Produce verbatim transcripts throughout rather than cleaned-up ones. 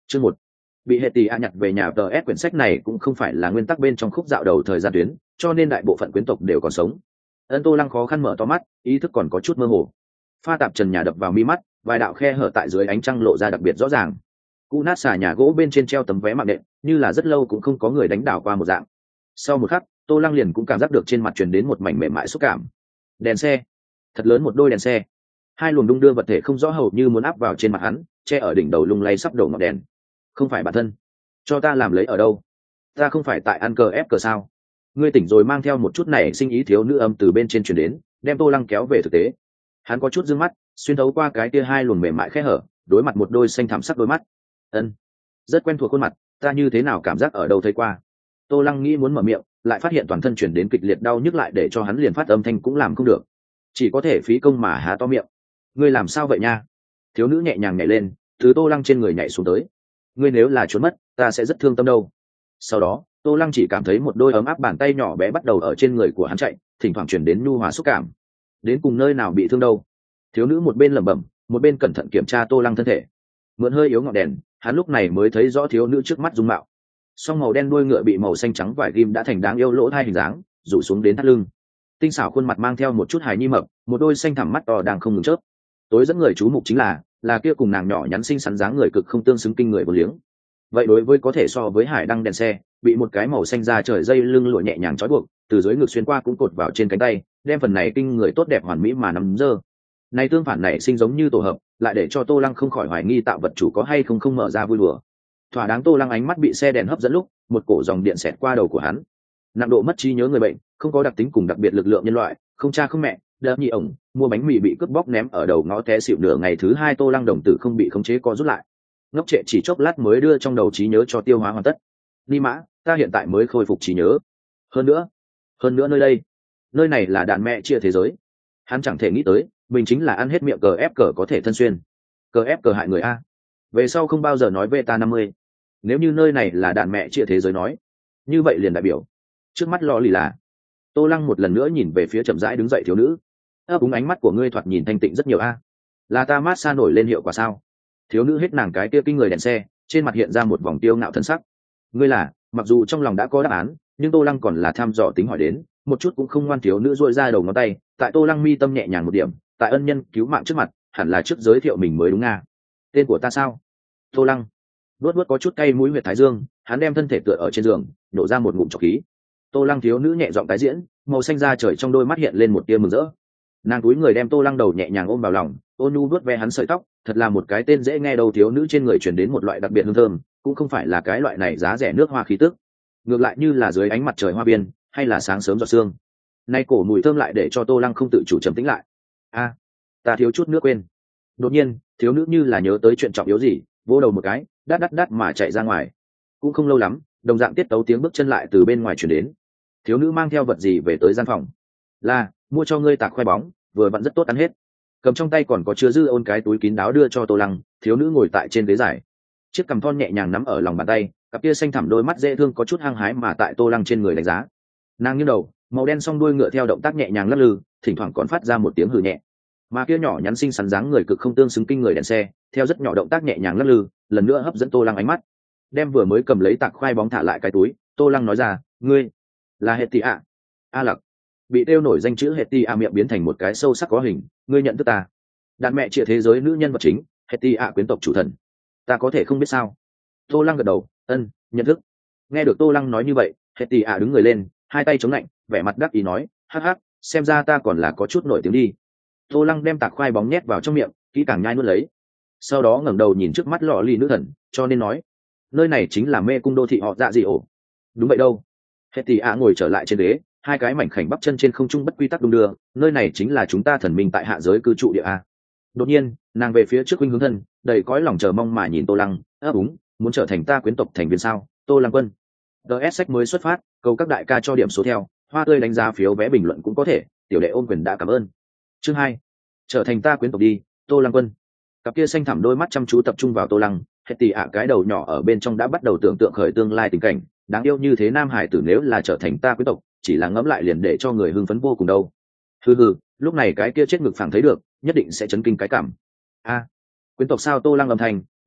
Chương một, bị hệ tỷ a nhặt về nhà. Tờ S quyển sách này cũng không phải là nguyên tắc bên trong khúc dạo đầu thời gian tuyến, cho nên đại bộ phận quyến tộc đều còn sống. Ân Tô Lăng khó khăn mở to mắt, ý thức còn có chút mơ hồ. Pha tạp trần nhà đập vào mi mắt, vài đạo khe hở tại dưới ánh trăng lộ ra đặc biệt rõ ràng. Cũ nát xà nhà gỗ bên trên treo tấm vé mạng nện, như là rất lâu cũng không có người đánh đảo qua một dạng. Sau một khắc, Tô Lăng liền cũng cảm giác được trên mặt truyền đến một mảnh mềm mại xúc cảm. Đèn xe, thật lớn một đôi đèn xe, hai luồng đung đưa vật thể không rõ hầu như muốn áp vào trên mặt hắn, che ở đỉnh đầu lung lay sắp đổ ngọn đèn. Không phải bản thân, cho ta làm lấy ở đâu? Ta không phải tại ăn cờ ép cờ sao? Ngươi tỉnh rồi, mang theo một chút này sinh ý thiếu nữ âm từ bên trên truyền đến, đem Tô Lăng kéo về thực tế. Hắn có chút dương mắt, xuyên thấu qua cái tia hai luồng mềm mại khẽ hở, đối mặt một đôi xanh thẳm sắc đôi mắt. Ân, rất quen thuộc khuôn mặt, ta như thế nào cảm giác ở đâu thấy qua? Tô Lăng nghĩ muốn mở miệng, lại phát hiện toàn thân truyền đến kịch liệt đau nhức, lại để cho hắn liền phát âm thanh cũng làm không được, chỉ có thể phí công mà há to miệng. Ngươi làm sao vậy nha? Thiếu nữ nhẹ nhàng nhảy lên, từ Tô Lăng trên người nhảy xuống tới. Ngươi nếu là trốn mất, ta sẽ rất thương tâm đâu. Sau đó, Tô Lăng chỉ cảm thấy một đôi ấm áp bàn tay nhỏ bé bắt đầu ở trên người của hắn chạy, thỉnh thoảng truyền đến nhu hòa xúc cảm. Đến cùng nơi nào bị thương đâu? Thiếu nữ một bên lẩm bẩm, một bên cẩn thận kiểm tra Tô Lăng thân thể. Mượn hơi yếu ngọn đèn, hắn lúc này mới thấy rõ thiếu nữ trước mắt dung mạo. Song màu đen đuôi ngựa bị màu xanh trắng vải ghim đã thành đáng yêu lỗ thai hình dáng, rủ xuống đến thắt lưng. Tinh xảo khuôn mặt mang theo một chút hài nhi mập, một đôi xanh thẳm mắt to đang không ngừng chớp. Tối dẫn người chú mục chính là, là kia cùng nàng nhỏ nhắn xinh xắn dáng người cực không tương xứng kinh người vô liếng. Vậy đối với có thể so với hải đăng đèn xe, bị một cái màu xanh da trời dây lưng lụa nhẹ nhàng trói buộc, từ dưới ngực xuyên qua cũng cột vào trên cánh tay, đem phần này kinh người tốt đẹp hoàn mỹ mà nắm dơ. Này tương phản này sinh giống như tổ hợp, lại để cho Tô Lăng không khỏi hoài nghi tạo vật chủ có hay không không mở ra vui đùa. Thỏa đáng Tô Lăng ánh mắt bị xe đèn hấp dẫn lúc, một cổ dòng điện xẹt qua đầu của hắn. Nặng độ mất trí nhớ người bệnh, không có đặc tính cùng đặc biệt lực lượng nhân loại, không cha không mẹ, đỡ nhị ổng, mua bánh mì bị cướp bóc ném ở đầu ngõ té xỉu nửa ngày. Thứ hai, Tô Lăng đồng tử không bị khống chế co rút lại, ngốc trệ chỉ chốc lát mới đưa trong đầu trí nhớ cho tiêu hóa hoàn tất. Ni mã, ta hiện tại mới khôi phục trí nhớ. Hơn nữa, hơn nữa nơi đây, nơi này là đàn mẹ chia thế giới. Hắn chẳng thể nghĩ tới, mình chính là ăn hết miệng cờ ép cờ có thể thân xuyên. Cờ ép cờ hại người a. Về sau không bao giờ nói về ta năm mươi. Nếu như nơi này là đàn mẹ chia thế giới nói, như vậy liền đại biểu trước mắt lo lì là. Tô Lăng một lần nữa nhìn về phía chậm rãi đứng dậy thiếu nữ. Ấp úng ánh mắt của ngươi thoạt nhìn thanh tịnh rất nhiều a. Là ta mát xa nổi lên hiệu quả sao? Thiếu nữ hết nàng cái kia kinh người đèn xe, trên mặt hiện ra một vòng tiêu ngạo thân sắc. Ngươi là, mặc dù trong lòng đã có đáp án, nhưng Tô Lăng còn là tham dò tính hỏi đến, một chút cũng không ngoan. Thiếu nữ duỗi ra đầu ngón tay, tại Tô Lăng mi tâm nhẹ nhàng một điểm, tại ân nhân cứu mạng trước mặt, hẳn là trước giới thiệu mình mới đúng nga. Tên của ta sao? Tô Lăng. Luốt luốt có chút cay mũi huyệt thái dương, hắn đem thân thể tựa ở trên giường, nổ ra một ngụm trọc khí. Tô Lăng thiếu nữ nhẹ giọng tái diễn, màu xanh da trời trong đôi mắt hiện lên một tia mừng rỡ. Nàng túi người đem Tô Lăng đầu nhẹ nhàng ôm vào lòng, ôn nhu vuốt ve hắn sợi tóc, thật là một cái tên dễ nghe. Đầu thiếu nữ trên người truyền đến một loại đặc biệt hương thơm, cũng không phải là cái loại này giá rẻ nước hoa khí tức, ngược lại như là dưới ánh mặt trời hoa biên, hay là sáng sớm giọt sương. Nay cổ mùi thơm lại để cho Tô Lăng không tự chủ trầm tĩnh lại. A, ta thiếu chút nước quên. Đột nhiên, thiếu nữ như là nhớ tới chuyện trọng yếu gì, vỗ đầu một cái, đắt đắt đắt mà chạy ra ngoài. Cũng không lâu lắm, đồng dạng tiết tấu tiếng bước chân lại từ bên ngoài truyền đến. Thiếu nữ mang theo vật gì về tới gian phòng. Là, mua cho ngươi tạc khoai bóng, vừa vặn rất tốt ăn hết. Cầm trong tay còn có chứa dư ôn cái túi kín đáo đưa cho Tô Lăng. Thiếu nữ ngồi tại trên ghế dài, chiếc cằm thon nhẹ nhàng nắm ở lòng bàn tay, cặp kia xanh thẳm đôi mắt dễ thương có chút hăng hái mà tại Tô Lăng trên người đánh giá. Nàng nghiêng đầu, màu đen song đuôi ngựa theo động tác nhẹ nhàng lắc lư, thỉnh thoảng còn phát ra một tiếng hừ nhẹ. Mà kia nhỏ nhắn xinh xắn dáng người cực không tương xứng kinh người đèn xe, theo rất nhỏ động tác nhẹ nhàng lắc lư, lần nữa hấp dẫn Tô Lăng ánh mắt. Đem vừa mới cầm lấy tạc khoai bóng thả lại cái túi, Tô Lăng nói ra, ngươi là hệ tỷ ạ? A Lặc. Bị tiêu nổi danh chữ hệ tỷ ạ miệng biến thành một cái sâu sắc có hình, ngươi nhận thức ta? Đàn mẹ chia thế giới nữ nhân vật chính, hệ tỷ ạ quyến tộc chủ thần. Ta có thể không biết sao? Tô Lăng gật đầu, ân, nhận thức. Nghe được Tô Lăng nói như vậy, hệ tỷ ạ đứng người lên, hai tay chống lạnh, vẻ mặt đắc ý nói, hắc hắc, xem ra ta còn là có chút nổi tiếng đi. Tô Lăng đem tạc khoai bóng nhét vào trong miệng, kỹ càng nhai nuốt lấy. Sau đó ngẩng đầu nhìn trước mắt lọ lì nữ thần, cho nên nói, nơi này chính là mê cung đô thị họ dạ gì ổ. Đúng vậy đâu. Hệ tỷ ạ ngồi trở lại trên ghế, hai cái mảnh khảnh bắp chân trên không trung bất quy tắc đung đưa, nơi này chính là chúng ta thần minh tại hạ giới cư trụ địa a. Đột nhiên, nàng về phía trước huynh hướng thân, đầy cõi lòng chờ mong mà nhìn Tô Lăng, ấp úng, muốn trở thành ta quyến tộc thành viên sao? Tô Lăng Quân. đê ét sách mới xuất phát, cầu các đại ca cho điểm số theo, hoa tươi đánh giá phiếu vé bình luận cũng có thể, tiểu đệ ôn quyền đã cảm ơn. Chương hai, trở thành ta quyến tộc đi, Tô Lăng Quân. Cặp kia xanh thẳm đôi mắt chăm chú tập trung vào Tô Lăng, hệ tỷ ạ cái đầu nhỏ ở bên trong đã bắt đầu tưởng tượng khởi tương lai tình cảnh, đáng yêu như thế nam hải tử nếu là trở thành ta quyến tộc, chỉ là ngẫm lại liền để cho người hưng phấn vô cùng đâu. Hừ hừ, lúc này cái kia chết ngực phẳng thấy được, nhất định sẽ chấn kinh cái cảm. A, quyến tộc sao? Tô Lăng âm thanh,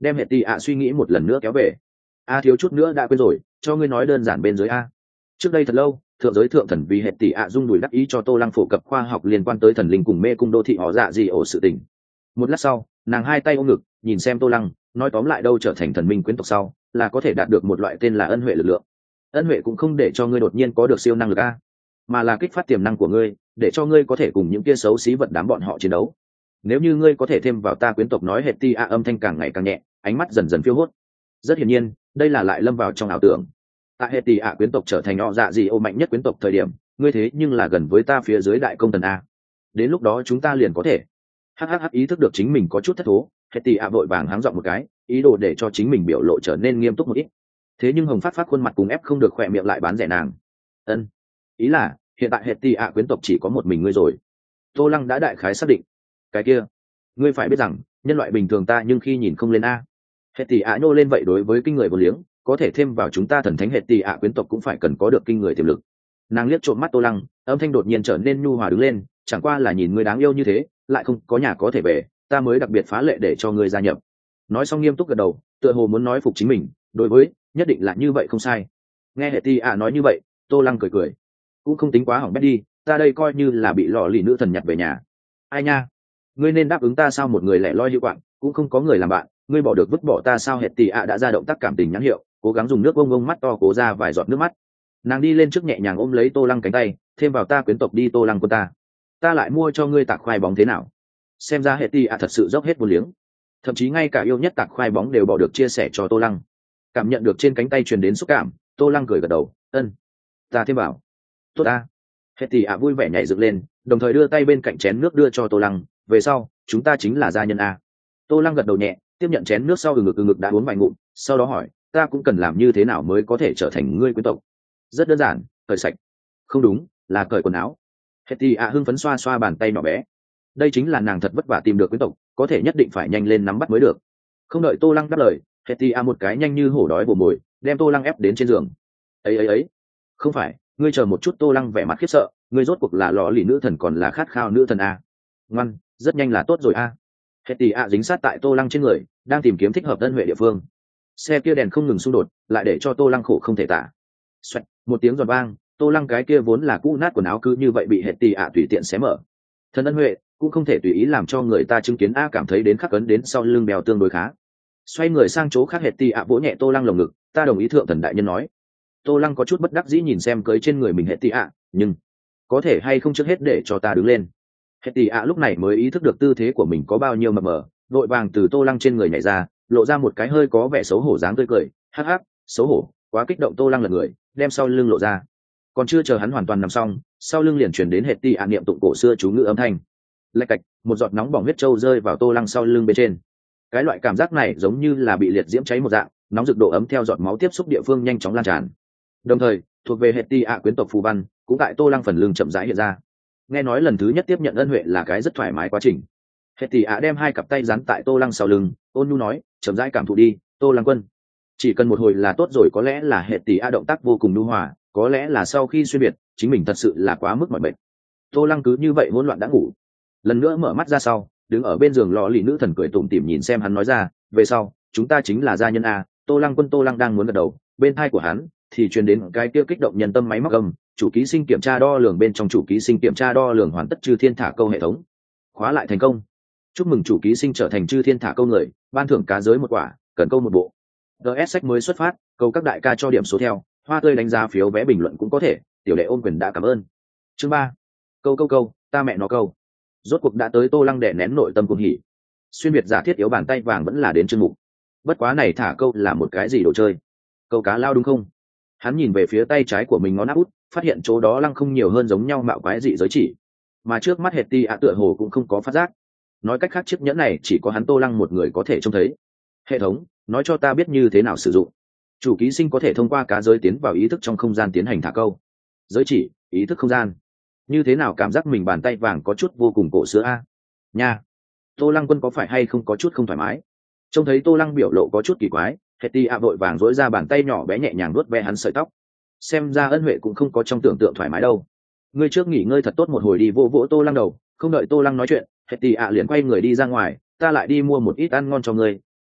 đem hệ tì ạ suy nghĩ một lần nữa kéo về. A thiếu chút nữa đã quên rồi, cho ngươi nói đơn giản bên dưới a. Trước đây thật lâu, thượng giới thượng thần vì hệ tỷ ạ dung đùi đắc ý cho Tô Lăng phổ cập khoa học liên quan tới thần linh cùng mê cung đô thị họ dạ gì ổ sự tình. Một lát sau, nàng hai tay ôm ngực, nhìn xem Tô Lăng, nói tóm lại đâu trở thành thần minh quyến tộc sau, là có thể đạt được một loại tên là ân huệ lực lượng. Ân huệ cũng không để cho ngươi đột nhiên có được siêu năng lực a, mà là kích phát tiềm năng của ngươi, để cho ngươi có thể cùng những kia xấu xí vật đám bọn họ chiến đấu. Nếu như ngươi có thể thêm vào ta quyến tộc nói hệ tỷ ạ âm thanh càng ngày càng nhẹ, ánh mắt dần dần phiêu hốt. Rất hiển nhiên, đây là lại lâm vào trong ảo tưởng. Tại hệ tỷ ạ quyến tộc trở thành họ dạ gì ô mạnh nhất quyến tộc thời điểm, ngươi thế nhưng là gần với ta phía dưới đại công tần a. Đến lúc đó chúng ta liền có thể. Hắc ý thức được chính mình có chút thất thố, hệ tỷ ạ vội vàng háng giọng một cái, ý đồ để cho chính mình biểu lộ trở nên nghiêm túc một ít. Thế nhưng hồng phát phát khuôn mặt cùng ép không được khỏe miệng lại bán rẻ nàng. Ân, ý là hiện tại hệ tỷ ạ quyến tộc chỉ có một mình ngươi rồi. Tô Lăng đã đại khái xác định. Cái kia, ngươi phải biết rằng nhân loại bình thường ta nhưng khi nhìn không lên a. Hệ tỷ ạ nô lên vậy đối với kinh người vô liếng, có thể thêm vào chúng ta thần thánh hệ tỷ ạ quyến tộc cũng phải cần có được kinh người tiềm lực. Nàng liếc trộm mắt Tô Lăng, âm thanh đột nhiên trở nên nhu hòa đứng lên, chẳng qua là nhìn ngươi đáng yêu như thế, lại không có nhà có thể về, ta mới đặc biệt phá lệ để cho ngươi gia nhập. Nói xong nghiêm túc gật đầu, tựa hồ muốn nói phục chính mình, đối với nhất định là như vậy không sai. Nghe hệ tỷ ạ nói như vậy, Tô Lăng cười cười, cũng không tính quá hỏng bét đi, ta đây coi như là bị lọ lì nữ thần nhặt về nhà. Ai nha, ngươi nên đáp ứng ta sao, một người lẻ loi hữu quạng, cũng không có người làm bạn, ngươi bỏ được vứt bỏ ta sao? Hệ tỷ ạ đã ra động tác cảm tình nhãn hiệu, cố gắng dùng nước bông bông mắt to cố ra vài giọt nước mắt. Nàng đi lên trước nhẹ nhàng ôm lấy Tô Lăng cánh tay, thêm vào ta quyến tộc đi Tô Lăng của ta, ta lại mua cho ngươi tạc khoai bóng thế nào? Xem ra hệ tỷ ạ thật sự dốc hết vô liếng, thậm chí ngay cả yêu nhất tạc khoai bóng đều bỏ được chia sẻ cho Tô Lăng. Cảm nhận được trên cánh tay truyền đến xúc cảm, Tô Lăng cười gật đầu, ân, ta thêm vào. Tốt ta. Hệ tỷ ạ vui vẻ nhảy dựng lên, đồng thời đưa tay bên cạnh chén nước đưa cho Tô Lăng, về sau chúng ta chính là gia nhân a. Tô Lăng gật đầu nhẹ, tiếp nhận chén nước sau, ừ ngực ừ ngực đã uống vài ngụm, sau đó hỏi, ta cũng cần làm như thế nào mới có thể trở thành ngươi quyến tộc? Rất đơn giản, cởi sạch. Không đúng, là cởi quần áo. Hệ tỷ ạ hưng phấn xoa xoa bàn tay nhỏ bé. Đây chính là nàng thật vất vả tìm được quyến tộc, có thể nhất định phải nhanh lên nắm bắt mới được. Không đợi Tô Lăng đáp lời, hệ tỷ ạ một cái nhanh như hổ đói vồ mồi, đem Tô Lăng ép đến trên giường. ấy ấy ấy, không phải, ngươi chờ một chút. Tô Lăng vẻ mặt khiếp sợ, ngươi rốt cuộc là lọ lì nữ thần còn là khát khao nữ thần a? Ngoan, rất nhanh là tốt rồi a. Hệ tỷ ạ dính sát tại Tô Lăng trên người, đang tìm kiếm thích hợp ân huệ địa phương. Xe kia đèn không ngừng xung đột, lại để cho Tô Lăng khổ không thể tả. Xoẹt, một tiếng giòn vang, Tô Lăng cái kia vốn là cũ nát quần áo cứ như vậy bị hệ tỷ ạ tùy tiện xé mở. Thần ân huệ cũng không thể tùy ý làm cho người ta chứng kiến a, cảm thấy đến khắc ấn đến sau lưng bèo tương đối khá. Xoay người sang chỗ khác, hệ tỷ ạ vỗ nhẹ Tô Lăng lồng ngực, ta đồng ý thượng thần đại nhân nói. Tô Lăng có chút bất đắc dĩ nhìn xem cưới trên người mình hệ tỷ ạ, nhưng có thể hay không trước hết để cho ta đứng lên. Hệ tỷ ạ lúc này mới ý thức được tư thế của mình có bao nhiêu mập mờ, vội vàng từ Tô Lăng trên người nhảy ra, lộ ra một cái hơi có vẻ xấu hổ dáng tươi cười, hắc hắc, xấu hổ, quá kích động. Tô Lăng lật người, đem sau lưng lộ ra. Còn chưa chờ hắn hoàn toàn nằm xong, sau lưng liền truyền đến hệ tỷ ạ niệm tụng cổ xưa chú ngữ âm thanh. Lạch cạch, một giọt nóng bỏng huyết trâu rơi vào Tô Lăng sau lưng bên trên. Cái loại cảm giác này giống như là bị liệt diễm cháy một dạng, nóng rực độ ấm theo giọt máu tiếp xúc địa phương nhanh chóng lan tràn. Đồng thời, thuộc về hệ tỷ ạ quyến tộc phù văn cũng tại Tô Lăng phần lưng chậm rãi hiện ra. Nghe nói lần thứ nhất tiếp nhận ân huệ là cái rất thoải mái quá trình. Hệ tỷ ạ đem hai cặp tay dán tại Tô Lăng sau lưng, ôn nhu nói, chậm rãi cảm thụ đi, Tô Lăng quân, chỉ cần một hồi là tốt rồi. Có lẽ là hệ tỷ ạ động tác vô cùng nhu hòa, có lẽ là sau khi xuyên biệt chính mình thật sự là quá mức mỏi mệt. Tô Lăng cứ như vậy hỗn loạn đã ngủ. Lần nữa mở mắt ra sau, đứng ở bên giường lọ lì nữ thần cười tủm tỉm nhìn xem hắn nói ra, về sau chúng ta chính là gia nhân a. Tô Lăng quân. Tô Lăng đang muốn gật đầu, bên tai của hắn thì truyền đến cái kia kích động nhân tâm máy móc âm, chủ ký sinh kiểm tra đo lường. Bên trong chủ ký sinh kiểm tra đo lường hoàn tất, chư thiên thả câu hệ thống khóa lại thành công. Chúc mừng chủ ký sinh trở thành chư thiên thả câu người, ban thưởng cá giới một quả, cần câu một bộ. gs sách mới xuất phát, câu các đại ca cho điểm số theo, hoa tươi đánh giá phiếu vé bình luận cũng có thể, tiểu đệ ôn quyền đã cảm ơn. Chương ba, câu câu câu, ta mẹ nó câu. Rốt cuộc đã tới. Tô Lăng đè nén nội tâm cuồng hỉ. Xuyên biệt giả thiết yếu bàn tay vàng vẫn là đến chương mục. Bất quá này thả câu là một cái gì đồ chơi? Câu cá lao đúng không? Hắn nhìn về phía tay trái của mình ngón áp út, phát hiện chỗ đó lăng không nhiều hơn giống nhau mạo quái dị giới chỉ, mà trước mắt hệ tỷ ạ tựa hồ cũng không có phát giác. Nói cách khác, chiếc nhẫn này chỉ có hắn Tô Lăng một người có thể trông thấy. Hệ thống, nói cho ta biết như thế nào sử dụng. Chủ ký sinh có thể thông qua cá giới tiến vào ý thức trong không gian tiến hành thả câu. Giới chỉ, ý thức không gian. Như thế nào cảm giác mình bàn tay vàng có chút vô cùng cổ xưa a. Nha. Tô Lăng quân có phải hay không có chút không thoải mái? Trông thấy Tô Lăng biểu lộ có chút kỳ quái, hệ tỷ ạ vội vàng dỗi ra bàn tay nhỏ bé nhẹ nhàng vuốt ve hắn sợi tóc. Xem ra ân huệ cũng không có trong tưởng tượng thoải mái đâu. Ngươi trước nghỉ ngơi thật tốt một hồi đi. Vỗ vỗ Tô Lăng đầu. Không đợi Tô Lăng nói chuyện, hệ tỷ ạ liền quay người đi ra ngoài, ta lại đi mua một ít ăn ngon cho ngươi,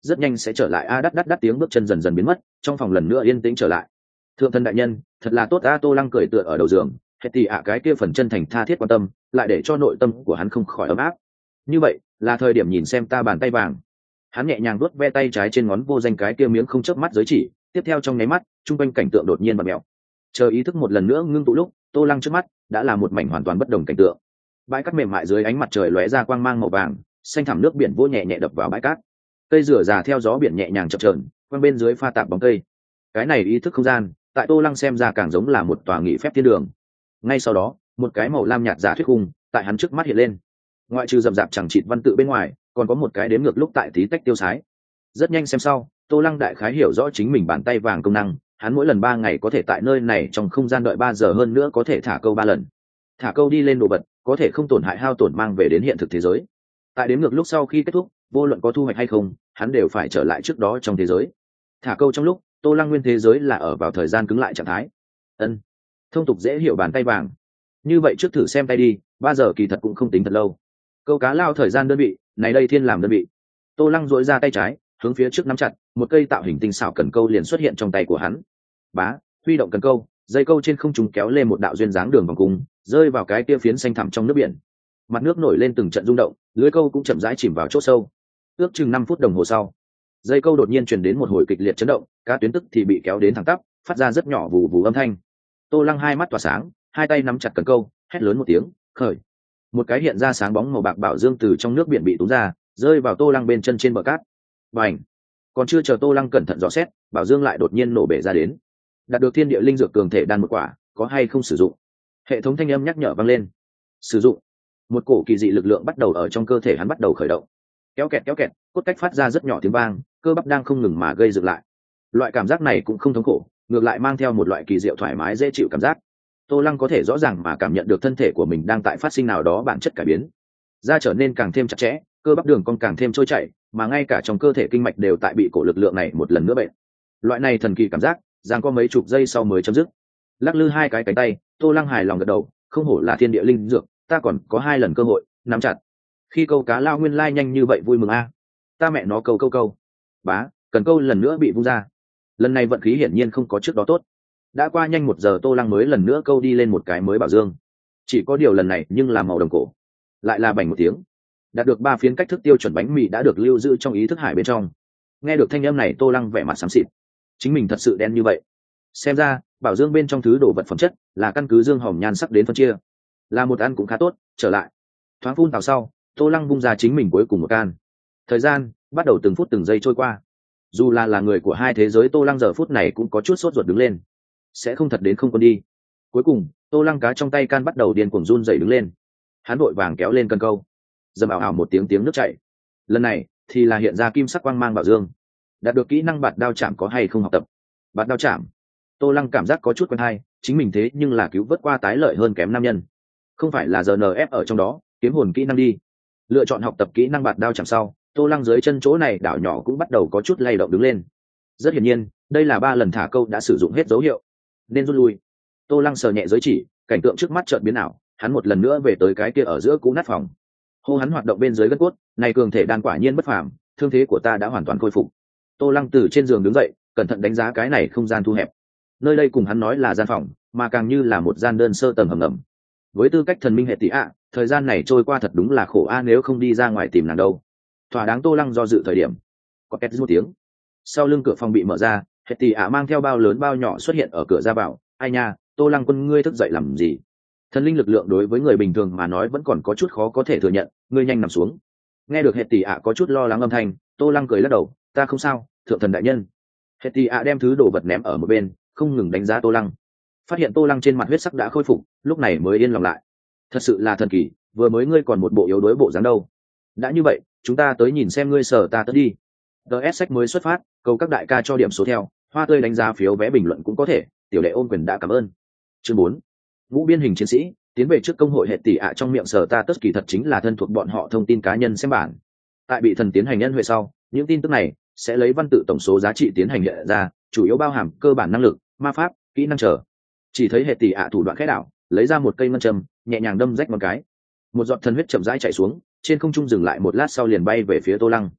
rất nhanh sẽ trở lại a đắt đắt đắt tiếng bước chân dần dần biến mất, trong phòng lần nữa yên tĩnh trở lại. Thượng thần đại nhân, thật là tốt. A Tô Lăng cười tựa ở đầu giường, hết tì ạ cái kia phần chân thành tha thiết quan tâm lại để cho nội tâm của hắn không khỏi ấm áp. Như vậy là thời điểm nhìn xem ta bàn tay vàng. Hắn nhẹ nhàng vuốt ve tay trái trên ngón vô danh cái kia miếng không chớp mắt giới chỉ, tiếp theo trong nháy mắt trung quanh cảnh tượng đột nhiên bật mèo. Chờ ý thức một lần nữa ngưng tụ lúc, Tô Lăng trước mắt đã là một mảnh hoàn toàn bất đồng cảnh tượng. Bãi cát mềm mại dưới ánh mặt trời lóe ra quang mang màu vàng, xanh thẳm nước biển vô nhẹ nhẹ đập vào bãi cát. Cây rửa già theo gió biển nhẹ nhàng chập chờn, quanh bên dưới pha tạp bóng cây. Cái này ý thức không gian, tại Tô Lăng xem ra càng giống là một tòa nghị phép thiên đường. Ngay sau đó, một cái màu lam nhạt giả thuyết khung tại hắn trước mắt hiện lên. Ngoại trừ rậm rạp chẳng chịt văn tự bên ngoài, còn có một cái đếm ngược lúc tại tí tách tiêu sái. Rất nhanh xem sau, Tô Lăng đại khái hiểu rõ chính mình bàn tay vàng công năng. Hắn mỗi lần ba ngày có thể tại nơi này trong không gian đợi ba giờ hơn nữa có thể thả câu ba lần. Thả câu đi lên đồ vật, có thể không tổn hại hao tổn mang về đến hiện thực thế giới. Tại đếm ngược lúc sau khi kết thúc, vô luận có thu hoạch hay không, hắn đều phải trở lại trước đó trong thế giới. Thả câu trong lúc, Tô Lăng nguyên thế giới là ở vào thời gian cứng lại trạng thái. Ân, thông tục dễ hiểu bàn tay vàng. Như vậy trước thử xem tay đi, ba giờ kỳ thật cũng không tính thật lâu. Câu cá lao thời gian đơn vị, này đây thiên làm đơn vị. Tô Lăng duỗi ra tay trái, hướng phía trước nắm chặt, một cây tạo hình tinh xảo cần câu liền xuất hiện trong tay của hắn. Bá, huy động cần câu, dây câu trên không trung kéo lên một đạo duyên dáng đường vòng cung, rơi vào cái kia phiến xanh thẳm trong nước biển. Mặt nước nổi lên từng trận rung động, lưới câu cũng chậm rãi chìm vào chỗ sâu. Ước chừng năm phút đồng hồ sau, dây câu đột nhiên truyền đến một hồi kịch liệt chấn động, cá tuyến tức thì bị kéo đến thẳng tắp, phát ra rất nhỏ vù vù âm thanh. Tô Lăng hai mắt tỏa sáng, hai tay nắm chặt cần câu, hét lớn một tiếng, khởi. Một cái hiện ra sáng bóng màu bạc bảo dương từ trong nước biển bị túm ra, rơi vào Tô Lăng bên chân trên bờ cát. Bành! Còn chưa chờ Tô Lăng cẩn thận dò xét, bảo dương lại đột nhiên nổ bể ra đến. Đạt được thiên địa linh dược cường thể đan một quả, có hay không sử dụng? Hệ thống thanh âm nhắc nhở vang lên. Sử dụng. Một cổ kỳ dị lực lượng bắt đầu ở trong cơ thể hắn bắt đầu khởi động. Kéo kẹt kéo kẹt, cốt cách phát ra rất nhỏ tiếng vang, cơ bắp đang không ngừng mà gây dựng lại. Loại cảm giác này cũng không thống khổ, ngược lại mang theo một loại kỳ diệu thoải mái dễ chịu cảm giác. Tô Lăng có thể rõ ràng mà cảm nhận được thân thể của mình đang tại phát sinh nào đó bản chất cải biến. Da trở nên càng thêm chặt chẽ, cơ bắp đường cong càng thêm trôi chảy, mà ngay cả trong cơ thể kinh mạch đều tại bị cổ lực lượng này một lần nữa bệnh. Loại này thần kỳ cảm giác, giằng có mấy chục giây sau mới chấm dứt. Lắc lư hai cái cánh tay, Tô Lăng hài lòng gật đầu, không hổ là thiên địa linh dược, ta còn có hai lần cơ hội, nắm chặt. Khi câu cá lao nguyên lai nhanh như vậy vui mừng a. Ta mẹ nó câu câu câu. Bá, cần câu lần nữa bị vung ra. Lần này vận khí hiển nhiên không có trước đó tốt. Đã qua nhanh một giờ Tô Lăng mới lần nữa câu đi lên một cái mới bảo dương. Chỉ có điều lần này nhưng là màu đồng cổ. Lại là bành một tiếng. Đạt được ba phiến cách thức tiêu chuẩn bánh mì đã được lưu giữ trong ý thức hải bên trong. Nghe được thanh âm này Tô Lăng vẻ mặt xám xịt. Chính mình thật sự đen như vậy. Xem ra, bảo dương bên trong thứ đồ vật phẩm chất là căn cứ dương hồng nhan sắc đến phân chia. Là một ăn cũng khá tốt, trở lại. Thoáng phun tào sau, Tô Lăng vung ra chính mình cuối cùng một can. Thời gian bắt đầu từng phút từng giây trôi qua. Dù là là người của hai thế giới, Tô Lăng giờ phút này cũng có chút sốt ruột đứng lên. Sẽ không thật đến không còn đi. Cuối cùng, Tô Lăng cá trong tay can bắt đầu điên cuồng run rẩy đứng lên. Hắn vội vàng kéo lên cần câu. Dầm ảo ảo một tiếng tiếng nước chảy. Lần này thì là hiện ra kim sắc quang mang bảo dương. Đạt được kỹ năng bạt đao chạm có hay không học tập? Bạt đao chạm. Tô Lăng cảm giác có chút quen hay, chính mình thế nhưng là cứu vớt qua tái lợi hơn kém nam nhân. Không phải là giê en ép ở trong đó, kiếm hồn kỹ năng đi. Lựa chọn học tập kỹ năng bạt đao chạm sau, Tô Lăng dưới chân chỗ này đảo nhỏ cũng bắt đầu có chút lay động đứng lên. Rất hiển nhiên, đây là ba lần thả câu đã sử dụng hết dấu hiệu, nên rút lui. Tô Lăng sờ nhẹ giới chỉ, cảnh tượng trước mắt chợt biến ảo, hắn một lần nữa về tới cái kia ở giữa cũ nát phòng. Hô hắn hoạt động bên dưới gân cốt, này cường thể đan quả nhiên bất phàm, thương thế của ta đã hoàn toàn khôi phục. Tô Lăng từ trên giường đứng dậy, cẩn thận đánh giá cái này không gian thu hẹp. Nơi đây cùng hắn nói là gian phòng, mà càng như là một gian đơn sơ tầng hầm ngầm. Với tư cách thần minh hệ tỷ ạ, thời gian này trôi qua thật đúng là khổ a, nếu không đi ra ngoài tìm nàng đâu. Thỏa đáng. Tô Lăng do dự thời điểm, có két một tiếng, sau lưng cửa phòng bị mở ra, hệ tỷ ạ mang theo bao lớn bao nhỏ xuất hiện ở cửa ra vào. Ai nha, Tô Lăng quân ngươi thức dậy làm gì? Thần linh lực lượng đối với người bình thường mà nói vẫn còn có chút khó có thể thừa nhận, ngươi nhanh nằm xuống. Nghe được hệ tỷ ạ có chút lo lắng âm thanh, Tô Lăng cười lắc đầu, ta không sao, thượng thần đại nhân. Hệ tỷ ạ đem thứ đồ vật ném ở một bên, không ngừng đánh giá Tô Lăng. Phát hiện Tô Lăng trên mặt huyết sắc đã khôi phục, lúc này mới yên lòng lại. Thật sự là thần kỳ, vừa mới ngươi còn một bộ yếu đuối bộ dáng đâu. Đã như vậy, chúng ta tới nhìn xem ngươi sở ta tới đi. tê ét sách mới xuất phát, cầu các đại ca cho điểm số theo, hoa tươi đánh giá phiếu vé bình luận cũng có thể, tiểu đệ ôn quyền đã cảm ơn. Chương bốn. Ngũ biên hình chiến sĩ tiến về trước công hội hệ tỷ ạ trong miệng sở ta tất kỳ thật chính là thân thuộc bọn họ thông tin cá nhân xem bản. Tại bị thần tiến hành nhân huệ sau, những tin tức này sẽ lấy văn tự tổng số giá trị tiến hành hiện ra, chủ yếu bao hàm cơ bản năng lực, ma pháp, kỹ năng trở. Chỉ thấy hệ tỷ ạ thủ đoạn khẽ đảo, lấy ra một cây ngân châm, nhẹ nhàng đâm rách một cái. Một giọt thần huyết chậm rãi chảy xuống, trên không trung dừng lại một lát sau liền bay về phía Tô Lăng.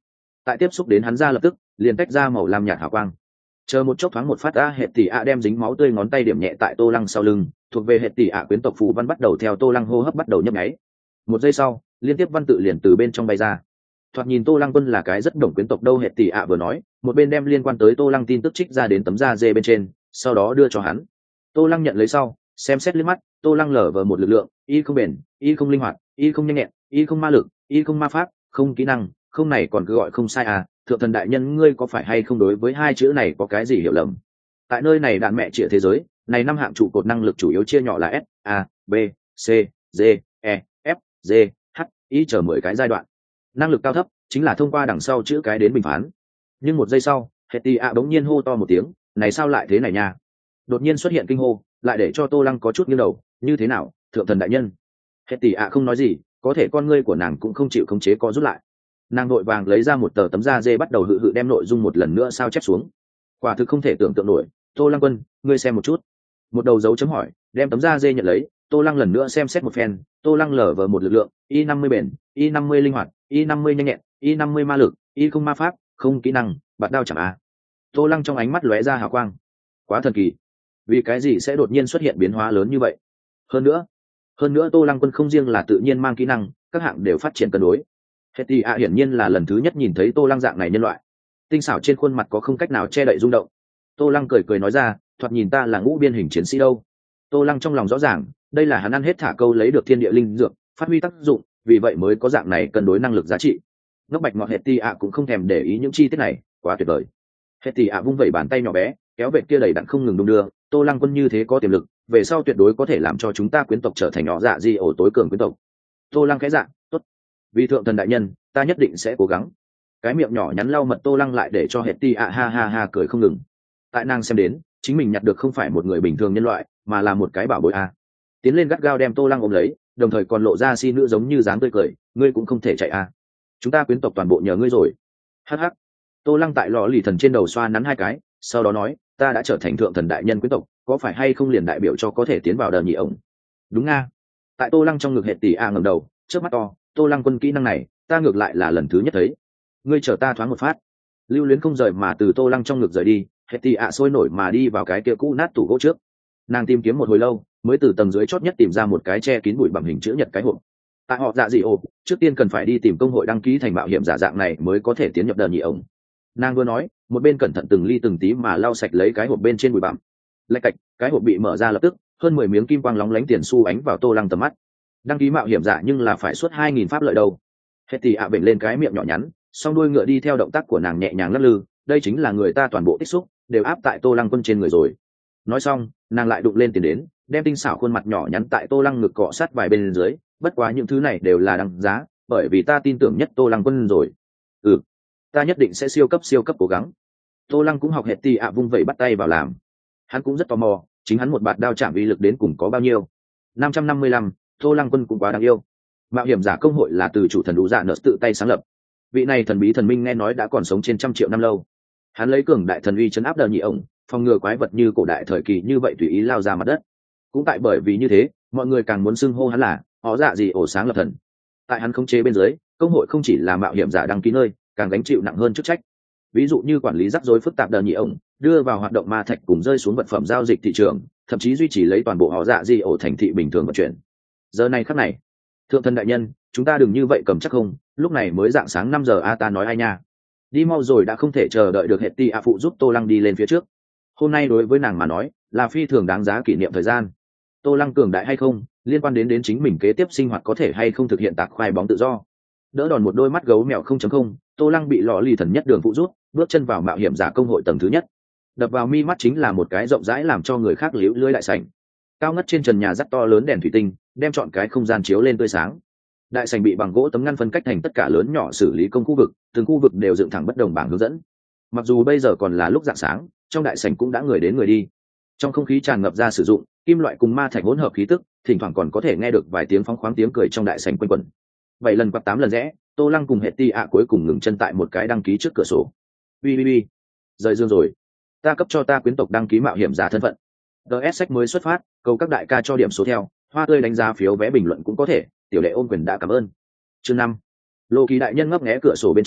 tại tiếp xúc đến hắn ra lập tức liền tách ra màu lam nhạt hào quang. Chờ một chốc thoáng một phát a hệ tỷ ạ đem dính máu tươi ngón tay điểm nhẹ tại Tô Lăng sau lưng, thuộc về hệ tỷ ạ quyến tộc phù văn bắt đầu theo Tô Lăng hô hấp bắt đầu nhấp nháy. Một giây sau, liên tiếp văn tự liền từ bên trong bay ra. Thoạt nhìn Tô Lăng Quân là cái rất đồng quyến tộc đâu, hệ tỷ ạ vừa nói, một bên đem liên quan tới Tô Lăng tin tức trích ra đến tấm da dê bên trên, sau đó đưa cho hắn. Tô Lăng nhận lấy sau, xem xét liếc mắt, Tô Lăng lở vờ một lực lượng, y không bền, y không linh hoạt, y không nhanh nhẹn, y không ma lực, y không ma pháp, không kỹ năng, không này còn cứ gọi không sai à, thượng thần đại nhân ngươi có phải hay không đối với hai chữ này có cái gì hiểu lầm? Tại nơi này đạn mẹ trịa thế giới, này năm hạng trụ cột năng lực chủ yếu chia nhỏ là S, A, B, C, D, E, F, G, H, I chờ mười cái giai đoạn. Năng lực cao thấp chính là thông qua đằng sau chữ cái đến bình phán. Nhưng một giây sau, Hetty ạ bỗng nhiên hô to một tiếng, này sao lại thế này nha? Đột nhiên xuất hiện kinh hô, lại để cho Tô Lăng có chút nghiêng đầu, như thế nào, thượng thần đại nhân? Hetty ạ không nói gì, có thể con ngươi của nàng cũng không chịu khống chế co rút lại. Nàng vội vàng lấy ra một tờ tấm da dê bắt đầu hự hự đem nội dung một lần nữa sao chép xuống. Quả thực không thể tưởng tượng nổi, Tô Lăng Quân, ngươi xem một chút. Một đầu dấu chấm hỏi, đem tấm da dê nhận lấy, Tô Lăng lần nữa xem xét một phen, Tô Lăng lở vờ một lực lượng, y năm mươi bền, y năm mươi linh hoạt, y năm mươi nhanh nhẹn, y năm mươi ma lực, y không ma pháp, không kỹ năng, bạt đao chẳng a. Tô Lăng trong ánh mắt lóe ra hào quang. Quá thần kỳ. Vì cái gì sẽ đột nhiên xuất hiện biến hóa lớn như vậy? Hơn nữa, hơn nữa Tô Lăng Quân không riêng là tự nhiên mang kỹ năng, các hạng đều phát triển cân đối. Hetty ạ hiển nhiên là lần thứ nhất nhìn thấy Tô Lăng dạng này nhân loại. Tinh xảo trên khuôn mặt có không cách nào che đậy rung động. Tô Lăng cười cười nói ra, thoạt nhìn ta là ngũ biên hình chiến sĩ đâu. Tô Lăng trong lòng rõ ràng, đây là hắn ăn hết thả câu lấy được thiên địa linh dược, phát huy tác dụng, vì vậy mới có dạng này cân đối năng lực giá trị. Ngốc bạch ngọt Hetty ạ cũng không thèm để ý những chi tiết này, quá tuyệt vời. Hetty ạ vung vẩy bàn tay nhỏ bé, kéo vệt kia đầy đặn không ngừng đung đưa, Tô Lăng Quân như thế có tiềm lực, về sau tuyệt đối có thể làm cho chúng ta quyến tộc trở thành nhỏ dạ di ổ tối cường quyến tộc. Tô Lăng khẽ dạ, tốt. Vì thượng thần đại nhân, ta nhất định sẽ cố gắng. Cái miệng nhỏ nhắn lau mật Tô Lăng lại để cho Hetty ạ ha ha ha cười không ngừng. Tại nàng xem đến, chính mình nhặt được không phải một người bình thường nhân loại, mà là một cái bảo bối a. Tiến lên gắt gao đem Tô Lăng ôm lấy, đồng thời còn lộ ra si nữ giống như dáng tươi cười, ngươi cũng không thể chạy a. Chúng ta quyến tộc toàn bộ nhờ ngươi rồi. Hắc hắc. Tô Lăng tại lọ lì thần trên đầu xoa nắn hai cái, sau đó nói, ta đã trở thành thượng thần đại nhân quyến tộc, có phải hay không liền đại biểu cho có thể tiến vào đờ nhị ổng? Đúng nga. Tại Tô Lăng trong ngực hệ tỷ a ngẩng đầu, trước mắt to, Tô Lăng Quân kỹ năng này, ta ngược lại là lần thứ nhất thấy. Ngươi chờ ta thoáng một phát. Lưu Luyến không rời mà từ Tô Lăng trong ngực rời đi, hệ tỷ a sôi nổi mà đi vào cái kia cũ nát tủ gỗ trước. Nàng tìm kiếm một hồi lâu, mới từ tầng dưới chót nhất tìm ra một cái che kín bụi bằng hình chữ nhật cái hộp. Tại họ dạ dị ồ, trước tiên cần phải đi tìm công hội đăng ký thành mạo hiểm giả dạng này mới có thể tiến nhập đờ nhị ổng. Nàng vừa nói, một bên cẩn thận từng ly từng tí mà lau sạch lấy cái hộp bên trên bụi bặm. Lạch cạch, cái hộp bị mở ra lập tức, hơn mười miếng kim quang lóng lánh tiền xu ánh vào Tô Lăng tầm mắt. Đăng ký mạo hiểm giả nhưng là phải suốt hai nghìn pháp lợi đâu. Hetty ạ vểnh lên cái miệng nhỏ nhắn, song đuôi ngựa đi theo động tác của nàng nhẹ nhàng lắc lư, đây chính là người ta toàn bộ tích xúc đều áp tại Tô Lăng Quân trên người rồi. Nói xong, nàng lại đụng lên tiền đến, đem tinh xảo khuôn mặt nhỏ nhắn tại Tô Lăng ngực cọ sát vài bên dưới, bất quá những thứ này đều là đằng giá, bởi vì ta tin tưởng nhất Tô Lăng Quân rồi. Ừ, ta nhất định sẽ siêu cấp siêu cấp cố gắng. Tô Lăng cũng học Hetty ạ vung vẩy bắt tay vào làm. Hắn cũng rất tò mò, chính hắn một bạt đao chạm uy lực đến cùng có bao nhiêu. năm trăm năm mươi lăm, Tô Lăng Quân cũng quá đáng yêu. Mạo hiểm giả công hội là từ chủ thần đủ dạ nợ tự tay sáng lập. Vị này thần bí thần minh nghe nói đã còn sống trên trăm triệu năm lâu. Hắn lấy cường đại thần uy chấn áp đờ nhị ổng, phòng ngừa quái vật như cổ đại thời kỳ như vậy tùy ý lao ra mặt đất. Cũng tại bởi vì như thế, mọi người càng muốn xưng hô hắn là họ dạ gì ổ sáng lập thần. Tại hắn khống chế bên dưới, công hội không chỉ là mạo hiểm giả đăng ký nơi, càng gánh chịu nặng hơn chức trách. Ví dụ như quản lý rắc rối phức tạp đờ nhị ổng, đưa vào hoạt động ma thạch cùng rơi xuống vật phẩm giao dịch thị trường, thậm chí duy trì lấy toàn bộ họ dạ gì ổ thành thị bình thường vận chuyển. Giờ này khắc này, thượng thần đại nhân, chúng ta đừng như vậy cầm chắc không, lúc này mới dạng sáng năm giờ a ta nói ai nha. Đi mau rồi đã không thể chờ đợi được Hetty a phụ giúp Tô Lăng đi lên phía trước. Hôm nay đối với nàng mà nói, là phi thường đáng giá kỷ niệm thời gian. Tô Lăng cường đại hay không, liên quan đến đến chính mình kế tiếp sinh hoạt có thể hay không thực hiện tạc khoai bóng tự do. Đỡ đòn một đôi mắt gấu mèo không chấm không, Tô Lăng bị lọ lì thần nhất đường phụ rút, bước chân vào mạo hiểm giả công hội tầng thứ nhất. Đập vào mi mắt chính là một cái rộng rãi làm cho người khác liễu lưỡi đại sảnh. Cao ngất trên trần nhà rất to lớn đèn thủy tinh, đem chọn cái không gian chiếu lên tươi sáng. Đại sảnh bị bằng gỗ tấm ngăn phân cách thành tất cả lớn nhỏ xử lý công khu vực, từng khu vực đều dựng thẳng bất đồng bảng hướng dẫn. Mặc dù bây giờ còn là lúc rạng sáng, trong đại sảnh cũng đã người đến người đi. Trong không khí tràn ngập ra sử dụng kim loại cùng ma thạch hỗn hợp khí tức, thỉnh thoảng còn có thể nghe được vài tiếng phóng khoáng tiếng cười trong đại sảnh quanh quẩn. Bảy lần quạt tám lần rẽ, Tô Lăng cùng Hetty ạ cuối cùng ngừng chân tại một cái đăng ký trước cửa sổ. Ui ui ui, rời dương rồi. Ta cấp cho ta quyến tộc đăng ký mạo hiểm giả thân phận. đê ét sách mới xuất phát, cầu các đại ca cho điểm số theo, hoa tươi đánh giá phiếu vé bình luận cũng có thể, tiểu lệ ôn quyền đã cảm ơn. Chương năm, Lô Kỳ đại nhân ngấp nghé cửa sổ bên trong,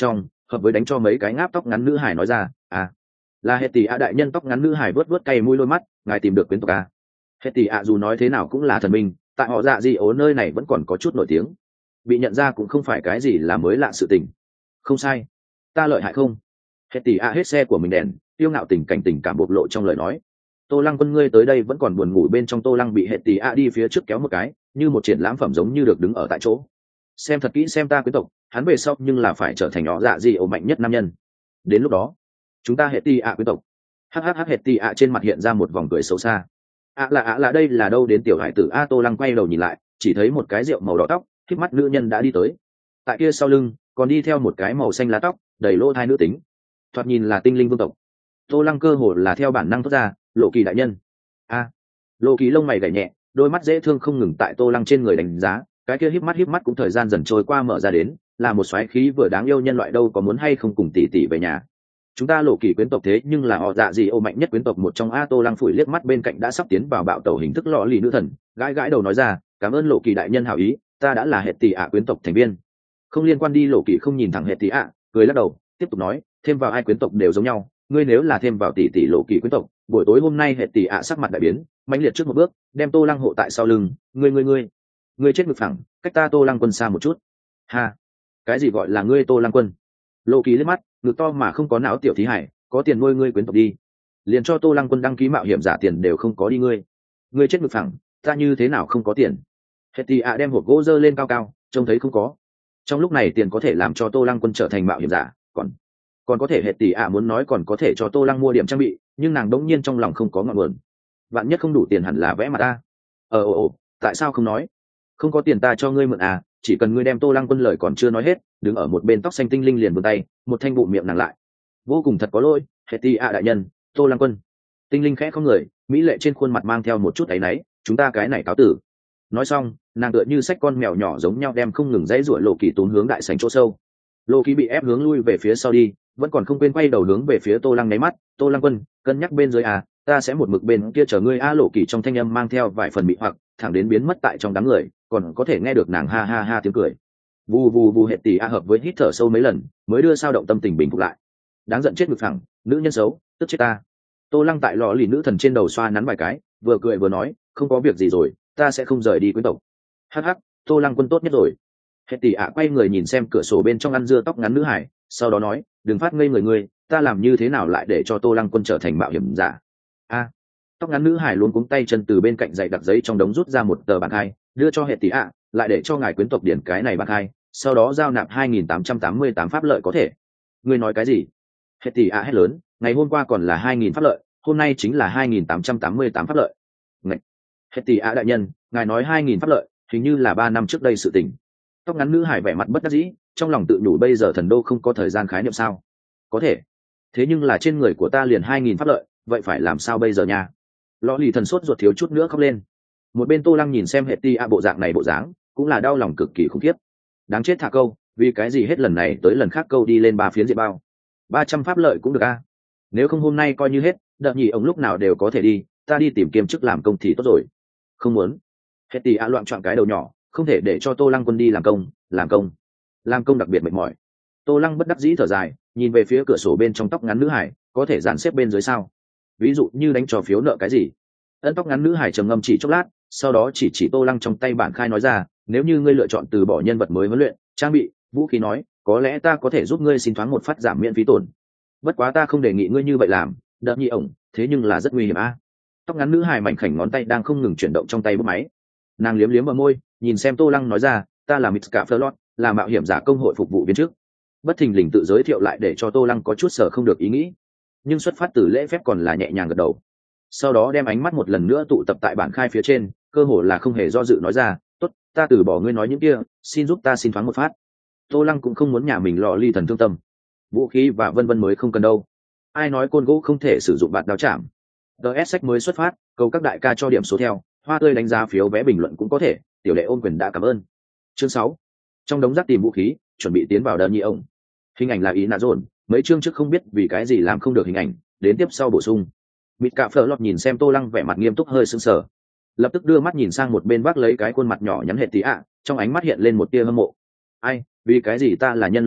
hợp với đánh cho mấy cái ngáp tóc ngắn nữ hải nói ra. À, là hệ tỷ ạ đại nhân. Tóc ngắn nữ hải vớt vớt cay mũi đôi mắt, ngài tìm được quyến tộc à? Hệ tỷ ạ dù nói thế nào cũng là thần minh, tại họ dạ gì ố nơi này vẫn còn có chút nổi tiếng, bị nhận ra cũng không phải cái gì là mới lạ sự tình. Không sai, ta lợi hại không? Hệ tỷ ạ hết xe của mình đèn, tiêu ngạo tình cảnh tình cảm bộc lộ trong lời nói. Tô Lăng Quân ngươi tới đây vẫn còn buồn ngủ bên trong. Tô Lăng bị hệ tỷ ạ đi phía trước kéo một cái, như một triển lãm phẩm giống như được đứng ở tại chỗ. Xem thật kỹ xem ta quyến tộc, hắn về sau nhưng là phải trở thành họ dạ gì ổ mạnh nhất nam nhân. Đến lúc đó chúng ta hệ tỷ ạ quyến tộc. Hhh hệ tỷ ạ trên mặt hiện ra một vòng cười xấu xa. ạ là ạ là đây là đâu đến tiểu hải tử a? Tô Lăng quay đầu nhìn lại, chỉ thấy một cái rượu màu đỏ tóc khít mắt nữ nhân đã đi tới. Tại kia sau lưng còn đi theo một cái màu xanh lá tóc đầy lỗ thai nữ tính, thoạt nhìn là tinh linh vương tộc. Tô Lăng cơ hồ là theo bản năng thốt ra, Lộ Kỳ đại nhân. A. Lộ Kỳ lông mày gảy nhẹ, đôi mắt dễ thương không ngừng tại Tô Lăng trên người đánh giá, cái kia híp mắt híp mắt cũng thời gian dần trôi qua mở ra đến, là một xoáy khí vừa đáng yêu nhân loại đâu có muốn hay không cùng tỷ tỷ về nhà. Chúng ta Lộ Kỳ quyến tộc thế nhưng là họ dạ gì ô mạnh nhất quyến tộc một trong a. Tô Lăng phủi liếc mắt bên cạnh đã sắp tiến vào bạo tẩu hình thức lọ lì nữ thần, gãi gãi đầu nói ra, cảm ơn Lộ Kỳ đại nhân hảo ý, ta đã là hệ tỷ ạ quyến tộc thành viên. Không liên quan đi. Lộ Kỳ không nhìn thẳng hệ tỷ ạ, cười lắc đầu, tiếp tục nói, thêm vào ai quyến tộc đều giống nhau, ngươi nếu là thêm vào tỷ tỷ Lộ Kỳ quyến tộc, buổi tối hôm nay hệ tỷ ạ sắc mặt đại biến, mãnh liệt trước một bước, đem Tô Lăng hộ tại sau lưng. Ngươi ngươi ngươi, ngươi chết ngực phẳng, cách ta Tô Lăng Quân xa một chút. Ha, cái gì gọi là ngươi Tô Lăng Quân? Lộ Kỳ liếc mắt, ngực to mà không có não tiểu thí hải, có tiền nuôi ngươi quyến tộc đi, liền cho Tô Lăng Quân đăng ký mạo hiểm giả tiền đều không có đi. Ngươi ngươi chết ngực phẳng, ta như thế nào không có tiền? Hệ tỷ ạ đem hộp gỗ dơ lên cao cao, trông thấy không có. Trong lúc này tiền có thể làm cho Tô Lăng Quân trở thành mạo hiểm giả, còn còn có thể hệ tỷ ạ muốn nói còn có thể cho Tô Lăng mua điểm trang bị, nhưng nàng đống nhiên trong lòng không có ngọn nguồn. Vạn nhất không đủ tiền hẳn là vẽ mặt ta. Ờ ồ ồ, tại sao không nói? Không có tiền ta cho ngươi mượn à? Chỉ cần ngươi đem Tô Lăng Quân lời còn chưa nói hết, đứng ở một bên tóc xanh tinh linh liền vươn tay, một thanh bụng miệng nàng lại. Vô cùng thật có lỗi, hệ tỷ ạ đại nhân. Tô Lăng Quân. Tinh linh khẽ không người, mỹ lệ trên khuôn mặt mang theo một chút áy náy, chúng ta cái này cáo tử. Nói xong, nàng tựa như xách con mèo nhỏ giống nhau đem không ngừng dãy ruổi Lộ Kỳ tốn hướng đại sảnh chỗ sâu. Lộ Kỳ bị ép hướng lui về phía sau đi, vẫn còn không quên quay đầu hướng về phía Tô Lăng nháy mắt. Tô Lăng Quân, cân nhắc bên dưới à, ta sẽ một mực bên kia chờ ngươi a. Lộ Kỳ trong thanh âm mang theo vài phần mị hoặc, thẳng đến biến mất tại trong đám người, còn có thể nghe được nàng ha ha ha tiếng cười. Vù vù vù hệ tỷ a hợp với hít thở sâu mấy lần, mới đưa sao động tâm tình bình phục lại. Đáng giận chết ngực phẳng, nữ nhân xấu, tức chết ta. Tô Lăng tại lò lì nữ thần trên đầu xoa nắn vài cái, vừa cười vừa nói, không có việc gì rồi, ta sẽ không rời đi quyến tộc. Hắc hắc, Tô Lăng Quân tốt nhất rồi. Hệ tỷ ạ quay người nhìn xem cửa sổ bên trong ăn dưa tóc ngắn nữ hải, sau đó nói, đừng phát ngây người ngươi, ta làm như thế nào lại để cho Tô Lăng Quân trở thành mạo hiểm giả? A. Tóc ngắn nữ hải luôn cuống tay chân từ bên cạnh dạy đặc giấy trong đống rút ra một tờ bảng hai, đưa cho hệ tỷ ạ, lại để cho ngài quyến tộc điển cái này bảng hai, sau đó giao nạp hai nghìn tám trăm tám mươi tám pháp lợi có thể. Ngươi nói cái gì? Hệ tỷ ạ hét lớn, ngày hôm qua còn là hai nghìn pháp lợi, hôm nay chính là hai nghìn tám trăm tám mươi tám pháp lợi. Ngạch. Hệ tỷ ạ đại nhân, ngài nói hai nghìn pháp lợi, hình như là ba năm trước đây sự tình. Tóc ngắn nữ hải vẻ mặt bất đắc dĩ, trong lòng tự nhủ bây giờ thần đô không có thời gian khái niệm sao? Có thể, thế nhưng là trên người của ta liền hai nghìn pháp lợi, vậy phải làm sao bây giờ nha? Lọ lì thần sốt ruột thiếu chút nữa khóc lên. Một bên Tô Lăng nhìn xem hệ tỷ ạ bộ dạng này bộ dáng, cũng là đau lòng cực kỳ khủng khiếp. Đáng chết thả câu, vì cái gì hết lần này tới lần khác câu đi lên ba phiến diện bao. Ba trăm pháp lợi cũng được a. Nếu không hôm nay coi như hết, đợt nhỉ ông lúc nào đều có thể đi, ta đi tìm kiếm chức làm công thì tốt rồi. Không muốn. Hệ tỷ ạ loạn choạng cái đầu nhỏ, không thể để cho Tô Lăng Quân đi làm công, làm công, làm công đặc biệt mệt mỏi. Tô Lăng bất đắc dĩ thở dài, nhìn về phía cửa sổ bên trong tóc ngắn nữ hải, có thể dàn xếp bên dưới sao? Ví dụ như đánh trò phiếu nợ cái gì? Ân tóc ngắn nữ hải trầm ngâm chỉ chốc lát, sau đó chỉ chỉ Tô Lăng trong tay bản khai nói ra, nếu như ngươi lựa chọn từ bỏ nhân vật mới huấn luyện, trang bị, vũ khí nói, có lẽ ta có thể giúp ngươi xin thoáng một phát giảm miễn phí tổn. Bất quá ta không đề nghị ngươi như vậy làm, đợt nhị ổng, thế nhưng là rất nguy hiểm a. Tóc ngắn nữ hải mảnh khảnh ngón tay đang không ngừng chuyển động trong tay bút máy. Nàng liếm liếm vào môi, nhìn xem Tô Lăng nói ra, ta là Mitska Fleur, là mạo hiểm giả công hội phục vụ viên trước. Bất thình lình tự giới thiệu lại để cho Tô Lăng có chút sở không được ý nghĩ, nhưng xuất phát từ lễ phép còn là nhẹ nhàng gật đầu. Sau đó đem ánh mắt một lần nữa tụ tập tại bản khai phía trên, cơ hồ là không hề do dự nói ra, tốt, ta từ bỏ ngươi nói những kia, xin giúp ta xin thoáng một phát. Tô Lăng cũng không muốn nhà mình lò ly thần thương tâm, vũ khí và vân vân mới không cần đâu. Ai nói côn gỗ không thể sử dụng bạt đao chạm? ds sách mới xuất phát, cầu các đại ca cho điểm số theo, hoa tươi đánh giá phiếu vé bình luận cũng có thể, tiểu lệ ôn quyền đã cảm ơn. Chương sáu, trong đống rác tìm vũ khí, chuẩn bị tiến vào đơn nhị ông. Hình ảnh là ý nạ dồn, mấy chương trước không biết vì cái gì làm không được hình ảnh, đến tiếp sau bổ sung. Mịt cạ phở lọt nhìn xem Tô Lăng vẻ mặt nghiêm túc hơi sưng sờ, lập tức đưa mắt nhìn sang một bên bác lấy cái khuôn mặt nhỏ nhắn hệt tí ạ, trong ánh mắt hiện lên một tia hâm mộ. Ai, vì cái gì ta là nhân loại đâu,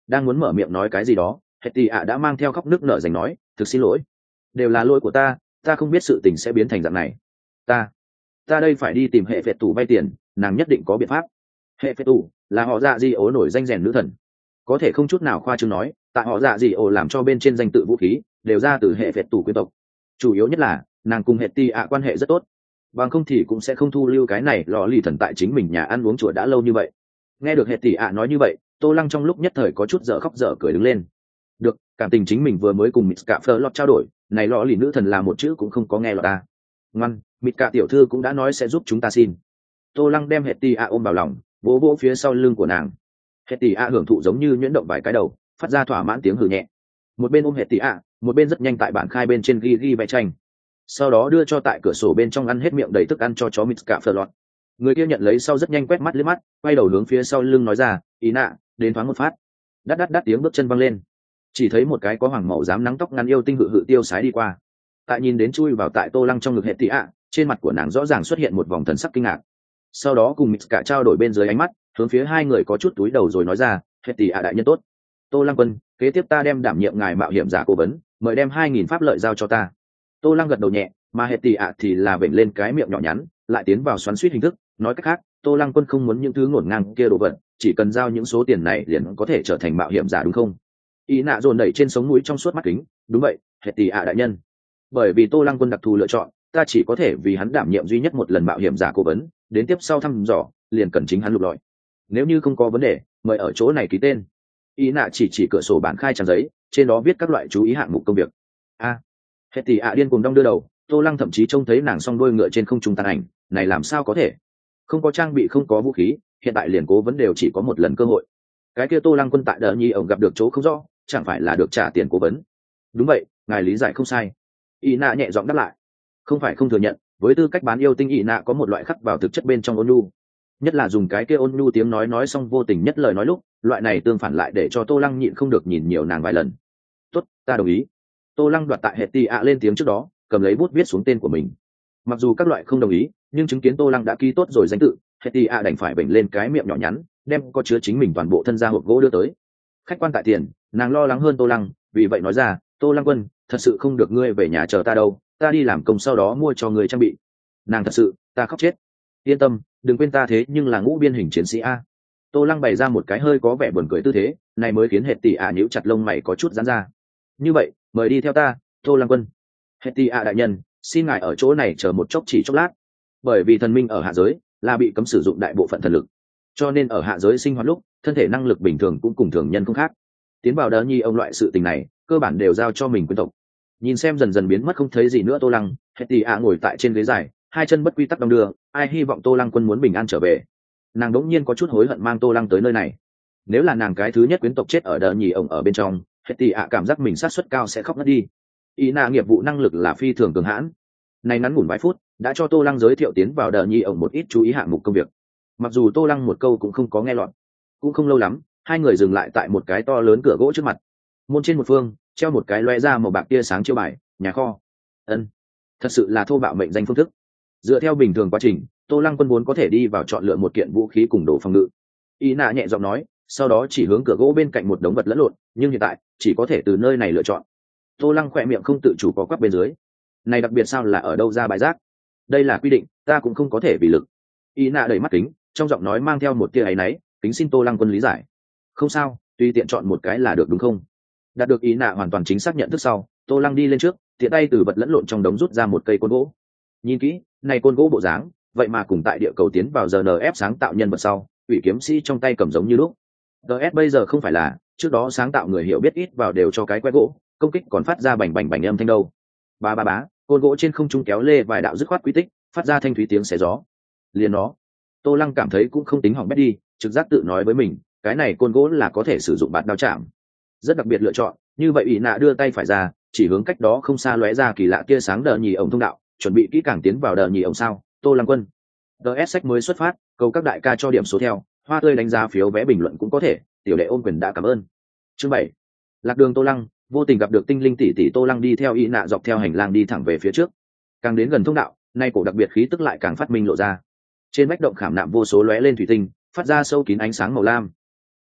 đang muốn mở miệng nói cái gì đó, hệ tỷ ạ đã mang theo khóc nước nở dành nói, thực xin lỗi, đều là lỗi của ta, ta không biết sự tình sẽ biến thành dạng này. ta ta đây phải đi tìm hệ phệ tủ vay tiền, nàng nhất định có biện pháp. Hệ phệ tủ là họ dạ di ố nổi danh rèn nữ thần, có thể không chút nào khoa trương nói, tại họ dạ di ố làm cho bên trên danh tự vũ khí đều ra từ hệ phệ tủ quyến tộc. Chủ yếu nhất là nàng cùng hệ tỷ ạ quan hệ rất tốt, bằng không thì cũng sẽ không thu lưu cái này lò lì thần tại chính mình nhà ăn uống chùa đã lâu như vậy. Nghe được hệ tỷ ạ nói như vậy, Tô Lăng trong lúc nhất thời có chút dở khóc dở cười đứng lên. Được, cảm tình chính mình vừa mới cùng Mít Cạ Phơ lọt trao đổi, này lò lì nữ thần là một chữ cũng không có nghe lọt ta. Ngoan, Mít Cạ tiểu thư cũng đã nói sẽ giúp chúng ta xin. Tô Lăng đem hệ tỷ ạ ôm vào lòng, vỗ vỗ phía sau lưng của nàng. Hệ tỷ ạ hưởng thụ giống như nhuyễn động vài cái đầu, phát ra thỏa mãn tiếng hừ nhẹ. Một bên ôm hệ tỷ ạ, một bên rất nhanh tại bản khai bên trên ghi ghi vẽ tranh, sau đó đưa cho tại cửa sổ bên trong ăn hết miệng đầy thức ăn cho chó Mít Cạ Phơ lọt. Người kia nhận lấy sau rất nhanh quét mắt liếc mắt, quay đầu hướng phía sau lưng nói ra, ý nạ, đến thoáng một phát. Đắt đắt đắt tiếng bước chân văng lên, chỉ thấy một cái có hoàng màu dám nắng tóc ngắn yêu tinh hự hự tiêu sái đi qua. Tại nhìn đến chui vào tại Tô Lăng trong ngực hệ tỷ ạ, trên mặt của nàng rõ ràng xuất hiện một vòng thần sắc kinh ngạc. Sau đó cùng Mít Cạ trao đổi bên dưới ánh mắt, hướng phía hai người có chút túi đầu rồi nói ra, hệ tỷ ạ đại nhân tốt. Tô Lăng quân, kế tiếp ta đem đảm nhiệm ngài mạo hiểm giả cố vấn, mời đem hai nghìn pháp lợi giao cho ta. Tô Lăng gật đầu nhẹ, mà hệ tỷ ạ thì là vểnh lên cái miệng nhỏ nhắn, lại tiến vào xoắn xuýt hình thức, nói cách khác, Tô Lăng quân không muốn những thứ ngổn ngang kia đồ vật, chỉ cần giao những số tiền này liền có thể trở thành mạo hiểm giả đúng không? Y nạ dồn đẩy trên sống mũi trong suốt mắt kính, đúng vậy, hệ tỷ ạ đại nhân. Bởi vì Tô Lăng quân đặc thù lựa chọn, ta chỉ có thể vì hắn đảm nhiệm duy nhất một lần mạo hiểm giả cố vấn, đến tiếp sau thăm dò, liền cần chính hắn lục lọi. Nếu như không có vấn đề, mời ở chỗ này ký tên. Y nạ chỉ chỉ cửa sổ bản khai trang giấy, trên đó viết các loại chú ý hạng mục công việc. A, à, hệ tỷ ạ điên cuồng đong đưa đầu, Tô Lăng thậm chí trông thấy nàng song đôi ngựa trên không trung tàn ảnh, này làm sao có thể? Không có trang bị, không có vũ khí, hiện tại liền cố vấn đều chỉ có một lần cơ hội. Cái kia Tô Lăng quân tại Đờ Nhi ổng gặp được chỗ không rõ, chẳng phải là được trả tiền cố vấn? Đúng vậy, ngài lý giải không sai. Y nạ nhẹ giọng đáp lại. Không phải không thừa nhận, với tư cách bán yêu tinh, Y nạ có một loại khắc vào thực chất bên trong ôn nhu, nhất là dùng cái kia ôn nhu tiếng nói nói xong vô tình nhất lời nói lúc, loại này tương phản lại để cho Tô Lăng nhịn không được nhìn nhiều nàng vài lần. Tốt, ta đồng ý. Tô Lăng đoạt tại hệ tỷ ạ lên tiếng trước đó, cầm lấy bút viết xuống tên của mình. Mặc dù các loại không đồng ý, nhưng chứng kiến Tô Lăng đã ký tốt rồi danh tự, hệ tỷ ạ đành phải vểnh lên cái miệng nhỏ nhắn, đem có chứa chính mình toàn bộ thân ra hộp gỗ đưa tới. Khách quan tại tiền, nàng lo lắng hơn Tô Lăng, vì vậy nói ra, Tô Lăng quân, thật sự không được ngươi về nhà chờ ta đâu, ta đi làm công sau đó mua cho ngươi trang bị. Nàng thật sự, ta khóc chết. Yên tâm, đừng quên ta thế nhưng là ngũ biên hình chiến sĩ a. Tô Lăng bày ra một cái hơi có vẻ buồn cười tư thế, này mới khiến hệ tỷ ạ nhíu chặt lông mày có chút giãn ra. Như vậy, mời đi theo ta, Tô Lăng quân. Hệ tỷ ạ đại nhân, xin ngài ở chỗ này chờ một chốc chỉ chốc lát. Bởi vì thần minh ở hạ giới là bị cấm sử dụng đại bộ phận thần lực, cho nên ở hạ giới sinh hoạt lúc, thân thể năng lực bình thường cũng cùng thường nhân không khác. Tiến vào Đờ Nhi ông loại sự tình này, cơ bản đều giao cho mình quyến tộc. Nhìn xem dần dần biến mất không thấy gì nữa Tô Lăng, hệ tỷ ạ ngồi tại trên ghế dài, hai chân bất quy tắc đong đưa, ai hy vọng Tô Lăng quân muốn bình an trở về. Nàng đống nhiên có chút hối hận mang Tô Lăng tới nơi này. Nếu là nàng cái thứ nhất quyến tộc chết ở Đờ Nhi ông ở bên trong, hệ tỷ ạ cảm giác mình sát suất cao sẽ khóc ngất đi. Ý nạ nghiệp vụ năng lực là phi thường cường hãn, này ngắn ngủn vài phút đã cho Tô Lăng giới thiệu tiến vào Đờ Nhi ổng một ít chú ý hạng mục công việc. Mặc dù Tô Lăng một câu cũng không có nghe lọt. Cũng không lâu lắm, hai người dừng lại tại một cái to lớn cửa gỗ trước mặt. Môn trên một phương treo một cái loe ra màu bạc tia sáng chiêu bài, nhà kho. Ân, thật sự là thô bạo mệnh danh phương thức. Dựa theo bình thường quá trình, Tô Lăng quân vốn có thể đi vào chọn lựa một kiện vũ khí cùng đồ phòng ngự. Y nạ nhẹ giọng nói, sau đó chỉ hướng cửa gỗ bên cạnh một đống vật lẫn lộn, nhưng hiện tại chỉ có thể từ nơi này lựa chọn. Tô Lăng khỏe miệng không tự chủ có quắp bên dưới. Này đặc biệt sao là ở đâu ra bãi rác? Đây là quy định, ta cũng không có thể vì lực. Y nạ đẩy mắt kính, trong giọng nói mang theo một tia áy náy, kính xin Tô Lăng quân lý giải. Không sao, tùy tiện chọn một cái là được đúng không? Đạt được ý nạ hoàn toàn chính xác nhận thức sau, Tô Lăng đi lên trước, tiện tay từ vật lẫn lộn trong đống rút ra một cây côn gỗ. Nhìn kỹ, này côn gỗ bộ dáng, vậy mà cùng tại địa cầu tiến vào giê en ép sáng tạo nhân vật sau, ủy kiếm sĩ trong tay cầm giống như lúc. đê ét bây giờ không phải là, trước đó sáng tạo người hiểu biết ít vào đều cho cái que gỗ, công kích còn phát ra bành bành bành âm thanh đâu. Ba ba bá, côn gỗ trên không trung kéo lê vài đạo dứt khoát quy tích, phát ra thanh thúy tiếng xé gió. Liền nó, Tô Lăng cảm thấy cũng không tính hỏng bét đi, trực giác tự nói với mình, cái này côn gỗ là có thể sử dụng bạt đao chạm. Rất đặc biệt lựa chọn, như vậy ủy nạ đưa tay phải ra, chỉ hướng cách đó không xa lóe ra kỳ lạ tia sáng Đờ Nhì ổng thông đạo, chuẩn bị kỹ càng tiến vào Đờ Nhì ổng sao? Tô Lăng quân. đê ét sách mới xuất phát, cầu các đại ca cho điểm số theo, hoa tươi đánh giá phiếu vé bình luận cũng có thể, tiểu đệ ôn quyền đã cảm ơn. Chương bảy. Lạc đường Tô Lăng, vô tình gặp được tinh linh tỷ tỷ Tô Lăng đi theo y nạ dọc theo hành lang đi thẳng về phía trước. Càng đến gần thông đạo, nay cổ đặc biệt khí tức lại càng phát minh lộ ra. Trên vách động khảm nạm vô số lóe lên thủy tinh, phát ra sâu kín ánh sáng màu lam.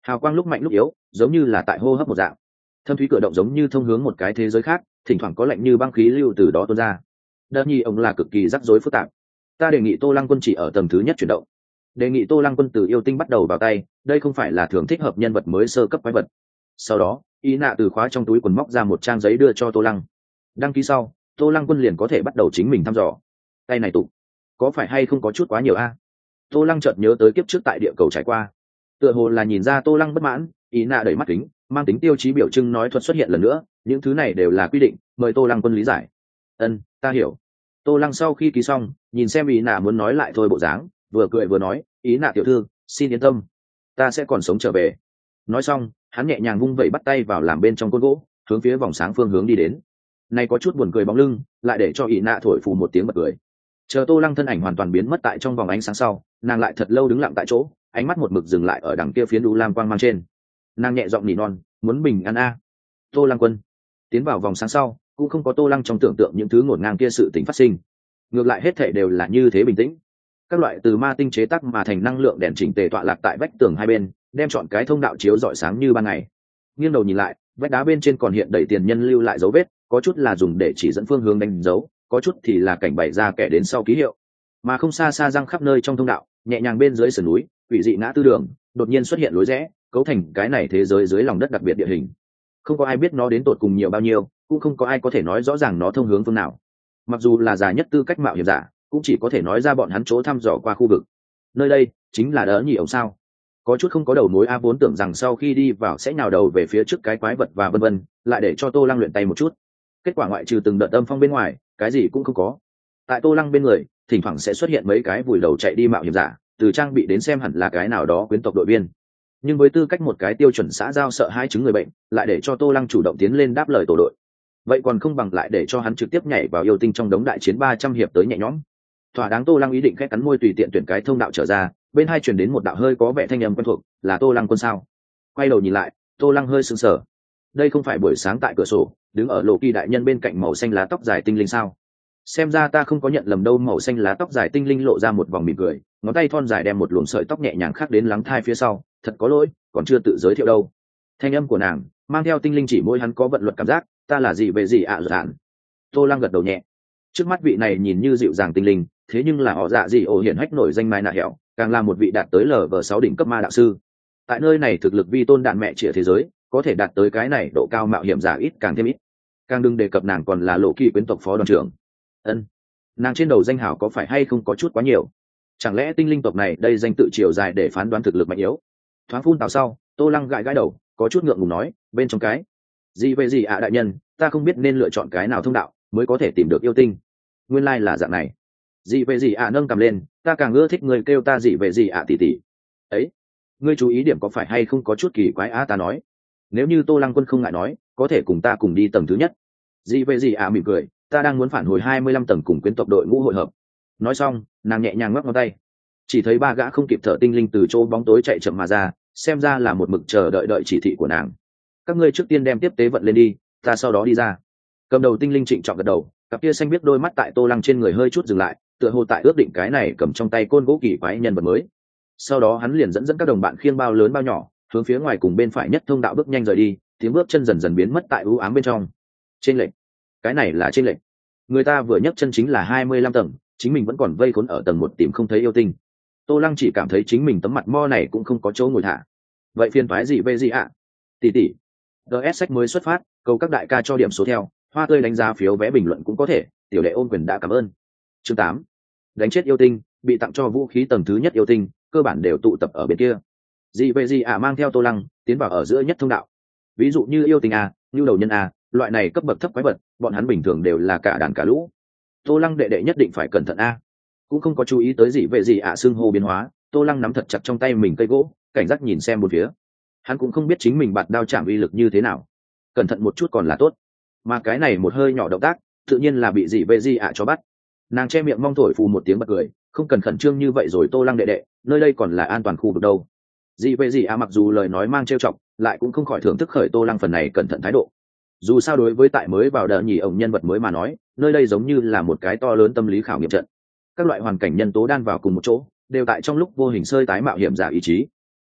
hào quang lúc mạnh lúc yếu, giống như là tại hô hấp một dạng. Thâm thúy cửa động giống như thông hướng một cái thế giới khác, thỉnh thoảng có lạnh như băng khí lưu từ đó tuôn ra. Đợt nhì ổng là cực kỳ rắc rối phức tạp. Ta đề nghị Tô Lăng Quân chỉ ở tầng thứ nhất chuyển động. Đề nghị Tô Lăng Quân từ yêu tinh bắt đầu vào tay, đây không phải là thường thích hợp nhân vật mới sơ cấp quái vật. Sau đó, ý nạ từ khóa trong túi quần móc ra một trang giấy đưa cho Tô Lăng. Đăng ký sau, Tô Lăng Quân liền có thể bắt đầu chính mình thăm dò. Tay này tụ, có phải hay không có chút quá nhiều a? Tô Lăng chợt nhớ tới kiếp trước tại địa cầu trải qua, tựa hồ là nhìn ra Tô Lăng bất mãn, ý nạ đẩy mắt kính, mang tính tiêu chí biểu trưng nói thuật xuất hiện lần nữa, những thứ này đều là quy định, mời Tô Lăng Quân lý giải. Ân, ta hiểu. Tô Lăng sau khi ký xong, nhìn xem ý nạ muốn nói lại thôi bộ dáng, vừa cười vừa nói, ý nạ tiểu thư, xin yên tâm, ta sẽ còn sống trở về. Nói xong, hắn nhẹ nhàng vung vẩy bắt tay vào làm bên trong côn gỗ, hướng phía vòng sáng phương hướng đi đến. Này có chút buồn cười bóng lưng, lại để cho ý nạ thổi phù một tiếng bật cười. Chờ Tô Lăng thân ảnh hoàn toàn biến mất tại trong vòng ánh sáng sau, nàng lại thật lâu đứng lặng tại chỗ, ánh mắt một mực dừng lại ở đằng kia phiến đu lam quang mang trên. Nàng nhẹ giọng nỉ non, muốn bình an a. Tô Lăng Quân tiến vào vòng sáng sau, cũng không có Tô Lăng trong tưởng tượng những thứ ngổn ngang kia sự tình phát sinh, ngược lại hết thảy đều là như thế bình tĩnh. Các loại từ ma tinh chế tác mà thành năng lượng đèn chỉnh tề tọa lạc tại vách tường hai bên, đem chọn cái thông đạo chiếu rọi sáng như ban ngày. Nghiêng đầu nhìn lại, vách đá bên trên còn hiện đầy tiền nhân lưu lại dấu vết, có chút là dùng để chỉ dẫn phương hướng đánh dấu, có chút thì là cảnh bày ra kẻ đến sau ký hiệu. Mà không xa xa răng khắp nơi trong thông đạo, nhẹ nhàng bên dưới sườn núi, quỷ dị ngã tư đường, đột nhiên xuất hiện lối rẽ, cấu thành cái này thế giới dưới lòng đất đặc biệt địa hình. Không có ai biết nó đến tột cùng nhiều bao nhiêu, cũng không có ai có thể nói rõ ràng nó thông hướng phương nào. Mặc dù là già nhất tư cách mạo hiểm giả, cũng chỉ có thể nói ra bọn hắn chỗ thăm dò qua khu vực. Nơi đây chính là đỡ nhì ổng sao? Có chút không có đầu mối, a vốn tưởng rằng sau khi đi vào sẽ nhào đầu về phía trước cái quái vật và vân vân, lại để cho Tô Lăng luyện tay một chút. Kết quả ngoại trừ từng đợt âm phong bên ngoài, cái gì cũng không có. Tại Tô Lăng bên người, thỉnh thoảng sẽ xuất hiện mấy cái vùi đầu chạy đi mạo hiểm giả, từ trang bị đến xem hẳn là cái nào đó quyến tộc đội viên. Nhưng với tư cách một cái tiêu chuẩn xã giao sợ hai chứng người bệnh, lại để cho Tô Lăng chủ động tiến lên đáp lời tổ đội. Vậy còn không bằng lại để cho hắn trực tiếp nhảy vào yêu tinh trong đống đại chiến ba trăm hiệp tới nhẹ nhõm. Thỏa đáng. Tô Lăng ý định khẽ cắn môi tùy tiện tuyển cái thông đạo trở ra, bên hai truyền đến một đạo hơi có vẻ thanh âm quen thuộc, là Tô Lăng Quân sao? Quay đầu nhìn lại, Tô Lăng hơi sững sờ. Đây không phải buổi sáng tại cửa sổ, đứng ở lộ kỳ đại nhân bên cạnh màu xanh lá tóc dài tinh linh sao? Xem ra ta không có nhận lầm đâu. Màu xanh lá tóc dài tinh linh lộ ra một vòng mỉm cười, ngón tay thon dài đem một luồng sợi tóc nhẹ nhàng khắc đến lắng thai phía sau. Thật có lỗi, còn chưa tự giới thiệu đâu. Thanh âm của nàng mang theo tinh linh chỉ môi hắn có vận luật cảm giác, ta là gì về gì ạ dạn. Tô Lăng gật đầu nhẹ. Trước mắt vị này nhìn như dịu dàng tinh linh, thế nhưng là họ dạ gì ổ hiển hách nổi danh mai nạ hẻo, càng là một vị đạt tới lv sáu đỉnh cấp ma đạo sư. Tại nơi này thực lực vi tôn đạn mẹ trịa thế giới, có thể đạt tới cái này độ cao mạo hiểm giả ít càng thêm ít. Càng đừng đề cập nàng còn là lộ kỳ quyến tộc phó đoàn trưởng. Ân, nàng trên đầu danh hảo có phải hay không có chút quá nhiều? Chẳng lẽ tinh linh tộc này đây danh tự chiều dài để phán đoán thực lực mạnh yếu? Thoáng phun tào sau, Tô Lăng gãi gãi đầu, có chút ngượng ngùng nói, bên trong cái gì về gì ạ đại nhân, ta không biết nên lựa chọn cái nào thông đạo mới có thể tìm được yêu tinh. Nguyên lai là dạng này. Gì về gì ạ nâng cầm lên, ta càng ưa thích người kêu ta gì về gì ạ tỷ tỷ. Ấy, ngươi chú ý điểm có phải hay không có chút kỳ quái á? Ta nói, nếu như Tô Lăng Quân không ngại nói, có thể cùng ta cùng đi tầng thứ nhất. Gì về gì ạ mỉm cười, ta đang muốn phản hồi hai mươi lăm tầng cùng quyến tộc đội ngũ hội hợp. Nói xong, nàng nhẹ nhàng ngoắc ngón tay, chỉ thấy ba gã không kịp thở tinh linh từ chỗ bóng tối chạy chậm mà ra, xem ra là một mực chờ đợi đợi chỉ thị của nàng. Các ngươi trước tiên đem tiếp tế vận lên đi, ta sau đó đi ra. Cầm đầu tinh linh trịnh trọng gật đầu, cặp kia xanh biết đôi mắt tại Tô Lăng trên người hơi chút dừng lại, tựa hồ tại ước định cái này cầm trong tay côn gỗ kỳ quái nhân vật mới. Sau đó hắn liền dẫn dẫn các đồng bạn khiêng bao lớn bao nhỏ, hướng phía ngoài cùng bên phải nhất thông đạo bước nhanh rời đi, tiếng bước chân dần dần biến mất tại u ám bên trong. Trên lệnh, cái này là trên lệnh. Người ta vừa nhấc chân chính là hai mươi lăm tầng, chính mình vẫn còn vây khốn ở tầng một tìm không thấy yêu tinh. Tô Lăng chỉ cảm thấy chính mình tấm mặt mo này cũng không có chỗ ngồi thả. Vậy phiền toái gì về gì ạ? Tỷ tỷ, ds sách mới xuất phát, cầu các đại ca cho điểm số theo, hoa tươi đánh giá phiếu vé bình luận cũng có thể, tiểu đệ ôn quyền đã cảm ơn. Chương tám, đánh chết yêu tinh, bị tặng cho vũ khí tầng thứ nhất yêu tinh, cơ bản đều tụ tập ở bên kia. Dị về gì ạ mang theo Tô Lăng tiến vào ở giữa nhất thông đạo. Ví dụ như yêu tinh a, như đầu nhân a, loại này cấp bậc thấp quái vật, bọn hắn bình thường đều là cả đàn cả lũ. Tô Lăng đệ đệ nhất định phải cẩn thận a. Cũng không có chú ý tới gì về gì ạ xưng hô biến hóa, Tô Lăng nắm thật chặt trong tay mình cây gỗ, cảnh giác nhìn xem bốn phía. Hắn cũng không biết chính mình bạt đao chạm uy lực như thế nào, cẩn thận một chút còn là tốt. Mà cái này một hơi nhỏ động tác, tự nhiên là bị dị về gì ạ cho bắt. Nàng che miệng mong thổi phù một tiếng bật cười, không cần khẩn trương như vậy rồi Tô Lăng đệ đệ, nơi đây còn là an toàn khu vực đâu. Dị về gì ạ mặc dù lời nói mang trêu chọc, lại cũng không khỏi thưởng thức khởi Tô Lăng phần này cẩn thận thái độ. Dù sao đối với tại mới vào đợt nhì ổng nhân vật mới mà nói, nơi đây giống như là một cái to lớn tâm lý khảo nghiệm trận. Các loại hoàn cảnh nhân tố đan vào cùng một chỗ, đều tại trong lúc vô hình sơi tái mạo hiểm giả ý chí.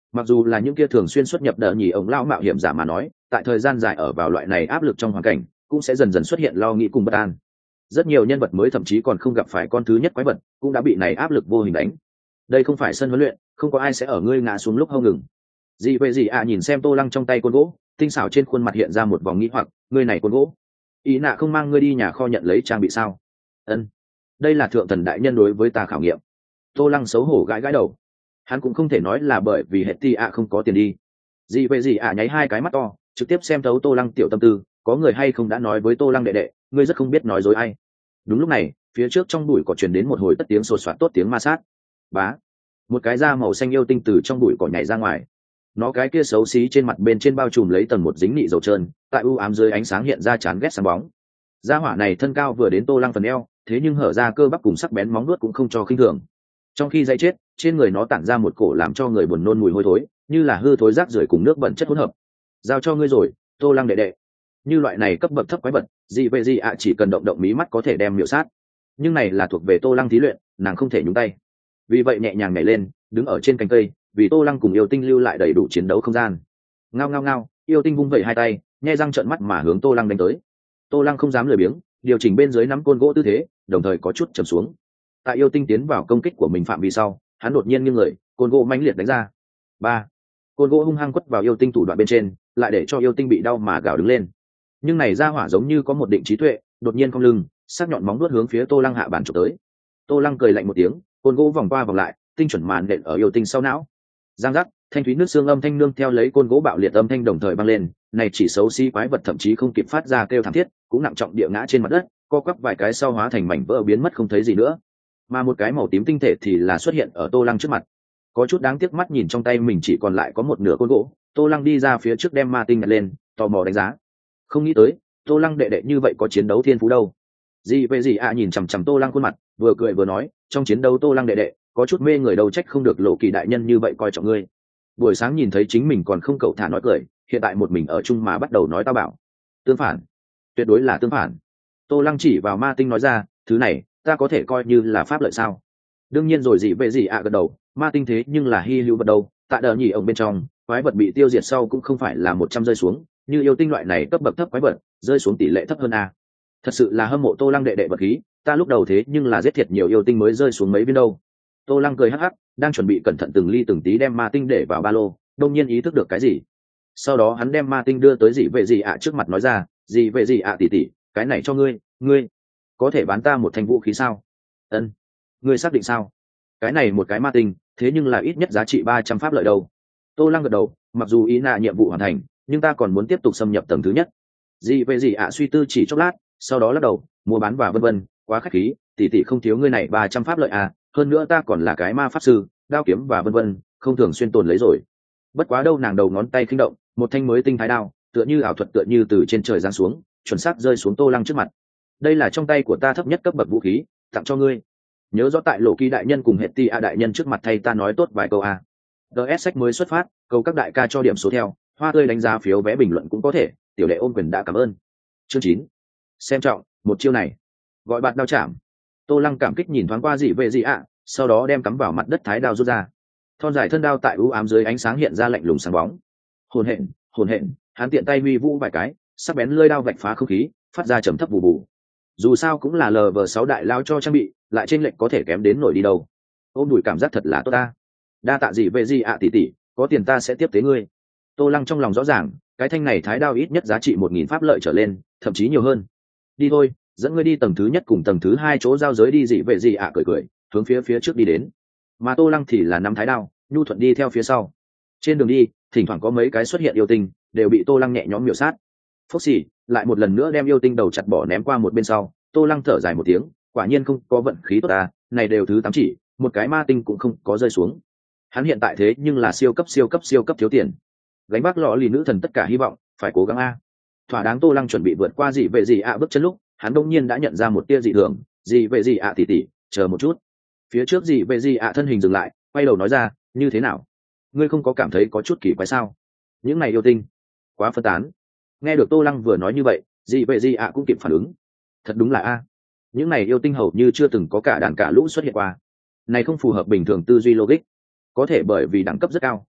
Mặc dù là những kia thường xuyên xuất nhập đờ nhì ổng lao mạo hiểm giả mà nói, tại thời gian dài ở vào loại này áp lực trong hoàn cảnh cũng sẽ dần dần xuất hiện lo nghĩ cùng bất an. Rất nhiều nhân vật mới thậm chí còn không gặp phải con thứ nhất quái vật cũng đã bị này áp lực vô hình đánh. Đây không phải sân huấn luyện, không có ai sẽ ở ngươi ngã xuống lúc hông ngừng. Gì về gì à, nhìn xem Tô Lăng trong tay côn gỗ, tinh xảo trên khuôn mặt hiện ra một vòng nghĩ hoặc, ngươi này côn gỗ, ý nạ không mang ngươi đi nhà kho nhận lấy trang bị sao? Ân, đây là thượng thần đại nhân đối với ta khảo nghiệm. Tô Lăng xấu hổ gãi gãi đầu. Hắn cũng không thể nói là bởi vì hệ ti ạ không có tiền đi. Gì về gì à, nháy hai cái mắt to, trực tiếp xem thấu Tô Lăng tiểu tâm tư, có người hay không đã nói với Tô Lăng đệ đệ, ngươi rất không biết nói dối ai. Đúng lúc này, phía trước trong bụi cỏ truyền đến một hồi tất tiếng sột soạt tốt tiếng ma sát. Bá, một cái da màu xanh yêu tinh từ trong bụi cỏ nhảy ra ngoài. Nó cái kia xấu xí trên mặt bên trên bao trùm lấy tầng một dính nị dầu trơn, tại u ám dưới ánh sáng hiện ra chán ghét sáng bóng. Da hỏa này thân cao vừa đến Tô Lăng phần eo, thế nhưng hở ra cơ bắp cùng sắc bén móng vuốt cũng không cho khinh thường. Trong khi dây chết, trên người nó tản ra một cổ làm cho người buồn nôn mùi hôi thối, như là hư thối rác rưởi cùng nước bẩn chất hỗn hợp. Giao cho ngươi rồi, Tô Lăng đệ đệ. Như loại này cấp bậc thấp quái vật, gì về gì ạ, chỉ cần động động mí mắt có thể đem miểu sát. Nhưng này là thuộc về Tô Lăng thí luyện, nàng không thể nhúng tay. Vì vậy nhẹ nhàng nhảy lên, đứng ở trên cành cây, vì Tô Lăng cùng yêu tinh lưu lại đầy đủ chiến đấu không gian. Ngao ngao ngao, yêu tinh vung vẩy hai tay, nhe răng trợn mắt mà hướng Tô Lăng đánh tới. Tô Lăng không dám lười biếng, điều chỉnh bên dưới nắm côn gỗ tư thế, đồng thời có chút trầm xuống. Tại yêu tinh tiến vào công kích của mình phạm vi sau, hắn đột nhiên nghiêng người, côn gỗ mãnh liệt đánh ra. Ba, côn gỗ hung hăng quất vào yêu tinh thủ đoạn bên trên, lại để cho yêu tinh bị đau mà gào đứng lên. Nhưng này ra hỏa giống như có một định trí tuệ, đột nhiên cong lưng, sắc nhọn móng vuốt hướng phía Tô Lăng hạ bản chụp tới. Tô Lăng cười lạnh một tiếng, côn gỗ vòng qua vòng lại, tinh chuẩn màn nện ở yêu tinh sau não. Giang giác, thanh thúy nước xương âm thanh nương theo lấy côn gỗ bạo liệt âm thanh đồng thời vang lên, này chỉ xấu xí quái vật thậm chí không kịp phát ra kêu thảm thiết, cũng nặng trọng địa ngã trên mặt đất, co quắp vài cái sau hóa thành mảnh vỡ biến mất không thấy gì nữa. Mà một cái màu tím tinh thể thì là xuất hiện ở Tô Lăng trước mặt. Có chút đáng tiếc mắt nhìn trong tay mình chỉ còn lại có một nửa côn gỗ, Tô Lăng đi ra phía trước đem ma tinh nhặt lên, tò mò đánh giá. Không nghĩ tới, Tô Lăng đệ đệ như vậy có chiến đấu thiên phú đâu. Gì về gì à, nhìn chằm chằm Tô Lăng khuôn mặt, vừa cười vừa nói, trong chiến đấu Tô Lăng đệ đệ có chút mê người, đầu trách không được Lộ Kỳ đại nhân như vậy coi trọng ngươi. Buổi sáng nhìn thấy chính mình còn không cậu thả nói cười, hiện tại một mình ở chung mà bắt đầu nói tao bảo. Tương phản, tuyệt đối là tương phản. Tô Lăng chỉ vào ma tinh nói ra, thứ này ta có thể coi như là pháp lợi sao? Đương nhiên rồi, gì về gì ạ, gật đầu, ma tinh thế nhưng là hy hữu vật đâu, tại đờ nhỉ ổng bên trong, quái vật bị tiêu diệt sau cũng không phải là một trăm rơi xuống, như yêu tinh loại này cấp bậc thấp quái vật, rơi xuống tỷ lệ thấp hơn a. Thật sự là hâm mộ Tô Lăng đệ đệ vật khí, ta lúc đầu thế nhưng là giết thiệt nhiều yêu tinh mới rơi xuống mấy viên đâu. Tô Lăng cười hắc hắc, đang chuẩn bị cẩn thận từng ly từng tí đem ma tinh để vào ba lô, đông nhiên ý thức được cái gì. Sau đó hắn đem ma tinh đưa tới dị vệ dị ạ trước mặt nói ra, dị vệ dị ạ tỷ tỷ, cái này cho ngươi, ngươi có thể bán ta một thanh vũ khí sao? Ân, ngươi xác định sao? Cái này một cái ma tinh, thế nhưng là ít nhất giá trị ba trăm pháp lợi đâu. Tô Lăng gật đầu, mặc dù ý là nhiệm vụ hoàn thành, nhưng ta còn muốn tiếp tục xâm nhập tầng thứ nhất. Dị vệ dị ạ suy tư chỉ chốc lát, sau đó lắc đầu, mua bán và vân vân, quá khách khí, tỷ tỷ không thiếu ngươi này ba trăm pháp lợi à, hơn nữa ta còn là cái ma pháp sư, đao kiếm và vân vân, không thường xuyên tồn lấy rồi. Bất quá đâu, nàng đầu ngón tay khinh động, một thanh mới tinh thái đao, tựa như ảo thuật, tựa như từ trên trời giáng xuống, chuẩn xác rơi xuống Tô Lăng trước mặt. Đây là trong tay của ta thấp nhất cấp bậc vũ khí, tặng cho ngươi. Nhớ rõ tại Lộ Kỳ đại nhân cùng Hệ Ti a đại nhân trước mặt thay ta nói tốt vài câu a. ds sách mới xuất phát, cầu các đại ca cho điểm số theo, hoa tươi đánh giá phiếu vé bình luận cũng có thể, tiểu đệ ôn quyền đã cảm ơn. Chương chín, xem trọng một chiêu này, gọi bạn đao chạm. Tô Lăng cảm kích nhìn thoáng qua dị vệ dị ạ, sau đó đem cắm vào mặt đất thái đao rút ra. Thon dài thân đao tại u ám dưới ánh sáng hiện ra lạnh lùng sáng bóng. Hồn hện, hồn hện, hắn tiện tay huy vũ vài cái, sắc bén lưỡi đao vạch phá không khí, phát ra trầm thấp bù bù. Dù sao cũng là lv sáu đại lao cho trang bị, lại trên lệnh có thể kém đến nổi đi đâu. Ôm đùi cảm giác thật là tốt ta. Đa tạ gì về gì ạ tỷ tỷ, có tiền ta sẽ tiếp tế ngươi. Tô Lăng trong lòng rõ ràng, cái thanh này thái đao ít nhất giá trị một nghìn pháp lợi trở lên, thậm chí nhiều hơn. Đi thôi, dẫn ngươi đi tầng thứ nhất cùng tầng thứ hai chỗ giao giới đi. Dị về gì ạ cười cười, hướng phía phía trước đi đến. Mà Tô Lăng thì là nắm thái đao, nhu thuận đi theo phía sau. Trên đường đi, thỉnh thoảng có mấy cái xuất hiện yêu tinh, đều bị Tô Lăng nhẹ nhõm miểu sát. Phốc xì, lại một lần nữa đem yêu tinh đầu chặt bỏ ném qua một bên sau. Tô Lăng thở dài một tiếng, quả nhiên không có vận khí tốt à, này đều thứ tám chỉ, một cái ma tinh cũng không có rơi xuống. Hắn hiện tại thế nhưng là siêu cấp siêu cấp siêu cấp thiếu tiền, gánh vác lọ lì nữ thần tất cả hy vọng, phải cố gắng a. Thỏa đáng. Tô Lăng chuẩn bị vượt qua dị vệ dị ạ bước chân lúc, hắn đông nhiên đã nhận ra một tia dị thường. Dị vệ dị ạ tỷ tỷ, chờ một chút. Phía trước dị vệ dị ạ thân hình dừng lại, quay đầu nói ra, như thế nào, ngươi không có cảm thấy có chút kỳ quái sao? Những này yêu tinh quá phân tán. Nghe được Tô Lăng vừa nói như vậy, dị vệ dị ạ cũng kịp phản ứng. Thật đúng là a, những này yêu tinh hầu như chưa từng có cả đàn cả lũ xuất hiện qua, này không phù hợp bình thường tư duy logic. Có thể bởi vì đẳng cấp rất cao,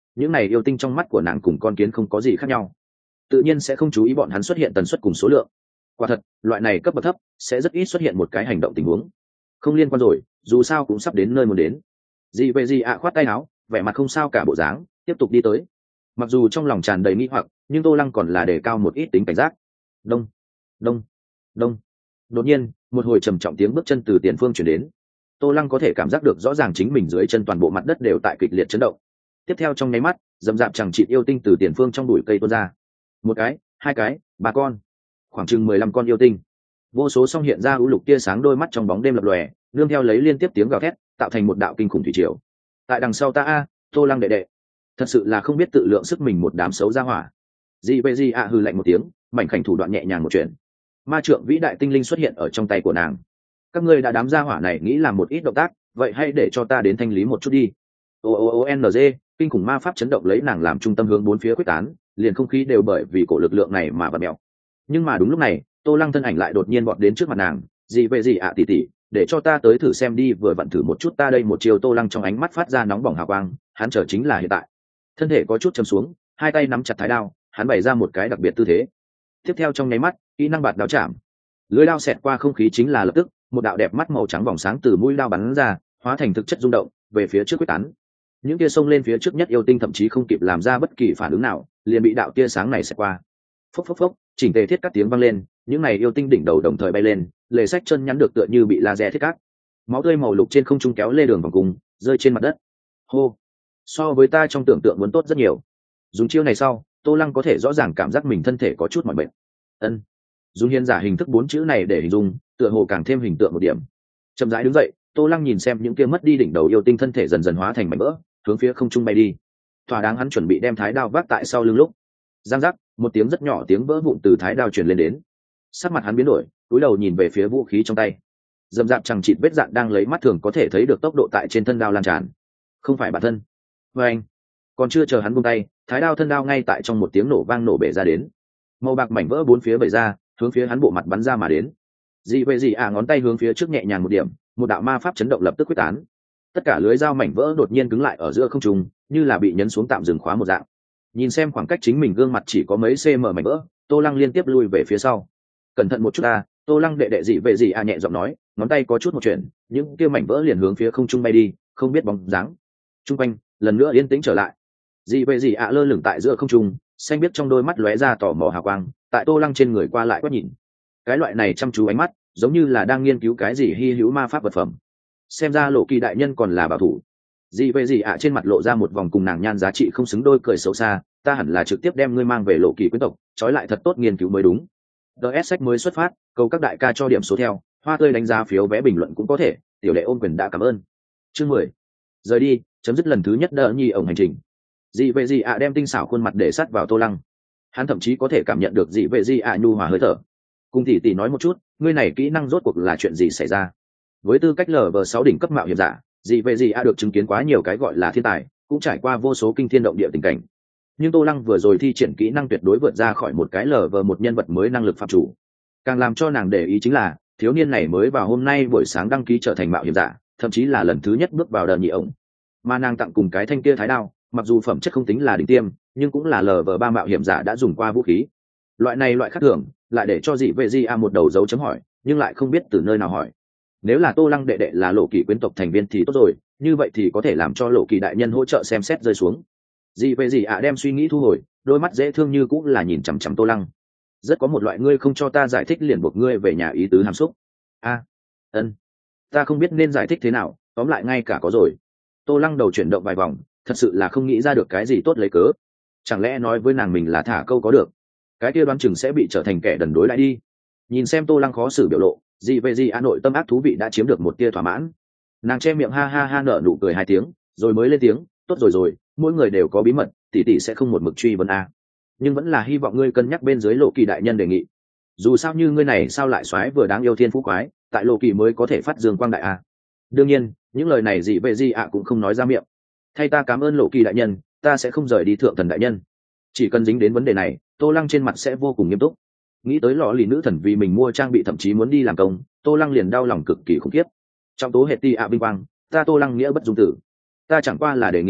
những này yêu tinh trong mắt của nàng cùng con kiến không có gì khác nhau, tự nhiên sẽ không chú ý bọn hắn xuất hiện tần suất cùng số lượng. Quả thật, loại này cấp bậc thấp sẽ rất ít xuất hiện một cái hành động tình huống. Không liên quan rồi, dù sao cũng sắp đến nơi muốn đến. Dị về gì ạ khoát tay áo, vẻ mặt không sao cả bộ dáng, tiếp tục đi tới. Mặc dù trong lòng tràn đầy nghi hoặc, nhưng Tô Lăng còn là đề cao một ít tính cảnh giác. Đông, đông, đông. Đột nhiên, một hồi trầm trọng tiếng bước chân từ tiền phương chuyển đến. Tô Lăng có thể cảm giác được rõ ràng chính mình dưới chân toàn bộ mặt đất đều tại kịch liệt chấn động. Tiếp theo trong nháy mắt, dầm dạp chẳng chịt yêu tinh từ tiền phương trong bụi cây tuôn ra. Một cái, hai cái, ba con, khoảng chừng mười lăm con yêu tinh. Vô số song hiện ra u lục tia sáng đôi mắt trong bóng đêm lập lòe, nương theo lấy liên tiếp tiếng gào thét, tạo thành một đạo kinh khủng thủy triều. Tại đằng sau ta a, Tô Lăng đệ đệ, thật sự là không biết tự lượng sức mình một đám xấu ra hỏa. Dị về gì ạ hừ lạnh một tiếng, mảnh khảnh thủ đoạn nhẹ nhàng một chuyện. Ma trượng vĩ đại tinh linh xuất hiện ở trong tay của nàng. Các ngươi đã đám gia hỏa này nghĩ làm một ít động tác, vậy hãy để cho ta đến thanh lý một chút đi. O O O N G, kinh khủng ma pháp chấn động lấy nàng làm trung tâm hướng bốn phía quyết tán, liền không khí đều bởi vì cổ lực lượng này mà vặn mèo. Nhưng mà đúng lúc này, Tô Lăng thân ảnh lại đột nhiên vọt đến trước mặt nàng. Dị về gì ạ tỷ tỷ, để cho ta tới thử xem đi, vừa vặn thử một chút ta đây một chiều. Tô Lăng trong ánh mắt phát ra nóng bỏng hào quang, hắn chờ chính là hiện tại. Thân thể có chút chầm xuống, hai tay nắm chặt thái đao, hắn bày ra một cái đặc biệt tư thế. Tiếp theo trong nháy mắt, kỹ năng bạt đao chạm, lưỡi đao xẹt qua không khí chính là lập tức một đạo đẹp mắt màu trắng vòng sáng từ mũi đao bắn ra, hóa thành thực chất rung động về phía trước quyết tán. Những tia sông lên phía trước nhất yêu tinh thậm chí không kịp làm ra bất kỳ phản ứng nào, liền bị đạo tia sáng này xẹt qua. Phốc phốc phốc, chỉnh tề thiết cắt tiếng vang lên, những này yêu tinh đỉnh đầu đồng thời bay lên, lề sách chân nhắn được tựa như bị laser thiết cắt. Máu tươi màu lục trên không trung kéo lê đường vòng cung, rơi trên mặt đất. Hô, so với ta trong tưởng tượng muốn tốt rất nhiều. Dùng chiêu này sau, Tô Lăng có thể rõ ràng cảm giác mình thân thể có chút mỏi mệt. Ân, dùng hiền giả hình thức bốn chữ này để hình dung, tựa hồ càng thêm hình tượng một điểm. Chậm rãi đứng dậy, Tô Lăng nhìn xem những kia mất đi đỉnh đầu yêu tinh thân thể dần dần hóa thành mảnh vỡ, hướng phía không trung bay đi. Thỏa đáng hắn chuẩn bị đem thái đao vác tại sau lưng lúc, giang giác, một tiếng rất nhỏ tiếng vỡ vụn từ thái đao truyền lên đến. Sắc mặt hắn biến đổi, cúi đầu nhìn về phía vũ khí trong tay. Dầm dạp chẳng chịt vết dạn đang lấy mắt thường có thể thấy được tốc độ tại trên thân đao lan tràn. Không phải bản thân. Và anh, còn chưa chờ hắn buông tay, thái đao thân đao ngay tại trong một tiếng nổ vang nổ bể ra đến. Màu bạc mảnh vỡ bốn phía bể ra, hướng phía hắn bộ mặt bắn ra mà đến. Dị về gì à, ngón tay hướng phía trước nhẹ nhàng một điểm, một đạo ma pháp chấn động lập tức quyết tán. Tất cả lưới dao mảnh vỡ đột nhiên cứng lại ở giữa không trung, như là bị nhấn xuống tạm dừng khóa một dạng. Nhìn xem khoảng cách chính mình gương mặt chỉ có mấy cm mảnh vỡ, Tô Lăng liên tiếp lui về phía sau. Cẩn thận một chút ta. Tô Lăng đệ đệ dị về gì à nhẹ giọng nói, ngón tay có chút một chuyện, những kia mảnh vỡ liền hướng phía không trung bay đi, không biết bóng dáng. Trung quanh lần nữa yên tĩnh trở lại. Dị về gì à lơ lửng tại giữa không trung, xanh biết trong đôi mắt lóe ra tò mò hào quang, tại Tô Lăng trên người qua lại quét nhìn. Cái loại này chăm chú ánh mắt, giống như là đang nghiên cứu cái gì hi hữu ma pháp vật phẩm. Xem ra Lộ Kỳ đại nhân còn là bảo thủ. Dị về gì ạ trên mặt lộ ra một vòng cùng nàng nhan giá trị không xứng đôi cười xấu xa, ta hẳn là trực tiếp đem ngươi mang về Lộ Kỳ quyến tộc, trói lại thật tốt nghiên cứu mới đúng. đê ét sách mới xuất phát, cầu các đại ca cho điểm số theo, hoa tươi đánh giá phiếu vé bình luận cũng có thể, tiểu đệ ôn quyền đã cảm ơn. Chương mười. Rời đi, chấm dứt lần thứ nhất đỡ nhi ổng hành trình. Dị về gì ạ đem tinh xảo khuôn mặt để sát vào Tô Lăng. Hắn thậm chí có thể cảm nhận được dị về gì ạ nhu hòa hơi thở. Cùng tỷ tỷ nói một chút, ngươi này kỹ năng rốt cuộc là chuyện gì xảy ra? Với tư cách lờ vờ sáu đỉnh cấp mạo hiểm giả, dị về gì ạ được chứng kiến quá nhiều cái gọi là thiên tài, cũng trải qua vô số kinh thiên động địa tình cảnh. Nhưng Tô Lăng vừa rồi thi triển kỹ năng tuyệt đối vượt ra khỏi một cái lờ vờ một nhân vật mới năng lực phạm chủ. Càng làm cho nàng để ý chính là, thiếu niên này mới vào hôm nay buổi sáng đăng ký trở thành mạo hiểm giả, thậm chí là lần thứ nhất bước vào đờ nhị ổng. Mà nàng tặng cùng cái thanh kia thái đao, mặc dù phẩm chất không tính là đỉnh tiêm, nhưng cũng là lờ vờ ba mạo hiểm giả đã dùng qua vũ khí. Loại này loại khác thường, lại để cho dị vệ di a một đầu dấu chấm hỏi, nhưng lại không biết từ nơi nào hỏi. Nếu là Tô Lăng đệ đệ là Lộ Kỳ quyến tộc thành viên thì tốt rồi, như vậy thì có thể làm cho Lộ Kỳ đại nhân hỗ trợ xem xét rơi xuống. Dị vệ gì ạ đem suy nghĩ thu hồi, đôi mắt dễ thương như cũng là nhìn chằm chằm Tô Lăng. Rất có một loại ngươi không cho ta giải thích liền buộc ngươi về nhà ý tứ hàm xúc. A, ân, ta không biết nên giải thích thế nào, tóm lại ngay cả có rồi. Tô Lăng đầu chuyển động vài vòng, thật sự là không nghĩ ra được cái gì tốt lấy cớ. Chẳng lẽ nói với nàng mình là thả câu có được, cái kia đoán chừng sẽ bị trở thành kẻ đần đối lại đi. Nhìn xem Tô Lăng khó xử biểu lộ, dị về gì a nội tâm ác thú vị đã chiếm được một tia thỏa mãn. Nàng che miệng ha ha ha nở nụ cười hai tiếng, rồi mới lên tiếng, tốt rồi rồi, mỗi người đều có bí mật, tỷ tỷ sẽ không một mực truy vấn a. Nhưng vẫn là hy vọng ngươi cân nhắc bên dưới Lộ Kỳ đại nhân đề nghị. Dù sao như ngươi này sao lại xoái vừa đáng yêu thiên phú quái, tại Lộ Kỳ mới có thể phát dương quang đại a. Đương nhiên, những lời này dị về gì ạ cũng không nói ra miệng. Thay ta cảm ơn Lộ Kỳ đại nhân, ta sẽ không rời đi thượng thần đại nhân. Chỉ cần dính đến vấn đề này, Tô Lăng trên mặt sẽ vô cùng nghiêm túc. Nghĩ tới lọ lì nữ thần vì mình mua trang bị thậm chí muốn đi làm công, Tô Lăng liền đau lòng cực kỳ khủng khiếp. Trong tố hệ ti ạ vinh quang, ta Tô Lăng nghĩa bất dung tử. Ta chẳng qua là đề nghị a,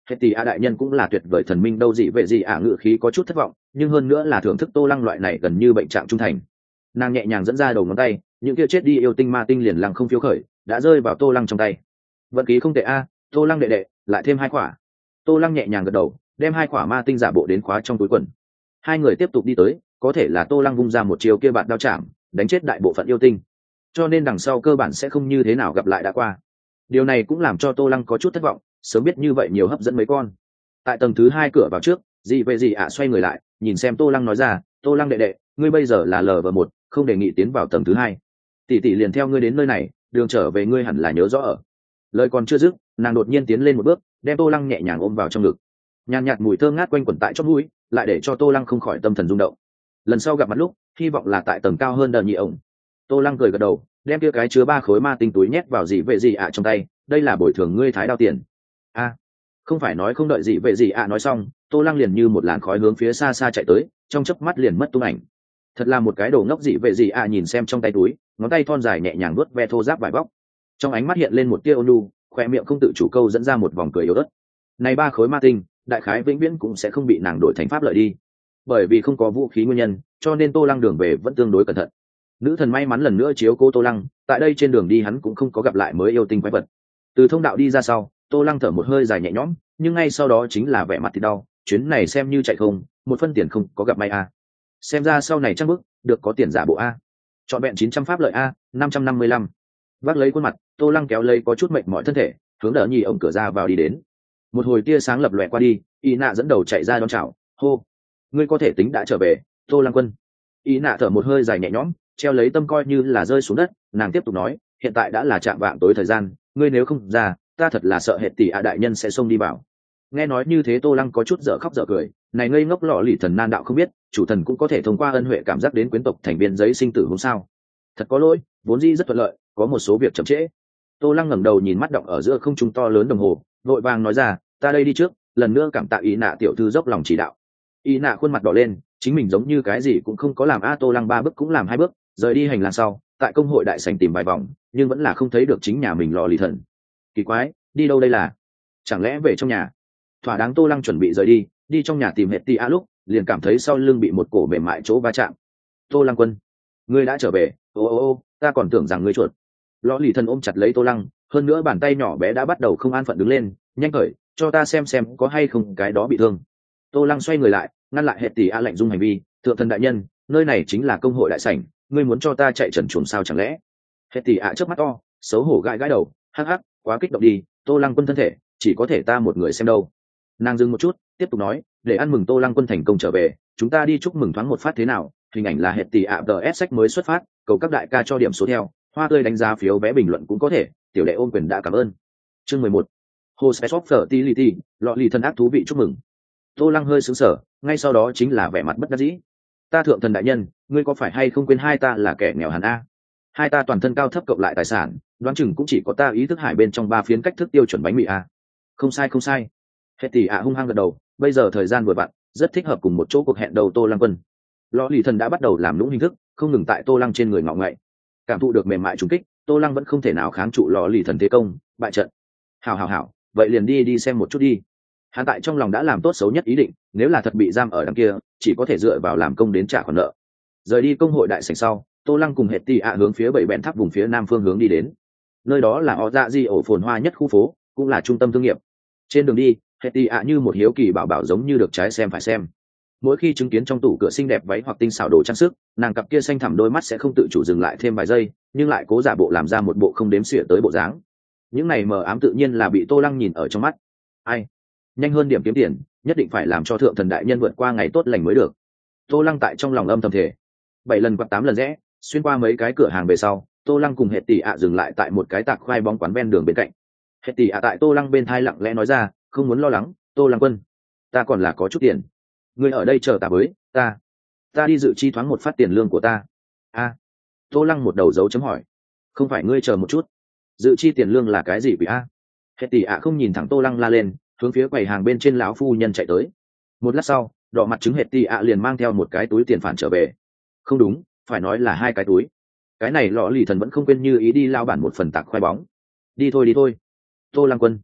Hết tỷ a đại nhân cũng là tuyệt vời thần minh đâu gì vậy gì ạ ngự khí có chút thất vọng, nhưng hơn nữa là thưởng thức Tô Lăng loại này gần như bệnh trạng trung thành. Nàng nhẹ nhàng dẫn ra đầu ngón tay, những kia chết đi yêu tinh ma tinh liền lăng không phiêu khởi, đã rơi vào Tô Lăng trong tay. Vận khí không tệ a, Tô Lăng đệ đệ, lại thêm hai quả. Tô Lăng nhẹ nhàng gật đầu, đem hai quả ma tinh giả bộ đến khóa trong túi quần. Hai người tiếp tục đi tới, có thể là Tô Lăng vung ra một chiều kia bạn đao chạm, đánh chết đại bộ phận yêu tinh, cho nên đằng sau cơ bản sẽ không như thế nào gặp lại đã qua. Điều này cũng làm cho Tô Lăng có chút thất vọng, sớm biết như vậy nhiều hấp dẫn mấy con. Tại tầng thứ hai cửa vào trước, gì về gì ạ xoay người lại, nhìn xem Tô Lăng nói ra, Tô Lăng đệ đệ, ngươi bây giờ là lv một, không đề nghị tiến vào tầng thứ hai. Tỷ tỷ liền theo ngươi đến nơi này, đường trở về ngươi hẳn là nhớ rõ ở. Lời còn chưa dứt, nàng đột nhiên tiến lên một bước, đem Tô Lăng nhẹ nhàng ôm vào trong ngực. Nhàn nhạt mùi thơm ngát quanh quẩn tại chóp mũi, lại để cho Tô Lăng không khỏi tâm thần rung động. Lần sau gặp mặt lúc, hy vọng là tại tầng cao hơn đờ nhị ổng. Tô Lăng cười gật đầu, đem kia cái chứa ba khối ma tinh túi nhét vào dị vệ gì ạ trong tay, đây là bồi thường ngươi thái đao tiền. A, không phải nói không đợi dị vệ gì ạ nói xong, Tô Lăng liền như một làn khói hướng phía xa xa chạy tới, trong chớp mắt liền mất tung ảnh. Thật là một cái đồ ngốc dị vệ gì ạ nhìn xem trong tay túi, ngón tay thon dài nhẹ nhàng vuốt ve thô giáp vải vóc, trong ánh mắt hiện lên một tia ôn nhu, khoe miệng không tự chủ câu dẫn ra một vòng cười yếu ớt. Này ba khối ma tinh, đại khái vĩnh viễn cũng sẽ không bị nàng đổi thành pháp lợi đi, bởi vì không có vũ khí nguyên nhân, cho nên Tô Lăng đường về vẫn tương đối cẩn thận. Nữ thần may mắn lần nữa chiếu cố Tô Lăng, tại đây trên đường đi hắn cũng không có gặp lại mới yêu tinh quái vật. Từ thông đạo đi ra sau, Tô Lăng thở một hơi dài nhẹ nhõm, nhưng ngay sau đó chính là vẻ mặt thì đau, chuyến này xem như chạy không, một phân tiền không có gặp may a. Xem ra sau này chắc bước được có tiền giả bộ a. Chọn vẹn chín trăm pháp lợi a, năm trăm năm mươi lăm. Vác lấy khuôn mặt, Tô Lăng kéo lấy có chút mệt mỏi thân thể, hướng đỡ nhì ổng cửa ra vào đi đến. Một hồi tia sáng lập lòe qua đi, Y Nạ dẫn đầu chạy ra đón chào, hô, ngươi có thể tính đã trở về, Tô Lăng quân. Y Nạ thở một hơi dài nhẹ nhõm, treo lấy tâm coi như là rơi xuống đất, nàng tiếp tục nói, hiện tại đã là chạm vạng tối thời gian, ngươi nếu không ra, ta thật là sợ hệ tỷ ạ đại nhân sẽ xông đi vào. Nghe nói như thế Tô Lăng có chút dở khóc dở cười, này ngây ngốc lọ lì thần nan đạo không biết, chủ thần cũng có thể thông qua ân huệ cảm giác đến quyến tộc thành viên giấy sinh tử hôm sao? Thật có lỗi, vốn dĩ rất thuận lợi, có một số việc chậm trễ. Tô Lăng ngẩng đầu nhìn mắt động ở giữa không trung to lớn đồng hồ, vội vàng nói ra, ta đây đi trước, lần nữa cảm tạ ý nạ tiểu thư dốc lòng chỉ đạo. Ý nạ khuôn mặt đỏ lên, chính mình giống như cái gì cũng không có làm a. Tô Lăng ba bước cũng làm hai bước, rời đi hành lang sau, tại công hội đại sảnh tìm vài vòng, nhưng vẫn là không thấy được chính nhà mình lò lì thần. Kỳ quái, đi đâu đây là? Chẳng lẽ về trong nhà? Thỏa đáng Tô Lăng chuẩn bị rời đi, đi trong nhà tìm hệ tỷ a lúc, liền cảm thấy sau lưng bị một cổ mềm mại chỗ va chạm. Tô Lăng quân, ngươi đã trở về? Ô ô ô, ta còn tưởng rằng ngươi chuột. Lò lì thần ôm chặt lấy Tô Lăng, hơn nữa bàn tay nhỏ bé đã bắt đầu không an phận đứng lên, nhanh khởi, cho ta xem xem có hay không cái đó bị thương. Tô Lăng xoay người lại, ngăn lại hệ tỷ a lạnh dung hành vi, thượng thần đại nhân, nơi này chính là công hội đại sảnh, ngươi muốn cho ta chạy trần chuồng sao chẳng lẽ? Hệ tỷ a chớp mắt to, xấu hổ gãi gãi đầu, hắc hắc, quá kích động đi, Tô Lăng quân thân thể, chỉ có thể ta một người xem đâu. Nàng dừng một chút, tiếp tục nói, để ăn mừng Tô Lăng quân thành công trở về, chúng ta đi chúc mừng thoáng một phát thế nào? Hình ảnh là hệ tỷ a tờ ét sách mới xuất phát, cầu các đại ca cho điểm số theo, hoa tươi đánh giá phiếu vé bình luận cũng có thể, tiểu đệ ôm quyền đã cảm ơn. Chương mười một, Host of Fertility, lọ lì thân ác thú vị chúc mừng. Tô Lăng hơi sững sờ, ngay sau đó chính là vẻ mặt bất đắc dĩ. Ta thượng thần đại nhân, ngươi có phải hay không quên hai ta là kẻ nghèo hàn a? Hai ta toàn thân cao thấp cộng lại tài sản, đoán chừng cũng chỉ có ta ý thức hải bên trong ba phiến cách thức tiêu chuẩn bánh mì a. Không sai không sai. Hệ tỷ ạ hung hăng gật đầu, bây giờ thời gian vừa vặn, rất thích hợp cùng một chỗ cuộc hẹn đầu Tô Lăng quân. Lọ lì thần đã bắt đầu làm lũng hình thức, không ngừng tại Tô Lăng trên người ngọ ngậy. Cảm thụ được mềm mại trùng kích, Tô Lăng vẫn không thể nào kháng trụ lọ lì thần thế công, bại trận. Hảo hảo hảo, vậy liền đi đi xem một chút đi. Hắn tại trong lòng đã làm tốt xấu nhất ý định, nếu là thật bị giam ở đằng kia, chỉ có thể dựa vào làm công đến trả khoản nợ. Rời đi công hội đại sảnh sau, Tô Lăng cùng Hệ tỷ ạ hướng phía bảy bèn tháp vùng phía nam phương hướng đi đến. Nơi đó là họ dạ di ổ phồn hoa nhất khu phố, cũng là trung tâm thương nghiệp. Trên đường đi, Hệ tỷ ạ như một hiếu kỳ bảo bảo giống như được trái xem phải xem. Mỗi khi chứng kiến trong tủ cửa xinh đẹp váy hoặc tinh xảo đồ trang sức, nàng cặp kia xanh thẳm đôi mắt sẽ không tự chủ dừng lại thêm vài giây, nhưng lại cố giả bộ làm ra một bộ không đếm xỉa tới bộ dáng. Những này mờ ám tự nhiên là bị Tô Lăng nhìn ở trong mắt. Ai? Nhanh hơn điểm kiếm tiền, nhất định phải làm cho thượng thần đại nhân vượt qua ngày tốt lành mới được. Tô Lăng tại trong lòng âm thầm thể. Bảy lần quạt tám lần rẽ, xuyên qua mấy cái cửa hàng về sau, Tô Lăng cùng Hệ tỷ ạ dừng lại tại một cái tạc khoai bóng quán ven đường bên cạnh. Hệ tỷ ạ tại Tô Lăng bên thai lặng lẽ nói ra, không muốn lo lắng, Tô Lăng quân, ta còn là có chút tiền. Ngươi ở đây chờ ta với, ta, ta đi dự chi thoáng một phát tiền lương của ta. A, Tô Lăng một đầu dấu chấm hỏi. Không phải ngươi chờ một chút, dự chi tiền lương là cái gì vậy a? Hệ tỷ ạ không nhìn thẳng Tô Lăng la lên, hướng phía quầy hàng bên trên lão phu nhân chạy tới. Một lát sau, đỏ mặt trứng Hệ tỷ ạ liền mang theo một cái túi tiền phản trở về. Không đúng, phải nói là hai cái túi. Cái này lọ lì thần vẫn không quên như ý đi lao bản một phần tạc khoai bóng. Đi thôi đi thôi, Tô Lăng quân,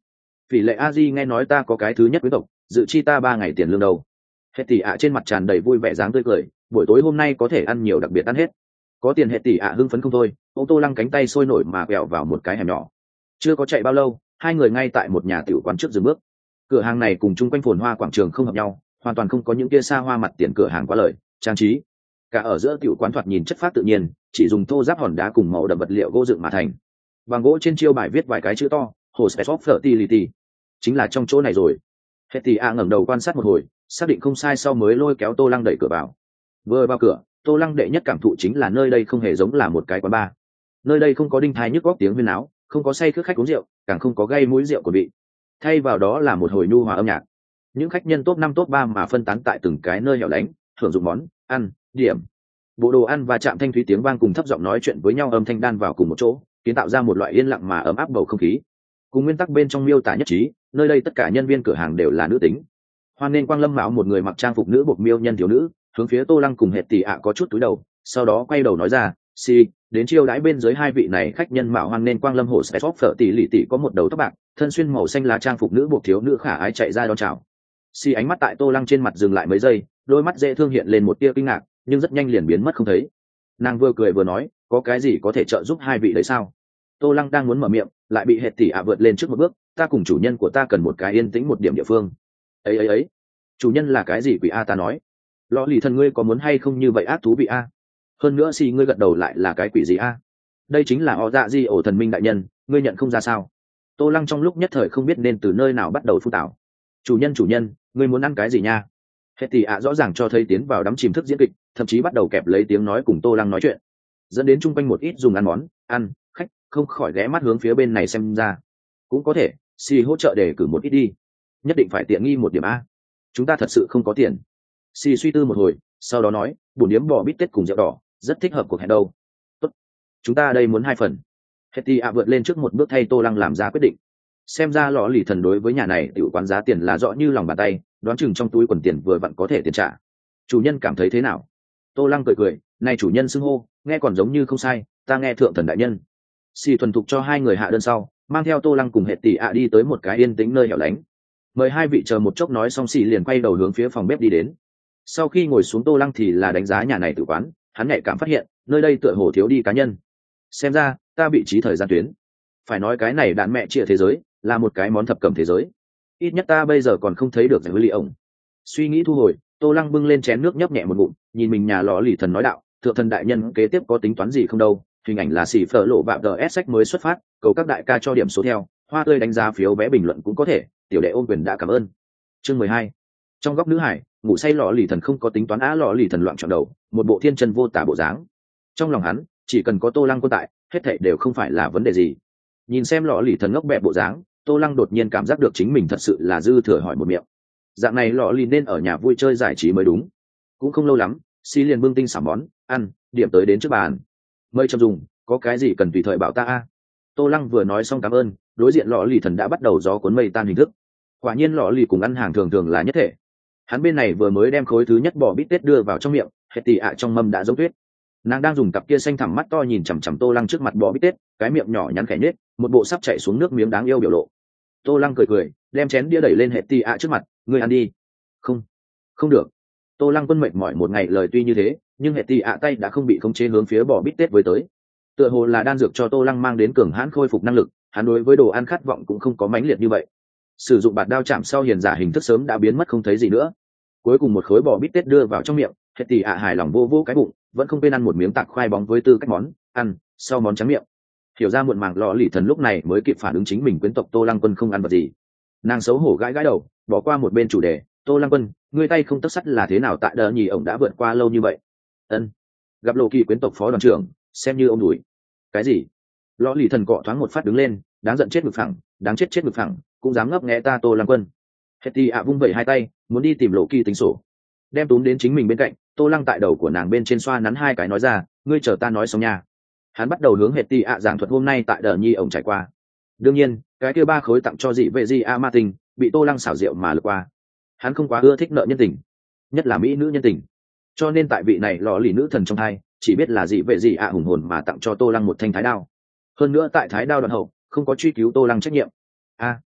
Phỉ lệ a di nghe nói ta có cái thứ nhất quý tộc, dự chi ta ba ngày tiền lương đầu. Hệ tỷ ạ trên mặt tràn đầy vui vẻ dáng tươi cười, buổi tối hôm nay có thể ăn nhiều đặc biệt ăn hết. Có tiền hệ tỷ ạ hưng phấn không thôi, ô tô lăng cánh tay sôi nổi mà quẹo vào một cái hẻm nhỏ. Chưa có chạy bao lâu, hai người ngay tại một nhà tiểu quán trước dừng bước. Cửa hàng này cùng chung quanh phồn hoa quảng trường không hợp nhau, hoàn toàn không có những kia xa hoa mặt tiền cửa hàng quá lời trang trí. Cả ở giữa tiểu quán thoạt nhìn chất phát tự nhiên, chỉ dùng thô giáp hòn đá cùng màu đậm vật liệu gỗ dựng mà thành. Bằng gỗ trên chiêu bài viết vài cái chữ to, Hostess of Fertility. Chính là trong chỗ này rồi. Hệ tỷ ạ ngẩng đầu quan sát một hồi, xác định không sai sau mới lôi kéo Tô Lăng đẩy cửa vào. Vừa vào cửa, Tô Lăng đệ nhất cảm thụ chính là nơi đây không hề giống là một cái quán bar. Nơi đây không có đinh thái nhức góc tiếng huyên náo, không có say khước khách uống rượu, càng không có gây mũi rượu của vị. Thay vào đó là một hồi nhu hòa âm nhạc. Những khách nhân top năm top ba mà phân tán tại từng cái nơi hẻo lánh, hưởng dụng món ăn, điểm. Bộ đồ ăn và chạm thanh thúy tiếng vang cùng thấp giọng nói chuyện với nhau âm thanh đan vào cùng một chỗ, kiến tạo ra một loại yên lặng mà ấm áp bầu không khí. Cùng nguyên tắc bên trong miêu tả nhất trí, nơi đây tất cả nhân viên cửa hàng đều là nữ tính. Hoan nên Quang Lâm mạo một người mặc trang phục nữ buộc miêu nhân thiếu nữ, hướng phía Tô Lăng cùng Hệt Tỷ ạ có chút túi đầu, sau đó quay đầu nói ra, "Si, đến chiêu đãi bên dưới hai vị này khách nhân mạo hoan nên Quang Lâm hồ sẽ sóp phở tỷ lì tỷ có một đầu tóc bạc, thân xuyên màu xanh lá trang phục nữ buộc thiếu nữ khả ái chạy ra đón chào." Si ánh mắt tại Tô Lăng trên mặt dừng lại mấy giây, đôi mắt dễ thương hiện lên một tia kinh ngạc, nhưng rất nhanh liền biến mất không thấy. Nàng vừa cười vừa nói, "Có cái gì có thể trợ giúp hai vị đấy sao?" Tô Lăng đang muốn mở miệng, lại bị Hệt Tỷ ạ vượt lên trước một bước, "Ta cùng chủ nhân của ta cần một cái yên tĩnh một điểm địa phương." ấy ấy ấy chủ nhân là cái gì quỷ a? Ta nói lò lì thần ngươi có muốn hay không như vậy ác thú vị a? Hơn nữa xì ngươi gật đầu lại là cái quỷ gì a? Đây chính là họ dạ di ổ thần minh đại nhân, ngươi nhận không ra sao? Tô Lăng trong lúc nhất thời không biết nên từ nơi nào bắt đầu phu tảo. Chủ nhân chủ nhân ngươi muốn ăn cái gì nha? Hệ tỷ ạ rõ ràng cho thấy tiến vào đắm chìm thức diễn kịch, thậm chí bắt đầu kẹp lấy tiếng nói cùng Tô Lăng nói chuyện, dẫn đến chung quanh một ít dùng ăn món ăn khách không khỏi ghé mắt hướng phía bên này xem ra. Cũng có thể xì hỗ trợ để cử một ít đi, nhất định phải tiện nghi một điểm a. Chúng ta thật sự không có tiền. Xì suy tư một hồi, sau đó nói, bổn điếm bò bít tết cùng rượu đỏ rất thích hợp cuộc hẹn đâu. Tốt, chúng ta đây muốn hai phần. Hetty ạ vượt lên trước một bước thay Tô Lăng làm ra quyết định. Xem ra lọ lì thần đối với nhà này tiểu quán giá tiền là rõ như lòng bàn tay, đoán chừng trong túi quần tiền vừa vặn có thể tiền trả. Chủ nhân cảm thấy thế nào? Tô Lăng cười cười, này chủ nhân xưng hô nghe còn giống như không sai, ta nghe thượng thần đại nhân. Xì thuần thục cho hai người hạ đơn sau, mang theo Tô Lăng cùng Hetty ạ đi tới một cái yên tĩnh nơi hẻo lánh. Mời hai vị chờ một chốc nói xong, xì liền quay đầu hướng phía phòng bếp đi đến. Sau khi ngồi xuống, Tô Lăng thì là đánh giá nhà này tự quán, hắn nhạy cảm phát hiện nơi đây tựa hồ thiếu đi cá nhân. Xem ra ta vị trí thời gian tuyến, phải nói cái này đạn mẹ chia thế giới là một cái món thập cẩm thế giới, ít nhất ta bây giờ còn không thấy được giải lý ổng. Suy nghĩ thu hồi, Tô Lăng bưng lên chén nước nhấp nhẹ một ngụm, nhìn mình nhà lò lì thần nói đạo, thượng thần đại nhân kế tiếp có tính toán gì không đâu? Hình ảnh là xì phở lộ bạm đờ ép sách mới xuất phát, cầu các đại ca cho điểm số theo, hoa tươi đánh giá phiếu vé bình luận cũng có thể, tiểu đệ ôn quyền đã cảm ơn. Chương mười hai. Trong góc nữ hải, ngủ say lò lì thần không có tính toán á lò lì thần loạn trọn đầu, một bộ thiên chân vô tả bộ dáng. Trong lòng hắn, chỉ cần có Tô Lăng quân tại, hết thảy đều không phải là vấn đề gì. Nhìn xem lò lì thần ngốc bẹ bộ dáng, Tô Lăng đột nhiên cảm giác được chính mình thật sự là dư thừa hỏi một miệng. Dạng này lò lì nên ở nhà vui chơi giải trí mới đúng. Cũng không lâu lắm, xí liền bưng tinh xảo món ăn điểm tới đến trước bàn. Mời chậm dùng, có cái gì cần tùy thời bảo ta a. Tô Lăng vừa nói xong cảm ơn, đối diện lò lì thần đã bắt đầu gió cuốn mây tan hình thức. Quả nhiên lò lì cùng ăn hàng thường thường là nhất thể. Hắn bên này vừa mới đem khối thứ nhất bò bít tết đưa vào trong miệng, Hetty ạ trong mâm đã giống tuyết. Nàng đang dùng cặp kia xanh thẳm mắt to nhìn chằm chằm Tô Lăng trước mặt bò bít tết, cái miệng nhỏ nhắn khẽ nhếch, một bộ sắp chảy xuống nước miếng đáng yêu biểu lộ. Tô Lăng cười cười, đem chén đĩa đẩy lên Hetty ạ trước mặt, ngươi ăn đi. Không, không được. Tô Lăng quân mệt mỏi một ngày lời tuy như thế, nhưng Hetty ạ tay đã không bị khống chế hướng phía bò bít tết với tới. Tựa hồ là đan dược cho Tô Lăng mang đến cường hãn khôi phục năng lực, hắn đối với đồ ăn khát vọng cũng không có mãnh liệt như vậy. Sử dụng bạt đao chạm sau hiền giả hình thức sớm đã biến mất không thấy gì nữa. Cuối cùng một khối bò bít tết đưa vào trong miệng, Hetty ạ hài lòng vô vô cái bụng, vẫn không quên ăn một miếng tạc khoai bóng với tư cách món ăn sau món trắng miệng. Hiểu ra muộn màng lọ lì thần lúc này mới kịp phản ứng chính mình quyến tộc Tô Lăng quân không ăn vật gì. Nàng xấu hổ gãi gãi đầu, bỏ qua một bên chủ đề, Tô Lăng quân, ngươi tay không tấc sắt là thế nào tại đờ nhì ổng đã vượt qua lâu như vậy? Ân, gặp lộ kỳ quyến tộc phó đoàn trưởng, xem như ông đuổi. Cái gì? Lọ lì thần cọ thoáng một phát đứng lên, đáng giận chết ngực phẳng, đáng chết chết ngực phẳng, cũng dám ngấp nghé ta Tô Lăng quân. Hetty ạ vung vẩy hai tay, muốn đi tìm lộ kỳ tính sổ, đem túm đến chính mình bên cạnh. Tô Lăng tại đầu của nàng bên trên xoa nắn hai cái nói ra, ngươi chờ ta nói xong nha. Hắn bắt đầu hướng Hetty ạ giảng thuật hôm nay tại đờ nhi ổng trải qua. Đương nhiên, cái kia ba khối tặng cho dị vệ di a Martin bị Tô Lăng xảo diệu mà lướt qua. Hắn không quá ưa thích nợ nhân tình, nhất là mỹ nữ nhân tình, cho nên tại vị này lọ lì nữ thần trong thai, chỉ biết là dị vệ di a hùng hồn mà tặng cho Tô Lăng một thanh thái đao. Hơn nữa tại thái đao đoạn hậu, không có truy cứu Tô Lăng trách nhiệm. A,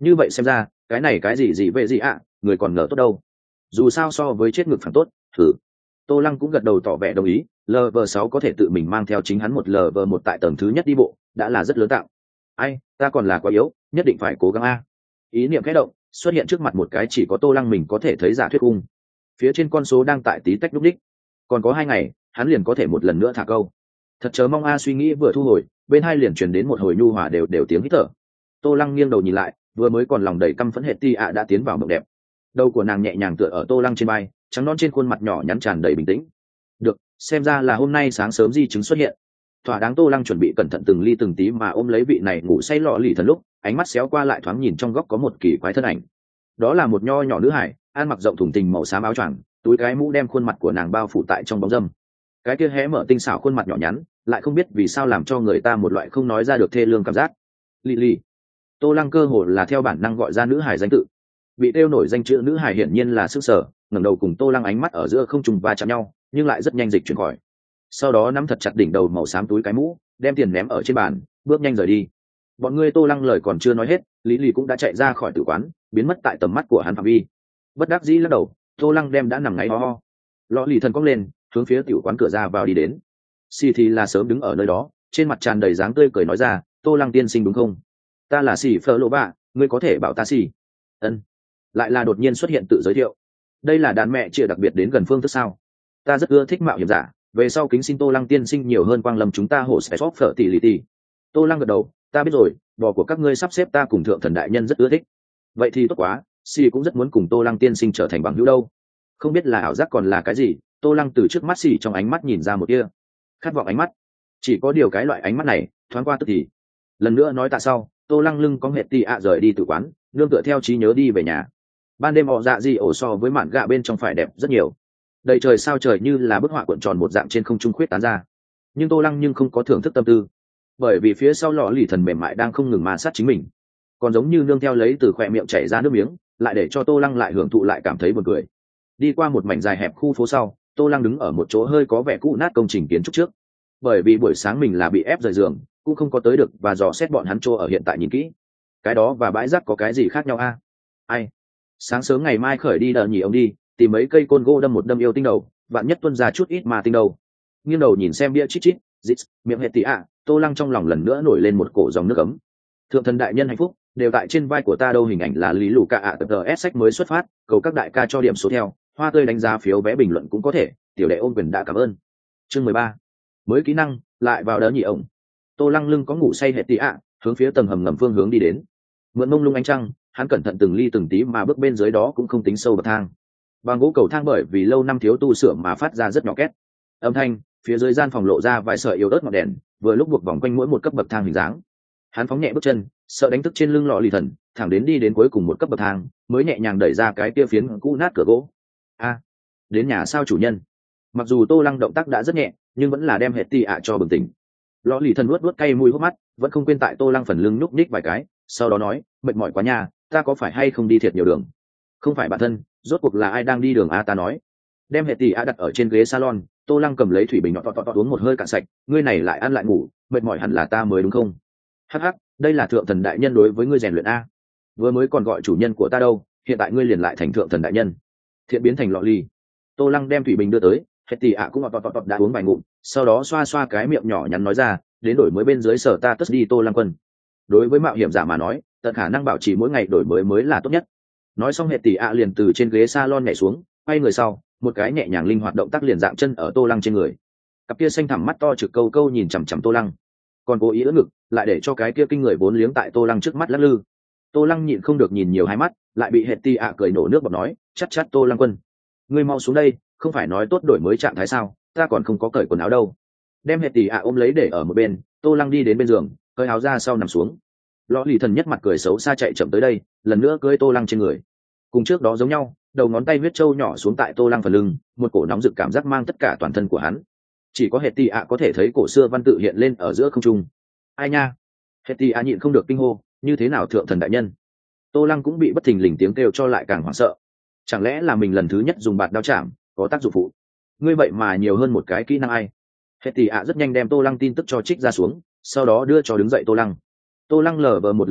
như vậy xem ra cái này cái gì gì về gì ạ người còn ngờ tốt đâu, dù sao so với chết ngực phẳng tốt thử. Tô Lăng cũng gật đầu tỏ vẻ đồng ý, lv sáu có thể tự mình mang theo chính hắn một lv một tại tầng thứ nhất đi bộ đã là rất lớn tạo. Ai, ta còn là quá yếu, nhất định phải cố gắng a. Ý niệm khẽ động, xuất hiện trước mặt một cái chỉ có Tô Lăng mình có thể thấy giả thuyết cung. Phía trên con số đang tại tí tách lúc đích, còn có hai ngày hắn liền có thể một lần nữa thả câu. Thật chớ mong a. Suy nghĩ vừa thu hồi, bên hai liền truyền đến một hồi nhu hòa đều đều tiếng hít thở. Tô Lăng nghiêng đầu nhìn lại, vừa mới còn lòng đầy căm phẫn hệ ti ạ đã tiến vào mộng đẹp. Đầu của nàng nhẹ nhàng tựa ở Tô Lăng trên vai, trắng non trên khuôn mặt nhỏ nhắn tràn đầy bình tĩnh. Được, xem ra là hôm nay sáng sớm di chứng xuất hiện. Thỏa đáng. Tô Lăng chuẩn bị cẩn thận từng ly từng tí mà ôm lấy vị này ngủ say lọ lì thần lúc, ánh mắt xéo qua lại thoáng nhìn trong góc có một kỳ quái thân ảnh. Đó là một nho nhỏ nữ hải, ăn mặc rộng thùng tình màu xám áo choàng, túi cái mũ đem khuôn mặt của nàng bao phủ tại trong bóng râm. Cái kia hé mở tinh xảo khuôn mặt nhỏ nhắn, lại không biết vì sao làm cho người ta một loại không nói ra được thê lương cảm giác. Lì lì. Tô Lăng cơ hồ là theo bản năng gọi ra nữ hải danh tự. Bị đeo nổi danh chữ nữ hải hiển nhiên là sức sở, ngẩng đầu cùng Tô Lăng ánh mắt ở giữa không trùng va chạm nhau, nhưng lại rất nhanh dịch chuyển khỏi. Sau đó nắm thật chặt đỉnh đầu màu xám túi cái mũ, đem tiền ném ở trên bàn, bước nhanh rời đi. Bọn người Tô Lăng lời còn chưa nói hết, Lý Lì cũng đã chạy ra khỏi tử quán, biến mất tại tầm mắt của hắn phạm vi. Bất đắc dĩ lắc đầu, Tô Lăng đem đã nằm ngáy ho ho. Lọ lì thần cong lên, hướng phía tiểu quán cửa ra vào đi đến. Xì thì là sớm đứng ở nơi đó, trên mặt tràn đầy dáng tươi cười nói ra, Tô Lăng tiên sinh đúng không? Ta là Xì Phở Lộ Bạ, ngươi có thể bảo ta Xì. Ân. Lại là đột nhiên xuất hiện tự giới thiệu. Đây là đàn mẹ chia đặc biệt đến gần phương thức sao? Ta rất ưa thích mạo hiểm giả, về sau kính xin Tô Lăng tiên sinh nhiều hơn quang lâm chúng ta hổ sẽ sóp phở tỷ lì tỷ. Tô Lăng gật đầu, ta biết rồi, bò của các ngươi sắp xếp ta cùng thượng thần đại nhân rất ưa thích. Vậy thì tốt quá, Xì cũng rất muốn cùng Tô Lăng tiên sinh trở thành bằng hữu đâu. Không biết là ảo giác còn là cái gì, Tô Lăng từ trước mắt Xì trong ánh mắt nhìn ra một tia khát vọng ánh mắt. Chỉ có điều cái loại ánh mắt này thoáng qua tức thì lần nữa nói tạ sau, Tô Lăng lưng có hệt tì ạ rời đi từ quán, nương tựa theo trí nhớ đi về nhà. Ban đêm họ dạ gì ổ so với mạn gạ bên trong phải đẹp rất nhiều, đầy trời sao trời như là bức họa cuộn tròn một dạng trên không trung khuyết tán ra. Nhưng Tô Lăng nhưng không có thưởng thức tâm tư, bởi vì phía sau lọ lì thần mềm mại đang không ngừng ma sát chính mình, còn giống như nương theo lấy từ khỏe miệng chảy ra nước miếng, lại để cho Tô Lăng lại hưởng thụ lại cảm thấy buồn cười. Đi qua một mảnh dài hẹp khu phố sau, Tô Lăng đứng ở một chỗ hơi có vẻ cũ nát công trình kiến trúc trước. Bởi vì buổi sáng mình là bị ép rời giường, cũng không có tới được và dò xét bọn hắn chỗ ở hiện tại nhìn kỹ. Cái đó và bãi rác có cái gì khác nhau a? Ai? Sáng sớm ngày mai khởi đi đờ nhỉ ông đi, tìm mấy cây côn gỗ đâm một đâm yêu tinh đầu, vạn nhất tuân ra chút ít mà tinh đầu. Nghiêng đầu nhìn xem bia chít chít, dít, miệng hệ tỉ ạ, Tô Lăng trong lòng lần nữa nổi lên một cổ dòng nước ấm. Thượng thần đại nhân hạnh phúc, đều tại trên vai của ta đâu. Hình ảnh là Lý Lù Ca ạ tập tờ S sách mới xuất phát, cầu các đại ca cho điểm số theo, hoa tươi đánh giá phiếu vé bình luận cũng có thể, tiểu đệ ôn quyền đã cảm ơn. Chương mười ba, mới kỹ năng, lại vào đỡ nhị ổng. Tô Lăng lưng có ngủ say hệ tỉ ạ, hướng phía tầng hầm ngầm phương hướng đi đến. Mượn mông lung ánh trăng, hắn cẩn thận từng ly từng tí mà bước bên dưới đó cũng không tính sâu bậc thang. Bằng gỗ cầu thang bởi vì lâu năm thiếu tu sửa mà phát ra rất nhỏ két. Âm thanh, phía dưới gian phòng lộ ra vài sợi yếu ớt ngọn đèn, vừa lúc buộc vòng quanh mỗi một cấp bậc thang hình dáng. Hắn phóng nhẹ bước chân, sợ đánh thức trên lưng lọ lì thần, thẳng đến đi đến cuối cùng một cấp bậc thang, mới nhẹ nhàng đẩy ra cái kia phiến cũ nát cửa gỗ. A, đến nhà sao chủ nhân? Mặc dù Tô Lăng động tác đã rất nhẹ, nhưng vẫn là đem hệ tì ạ cho bừng tỉnh. Lọ lì thần nuốt nuốt cay mùi hốc mắt, vẫn không quên tại Tô Lăng phần lưng nhúc nhích vài cái, sau đó nói, mệt mỏi quá nha, ta có phải hay không đi thiệt nhiều đường? Không phải bản thân, rốt cuộc là ai đang đi đường a? Ta nói. Đem hệ tì ạ đặt ở trên ghế salon, Tô Lăng cầm lấy thủy bình nhọt tọt tọt uống một hơi cạn sạch, ngươi này lại ăn lại ngủ, mệt mỏi hẳn là ta mới đúng không? Hắc hắc, đây là thượng thần đại nhân đối với ngươi rèn luyện a. Vừa mới còn gọi chủ nhân của ta đâu, hiện tại ngươi liền lại thành thượng thần đại nhân. Thiện biến thành lọ ly. Tô Lăng đem thủy bình đưa tới, hệ tì ạ cũng tọt tọt tọt đã uống vài ngụm, sau đó xoa xoa cái miệng nhỏ nhắn nói ra, đến đổi mới bên dưới sở ta tất đi Tô Lăng quân. Đối với mạo hiểm giả mà nói, tận khả năng bảo trì mỗi ngày đổi mới mới là tốt nhất. Nói xong hệ tì ạ liền từ trên ghế salon nhảy xuống, quay người sau, một cái nhẹ nhàng linh hoạt động tác liền dạng chân ở Tô Lăng trên người. Cặp kia xanh thẳm mắt to trực câu câu nhìn chằm chằm Tô Lăng, còn cố ý ưỡn ngực, lại để cho cái kia kinh người vốn liếng tại Tô Lăng trước mắt lắc lư. Tô Lăng nhịn không được nhìn nhiều hai mắt, lại bị hệ tì ạ cười nổ nước bọt nói, chắc chắc Tô Lăng quân, ngươi mau xuống đây, không phải nói tốt đổi mới trạng thái sao, ta còn không có cởi quần áo đâu. Đem hệ tì ạ ôm lấy để ở một bên, Tô Lăng đi đến bên giường, cởi áo ra sau nằm xuống. Lọ lì thần nhất mặt cười xấu xa chạy chậm tới đây, lần nữa cưỡi Tô Lăng trên người. Cùng trước đó giống nhau, đầu ngón tay huyết trâu nhỏ xuống tại Tô Lăng phần lưng, một cổ nóng rực cảm giác mang tất cả toàn thân của hắn. Chỉ có hệ tì ạ có thể thấy cổ xưa văn tự hiện lên ở giữa không trung. Ai nha? Hệ tì ạ nhịn không được kinh hô, như thế nào thượng thần đại nhân? Tô Lăng cũng bị bất thình lình tiếng kêu cho lại càng hoảng sợ. Chẳng lẽ là mình lần thứ nhất dùng bạt đao chạm có tác dụng phụ? Ngươi vậy mà nhiều hơn một cái kỹ năng ai? Hệ tì ạ rất nhanh đem Tô Lăng tin tức cho trích ra xuống, sau đó đưa cho đứng dậy Tô Lăng. Tô Lăng lờ vờ một lực lượng,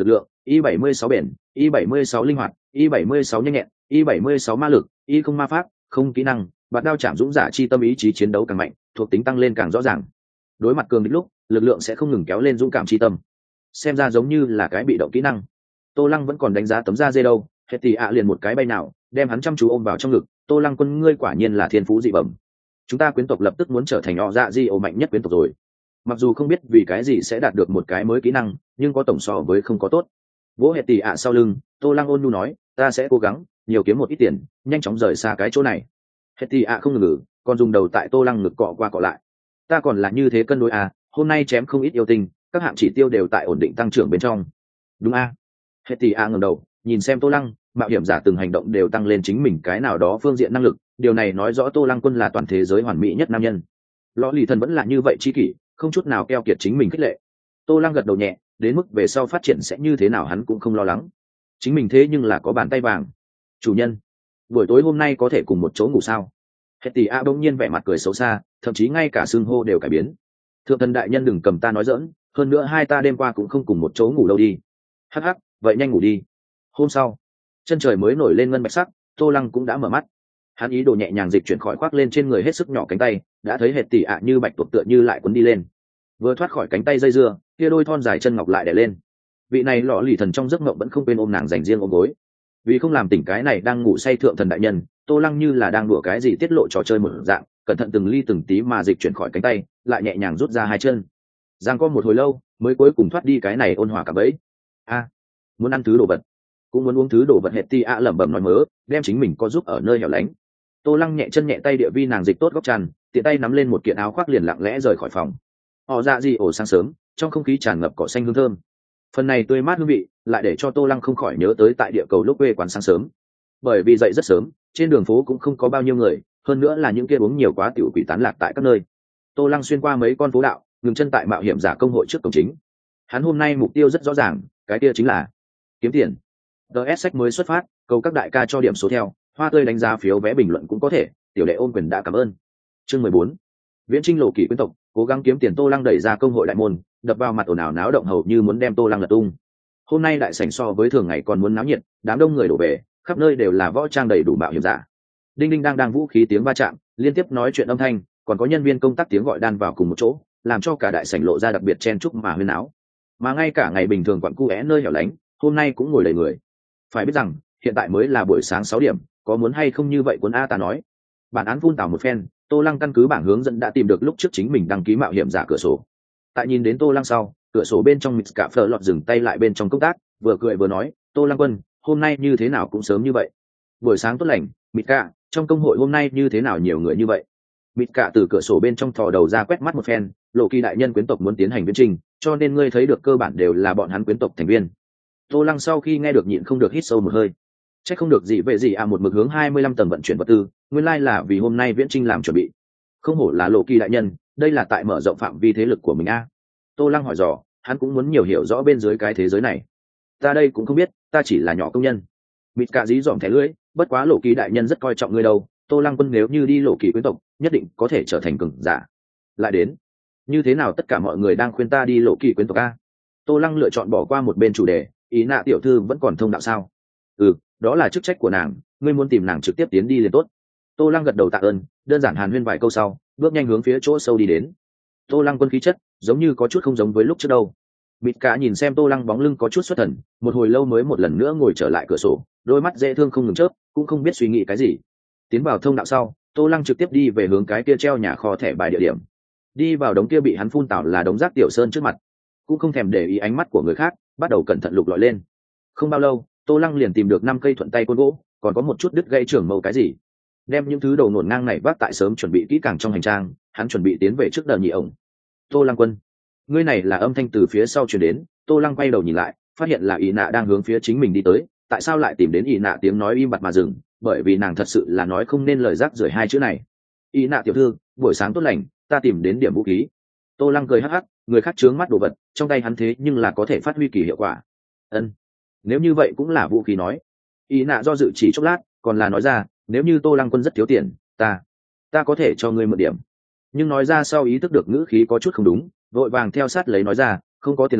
y bảy mươi sáu bền, y bảy mươi sáu linh hoạt, y bảy mươi sáu nhanh nhẹn, y bảy mươi sáu ma lực, y không ma pháp, không kỹ năng, bạt đao chạm dũng giả chi tâm ý chí chiến đấu càng mạnh, thuộc tính tăng lên càng rõ ràng. Đối mặt cường địch lúc, lực lượng sẽ không ngừng kéo lên dũng cảm chi tâm. Xem ra giống như là cái bị động kỹ năng. Tô Lăng vẫn còn đánh giá tấm da dê đâu, hết thì ạ liền một cái bay nào, đem hắn chăm chú ôm vào trong ngực. Tô Lăng quân ngươi quả nhiên là thiên phú dị bẩm. Chúng ta quyến tộc lập tức muốn trở thành họ dạ di ổ mạnh nhất quyến tộc rồi. Mặc dù không biết vì cái gì sẽ đạt được một cái mới kỹ năng, nhưng có tổng so với không có tốt. Vỗ hệ tỷ ạ sau lưng, Tô Lăng ôn nhu nói, ta sẽ cố gắng nhiều kiếm một ít tiền, nhanh chóng rời xa cái chỗ này. Hệ tỷ ạ không ngừng, còn dùng đầu tại Tô Lăng ngực cọ qua cọ lại. Ta còn là như thế cân đối à, hôm nay chém không ít yêu tinh, các hạng chỉ tiêu đều tại ổn định tăng trưởng bên trong. Đúng a? À? Hệ tỷ ạ ngẩng đầu, nhìn xem Tô Lăng, mạo hiểm giả từng hành động đều tăng lên chính mình cái nào đó phương diện năng lực, điều này nói rõ Tô Lăng quân là toàn thế giới hoàn mỹ nhất nam nhân. Lõ lì thần vẫn là như vậy chi kỷ, không chút nào keo kiệt chính mình khích lệ. Tô Lăng gật đầu nhẹ, đến mức về sau phát triển sẽ như thế nào hắn cũng không lo lắng. Chính mình thế nhưng là có bàn tay vàng. Chủ nhân, buổi tối hôm nay có thể cùng một chỗ ngủ sao? Hệ tỷ a bỗng nhiên vẻ mặt cười xấu xa, thậm chí ngay cả xương hô đều cải biến. Thượng thần đại nhân đừng cầm ta nói giỡn, hơn nữa hai ta đêm qua cũng không cùng một chỗ ngủ đâu đi. Hắc hắc, vậy nhanh ngủ đi. Hôm sau, chân trời mới nổi lên ngân bạch sắc, Tô Lăng cũng đã mở mắt. Hắn ý đồ nhẹ nhàng dịch chuyển khỏi khoác lên trên người hết sức nhỏ cánh tay, đã thấy Hệ tỷ ạ như bạch tuộc tựa như lại cuốn đi lên. Vừa thoát khỏi cánh tay dây dưa, kia đôi thon dài chân ngọc lại đè lên. Vị này lọ lì thần trong giấc mộng vẫn không quên ôm nàng dành riêng ôm gối. Vì không làm tỉnh cái này đang ngủ say thượng thần đại nhân, Tô Lăng như là đang đùa cái gì tiết lộ trò chơi một dạng, cẩn thận từng ly từng tí mà dịch chuyển khỏi cánh tay, lại nhẹ nhàng rút ra hai chân. Giang co một hồi lâu, mới cuối cùng thoát đi cái này ôn hòa cả bẫy. A, muốn ăn thứ đồ vật, cũng muốn uống thứ đồ vật. Hệ ti a lẩm bẩm nói mớ, đem chính mình có giúp ở nơi hẻo lánh. Tô Lăng nhẹ chân nhẹ tay địa vi nàng dịch tốt góc chăn, tiện tay nắm lên một kiện áo khoác liền lặng lẽ rời khỏi phòng. Họ dạ gì ổ sáng sớm, trong không khí tràn ngập cỏ xanh hương thơm. Phần này tươi mát hương vị, lại để cho Tô Lăng không khỏi nhớ tới tại địa cầu lúc quê quán sáng sớm. Bởi vì dậy rất sớm, trên đường phố cũng không có bao nhiêu người, hơn nữa là những kia uống nhiều quá tiểu quỷ tán lạc tại các nơi. Tô Lăng xuyên qua mấy con phố đạo, ngừng chân tại mạo hiểm giả công hội trước cổng chính. Hắn hôm nay mục tiêu rất rõ ràng, cái kia chính là kiếm tiền. đê ét sách mới xuất phát, cầu các đại ca cho điểm số theo, hoa tươi đánh giá phiếu vé bình luận cũng có thể, tiểu đệ ôn quyền đã cảm ơn. Chương mười bốn, Viễn Trinh lộ kỷ quyến tộc, cố gắng kiếm tiền. Tô Lăng đẩy ra công hội đại môn, đập vào mặt ồn ào náo động hầu như muốn đem Tô Lăng lật tung. Hôm nay đại sảnh so với thường ngày còn muốn náo nhiệt, đám đông người đổ về, khắp nơi đều là võ trang đầy đủ mạo hiểm giả. Đinh đinh đang đang vũ khí tiếng va chạm, liên tiếp nói chuyện âm thanh, còn có nhân viên công tác tiếng gọi đan vào cùng một chỗ, làm cho cả đại sảnh lộ ra đặc biệt chen chúc mà huyên náo. Mà ngay cả ngày bình thường quặn cu é nơi hẻo lánh, hôm nay cũng ngồi đầy người. Phải biết rằng, hiện tại mới là buổi sáng sáu điểm, có muốn hay không như vậy cuốn a ta nói. Bản án phun tảo một phen, Tô Lăng căn cứ bảng hướng dẫn đã tìm được lúc trước chính mình đăng ký mạo hiểm giả cửa sổ. Tại nhìn đến Tô Lăng sau, cửa sổ bên trong mịt cả phở lọt dừng tay lại bên trong công tác, vừa cười vừa nói, Tô Lăng quân, hôm nay như thế nào cũng sớm như vậy. Buổi sáng tốt lành, mịt cả, trong công hội hôm nay như thế nào nhiều người như vậy. Mịt cả từ cửa sổ bên trong thò đầu ra quét mắt một phen, lộ kỳ đại nhân quyến tộc muốn tiến hành viễn trình, cho nên ngươi thấy được cơ bản đều là bọn hắn quyến tộc thành viên. Tô Lăng sau khi nghe được nhịn không được hít sâu một hơi. Chắc không được gì về gì à, một mực hướng hai mươi lăm tầng vận chuyển vật tư, nguyên lai là vì hôm nay viễn trinh làm chuẩn bị. Không hổ là lộ kỳ đại nhân, đây là tại mở rộng phạm vi thế lực của mình a. Tô Lăng hỏi dò, hắn cũng muốn nhiều hiểu rõ bên dưới cái thế giới này. Ta đây cũng không biết, ta chỉ là nhỏ công nhân. Mịt cả dí dỏm thẻ lưỡi, bất quá lộ kỳ đại nhân rất coi trọng ngươi đâu. Tô Lăng quân nếu như đi lộ kỳ quyến tộc, nhất định có thể trở thành cường giả. Lại đến, như thế nào tất cả mọi người đang khuyên ta đi lộ kỳ quyến tộc a? Tô Lăng lựa chọn bỏ qua một bên chủ đề, ý nạ tiểu thư vẫn còn thông đạo sao? Ừ, đó là chức trách của nàng, ngươi muốn tìm nàng trực tiếp tiến đi liền tốt. Tô Lăng gật đầu tạ ơn, đơn giản hàn huyên vài câu sau, bước nhanh hướng phía chỗ sâu đi đến. Tô Lăng quân khí chất giống như có chút không giống với lúc trước đâu. Bịt cả nhìn xem Tô Lăng bóng lưng có chút xuất thần, một hồi lâu mới một lần nữa ngồi trở lại cửa sổ, đôi mắt dễ thương không ngừng chớp, cũng không biết suy nghĩ cái gì. Tiến vào thông đạo sau, Tô Lăng trực tiếp đi về hướng cái kia treo nhà kho thẻ bài địa điểm. Đi vào đống kia bị hắn phun tảo là đống rác tiểu sơn trước mặt, cũng không thèm để ý ánh mắt của người khác, bắt đầu cẩn thận lục lọi lên. Không bao lâu, Tô Lăng liền tìm được năm cây thuận tay côn gỗ, còn có một chút đứt gãy trưởng mâu cái gì. Đem những thứ đầu nổn ngang này vác tại sớm chuẩn bị kỹ càng trong hành trang, hắn chuẩn bị tiến về trước đợt nhị ổng. Tô Lăng quân, ngươi này là âm thanh từ phía sau truyền đến. Tô Lăng quay đầu nhìn lại, phát hiện là Y Nạ đang hướng phía chính mình đi tới. Tại sao lại tìm đến Y Nạ? Tiếng nói im bặt mà dừng, bởi vì nàng thật sự là nói không nên lời rác rưởi hai chữ này. Y Nạ tiểu thư, buổi sáng tốt lành, ta tìm đến điểm vũ khí. Tô Lăng cười hắc hắc, người khác trướng mắt đồ vật, trong tay hắn thế nhưng là có thể phát huy kỳ hiệu quả. Ân, nếu như vậy cũng là vũ khí nói. Y Nạ do dự chỉ chốc lát, còn là nói ra, nếu như Tô Lăng quân rất thiếu tiền, ta ta có thể cho ngươi một điểm. Nhưng nói ra sau ý thức được ngữ khí có chút không đúng, vội vàng theo sát lấy nói ra, không có tiền lãi,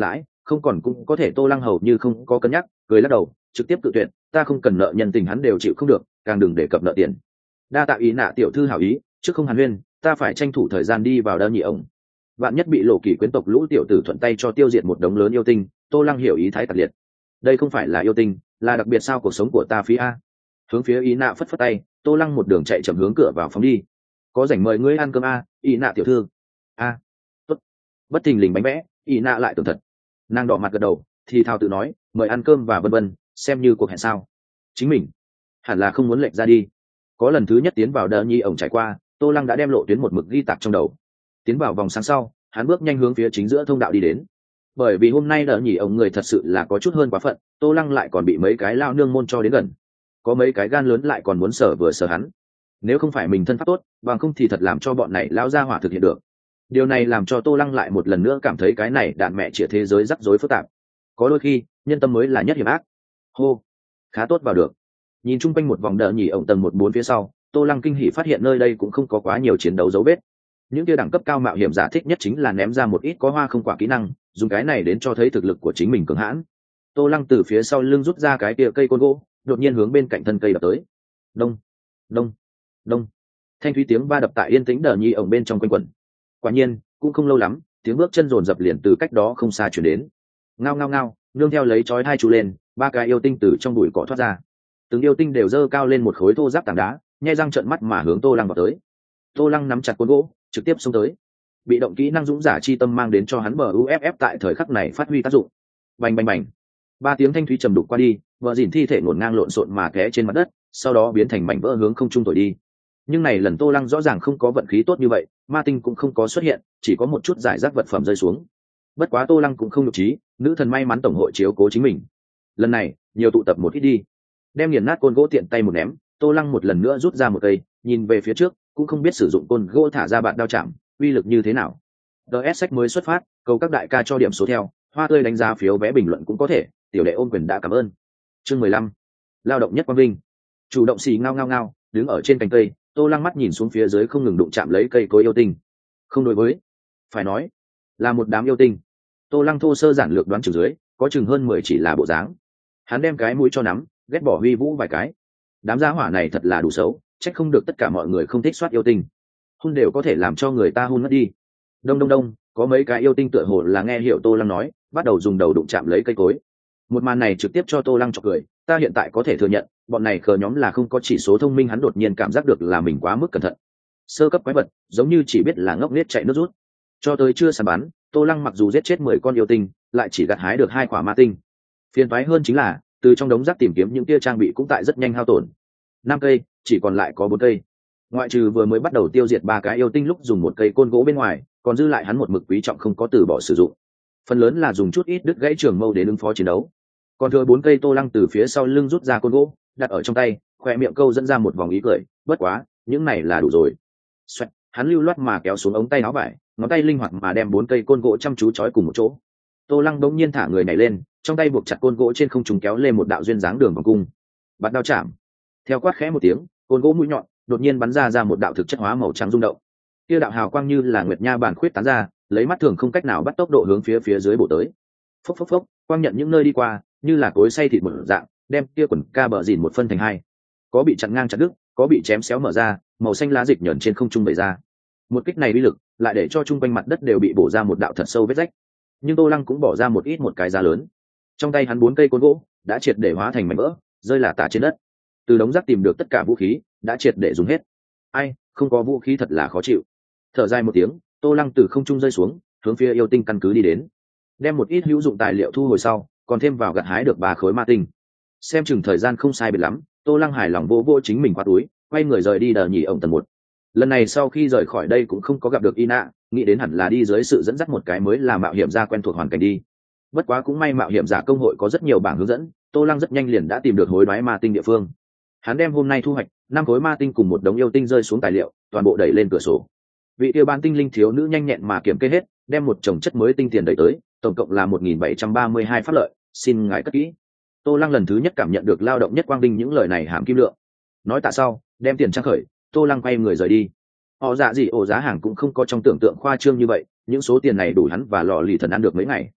không còn cũng có thể. Tô Lăng hầu như không có cân nhắc, cười lắc đầu trực tiếp cự tuyệt, ta không cần nợ nhân tình hắn đều chịu không được, càng đừng đề cập nợ tiền. Đa tạ ý nạ tiểu thư hảo ý, trước không hàn huyên, ta phải tranh thủ thời gian đi vào đỡ nhị ổng. Vạn nhất bị lộ kỷ quyến tộc lũ tiểu tử thuận tay cho tiêu diệt một đống lớn yêu tinh. Tô Lăng hiểu ý thái tặc liệt, đây không phải là yêu tinh, là đặc biệt sao cuộc sống của ta phí a. Hướng phía ý nạ phất phất tay, Tô Lăng một đường chạy chậm hướng cửa vào phòng đi. Có rảnh mời ngươi ăn cơm a, ý nạ tiểu thư. A, tốt. Bất thình lình bánh vẽ, ý nạ lại tưởng thật. Nàng đỏ mặt gật đầu, thì thào tự nói mời ăn cơm và vân vân, xem như cuộc hẹn sao. Chính mình hẳn là không muốn lệch ra đi. Có lần thứ nhất tiến vào đỡ nhi ổng trải qua, Tô Lăng đã đem lộ tuyến một mực ghi tạc trong đầu. Tiến vào vòng sáng sau, hắn bước nhanh hướng phía chính giữa thông đạo đi đến. Bởi vì hôm nay đỡ nhỉ ổng người thật sự là có chút hơn quá phận, Tô Lăng lại còn bị mấy cái lao nương môn cho đến gần. Có mấy cái gan lớn lại còn muốn sở vừa sở hắn. Nếu không phải mình thân pháp tốt, bằng không thì thật làm cho bọn này lao ra hỏa thực hiện được. Điều này làm cho Tô Lăng lại một lần nữa cảm thấy cái này đạn mẹ trịa thế giới rắc rối phức tạp. Có đôi khi nhân tâm mới là nhất hiểm ác. Hô, khá tốt vào được. Nhìn chung quanh một vòng đỡ nhỉ ổng tầng một bốn phía sau, Tô Lăng kinh hỉ phát hiện nơi đây cũng không có quá nhiều chiến đấu dấu vết. Những kia đẳng cấp cao mạo hiểm giả thích nhất chính là ném ra một ít có hoa không quả kỹ năng, dùng cái này đến cho thấy thực lực của chính mình cường hãn. Tô Lăng từ phía sau lưng rút ra cái kia cây côn gỗ, đột nhiên hướng bên cạnh thân cây đập tới. Đông, đông, đông. Thanh thúy tiếng va đập tại yên tĩnh đờ nhi ổng bên trong quanh quẩn. Quả nhiên, cũng không lâu lắm, tiếng bước chân rồn rập liền từ cách đó không xa chuyển đến. Ngao ngao ngao, nương theo lấy chói hai chú lên, ba cái yêu tinh từ trong bụi cỏ thoát ra. Từng yêu tinh đều giơ cao lên một khối thô giáp tảng đá, nhe răng trợn mắt mà hướng Tô Lăng vào tới. Tô Lăng nắm chặt côn gỗ, trực tiếp xông tới. Bị động kỹ năng dũng giả chi tâm mang đến cho hắn bờ u ép ép tại thời khắc này phát huy tác dụng. Bành bành bành, ba tiếng thanh thúy trầm đục qua đi, vợ dìn thi thể ngổn ngang lộn xộn mà té trên mặt đất, sau đó biến thành mảnh vỡ hướng không trung thổi đi. Nhưng này lần Tô Lăng rõ ràng không có vận khí tốt như vậy, ma tinh cũng không có xuất hiện, chỉ có một chút giải rác vật phẩm rơi xuống. Bất quá Tô Lăng cũng không nhục trí, nữ thần may mắn tổng hội chiếu cố chính mình. Lần này nhiều tụ tập một ít đi. Đem nghiền nát côn gỗ tiện tay một ném, Tô Lăng một lần nữa rút ra một cây, nhìn về phía trước, cũng không biết sử dụng côn gỗ thả ra bạn đao chạm uy lực như thế nào. ds sách mới xuất phát, cầu các đại ca cho điểm số theo, hoa tươi đánh giá phiếu vé bình luận cũng có thể, tiểu đệ ôn quyền đã cảm ơn. Chương mười lăm, lao động nhất quang vinh. Chủ động xì ngao ngao ngao, đứng ở trên cành cây, Tô Lăng mắt nhìn xuống phía dưới không ngừng đụng chạm lấy cây cối yêu tinh. Không đối với, phải nói là một đám yêu tinh. Tô Lăng thô sơ giản lược đoán chừng dưới, có chừng hơn mười chỉ là bộ dáng. Hắn đem cái mũi cho nắm, ghét bỏ huy vũ vài cái. Đám gia hỏa này thật là đủ xấu, trách không được tất cả mọi người không thích soát yêu tinh. Hun đều có thể làm cho người ta hun mất đi. Đông đông đông, có mấy cái yêu tinh tựa hồ là nghe hiểu Tô Lăng nói, bắt đầu dùng đầu đụng chạm lấy cây cối. Một màn này trực tiếp cho Tô Lăng chọc cười, ta hiện tại có thể thừa nhận, bọn này khờ nhóm là không có chỉ số thông minh. Hắn đột nhiên cảm giác được là mình quá mức cẩn thận. Sơ cấp quái vật, giống như chỉ biết là ngốc nghếch chạy nước rút. Cho tới chưa săn bắn, Tô Lăng mặc dù giết chết mười con yêu tinh, lại chỉ gặt hái được hai quả ma tinh. Phiền toái hơn chính là, từ trong đống rác tìm kiếm những tia trang bị cũng tại rất nhanh hao tổn. Năm cây, chỉ còn lại có bốn cây. Ngoại trừ vừa mới bắt đầu tiêu diệt ba cái yêu tinh lúc dùng một cây côn gỗ bên ngoài, còn dư lại hắn một mực quý trọng không có từ bỏ sử dụng. Phần lớn là dùng chút ít đứt gãy trường mâu để ứng phó chiến đấu. Còn thừa bốn cây, Tô Lăng từ phía sau lưng rút ra côn gỗ, đặt ở trong tay, khoe miệng câu dẫn ra một vòng ý cười, bất quá, những này là đủ rồi. Xoẹt, hắn lưu loát mà kéo xuống ống tay áo vải, ngón tay linh hoạt mà đem bốn cây côn gỗ chăm chú trói cùng một chỗ. Tô Lăng đống nhiên thả người nhảy lên, trong tay buộc chặt côn gỗ trên không trung kéo lên một đạo duyên dáng đường vòng cung. Bắt đao chạm. Theo quát khẽ một tiếng, côn gỗ mũi nhọn đột nhiên bắn ra ra một đạo thực chất hóa màu trắng rung động. Kia đạo hào quang như là nguyệt nha bản khuyết tán ra, lấy mắt thường không cách nào bắt tốc độ hướng phía phía dưới bổ tới. Phốc phốc phốc, quang nhận những nơi đi qua, như là cối xay thịt một dạng, đem kia quần ca bờ dìn một phân thành hai. Có bị chặn ngang chặt đứt, có bị chém xéo mở ra, màu xanh lá dịch nhẫn trên không trung bày ra. Một kích này uy lực, lại để cho trung quanh mặt đất đều bị bổ ra một đạo thật sâu vết rách. Nhưng Tô Lăng cũng bỏ ra một ít một cái giá lớn. Trong tay hắn bốn cây côn gỗ đã triệt để hóa thành mảnh vỡ, rơi lả tả trên đất. Từ đống rác tìm được tất cả vũ khí, đã triệt để dùng hết. Ai, không có vũ khí thật là khó chịu. Thở dài một tiếng, Tô Lăng từ không trung rơi xuống, hướng phía yêu tinh căn cứ đi đến. Đem một ít hữu dụng tài liệu thu hồi sau, còn thêm vào gặt hái được ba khối ma tinh. Xem chừng thời gian không sai biệt lắm, Tô Lăng hài lòng vô vô chính mình qua túi, quay người rời đi đờ nhỉ ổng tầng một. Lần này sau khi rời khỏi đây cũng không có gặp được Ina, nghĩ đến hẳn là đi dưới sự dẫn dắt một cái mới là mạo hiểm gia quen thuộc hoàn cảnh đi. Bất quá cũng may mạo hiểm giả công hội có rất nhiều bảng hướng dẫn, Tô Lăng rất nhanh liền đã tìm được hối đoái ma tinh địa phương. Hắn đem hôm nay thu hoạch năm khối ma tinh cùng một đống yêu tinh rơi xuống tài liệu, toàn bộ đẩy lên cửa sổ. Vị tiêu ban tinh linh thiếu nữ nhanh nhẹn mà kiểm kê hết, đem một chồng chất mới tinh tiền đẩy tới, tổng cộng là một nghìn bảy trăm ba mươi hai pháp lợi, xin ngài cất kỹ. Tô Lăng lần thứ nhất cảm nhận được lao động nhất quang đinh những lời này hàm kim lượng. Nói tạ sau, đem tiền trang khởi, Tô Lăng quay người rời đi. Họ dạ gì ổ giá hàng cũng không có trong tưởng tượng khoa trương như vậy, những số tiền này đủ hắn và lò lì thần ăn được mấy ngày.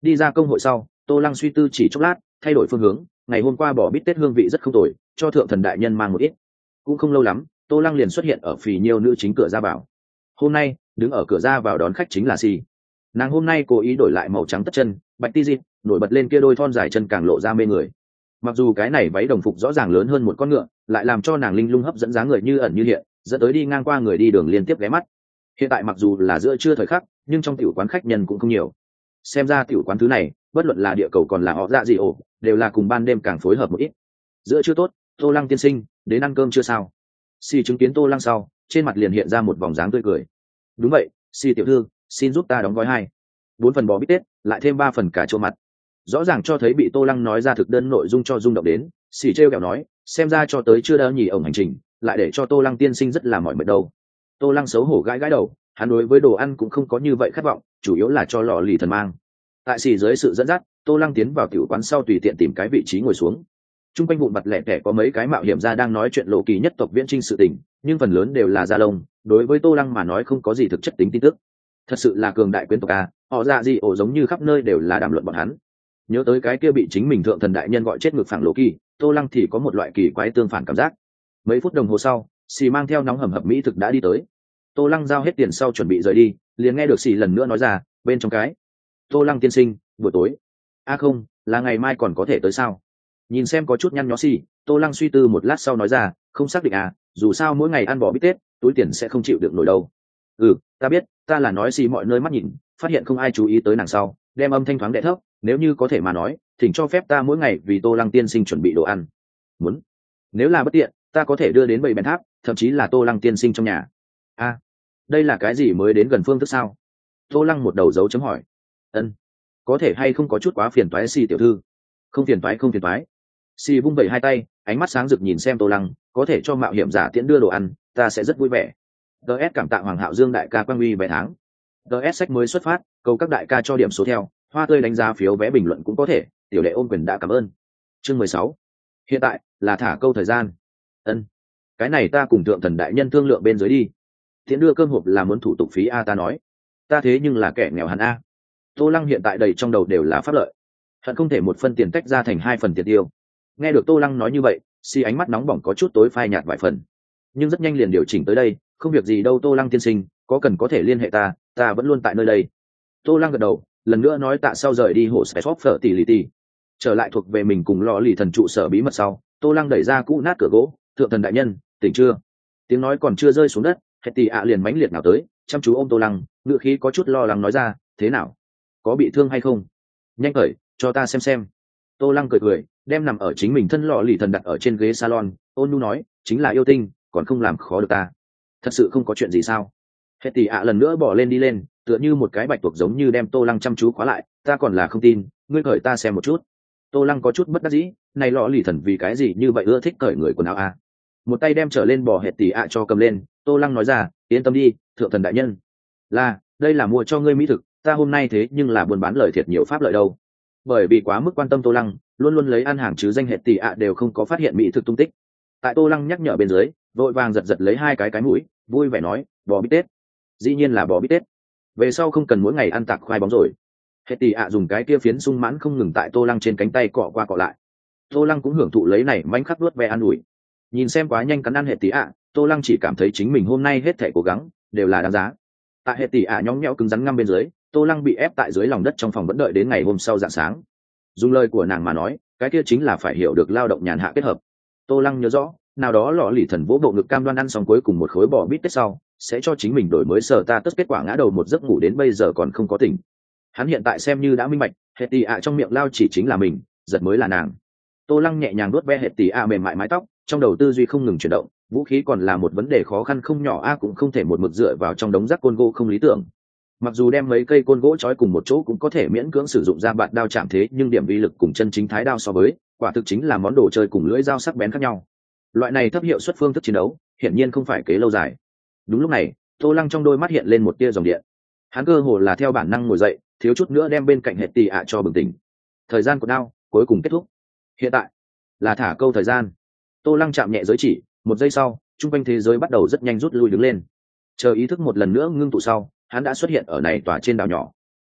Đi ra công hội sau, Tô Lăng suy tư chỉ chốc lát, thay đổi phương hướng. Ngày hôm qua bỏ bít tết hương vị rất không tồi, cho thượng thần đại nhân mang một ít. Cũng không lâu lắm, Tô Lăng liền xuất hiện ở phì nhiêu nữ chính cửa ra vào. Hôm nay, đứng ở cửa ra vào đón khách chính là Si. Nàng hôm nay cố ý đổi lại màu trắng tất chân, bạch ti dịt, nổi bật lên kia đôi thon dài chân càng lộ ra mê người. Mặc dù cái này váy đồng phục rõ ràng lớn hơn một con ngựa, lại làm cho nàng linh lung hấp dẫn dáng người như ẩn như hiện, dẫn tới đi ngang qua người đi đường liên tiếp ghé mắt. Hiện tại mặc dù là giữa trưa thời khắc, nhưng trong tiểu quán khách nhân cũng không nhiều. Xem ra tiểu quán thứ này, bất luận là địa cầu còn là họ dạ gì ổ, đều là cùng ban đêm càng phối hợp một ít. Giữa trưa tốt, Tô Lăng tiên sinh, đến ăn cơm chưa sao? Si chứng kiến Tô Lăng sau, trên mặt liền hiện ra một vòng dáng tươi cười. Đúng vậy, Si tiểu thư, xin giúp ta đóng gói hai bốn phần bò bít tết, lại thêm ba phần cà chua mặt. Rõ ràng cho thấy bị Tô Lăng nói ra thực đơn nội dung cho rung động đến, Si trêu kẹo nói, xem ra cho tới chưa đỡ nhì ổng hành trình, lại để cho Tô Lăng tiên sinh rất là mỏi mệt đầu. Tô Lăng xấu hổ gãi gãi đầu, hắn đối với đồ ăn cũng không có như vậy khát vọng, chủ yếu là cho lọ lì thần mang. Tại xì dưới sự dẫn dắt, Tô Lăng tiến vào tiểu quán sau tùy tiện tìm cái vị trí ngồi xuống. Trung quanh vụn vặt lẻ tẻ có mấy cái mạo hiểm gia đang nói chuyện lộ kỳ nhất tộc viễn trinh sự tình, nhưng phần lớn đều là da lông, đối với Tô Lăng mà nói không có gì thực chất tính tin tức. Thật sự là cường đại quyến tộc a, họ dạ gì ổ giống như khắp nơi đều là đàm luận bọn hắn. Nhớ tới cái kia bị chính mình thượng thần đại nhân gọi chết ngược phẳng lộ kỳ, Tô Lăng thì có một loại kỳ quái tương phản cảm giác. Mấy phút đồng hồ sau, xì mang theo nóng hầm hập mỹ thực đã đi tới. Tô Lăng giao hết tiền sau chuẩn bị rời đi, liền nghe được xì lần nữa nói ra, bên trong cái. Tô Lăng tiên sinh, buổi tối. A không, là ngày mai còn có thể tới sao? Nhìn xem có chút nhăn nhó xì, Tô Lăng suy tư một lát sau nói ra, không xác định à, dù sao mỗi ngày ăn bò bít tết, túi tiền sẽ không chịu được nổi đâu. Ừ, ta biết, ta là nói xì mọi nơi mắt nhìn, phát hiện không ai chú ý tới nàng sau, đem âm thanh thoáng đẽ thấp, nếu như có thể mà nói, thỉnh cho phép ta mỗi ngày vì Tô Lăng tiên sinh chuẩn bị đồ ăn. Muốn? Nếu là bất tiện, ta có thể đưa đến bảy bèn tháp, thậm chí là Tô Lăng tiên sinh trong nhà. A, à, đây là cái gì mới đến gần phương thức sao? Tô Lăng một đầu dấu chấm hỏi. Ân, có thể hay không có chút quá phiền toái xì tiểu thư? Không phiền toái không phiền toái. Xì vung vẩy hai tay, ánh mắt sáng rực nhìn xem Tô Lăng, có thể cho mạo hiểm giả tiễn đưa đồ ăn, ta sẽ rất vui vẻ. đê ét cảm tạ Hoàng Hạo Dương đại ca quang uy vé tháng. đê ét sách mới xuất phát, cầu các đại ca cho điểm số theo, hoa tươi đánh giá phiếu vé bình luận cũng có thể, tiểu đệ ôn quyền đã cảm ơn. Chương mười sáu. Hiện tại là thả câu thời gian. Ân, cái này ta cùng thượng thần đại nhân thương lượng bên dưới đi. Tiễn đưa cơm hộp là muốn thủ tục phí a, ta nói. Ta thế nhưng là kẻ nghèo hẳn a. Tô Lăng hiện tại đầy trong đầu đều là pháp lợi, hận không thể một phân tiền tách ra thành hai phần tiền tiêu. Nghe được Tô Lăng nói như vậy, Si ánh mắt nóng bỏng có chút tối phai nhạt vài phần, nhưng rất nhanh liền điều chỉnh tới đây, không việc gì đâu Tô Lăng tiên sinh, có cần có thể liên hệ ta, ta vẫn luôn tại nơi đây. Tô Lăng gật đầu, lần nữa nói tạ sau rời đi hồ Spectop phở tỷ lì tỷ, trở lại thuộc về mình cùng lò lì thần trụ sở bí mật sau, Tô Lăng đẩy ra cũ nát cửa gỗ, thượng thần đại nhân, tỉnh chưa? Tiếng nói còn chưa rơi xuống đất, hệ tỷ ạ liền mãnh liệt nào tới, chăm chú ôm Tô Lăng, ngựa khí có chút lo lắng nói ra, thế nào? Có bị thương hay không? Nhanh khởi, cho ta xem xem. Tô Lăng cười cười, đem nằm ở chính mình thân lọ lì thần đặt ở trên ghế salon, ôn nhu nói, chính là yêu tinh, còn không làm khó được ta. Thật sự không có chuyện gì sao? Hệ tỷ ạ lần nữa bỏ lên đi lên, tựa như một cái bạch tuộc giống như đem Tô Lăng chăm chú khóa lại, ta còn là không tin, ngươi cởi ta xem một chút. Tô Lăng có chút bất đắc dĩ, này lọ lì thần vì cái gì như vậy ưa thích cởi người quần áo à? Một tay đem trở lên bò hệ tỷ ạ cho cầm lên, Tô Lăng nói ra, yên tâm đi, thượng thần đại nhân. Là, đây là mua cho ngươi mỹ thực, ta hôm nay thế nhưng là buôn bán lời thiệt nhiều pháp lợi đâu. Bởi vì quá mức quan tâm Tô Lăng, luôn luôn lấy ăn hàng chứ danh hệ tỷ ạ đều không có phát hiện mỹ thực tung tích. Tại Tô Lăng nhắc nhở bên dưới, vội vàng giật giật lấy hai cái cái mũi, vui vẻ nói, bò bít tết. Dĩ nhiên là bò bít tết. Về sau không cần mỗi ngày ăn tạc khoai bóng rồi. Hệ tỷ ạ dùng cái kia phiến sung mãn không ngừng tại Tô Lăng trên cánh tay cọ qua cọ lại. Tô Lăng cũng hưởng thụ lấy này manh khắc nuốt ve ăn ủi. Nhìn xem quá nhanh cắn ăn hệ tỷ ạ, Tô Lăng chỉ cảm thấy chính mình hôm nay hết thể cố gắng đều là đáng giá. Tại hệ tỷ ạ nhõng nhẽo cứng rắn ngăm bên dưới, Tô Lăng bị ép tại dưới lòng đất trong phòng vẫn đợi đến ngày hôm sau rạng sáng. Dùng lời của nàng mà nói, cái kia chính là phải hiểu được lao động nhàn hạ kết hợp. Tô Lăng nhớ rõ, nào đó lọ lì thần vỗ bộ ngực cam đoan ăn xong cuối cùng một khối bò bít tết sau, sẽ cho chính mình đổi mới sở ta tất kết quả ngã đầu một giấc ngủ đến bây giờ còn không có tỉnh. Hắn hiện tại xem như đã minh bạch, hệ tỷ ạ trong miệng lao chỉ chính là mình, giật mới là nàng. Tô Lăng nhẹ nhàng nuốt ve hệ tỷ ạ mềm mại mái tóc, trong đầu tư duy không ngừng chuyển động, vũ khí còn là một vấn đề khó khăn không nhỏ a, cũng không thể một mực dựa vào trong đống rác côn gỗ không lý tưởng. Mặc dù đem mấy cây côn gỗ trói cùng một chỗ cũng có thể miễn cưỡng sử dụng ra bạn đao chạm thế, nhưng điểm vi lực cùng chân chính thái đao so với, quả thực chính là món đồ chơi cùng lưỡi dao sắc bén khác nhau. Loại này thấp hiệu suất phương thức chiến đấu, hiển nhiên không phải kế lâu dài. Đúng lúc này, Tô Lăng trong đôi mắt hiện lên một tia dòng điện. Hắn cơ hồ là theo bản năng ngồi dậy, thiếu chút nữa đem bên cạnh hệ tỷ ạ cho bừng tỉnh. Thời gian của đao cuối cùng kết thúc. Hiện tại là thả câu thời gian. Tô Lăng chạm nhẹ giới chỉ, một giây sau, trung quanh thế giới bắt đầu rất nhanh rút lui đứng lên. Chờ ý thức một lần nữa ngưng tụ sau, hắn đã xuất hiện ở này tòa trên đảo nhỏ.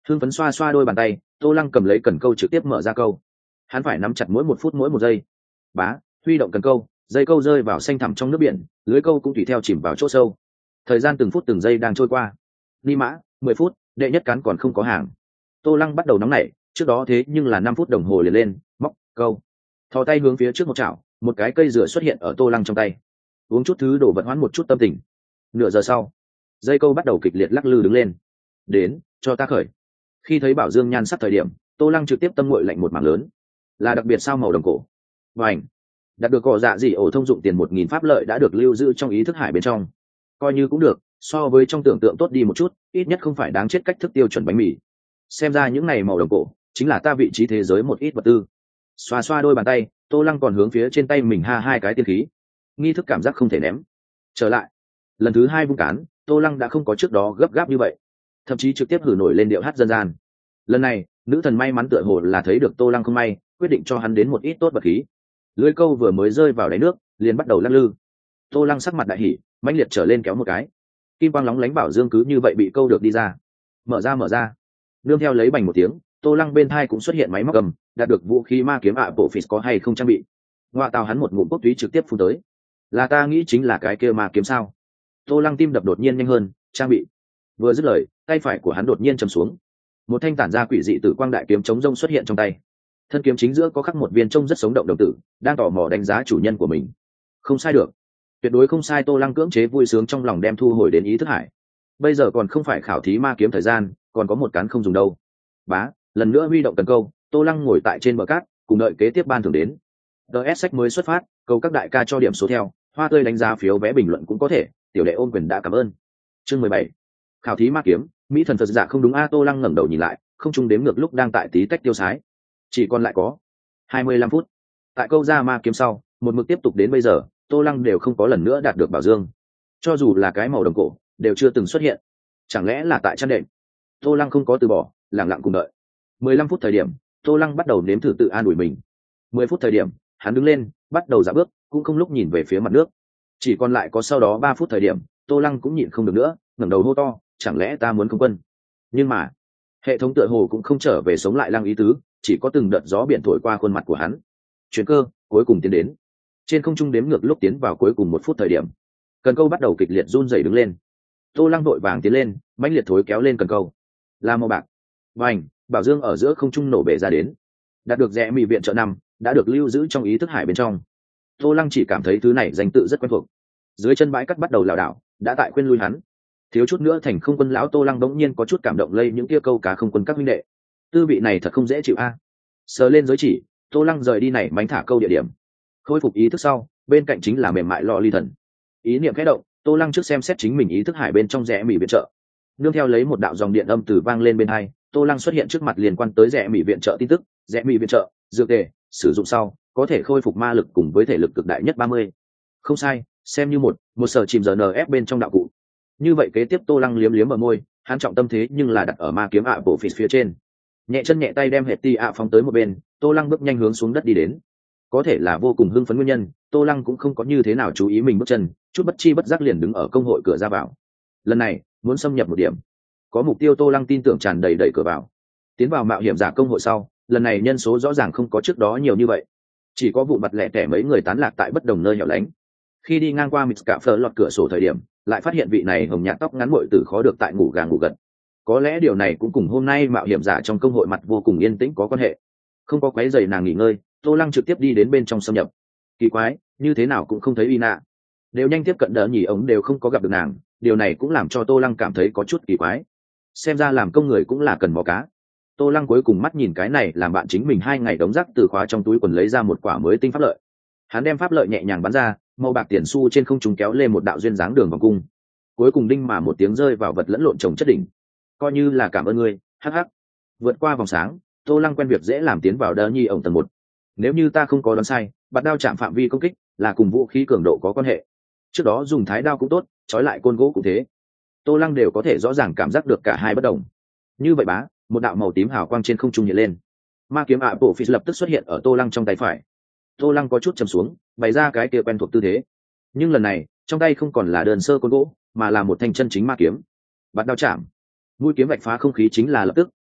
Hưng phấn xoa xoa đôi bàn tay, Tô Lăng cầm lấy cần câu trực tiếp mở ra câu. Hắn phải nắm chặt mỗi một phút mỗi một giây. Bá, huy động cần câu, dây câu rơi vào xanh thẳm trong nước biển, lưới câu cũng tùy theo chìm vào chỗ sâu. Thời gian từng phút từng giây đang trôi qua. Ni mã, mười phút, đệ nhất cán còn không có hàng. Tô Lăng bắt đầu nóng nảy, trước đó thế nhưng là năm phút đồng hồ liền lên, móc, câu. Thò tay hướng phía trước một chảo, một cái cây dừa xuất hiện ở Tô Lăng trong tay. Uống chút thứ đổ vật hoãn một chút tâm tình. Nửa giờ sau, dây câu bắt đầu kịch liệt lắc lư đứng lên. Đến, cho ta khởi. Khi thấy Bảo Dương nhan sắc thời điểm, Tô Lăng trực tiếp tâm nguội lạnh một mảng lớn. Là đặc biệt sao màu đồng cổ. Vành. Đạt được cỏ dạ gì ổ thông dụng tiền một nghìn pháp lợi đã được lưu giữ trong ý thức hải bên trong. Coi như cũng được, so với trong tưởng tượng tốt đi một chút, ít nhất không phải đáng chết cách thức tiêu chuẩn bánh mì. Xem ra những này màu đồng cổ chính là ta vị trí thế giới một ít vật tư. Xoa xoa đôi bàn tay, Tô Lăng còn hướng phía trên tay mình ha hai cái tiên khí. Nghi thức cảm giác không thể ném. Trở lại, lần thứ hai vung cán, Tô Lăng đã không có trước đó gấp gáp như vậy, thậm chí trực tiếp hử nổi lên điệu hát dân gian. Lần này, nữ thần may mắn tựa hồ là thấy được Tô Lăng không may, quyết định cho hắn đến một ít tốt vật khí. Lưới câu vừa mới rơi vào đáy nước, liền bắt đầu lắc lư. Tô Lăng sắc mặt đại hỉ, mãnh liệt trở lên kéo một cái. Kim quang lóng lánh bảo dương cứ như vậy bị câu được đi ra. Mở ra mở ra. Nương theo lấy bành một tiếng, Tô Lăng bên thai cũng xuất hiện máy móc cầm, đạt được vũ khí ma kiếm ạ bộ phỉ có hay không trang bị. Ngoại tào hắn một ngụm cốc túy trực tiếp phun tới. Là ta nghĩ chính là cái kia ma kiếm sao? Tô Lăng tim đập đột nhiên nhanh hơn, trang bị. Vừa dứt lời, tay phải của hắn đột nhiên chầm xuống. Một thanh tản ra quỷ dị tử quang đại kiếm chống rông xuất hiện trong tay. Thân kiếm chính giữa có khắc một viên trông rất sống động đồng tử, đang tò mò đánh giá chủ nhân của mình. Không sai được, tuyệt đối không sai. Tô Lăng cưỡng chế vui sướng trong lòng đem thu hồi đến ý thức hải. Bây giờ còn không phải khảo thí ma kiếm thời gian, còn có một cán không dùng đâu. Bá, lần nữa huy động tấn câu, Tô Lăng ngồi tại trên bờ cát, cùng đợi kế tiếp ban thưởng đến. ds sách mới xuất phát, cầu các đại ca cho điểm số theo, hoa tươi đánh giá phiếu vé bình luận cũng có thể, tiểu đệ ôn quyền đã cảm ơn. Chương mười bảy, khảo thí ma kiếm, mỹ thần phật dạ không đúng a. Tô Lăng ngẩng đầu nhìn lại, không trung đếm ngược lúc đang tại tí tách tiêu sái. Chỉ còn lại có hai mươi lăm phút. Tại câu ra ma kiếm sau, một mực tiếp tục đến bây giờ, Tô Lăng đều không có lần nữa đạt được bảo dương. Cho dù là cái màu đồng cổ, đều chưa từng xuất hiện. Chẳng lẽ là tại chăn đệm? Tô Lăng không có từ bỏ, lặng lặng cùng đợi. mười lăm phút thời điểm, Tô Lăng bắt đầu nếm thử tự an ủi mình. mười phút thời điểm, hắn đứng lên, bắt đầu dạo bước, cũng không lúc nhìn về phía mặt nước. Chỉ còn lại có sau đó ba phút thời điểm, Tô Lăng cũng nhịn không được nữa, ngẩng đầu hô to, chẳng lẽ ta muốn không quân? Nhưng mà, hệ thống tựa hồ cũng không trở về sống lại Lăng ý tứ, chỉ có từng đợt gió biển thổi qua khuôn mặt của hắn. Chuyển cơ cuối cùng tiến đến. Trên không trung đếm ngược lúc tiến vào cuối cùng một phút thời điểm, cần câu bắt đầu kịch liệt run rẩy đứng lên. Tô Lăng đội vàng tiến lên, mãnh liệt thối kéo lên cần câu. Là màu bạc. Vành, bảo dương ở giữa không trung nổ bể ra đến. Đạt được rẽ mì viện trợ năm, đã được lưu giữ trong ý thức hải bên trong. Tô Lăng chỉ cảm thấy thứ này danh tự rất quen thuộc. Dưới chân bãi cắt bắt đầu lảo đảo, đã tại khuyên lui hắn. Thiếu chút nữa thành không quân lão. Tô Lăng bỗng nhiên có chút cảm động lây những kia câu cá không quân các huynh đệ. Tư vị này thật không dễ chịu a. Sờ lên giới chỉ, Tô Lăng rời đi này mánh thả câu địa điểm. Khôi phục ý thức sau, bên cạnh chính là mềm mại lọ ly thần. Ý niệm khẽ động, Tô Lăng trước xem xét chính mình ý thức hải bên trong rẽ mì viện trợ. Nương theo lấy một đạo dòng điện âm từ vang lên bên hai, Tô Lăng xuất hiện trước mặt liên quan tới rẽ mì viện trợ tin tức. Rẽ mì viện trợ, dược tề, sử dụng sau có thể khôi phục ma lực cùng với thể lực cực đại nhất ba mươi. Không sai, xem như một một sở chìm giờ nf bên trong đạo cụ. Như vậy kế tiếp Tô Lăng liếm liếm ở môi, hắn trọng tâm thế nhưng là đặt ở ma kiếm ạ bộ phỉ phía trên. Nhẹ chân nhẹ tay đem hệt ti ạ phóng tới một bên, Tô Lăng bước nhanh hướng xuống đất đi đến. Có thể là vô cùng hưng phấn nguyên nhân, Tô Lăng cũng không có như thế nào chú ý mình bước chân, chút bất chi bất giác liền đứng ở công hội cửa ra vào. Lần này muốn xâm nhập một điểm, có mục tiêu. Tô Lăng tin tưởng tràn đầy đẩy cửa vào. Tiến vào mạo hiểm giả công hội sau, lần này nhân số rõ ràng không có trước đó nhiều như vậy, chỉ có vụ mặt lẻ tẻ mấy người tán lạc tại bất đồng nơi hẻo lánh. Khi đi ngang qua mịt cà phơ lọt cửa sổ thời điểm, lại phát hiện vị này hồng nhạt tóc ngắn muội tử khó được tại ngủ gà ngủ gật. Có lẽ điều này cũng cùng hôm nay mạo hiểm giả trong công hội mặt vô cùng yên tĩnh có quan hệ. Không có quấy rầy nàng nghỉ ngơi, Tô Lăng trực tiếp đi đến bên trong xâm nhập. Kỳ quái, như thế nào cũng không thấy Ina. Đều nhanh tiếp cận đỡ nhỉ ống đều không có gặp được nàng, điều này cũng làm cho Tô Lăng cảm thấy có chút kỳ quái. Xem ra làm công người cũng là cần mò cá. Tô Lăng cuối cùng mắt nhìn cái này làm bạn chính mình hai ngày đóng rác từ khóa trong túi quần lấy ra một quả mới tinh pháp lợi. Hắn đem pháp lợi nhẹ nhàng bắn ra, màu bạc tiền xu trên không trung kéo lên một đạo duyên dáng đường vòng cung. Cuối cùng đinh mà một tiếng rơi vào vật lẫn lộn chồng chất đỉnh. Coi như là cảm ơn ngươi, hắc hắc. Vượt qua vòng sáng, Tô Lăng quen việc dễ làm tiến vào đỡ nhi ổng tầng một. Nếu như ta không có đoán sai, bạt đao chạm phạm vi công kích là cùng vũ khí cường độ có quan hệ. Trước đó dùng thái đao cũng tốt, trói lại côn gỗ cũng thế. Tô Lăng đều có thể rõ ràng cảm giác được cả hai bất đồng. Như vậy bá, một đạo màu tím hào quang trên không trung hiện lên. Ma kiếm ạ bộ phi lập tức xuất hiện ở Tô Lăng trong tay phải. Tô Lăng có chút trầm xuống, bày ra cái kia quen thuộc tư thế. Nhưng lần này, trong tay không còn là đơn sơ côn gỗ, mà là một thanh chân chính ma kiếm. Bạt đao chạm. Mũi kiếm vạch phá không khí chính là lập tức,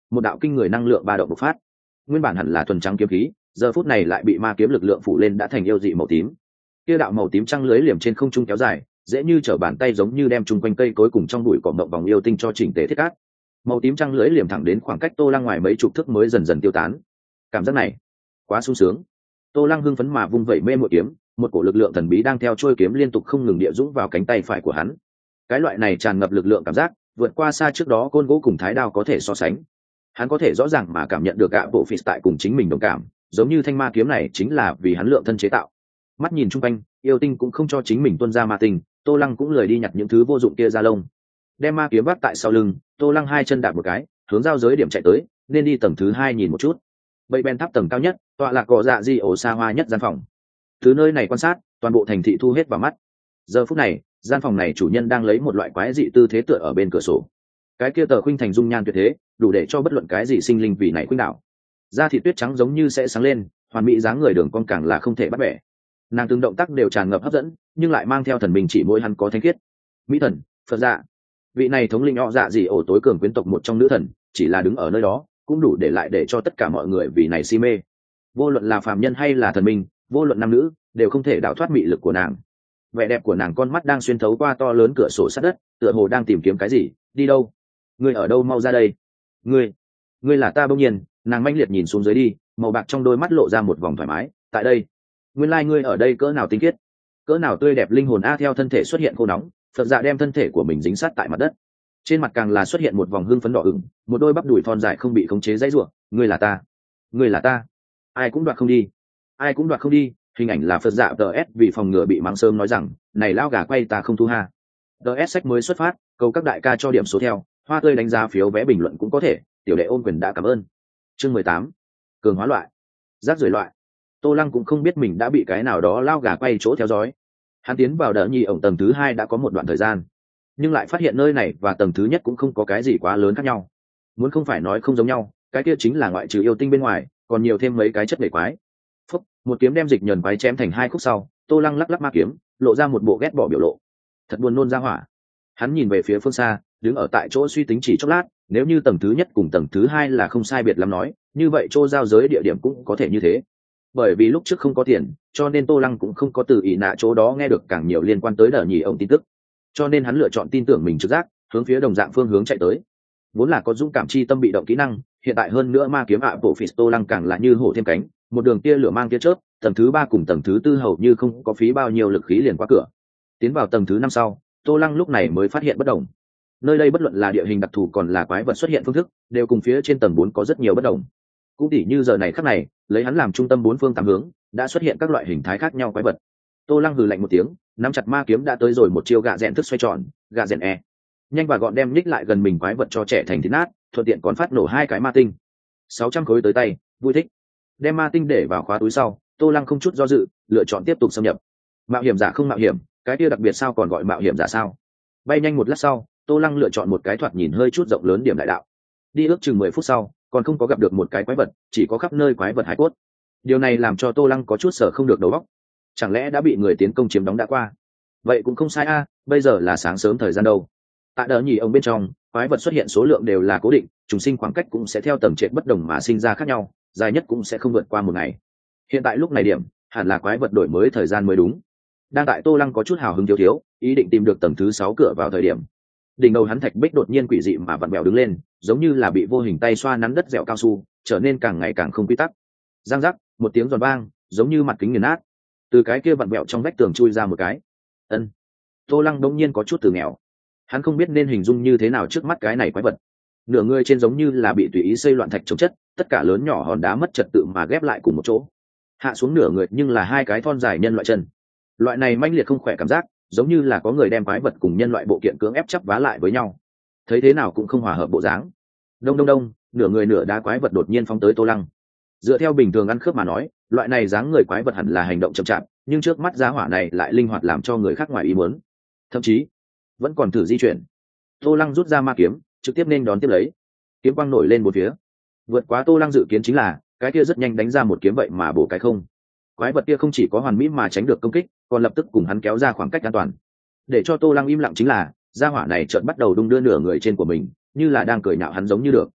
một đạo kinh người năng lượng ba động bộc phát. Nguyên bản hẳn là thuần trắng kiếm khí, giờ phút này lại bị ma kiếm lực lượng phủ lên đã thành yêu dị màu tím. Kia đạo màu tím trăng lưới liềm trên không trung kéo dài, dễ như trở bàn tay, giống như đem chung quanh cây cối cùng trong bụi cỏ mộng vòng yêu tinh cho chỉnh tề thiết cát. Màu tím trăng lưới liềm thẳng đến khoảng cách Tô Lăng ngoài mấy chục thước mới dần dần tiêu tán. Cảm giác này quá sung sướng. Tô Lăng hưng phấn mà vung vẩy mê muội kiếm, một cổ lực lượng thần bí đang theo trôi kiếm liên tục không ngừng địa dũng vào cánh tay phải của hắn. Cái loại này tràn ngập lực lượng cảm giác, vượt qua xa trước đó côn gỗ cùng thái đao có thể so sánh. Hắn có thể rõ ràng mà cảm nhận được cả bộ phỉ tại cùng chính mình đồng cảm, giống như thanh ma kiếm này chính là vì hắn lượng thân chế tạo. Mắt nhìn chung quanh, yêu tinh cũng không cho chính mình tuôn ra ma tinh, Tô Lăng cũng lười đi nhặt những thứ vô dụng kia ra lông. Đem ma kiếm vác tại sau lưng, Tô Lăng hai chân đạp một cái, hướng giao giới điểm chạy tới, nên đi tầng thứ hai nhìn một chút. Bậy ben tháp tầng cao nhất, tọa lạc cỏ dạ di ổ xa hoa nhất gian phòng. Từ nơi này quan sát, toàn bộ thành thị thu hết vào mắt. Giờ phút này, gian phòng này chủ nhân đang lấy một loại quái dị tư thế tựa ở bên cửa sổ. Cái kia tờ khuynh thành dung nhan tuyệt thế, đủ để cho bất luận cái gì sinh linh vì này khuynh đảo. Da thịt tuyết trắng giống như sẽ sáng lên, hoàn mỹ dáng người đường cong càng là không thể bắt bẻ. Nàng từng động tác đều tràn ngập hấp dẫn, nhưng lại mang theo thần mình chỉ mỗi hắn có thánh khiết. Mỹ thần, Phật dạ. Vị này thống lĩnh họ dạ gì ổ tối cường quyến tộc một trong nữ thần, chỉ là đứng ở nơi đó, cũng đủ để lại để cho tất cả mọi người vì này si mê. Vô luận là phàm nhân hay là thần minh, vô luận nam nữ, đều không thể đảo thoát mị lực của nàng. Vẻ đẹp của nàng con mắt đang xuyên thấu qua to lớn cửa sổ sát đất, tựa hồ đang tìm kiếm cái gì. Đi đâu? Ngươi ở đâu, mau ra đây. Ngươi, ngươi là ta. Bỗng nhiên, nàng manh liệt nhìn xuống dưới đi, màu bạc trong đôi mắt lộ ra một vòng thoải mái. Tại đây, nguyên lai ngươi ở đây cỡ nào tinh khiết, cỡ nào tươi đẹp linh hồn a. Theo thân thể xuất hiện khô nóng, Phật dạ đem thân thể của mình dính sát tại mặt đất, trên mặt càng là xuất hiện một vòng hưng phấn đỏ ửng, một đôi bắp đùi thon dài không bị khống chế dãy rủa. Ngươi là ta, ngươi là ta, ai cũng đoạt không đi, ai cũng đoạt không đi. Hình ảnh là Phật dạ tờ s vì phòng ngừa bị mắng sớm nói rằng này lao gà quay ta không thu ha. tờ ét sách mới xuất phát, cầu các đại ca cho điểm số theo, hoa tươi đánh giá phiếu vé bình luận cũng có thể, tiểu đệ ôn quyền đã cảm ơn. Chương mười tám, cường hóa loại, rác rưởi loại. Tô Lăng cũng không biết mình đã bị cái nào đó lao gà quay chỗ theo dõi. Hắn tiến vào đỡ nhì ổng tầng thứ hai đã có một đoạn thời gian, nhưng lại phát hiện nơi này và tầng thứ nhất cũng không có cái gì quá lớn khác nhau. Muốn không phải nói không giống nhau, cái kia chính là ngoại trừ yêu tinh bên ngoài, còn nhiều thêm mấy cái chất bể quái. Phúc, một kiếm đem dịch nhờn quái chém thành hai khúc sau, Tô Lăng lắc lắc ma kiếm, lộ ra một bộ ghét bỏ biểu lộ. Thật buồn nôn ra hỏa. Hắn nhìn về phía phương xa, đứng ở tại chỗ suy tính chỉ chốc lát, nếu như tầng thứ nhất cùng tầng thứ hai là không sai biệt lắm nói, như vậy chỗ giao giới địa điểm cũng có thể như thế. Bởi vì lúc trước không có tiền, cho nên Tô Lăng cũng không có từ ý nạ chỗ đó nghe được càng nhiều liên quan tới đờ nhì ông tin tức, cho nên hắn lựa chọn tin tưởng mình trực giác, hướng phía đồng dạng phương hướng chạy tới. Vốn là có dũng cảm chi tâm bị động kỹ năng, hiện tại hơn nữa ma kiếm ạ bộ phỉ Tô Lăng càng là như hổ thêm cánh, một đường tia lửa mang tia chớp, tầng thứ ba cùng tầng thứ tư hầu như không có phí bao nhiêu lực khí liền qua cửa. Tiến vào tầng thứ năm sau, Tô Lăng lúc này mới phát hiện bất đồng. Nơi đây bất luận là địa hình đặc thù còn là quái vật xuất hiện phương thức, đều cùng phía trên tầng bốn có rất nhiều bất đồng. Cũng tỉ như giờ này khắc này, lấy hắn làm trung tâm bốn phương tám hướng, đã xuất hiện các loại hình thái khác nhau quái vật. Tô Lăng hừ lạnh một tiếng, nắm chặt ma kiếm đã tới rồi một chiêu gạ rèn thức xoay tròn, gạ rèn e. Nhanh và gọn đem nhích lại gần mình quái vật cho trẻ thành thịt nát, thuận tiện còn phát nổ hai cái ma tinh. sáu trăm khối tới tay, vui thích. Đem ma tinh để vào khóa túi sau, Tô Lăng không chút do dự, lựa chọn tiếp tục xâm nhập. Mạo hiểm giả không mạo hiểm, cái kia đặc biệt sao còn gọi mạo hiểm giả sao? Bay nhanh một lát sau, Tô Lăng lựa chọn một cái thoạt nhìn hơi chút rộng lớn điểm đại đạo. Đi ước chừng mười phút sau, còn không có gặp được một cái quái vật, chỉ có khắp nơi quái vật hải cốt. Điều này làm cho Tô Lăng có chút sở không được đầu óc. Chẳng lẽ đã bị người tiến công chiếm đóng đã qua? Vậy cũng không sai a, bây giờ là sáng sớm thời gian đâu. Tại đỡ nhì ông bên trong, quái vật xuất hiện số lượng đều là cố định, trùng sinh khoảng cách cũng sẽ theo tầng trệt bất đồng mà sinh ra khác nhau, dài nhất cũng sẽ không vượt qua một ngày. Hiện tại lúc này điểm, hẳn là quái vật đổi mới thời gian mới đúng. Đang tại Tô Lăng có chút hào hứng thiếu thiếu, ý định tìm được tầng thứ sáu cửa vào thời điểm, đỉnh đầu hắn thạch bích đột nhiên quỷ dị mà vặn vẹo đứng lên, giống như là bị vô hình tay xoa nắn đất dẻo cao su, trở nên càng ngày càng không quy tắc. Giang giác, một tiếng giòn vang, giống như mặt kính nghiền nát. Từ cái kia vặn vẹo trong vách tường chui ra một cái. Ân. Tô Lăng đống nhiên có chút từ nghèo. Hắn không biết nên hình dung như thế nào trước mắt cái này quái vật. Nửa người trên giống như là bị tùy ý xây loạn thạch chống chất, tất cả lớn nhỏ hòn đá mất trật tự mà ghép lại cùng một chỗ. Hạ xuống nửa người nhưng là hai cái thon dài nhân loại chân. Loại này manh liệt không khỏe cảm giác, giống như là có người đem quái vật cùng nhân loại bộ kiện cưỡng ép chắp vá lại với nhau. Thấy thế nào cũng không hòa hợp bộ dáng. Đông đông đông, nửa người nửa đá quái vật đột nhiên phóng tới Tô Lăng. Dựa theo bình thường ăn khớp mà nói, loại này dáng người quái vật hẳn là hành động chậm chạp, nhưng trước mắt giá hỏa này lại linh hoạt làm cho người khác ngoài ý muốn. Thậm chí, vẫn còn thử di chuyển. Tô Lăng rút ra ma kiếm, trực tiếp nên đón tiếp lấy. Kiếm quang nổi lên một phía. Vượt quá Tô Lăng dự kiến chính là, cái kia rất nhanh đánh ra một kiếm vậy mà bổ cái không. Quái vật kia không chỉ có hoàn mỹ mà tránh được công kích, còn lập tức cùng hắn kéo ra khoảng cách an toàn. Để cho Tô Lăng im lặng chính là, gia hỏa này chợt bắt đầu đung đưa nửa người trên của mình, như là đang cười nhạo hắn giống như được.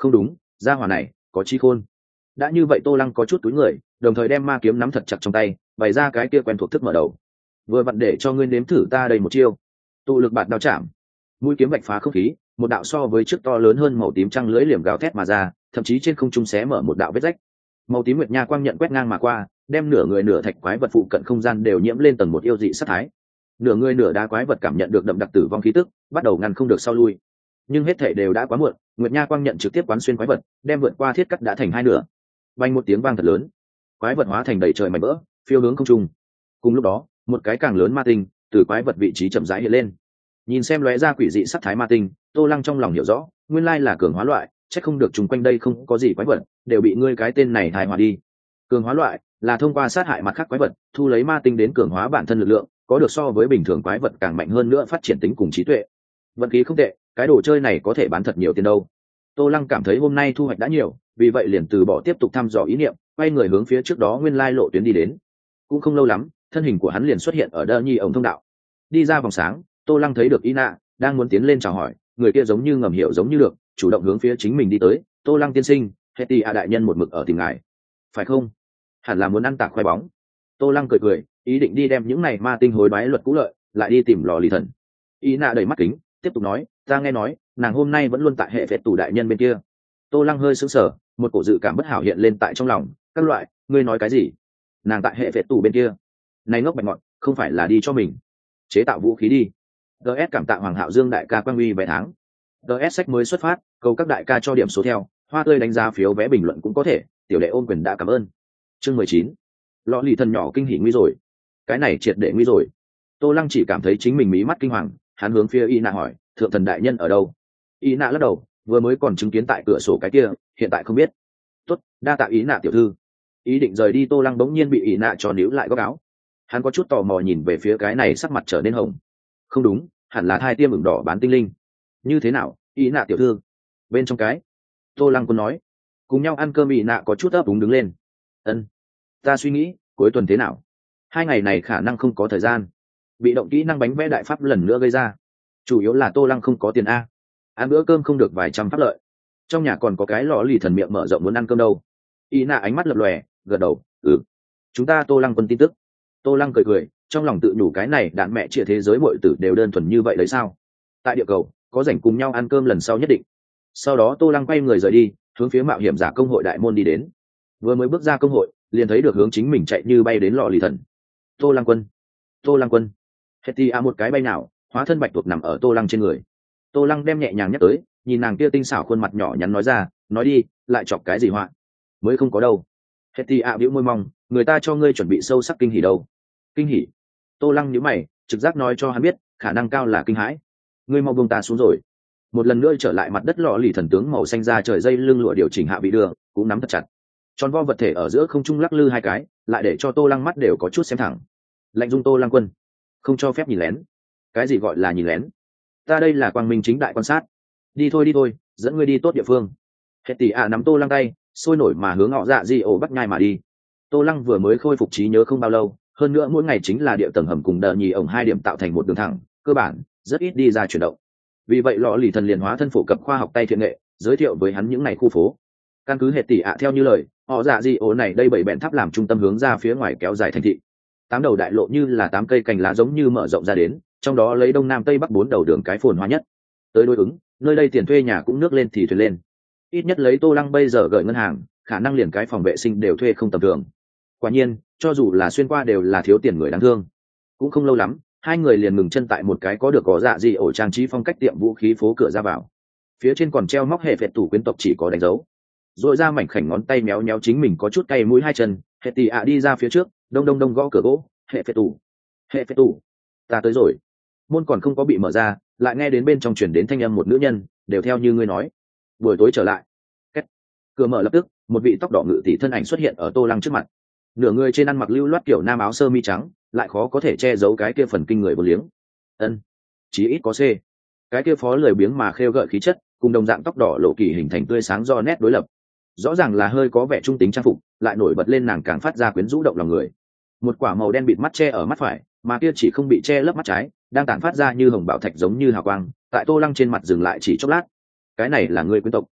Không đúng, gia hỏa này có chi khôn. Đã như vậy Tô Lăng có chút túi người, đồng thời đem ma kiếm nắm thật chặt trong tay, bày ra cái kia quen thuộc thức mở đầu. Vừa vặn để cho ngươi nếm thử ta đây một chiêu. Tụ lực bạt đao chạm, mũi kiếm vạch phá không khí, một đạo so với trước to lớn hơn màu tím trăng lưỡi liềm gào thét mà ra, thậm chí trên không trung xé mở một đạo vết rách. Màu tím nguyệt nha quang nhận quét ngang mà qua, đem nửa người nửa thạch quái vật phụ cận không gian đều nhiễm lên tầng một yêu dị sát thái. Nửa người nửa đá quái vật cảm nhận được đậm đặc tử vong khí tức, bắt đầu ngăn không được sau lui. Nhưng hết thảy đều đã quá muộn, nguyệt nha quang nhận trực tiếp quán xuyên quái vật, đem vượt qua thiết cắt đã thành hai nửa. Vang một tiếng vang thật lớn, quái vật hóa thành đầy trời mảnh vỡ, phiêu hướng không trung. Cùng lúc đó, một cái càng lớn ma tinh từ quái vật vị trí chậm rãi hiện lên. Nhìn xem lóe ra quỷ dị sắc thái ma tinh, Tô Lăng trong lòng hiểu rõ, nguyên lai là cường hóa loại, chắc không được chung quanh đây không có gì quái vật, đều bị ngươi cái tên này hài hòa đi. Cường hóa loại là thông qua sát hại mặt khác quái vật, thu lấy ma tinh đến cường hóa bản thân lực lượng, có được so với bình thường quái vật càng mạnh hơn nữa phát triển tính cùng trí tuệ. Vận khí không tệ, cái đồ chơi này có thể bán thật nhiều tiền đâu. Tô Lăng cảm thấy hôm nay thu hoạch đã nhiều, vì vậy liền từ bỏ tiếp tục thăm dò ý niệm, quay người hướng phía trước đó nguyên lai lộ tuyến đi đến. Cũng không lâu lắm, thân hình của hắn liền xuất hiện ở đơ nhi ổng thông đạo. Đi ra vòng sáng, Tô Lăng thấy được Ina đang muốn tiến lên chào hỏi, người kia giống như ngầm hiểu giống như được, chủ động hướng phía chính mình đi tới. Tô Lăng tiên sinh, Hetty a đại nhân một mực ở tìm ngài, phải không? Hẳn là muốn ăn tạc khoai bóng. Tô Lăng cười cười, ý định đi đem những này ma tinh hối đoái luật cũ lợi, lại đi tìm lò lì thần. Ina đầy mắt kính, tiếp tục nói, ta nghe nói, nàng hôm nay vẫn luôn tại hệ phệt tủ đại nhân bên kia. Tô Lăng hơi sững sờ, một cổ dự cảm bất hảo hiện lên tại trong lòng. Các loại, ngươi nói cái gì? Nàng tại hệ phệt tủ bên kia? Này ngốc bạch ngọn, không phải là đi cho mình chế tạo vũ khí đi? ds cảm tạ Hoàng Hạo Dương đại ca quang uy vé tháng. ds sách mới xuất phát, cầu các đại ca cho điểm số theo, hoa tươi đánh giá phiếu vé bình luận cũng có thể, tiểu đệ ôn quyền đã cảm ơn. Chương mười chín, lọ lì thần nhỏ kinh hỉ nguy rồi. Cái này triệt để nguy rồi. Tô Lăng chỉ cảm thấy chính mình mí mắt kinh hoàng, hắn hướng phía Ina hỏi, thượng thần đại nhân ở đâu? Ina lắc đầu, vừa mới còn chứng kiến tại cửa sổ cái kia, hiện tại không biết. Tốt, đa tạ Ina tiểu thư. Ý định rời đi, Tô Lăng bỗng nhiên bị Ina cho níu lại góc áo. Hắn có chút tò mò nhìn về phía cái này, sắc mặt trở nên hồng. Không đúng, hẳn là thai tiêm ửng đỏ bán tinh linh. Như thế nào, Ina tiểu thư? Bên trong cái. Tô Lăng còn nói, cùng nhau ăn cơm. Ina có chút ấp úng đứng lên. Ân, ta suy nghĩ, cuối tuần thế nào? Hai ngày này khả năng không có thời gian. Bị động kỹ năng bánh vẽ đại pháp lần nữa gây ra. Chủ yếu là Tô Lăng không có tiền a, ăn bữa cơm không được vài trăm pháp lợi. Trong nhà còn có cái lò lì thần miệng mở rộng muốn ăn cơm đâu. Ina ánh mắt lập lòe, gật đầu, ừ, chúng ta Tô Lăng quân tin tức. Tô Lăng cười cười, trong lòng tự nhủ cái này đạn mẹ chia thế giới mọi tử đều đơn thuần như vậy đấy sao? Tại địa cầu có rảnh cùng nhau ăn cơm lần sau nhất định. Sau đó Tô Lăng quay người rời đi, hướng phía mạo hiểm giả công hội đại môn đi đến. Vừa mới bước ra công hội, liền thấy được hướng chính mình chạy như bay đến lò lì thần. Tô Lăng quân, Tô Lăng quân. Hetty a một cái bay nào, hóa thân bạch tuộc nằm ở Tô Lăng trên người. Tô Lăng đem nhẹ nhàng nhắc tới, nhìn nàng kia tinh xảo khuôn mặt nhỏ nhắn nói ra, nói đi, lại chọc cái gì họa? Mới không có đâu. Hetty a bĩu môi mong, người ta cho ngươi chuẩn bị sâu sắc kinh hỉ đâu. Kinh hỉ? Tô Lăng nhíu mày, trực giác nói cho hắn biết, khả năng cao là kinh hãi. Ngươi mau buông ta xuống rồi. Một lần nữa trở lại mặt đất, lọ lì thần tướng màu xanh ra trời dây lưng lụa điều chỉnh hạ bị đường, cũng nắm thật chặt. Tròn vo vật thể ở giữa không trung lắc lư hai cái, lại để cho Tô Lăng mắt đều có chút xem thẳng. Lạnh dung Tô Lăng quân, không cho phép nhìn lén. Cái gì gọi là nhìn lén? Ta đây là quang minh chính đại quan sát. Đi thôi đi thôi, dẫn ngươi đi tốt địa phương. Hết tỷ ạ nắm Tô Lăng tay, sôi nổi mà hướng họ dạ di ổ bắt nhai mà đi. Tô Lăng vừa mới khôi phục trí nhớ không bao lâu, hơn nữa mỗi ngày chính là địa tầng hầm cùng đờ nhì ổng hai điểm tạo thành một đường thẳng, cơ bản rất ít đi ra chuyển động. Vì vậy lọ lì thần liền hóa thân phổ cập khoa học tay thiện nghệ, giới thiệu với hắn những ngày khu phố. Căn cứ hệ tỷ ạ theo như lời, họ dạ di ổ này đây bảy bẹn tháp làm trung tâm hướng ra phía ngoài kéo dài thành thị. Tám đầu đại lộ như là tám cây cành lá giống như mở rộng ra đến, trong đó lấy đông nam tây bắc bốn đầu đường cái phồn hoa nhất. Tới đối ứng, nơi đây tiền thuê nhà cũng nước lên thì thuyền lên. Ít nhất lấy Tô Lăng bây giờ gửi ngân hàng, khả năng liền cái phòng vệ sinh đều thuê không tầm thường. Quả nhiên, cho dù là xuyên qua đều là thiếu tiền người đáng thương. Cũng không lâu lắm, hai người liền ngừng chân tại một cái có được có dạ gì ổ trang trí phong cách tiệm vũ khí phố cửa ra vào. Phía trên còn treo móc hệ phệt tủ quyến tộc chỉ có đánh dấu. Rồi ra mảnh khảnh ngón tay méo méo chính mình có chút cay mũi hai chân, hệ tỷ ạ đi ra phía trước, đông đông đông gõ cửa gỗ, hệ phệt tủ, hệ phệt tủ, ta tới rồi. Môn còn không có bị mở ra, lại nghe đến bên trong truyền đến thanh âm một nữ nhân, đều theo như ngươi nói. Buổi tối trở lại. Kết. Cửa mở lập tức, một vị tóc đỏ ngự tỷ thân ảnh xuất hiện ở Tô Lăng trước mặt. Nửa người trên ăn mặc lưu loát kiểu nam áo sơ mi trắng, lại khó có thể che giấu cái kia phần kinh người vô liếng. Ân, chí ít có C. Cái kia phó lười biếng mà khêu gợi khí chất, cùng đồng dạng tóc đỏ lộ kỳ hình thành tươi sáng do nét đối lập. Rõ ràng là hơi có vẻ trung tính trang phục, lại nổi bật lên nàng càng phát ra quyến rũ động lòng người. Một quả màu đen bịt mắt che ở mắt phải, mà kia chỉ không bị che lấp mắt trái, đang tản phát ra như hồng bảo thạch giống như hào quang, tại Tô Lăng trên mặt dừng lại chỉ chốc lát. Cái này là người quyến tộc.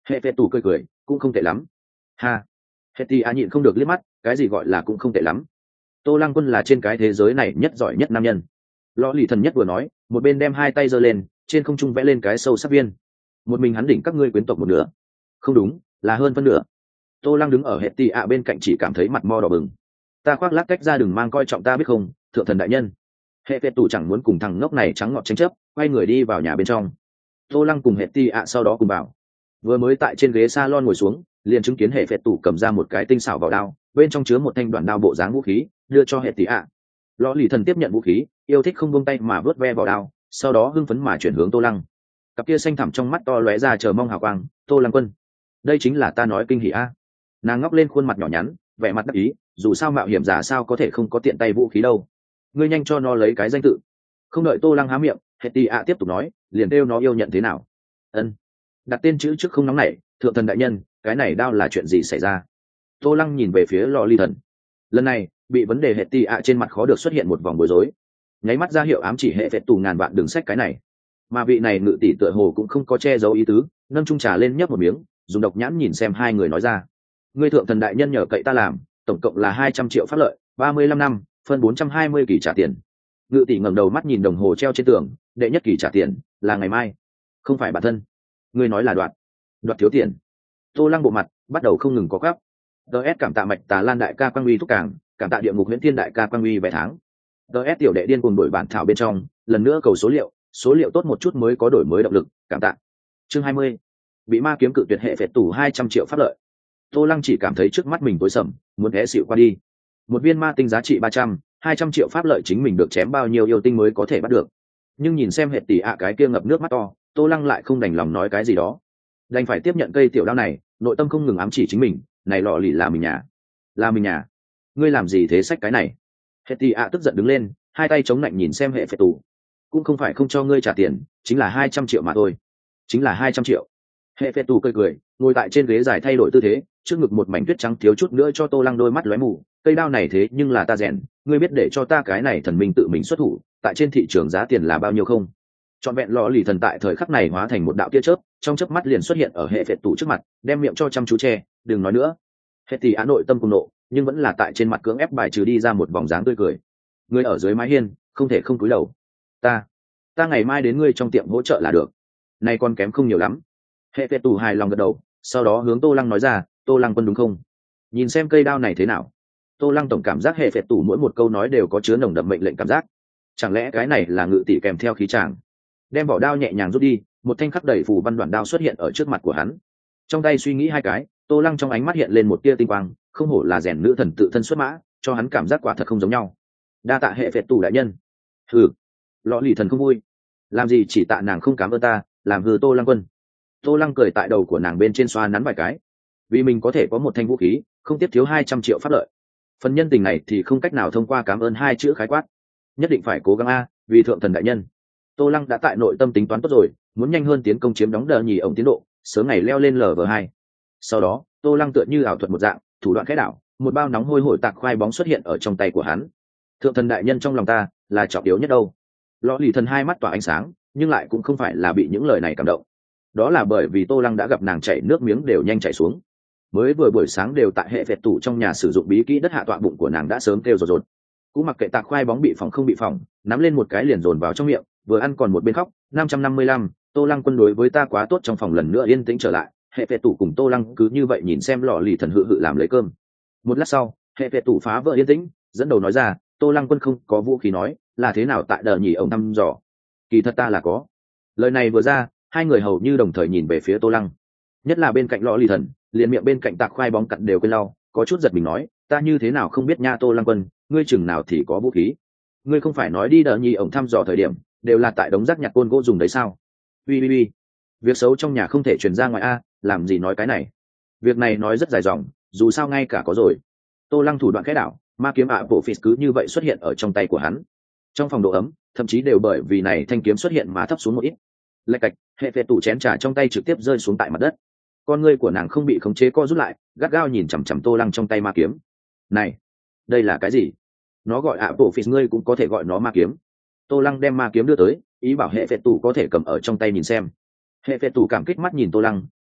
Hệ phệ tù cười cười, cũng không tệ lắm. Ha. Hệ tì a nhịn không được liếc mắt, cái gì gọi là cũng không tệ lắm. Tô Lăng Quân là trên cái thế giới này nhất giỏi nhất nam nhân. Lõ lì thần nhất vừa nói, một bên đem hai tay giơ lên, trên không trung vẽ lên cái sâu sắc viên. Một mình hắn đỉnh các ngươi quyến tộc một nửa. Không đúng, là hơn phân nửa. Tô Lăng đứng ở hệ tì a bên cạnh chỉ cảm thấy mặt mo đỏ bừng. Ta khoác lác cách ra, đừng mang coi trọng ta biết không, thượng thần đại nhân. Hệ phệ tù chẳng muốn cùng thằng ngốc này trắng ngọt tranh chấp, quay người đi vào nhà bên trong. Tô Lăng cùng hệ tì a sau đó cùng vào. Vừa mới tại trên ghế salon ngồi xuống, liền chứng kiến hệ phệ tù cầm ra một cái tinh xảo vào đao, bên trong chứa một thanh đoạn đao bộ dáng vũ khí, đưa cho hệ tì a. Lõ lì thần tiếp nhận vũ khí, yêu thích không buông tay mà vớt ve vào đao, sau đó hưng phấn mà chuyển hướng Tô Lăng. Cặp kia xanh thẳm trong mắt to lóe ra chờ mong hào quang. Tô Lăng Quân, đây chính là ta nói kinh hỉ a. Nàng ngóc lên khuôn mặt nhỏ nhắn, vẻ mặt đắc ý, dù sao mạo hiểm giả sao có thể không có tiện tay vũ khí đâu. Ngươi nhanh cho nó lấy cái danh tự. Không đợi Tô Lăng há miệng, hệ tì a tiếp tục nói, liền kêu nó yêu nhận thế nào. Ân. Đặt tên chữ trước không nóng nảy, thượng thần đại nhân, cái này đao là chuyện gì xảy ra? Tô Lăng nhìn về phía lò ly thần. Lần này bị vấn đề hệ tì ạ trên mặt khó được xuất hiện một vòng bối rối, nháy mắt ra hiệu ám chỉ hệ phệ tù ngàn vạn đừng xách cái này. Mà vị này ngự tỷ tựa hồ cũng không có che giấu ý tứ, nâng chung trà lên nhấp một miếng, dùng độc nhãn nhìn xem hai người nói ra. Ngươi thượng thần đại nhân nhờ cậy ta làm, tổng cộng là hai trăm triệu pháp lợi, ba mươi lăm năm, phân bốn trăm hai mươi kỳ trả tiền. Ngự tỷ ngẩng đầu mắt nhìn đồng hồ treo trên tường, đệ nhất kỳ trả tiền là ngày mai, không phải bản thân. Ngươi nói là đoạt đoạt thiếu tiền. Tô Lăng bộ mặt bắt đầu không ngừng có gấp. ds cảm tạ mạch tà lan đại ca quang uy thúc cảng, cảm tạ địa ngục huyễn thiên đại ca quang uy vài tháng. ds tiểu đệ điên cùng đổi bản thảo bên trong, lần nữa cầu số liệu, số liệu tốt một chút mới có đổi mới động lực, cảm tạ. Chương hai mươi, bị ma kiếm cự tuyệt hệ phệt tù hai trăm triệu pháp lợi. Tô Lăng chỉ cảm thấy trước mắt mình tối sầm, muốn té xỉu qua đi. Một viên ma tinh giá trị ba trăm, hai trăm triệu pháp lợi chính mình được chém bao nhiêu yêu tinh mới có thể bắt được. Nhưng nhìn xem hệ tỷ ạ cái kia ngập nước mắt to, Tô Lăng lại không đành lòng nói cái gì đó, đành phải tiếp nhận cây tiểu đao này, nội tâm không ngừng ám chỉ chính mình, này lọ lì là mình nhà, là mình nhà. Ngươi làm gì thế, xách cái này? Hệ tỷ ạ tức giận đứng lên, hai tay chống lạnh nhìn xem hệ phệ tù. Cũng không phải không cho ngươi trả tiền, chính là hai trăm triệu mà thôi. Chính là hai trăm triệu. Hệ phệ tù cười cười, ngồi tại trên ghế dài thay đổi tư thế, trước ngực một mảnh tuyết trắng thiếu chút nữa cho Tô Lăng đôi mắt lóe mù. Cây đao này thế nhưng là ta rèn, ngươi biết để cho ta cái này thần minh tự mình xuất thủ, tại trên thị trường giá tiền là bao nhiêu không? Trọn vẹn lò lì thần tại thời khắc này hóa thành một đạo tia chớp, trong chớp mắt liền xuất hiện ở hệ phệ tù trước mặt, đem miệng cho chăm chú che, đừng nói nữa. Hệ tỷ á nội tâm cùng nộ, nhưng vẫn là tại trên mặt cưỡng ép bài trừ đi ra một vòng dáng tươi cười. Ngươi ở dưới mái hiên, không thể không cúi đầu. Ta, ta ngày mai đến ngươi trong tiệm hỗ trợ là được. Này còn kém không nhiều lắm. Hệ phệ tù hài lòng gật đầu, sau đó hướng Tô Lăng nói ra, Tô Lăng Quân đúng không? Nhìn xem cây đao này thế nào. Tô Lăng tổng cảm giác hệ phệ tù mỗi một câu nói đều có chứa nồng đậm mệnh lệnh cảm giác. Chẳng lẽ cái này là ngự tỷ kèm theo khí tràng? Đem vỏ đao nhẹ nhàng rút đi, một thanh khắc đầy phù văn đoạn đao xuất hiện ở trước mặt của hắn. Trong tay suy nghĩ hai cái, Tô Lăng trong ánh mắt hiện lên một tia tinh quang, không hổ là rèn nữ thần tự thân xuất mã, cho hắn cảm giác quả thật không giống nhau. Đa tạ hệ phệ tù đại nhân. Hừ. Lọ lì thần không vui. Làm gì chỉ tạ nàng không cảm ơn ta, làm hư Tô Lăng Quân. Tô Lăng cười tại đầu của nàng bên trên xoa nắn vài cái. Vì mình có thể có một thanh vũ khí, không tiếp thiếu hai trăm triệu pháp lợi. Phần nhân tình này thì không cách nào thông qua cảm ơn hai chữ khái quát. Nhất định phải cố gắng a, vì thượng thần đại nhân. Tô Lăng đã tại nội tâm tính toán tốt rồi, muốn nhanh hơn tiến công chiếm đóng đờ nhì ổng tiến độ, sớm ngày leo lên lv hai. Sau đó, Tô Lăng tựa như ảo thuật một dạng, thủ đoạn khẽ đảo, một bao nóng hôi hổi tạc khoai bóng xuất hiện ở trong tay của hắn. Thượng thần đại nhân trong lòng ta là trọng yếu nhất đâu. Lọ lì thần hai mắt tỏa ánh sáng, nhưng lại cũng không phải là bị những lời này cảm động. Đó là bởi vì Tô Lăng đã gặp nàng chảy nước miếng đều nhanh chảy xuống. Mới vừa buổi sáng đều tại hệ phệt tủ trong nhà sử dụng bí kỹ đất hạ tọa, bụng của nàng đã sớm kêu rột rột. Cũng mặc kệ tạc khoai bóng bị phòng không bị phòng, nắm lên một cái liền dồn vào trong miệng, vừa ăn còn một bên khóc. Năm trăm năm mươi lăm, Tô Lăng Quân đối với ta quá tốt, trong phòng lần nữa yên tĩnh trở lại. Hệ phệ tủ cùng Tô Lăng cứ như vậy nhìn xem lò lì thần hự hự làm lấy cơm. Một lát sau, hệ phệ tủ phá vỡ yên tĩnh, dẫn đầu nói ra, Tô Lăng Quân không có vũ khí nói, là thế nào tại đờ nhì ông thăm dò. Kỳ thật ta là có. Lời này vừa ra, hai người hầu như đồng thời nhìn về phía Tô Lăng. Nhất là bên cạnh lò lì thần, liền miệng bên cạnh tạc khoai bóng cặn đều quên lau, có chút giật mình nói, ta như thế nào không biết nha Tô Lăng Quân, ngươi chừng nào thì có vũ khí. Ngươi không phải nói đi đờ nhì ông thăm dò thời điểm, đều là tại đống rác nhặt côn gỗ dùng đấy sao? Ui ui ui, việc xấu trong nhà không thể truyền ra ngoài a, làm gì nói cái này. Việc này nói rất dài dòng, dù sao ngay cả có rồi. Tô Lăng thủ đoạn khẽ đảo, ma kiếm ạ bộ phỉ cứ như vậy xuất hiện ở trong tay của hắn. Trong phòng độ ấm, thậm chí đều bởi vì này thanh kiếm xuất hiện mà thấp xuống một ít. Lạch cạch, hệ phệ tủ chén trà trong tay trực tiếp rơi xuống tại mặt đất. Con ngươi của nàng không bị khống chế co rút lại, gắt gao nhìn chằm chằm Tô Lăng trong tay ma kiếm. Này, đây là cái gì? Nó gọi ạ bộ phỉ, ngươi cũng có thể gọi nó ma kiếm. Tô Lăng đem ma kiếm đưa tới, ý bảo hệ phệ tủ có thể cầm ở trong tay nhìn xem. Hệ phệ tủ cảm kích mắt nhìn Tô Lăng,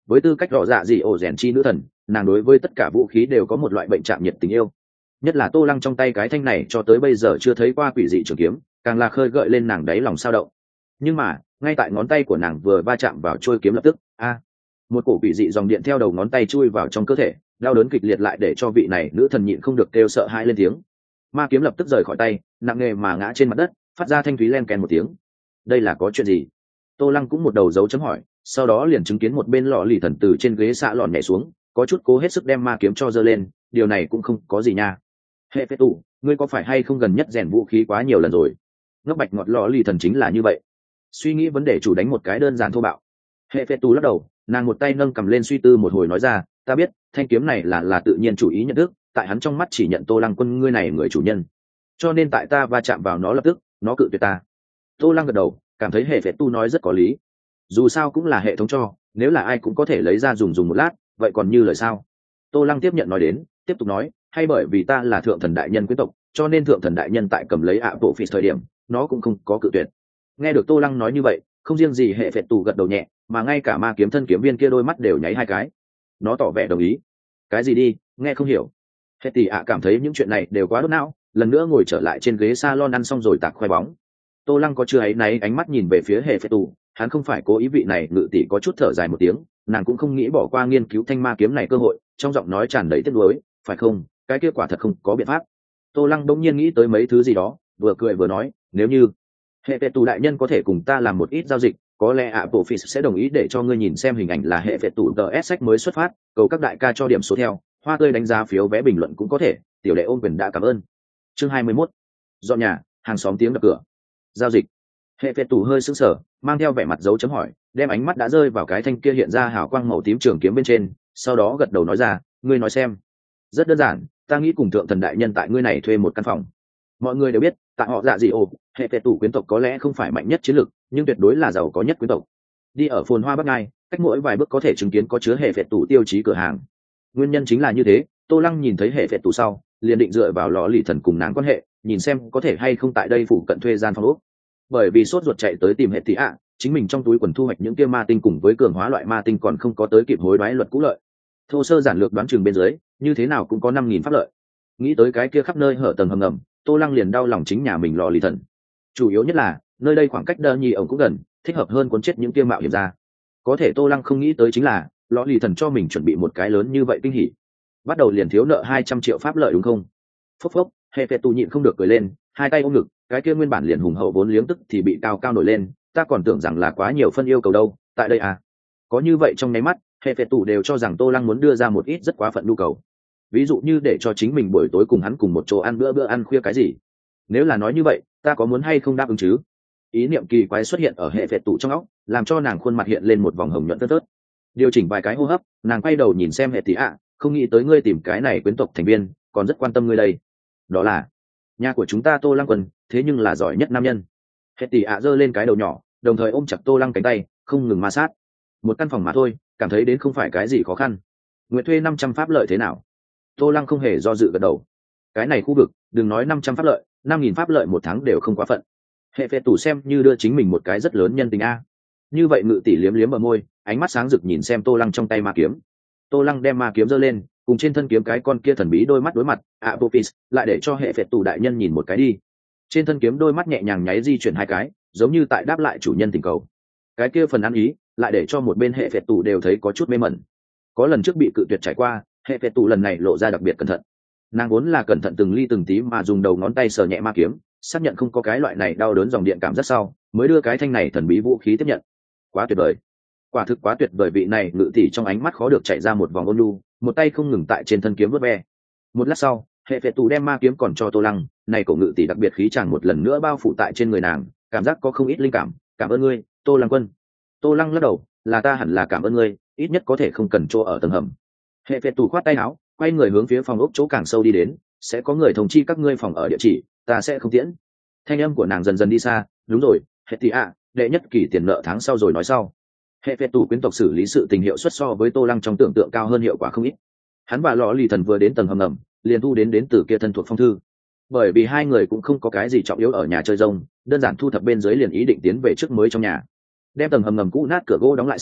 với tư cách rõ dạ gì ổ rèn chi nữ thần, nàng đối với tất cả vũ khí đều có một loại bệnh chạm nhiệt tình yêu, nhất là Tô Lăng trong tay cái thanh này cho tới bây giờ chưa thấy qua quỷ dị trường kiếm, càng là khơi gợi lên nàng đáy lòng sao động. Nhưng mà ngay tại ngón tay của nàng vừa va chạm vào trôi kiếm lập tức a một cổ quỷ dị dòng điện theo đầu ngón tay chui vào trong cơ thể, đau đớn kịch liệt lại để cho vị này nữ thần nhịn không được kêu sợ hãi lên tiếng. Ma kiếm lập tức rời khỏi tay, nặng nề mà ngã trên mặt đất, phát ra thanh thúy len kèn một tiếng. Đây là có chuyện gì? Tô Lăng cũng một đầu dấu chấm hỏi, sau đó liền chứng kiến một bên lọ lì thần từ trên ghế xạ lọn nhảy xuống, có chút cố hết sức đem ma kiếm cho giơ lên. Điều này cũng không có gì nha. Hệ phế tụ, ngươi có phải hay không gần nhất rèn vũ khí quá nhiều lần rồi? Ngốc bạch ngọt lọ lì thần chính là như vậy, suy nghĩ vấn đề chủ đánh một cái đơn giản thô bạo. Hệ phế tụ lắc đầu, nàng một tay nâng cầm lên suy tư một hồi nói ra, ta biết thanh kiếm này là là tự nhiên chủ ý nhận thức, tại hắn trong mắt chỉ nhận Tô Lăng quân ngươi này người chủ nhân, cho nên tại ta va chạm vào nó lập tức nó cự tuyệt ta. Tô Lăng gật đầu, cảm thấy hệ phế tu nói rất có lý, dù sao cũng là hệ thống cho, nếu là ai cũng có thể lấy ra dùng dùng một lát, vậy còn như lời sao? Tô Lăng tiếp nhận nói đến, tiếp tục nói, hay bởi vì ta là thượng thần đại nhân quý tộc, cho nên thượng thần đại nhân tại cầm lấy ạ bộ phỉ thời điểm nó cũng không có cự tuyệt. Nghe được Tô Lăng nói như vậy, không riêng gì hệ phệ tù gật đầu nhẹ, mà ngay cả ma kiếm thân kiếm viên kia đôi mắt đều nháy hai cái, nó tỏ vẻ đồng ý. Cái gì đi, nghe không hiểu. Hệ tỷ ạ cảm thấy những chuyện này đều quá đốt não, lần nữa ngồi trở lại trên ghế salon ăn xong rồi tạc khoai bóng. Tô Lăng có chưa ấy náy ánh mắt nhìn về phía hệ phệ tù, hắn không phải cố ý, vị này ngự tỷ có chút thở dài một tiếng, nàng cũng không nghĩ bỏ qua nghiên cứu thanh ma kiếm này cơ hội, trong giọng nói tràn đầy tiếc nuối, phải không, cái kết quả thật không có biện pháp. Tô Lăng đông nhiên nghĩ tới mấy thứ gì đó, vừa cười vừa nói, nếu như hệ phệ tù đại nhân có thể cùng ta làm một ít giao dịch, có lẽ ạ bộ phỉ sẽ đồng ý để cho ngươi nhìn xem hình ảnh là hệ phệ tù tờ ét sách mới xuất phát, cầu các đại ca cho điểm số theo, hoa tươi đánh giá phiếu vé bình luận cũng có thể, tiểu đệ ôm quyền đã cảm ơn. Chương hai mươi mốt, dọn nhà, hàng xóm tiếng đập cửa. Giao dịch. Hệ phệ tù hơi sững sờ, mang theo vẻ mặt dấu chấm hỏi, đem ánh mắt đã rơi vào cái thanh kia hiện ra hào quang màu tím trường kiếm bên trên, sau đó gật đầu nói ra, ngươi nói xem. Rất đơn giản, ta nghĩ cùng thượng thần đại nhân tại ngươi này thuê một căn phòng. Mọi người đều biết, tại họ dạ dị ồ, hệ phệ tù quyến tộc có lẽ không phải mạnh nhất chiến lược, nhưng tuyệt đối là giàu có nhất quyến tộc. Đi ở phồn hoa bắc ngai, cách mỗi vài bước có thể chứng kiến có chứa hệ phệ tù tiêu chí cửa hàng. Nguyên nhân chính là như thế, Tô Lăng nhìn thấy hệ phệ tù sau, liền định dựa vào lò lì thần cùng nàng quan hệ, nhìn xem có thể hay không tại đây phụ cận thuê gian phòng ốc. Bởi vì sốt ruột chạy tới tìm hệ tỷ ạ, chính mình trong túi quần thu hoạch những kia ma tinh cùng với cường hóa loại ma tinh còn không có tới kịp hối đoái luật cũ lợi. Thô sơ giản lược đoán chừng bên dưới, như thế nào cũng có năm nghìn pháp lợi. Nghĩ tới cái kia khắp nơi hở tầng hầm ngầm, Tô Lăng liền đau lòng chính nhà mình lò lì thần. Chủ yếu nhất là nơi đây khoảng cách đơ nhi ổng cũng gần, thích hợp hơn cuốn chết những kia mạo hiểm ra. Có thể Tô Lăng không nghĩ tới chính là lò lì thần cho mình chuẩn bị một cái lớn như vậy kinh hỉ. Bắt đầu liền thiếu nợ hai trăm triệu pháp lợi đúng không? Phốc phốc, hệ phệ tù nhịn không được cười lên, hai tay ôm ngực, cái kia nguyên bản liền hùng hậu vốn liếng tức thì bị cao cao nổi lên, ta còn tưởng rằng là quá nhiều phân yêu cầu đâu, tại đây à. Có như vậy trong nháy mắt, hệ phệ tù đều cho rằng Tô Lăng muốn đưa ra một ít rất quá phận nhu cầu. Ví dụ như để cho chính mình buổi tối cùng hắn cùng một chỗ ăn bữa bữa ăn khuya cái gì. Nếu là nói như vậy, ta có muốn hay không đáp ứng chứ? Ý niệm kỳ quái xuất hiện ở hệ phệ tù trong óc, làm cho nàng khuôn mặt hiện lên một vòng hồng nhuận tớt tớt. Điều chỉnh vài cái hô hấp, nàng quay đầu nhìn xem hệ tỷ ạ, không nghĩ tới ngươi tìm cái này quyến tộc thành viên, còn rất quan tâm ngươi đây. Đó là nhà của chúng ta Tô Lăng quân, thế nhưng là giỏi nhất nam nhân. Hệ tỷ ạ giơ lên cái đầu nhỏ, đồng thời ôm chặt Tô Lăng cánh tay, không ngừng ma sát. Một căn phòng mà thôi, cảm thấy đến không phải cái gì khó khăn. Nguyện thuê năm trăm pháp lợi thế nào? Tô Lăng không hề do dự gật đầu. Cái này khu vực, đừng nói năm trăm pháp lợi, năm nghìn pháp lợi một tháng đều không quá phận. Hệ phệ tù xem như đưa chính mình một cái rất lớn nhân tình a. Như vậy ngự tỷ liếm liếm ở môi, ánh mắt sáng rực nhìn xem Tô Lăng trong tay ma kiếm. Tô Lăng đem ma kiếm giơ lên, cùng trên thân kiếm cái con kia thần bí đôi mắt đối mặt, Apophis, lại để cho hệ phệ tù đại nhân nhìn một cái đi. Trên thân kiếm đôi mắt nhẹ nhàng nháy di chuyển hai cái, giống như tại đáp lại chủ nhân tình cầu. Cái kia phần ăn ý, lại để cho một bên hệ phệ tù đều thấy có chút mê mẩn. Có lần trước bị cự tuyệt trải qua, hệ phệ tù lần này lộ ra đặc biệt cẩn thận. Nàng vốn là cẩn thận từng ly từng tí mà dùng đầu ngón tay sờ nhẹ ma kiếm, xác nhận không có cái loại này đau đớn dòng điện cảm rất sau, mới đưa cái thanh này thần bí vũ khí tiếp nhận. Quá tuyệt vời, quả thực quá tuyệt vời. Vị này ngự tỷ trong ánh mắt khó được chạy ra một vòng ôn nhu, một tay không ngừng tại trên thân kiếm vớt ve. Một lát sau, hệ phệ tù đem ma kiếm còn cho Tô Lăng, này cổ ngự tỷ đặc biệt khí chàng một lần nữa bao phủ tại trên người nàng, cảm giác có không ít linh cảm. Cảm ơn ngươi, Tô Lăng quân. Tô Lăng lắc đầu, là ta hẳn là cảm ơn ngươi, ít nhất có thể không cần chỗ ở tầng hầm. Hệ phệ tù khoát tay áo, quay người hướng phía phòng ốc chỗ càng sâu đi đến, sẽ có người thông chi các ngươi phòng ở địa chỉ, ta sẽ không tiễn. Thanh âm của nàng dần dần đi xa. Đúng rồi, hệ tỷ ạ, đệ nhất kỳ tiền nợ tháng sau rồi nói sau. Hệ phệ tù quyến tộc xử lý sự tình hiệu suất so với Tô Lăng trong tưởng tượng cao hơn hiệu quả không ít. Hắn và lọ lì thần vừa đến tầng hầm ngầm, liền thu đến đến từ kia thân thuộc phong thư. Bởi vì hai người cũng không có cái gì trọng yếu ở nhà chơi rông, đơn giản thu thập bên dưới liền ý định tiến về trước mới trong nhà. Đem tầng hầm ngầm cũ nát cửa gỗ đóng lại sau,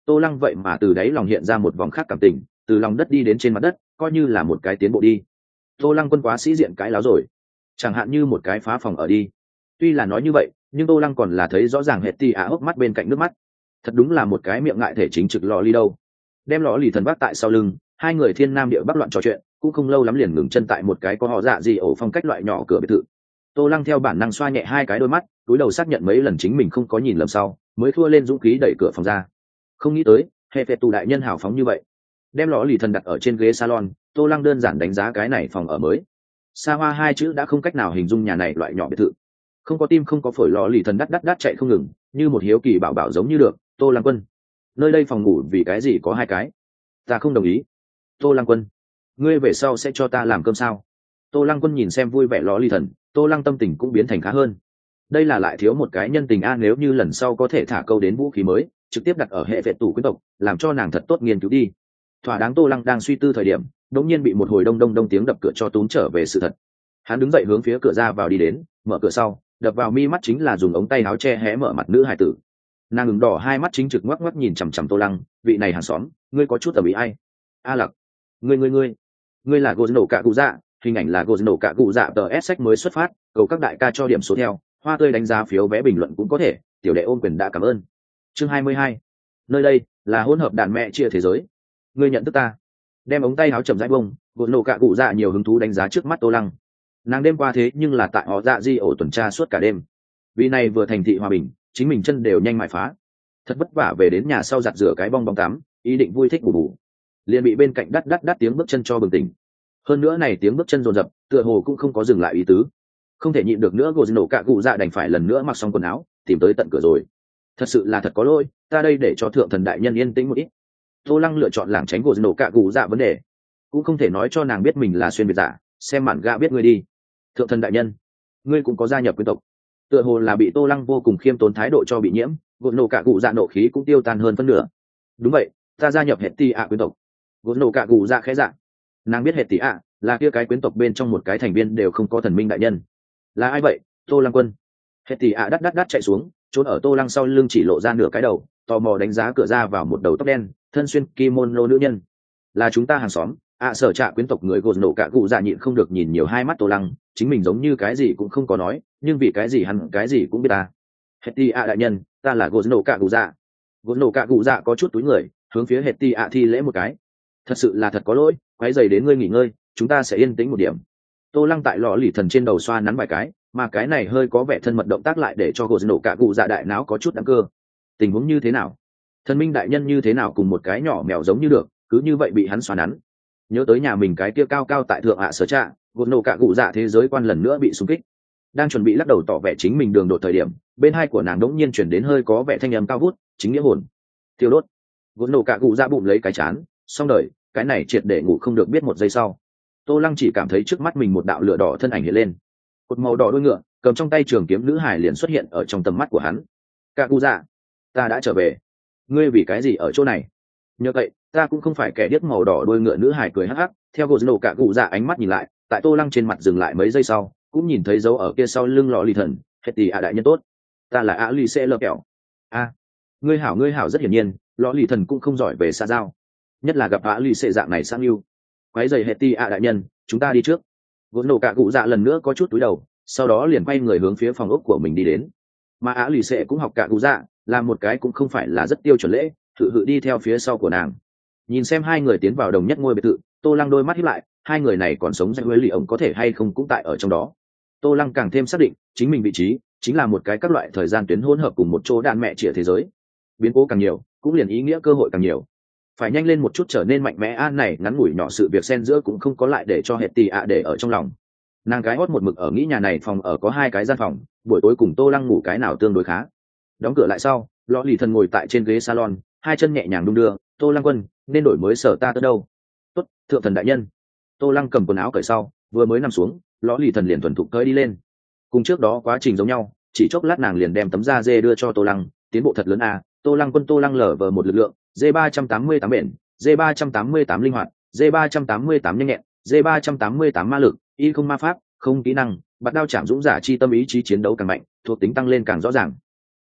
Tô Lăng vậy mà từ đáy lòng hiện ra một vòng khác cảm tình, từ lòng đất đi đến trên mặt đất, coi như là một cái tiến bộ đi. Tô Lăng Quân quá sĩ diện cái láo rồi, chẳng hạn như một cái phá phòng ở đi. Tuy là nói như vậy, nhưng Tô Lăng còn là thấy rõ ràng Hệt Tì ạ hốc mắt bên cạnh nước mắt. Thật đúng là một cái miệng ngại thể chính trực lò ly đâu. Đem lò lì thần vác tại sau lưng, hai người thiên nam địa bắc loạn trò chuyện, cũng không lâu lắm liền ngừng chân tại một cái có họ dạ gì ổ phong cách loại nhỏ cửa biệt thự. Tô Lăng theo bản năng xoa nhẹ hai cái đôi mắt, cúi đầu xác nhận mấy lần chính mình không có nhìn lầm sau, mới thua lên dũng khí đẩy cửa phòng ra. Không nghĩ tới, hệ phệ tù đại nhân hào phóng như vậy. Đem lò lì thần đặt ở trên ghế salon, Tô Lăng đơn giản đánh giá cái này phòng ở mới. Xa hoa hai chữ đã không cách nào hình dung nhà này loại nhỏ biệt thự. Không có tim không có phổi, lò lì thần đắt đắt đắt chạy không ngừng, như một hiếu kỳ bảo bảo giống như được. Tô Lăng Quân, nơi đây phòng ngủ vì cái gì có hai cái? Ta không đồng ý. Tô Lăng Quân, ngươi về sau sẽ cho ta làm cơm sao? Tô Lăng Quân nhìn xem vui vẻ lò lì thần, Tô Lăng tâm tình cũng biến thành khá hơn. Đây là lại thiếu một cái nhân tình a, nếu như lần sau có thể thả câu đến vũ khí mới, trực tiếp đặt ở hệ vệ tủ quyến tộc, làm cho nàng thật tốt nghiên cứu đi. Thỏa đáng. Tô Lăng đang suy tư thời điểm, đống nhiên bị một hồi đông đông đông tiếng đập cửa cho túm trở về sự thật. Hắn đứng dậy hướng phía cửa ra vào đi đến, mở cửa sau, đập vào mi mắt chính là dùng ống tay áo che hé mở mặt nữ hài tử. Nàng ngừng đỏ hai mắt chính trực ngoắc ngoắc nhìn chằm chằm Tô Lăng, vị này hàng xóm, ngươi có chút tầm ý ai? A Lặc, ngươi ngươi ngươi, ngươi là Gozno Cạ Cụ Dạ, hình ảnh là Gozno Cạ Cụ Dạ tờ S sách mới xuất phát, cầu các đại ca cho điểm số theo, hoa tươi đánh giá phiếu vé bình luận cũng có thể, tiểu đệ ôn quyền đã cảm ơn. Chương hai mươi hai, nơi đây là hỗn hợp đàn mẹ chia thế giới. Ngươi nhận thức ta? Đem ống tay áo chậm rãi bông, Gozno Cạ Cụ Dạ nhiều hứng thú đánh giá trước mắt Tô Lăng. Nàng đêm qua thế nhưng là tại họ dạ di ổ tuần tra suốt cả đêm, vì này vừa thành thị hòa bình, chính mình chân đều nhanh mại phá, thật vất vả về đến nhà sau giặt rửa cái bong bóng tắm, ý định vui thích bù bù, liền bị bên cạnh đắt đắt đắt tiếng bước chân cho bừng tỉnh. Hơn nữa này tiếng bước chân dồn dập, tựa hồ cũng không có dừng lại ý tứ. Không thể nhịn được nữa, Gozno Cạ Cụ Dạ đành phải lần nữa mặc xong quần áo, tìm tới tận cửa rồi. Thật sự là thật có lỗi, ta đây để cho thượng thần đại nhân yên tĩnh một ít. Tô Lăng lựa chọn lảng tránh Gozno Cạ Cụ Dạ vấn đề, cũng không thể nói cho nàng biết mình là xuyên việt giả, xem mạn gạ biết ngươi đi. Thượng thần đại nhân, ngươi cũng có gia nhập quyến tộc. Tựa hồ là bị Tô Lăng vô cùng khiêm tốn thái độ cho bị nhiễm, Gozno Cạ Cụ Dạ nộ khí cũng tiêu tan hơn phân nửa. Đúng vậy, ta gia nhập Hệt Tì ạ quyến tộc. Gozno Cạ Cụ Dạ khẽ dạ. Nàng biết Hệt Tì ạ là kia cái quyến tộc bên trong một cái thành viên đều không có thần minh đại nhân. Là ai vậy? Tô Lăng Quân. Hệt Tì ạ đắt đắt đắt chạy xuống, trốn ở Tô Lăng sau lưng, chỉ lộ ra nửa cái đầu, tò mò đánh giá cửa ra vào một đầu tóc đen, thân xuyên kimono nữ nhân. Là chúng ta hàng xóm. ạ à, sở trạ quyến tộc người Gozno Cạ Cụ Dạ nhịn không được nhìn nhiều hai mắt Tô Lăng, chính mình giống như cái gì cũng không có nói, nhưng vì cái gì hắn cái gì cũng biết ta. Hệt Tì ạ đại nhân, ta là Gozno Cạ Cụ Dạ. Gozno Cạ Cụ Dạ có chút túi người, hướng phía Hệt Tì ạ thi lễ một cái. Thật sự là thật có lỗi, quấy rầy đến ngươi nghỉ ngơi, chúng ta sẽ yên tĩnh một điểm. Tô Lăng tại lọ lì thần trên đầu xoa nắn vài cái, mà cái này hơi có vẻ thân mật động tác lại để cho Gozno Cạ Cụ Dạ đại não có chút đắng cơ. Tình huống như thế nào? Thần minh đại nhân như thế nào cùng một cái nhỏ mèo giống như được, cứ như vậy bị hắn xoa nắn. Nhớ tới nhà mình cái kia cao cao tại thượng ạ sở trạ, Gozno Cạ Cụ Dạ thế giới quan lần nữa bị xung kích. Đang chuẩn bị lắc đầu tỏ vẻ chính mình đường đột thời điểm, bên hai của nàng đống nhiên chuyển đến hơi có vẻ thanh âm cao vút, chính nghĩa hồn thiêu đốt. Gozno Cạ Cụ Dạ bụng lấy cái chán, xong đời, cái này triệt để ngủ không được biết một giây sau. Tô Lăng chỉ cảm thấy trước mắt mình một đạo lửa đỏ thân ảnh hiện lên, cột màu đỏ đuôi ngựa, cầm trong tay trường kiếm nữ hải liền xuất hiện ở trong tầm mắt của hắn. Cạ Cụ Dạ, ta đã trở về, ngươi vì cái gì ở chỗ này? Nhờ vậy, ta cũng không phải kẻ điếc. Màu đỏ đuôi ngựa nữ hải cười hắc hắc, theo Gozno Cạ Cụ Dạ ánh mắt nhìn lại, tại Tô Lăng trên mặt dừng lại mấy giây sau, cũng nhìn thấy dấu ở kia sau lưng lọ lì thần. Hệt Tì ạ đại nhân tốt, ta là ạ lì sẽ lơ kẹo. A, ngươi hảo ngươi hảo. Rất hiển nhiên, lọ lì thần cũng không giỏi về xa giao, nhất là gặp ạ lì sẽ dạng này sang yêu. Quấy giày Hệt Tì ạ đại nhân, chúng ta đi trước. Gozno Cạ Cụ Dạ lần nữa có chút túi đầu, sau đó liền quay người hướng phía phòng ốc của mình đi đến. Mà ạ lì sẽ cũng học Cạ Cụ Dạ, làm một cái cũng không phải là rất tiêu chuẩn lễ, thử hự đi theo phía sau của nàng. Nhìn xem hai người tiến vào đồng nhất ngôi biệt thự, Tô Lăng đôi mắt híp lại, hai người này còn sống, danh huế lì ổng có thể hay không cũng tại ở trong đó. Tô Lăng càng thêm xác định chính mình vị trí chính là một cái các loại thời gian tuyến hỗn hợp cùng một chỗ đàn mẹ chĩa thế giới. Biến cố càng nhiều, cũng liền ý nghĩa cơ hội càng nhiều. Phải nhanh lên một chút trở nên mạnh mẽ. An này ngắn ngủi nhỏ sự việc xen giữa cũng không có lại để cho Hệt Tì ạ để ở trong lòng. Nàng gái hót một mực ở nghĩ nhà này phòng ở có hai cái gian phòng, buổi tối cùng Tô Lăng ngủ cái nào tương đối khá. Đóng cửa lại sau, lọ lì thần ngồi tại trên ghế salon, hai chân nhẹ nhàng đung đưa. Tô Lăng Quân, nên đổi mới sở ta tới đâu? Tốt, thượng thần đại nhân. Tô Lăng cầm quần áo cởi sau, vừa mới nằm xuống, lọ lì thần liền thuần thục cởi đi lên. Cùng trước đó quá trình giống nhau, chỉ chốc lát nàng liền đem tấm da dê đưa cho Tô Lăng. Tiến bộ thật lớn à? Tô Lăng Quân. Tô Lăng lở vờ một lực lượng, D ba trăm tám mươi tám bền, D ba trăm tám mươi tám linh hoạt, D ba trăm tám mươi tám nhanh nhẹn, D ba trăm tám mươi tám ma lực, y không ma pháp, không kỹ năng, bạt đao chạm dũng giả chi tâm, ý chí chiến đấu càng mạnh, thuộc tính tăng lên càng rõ ràng.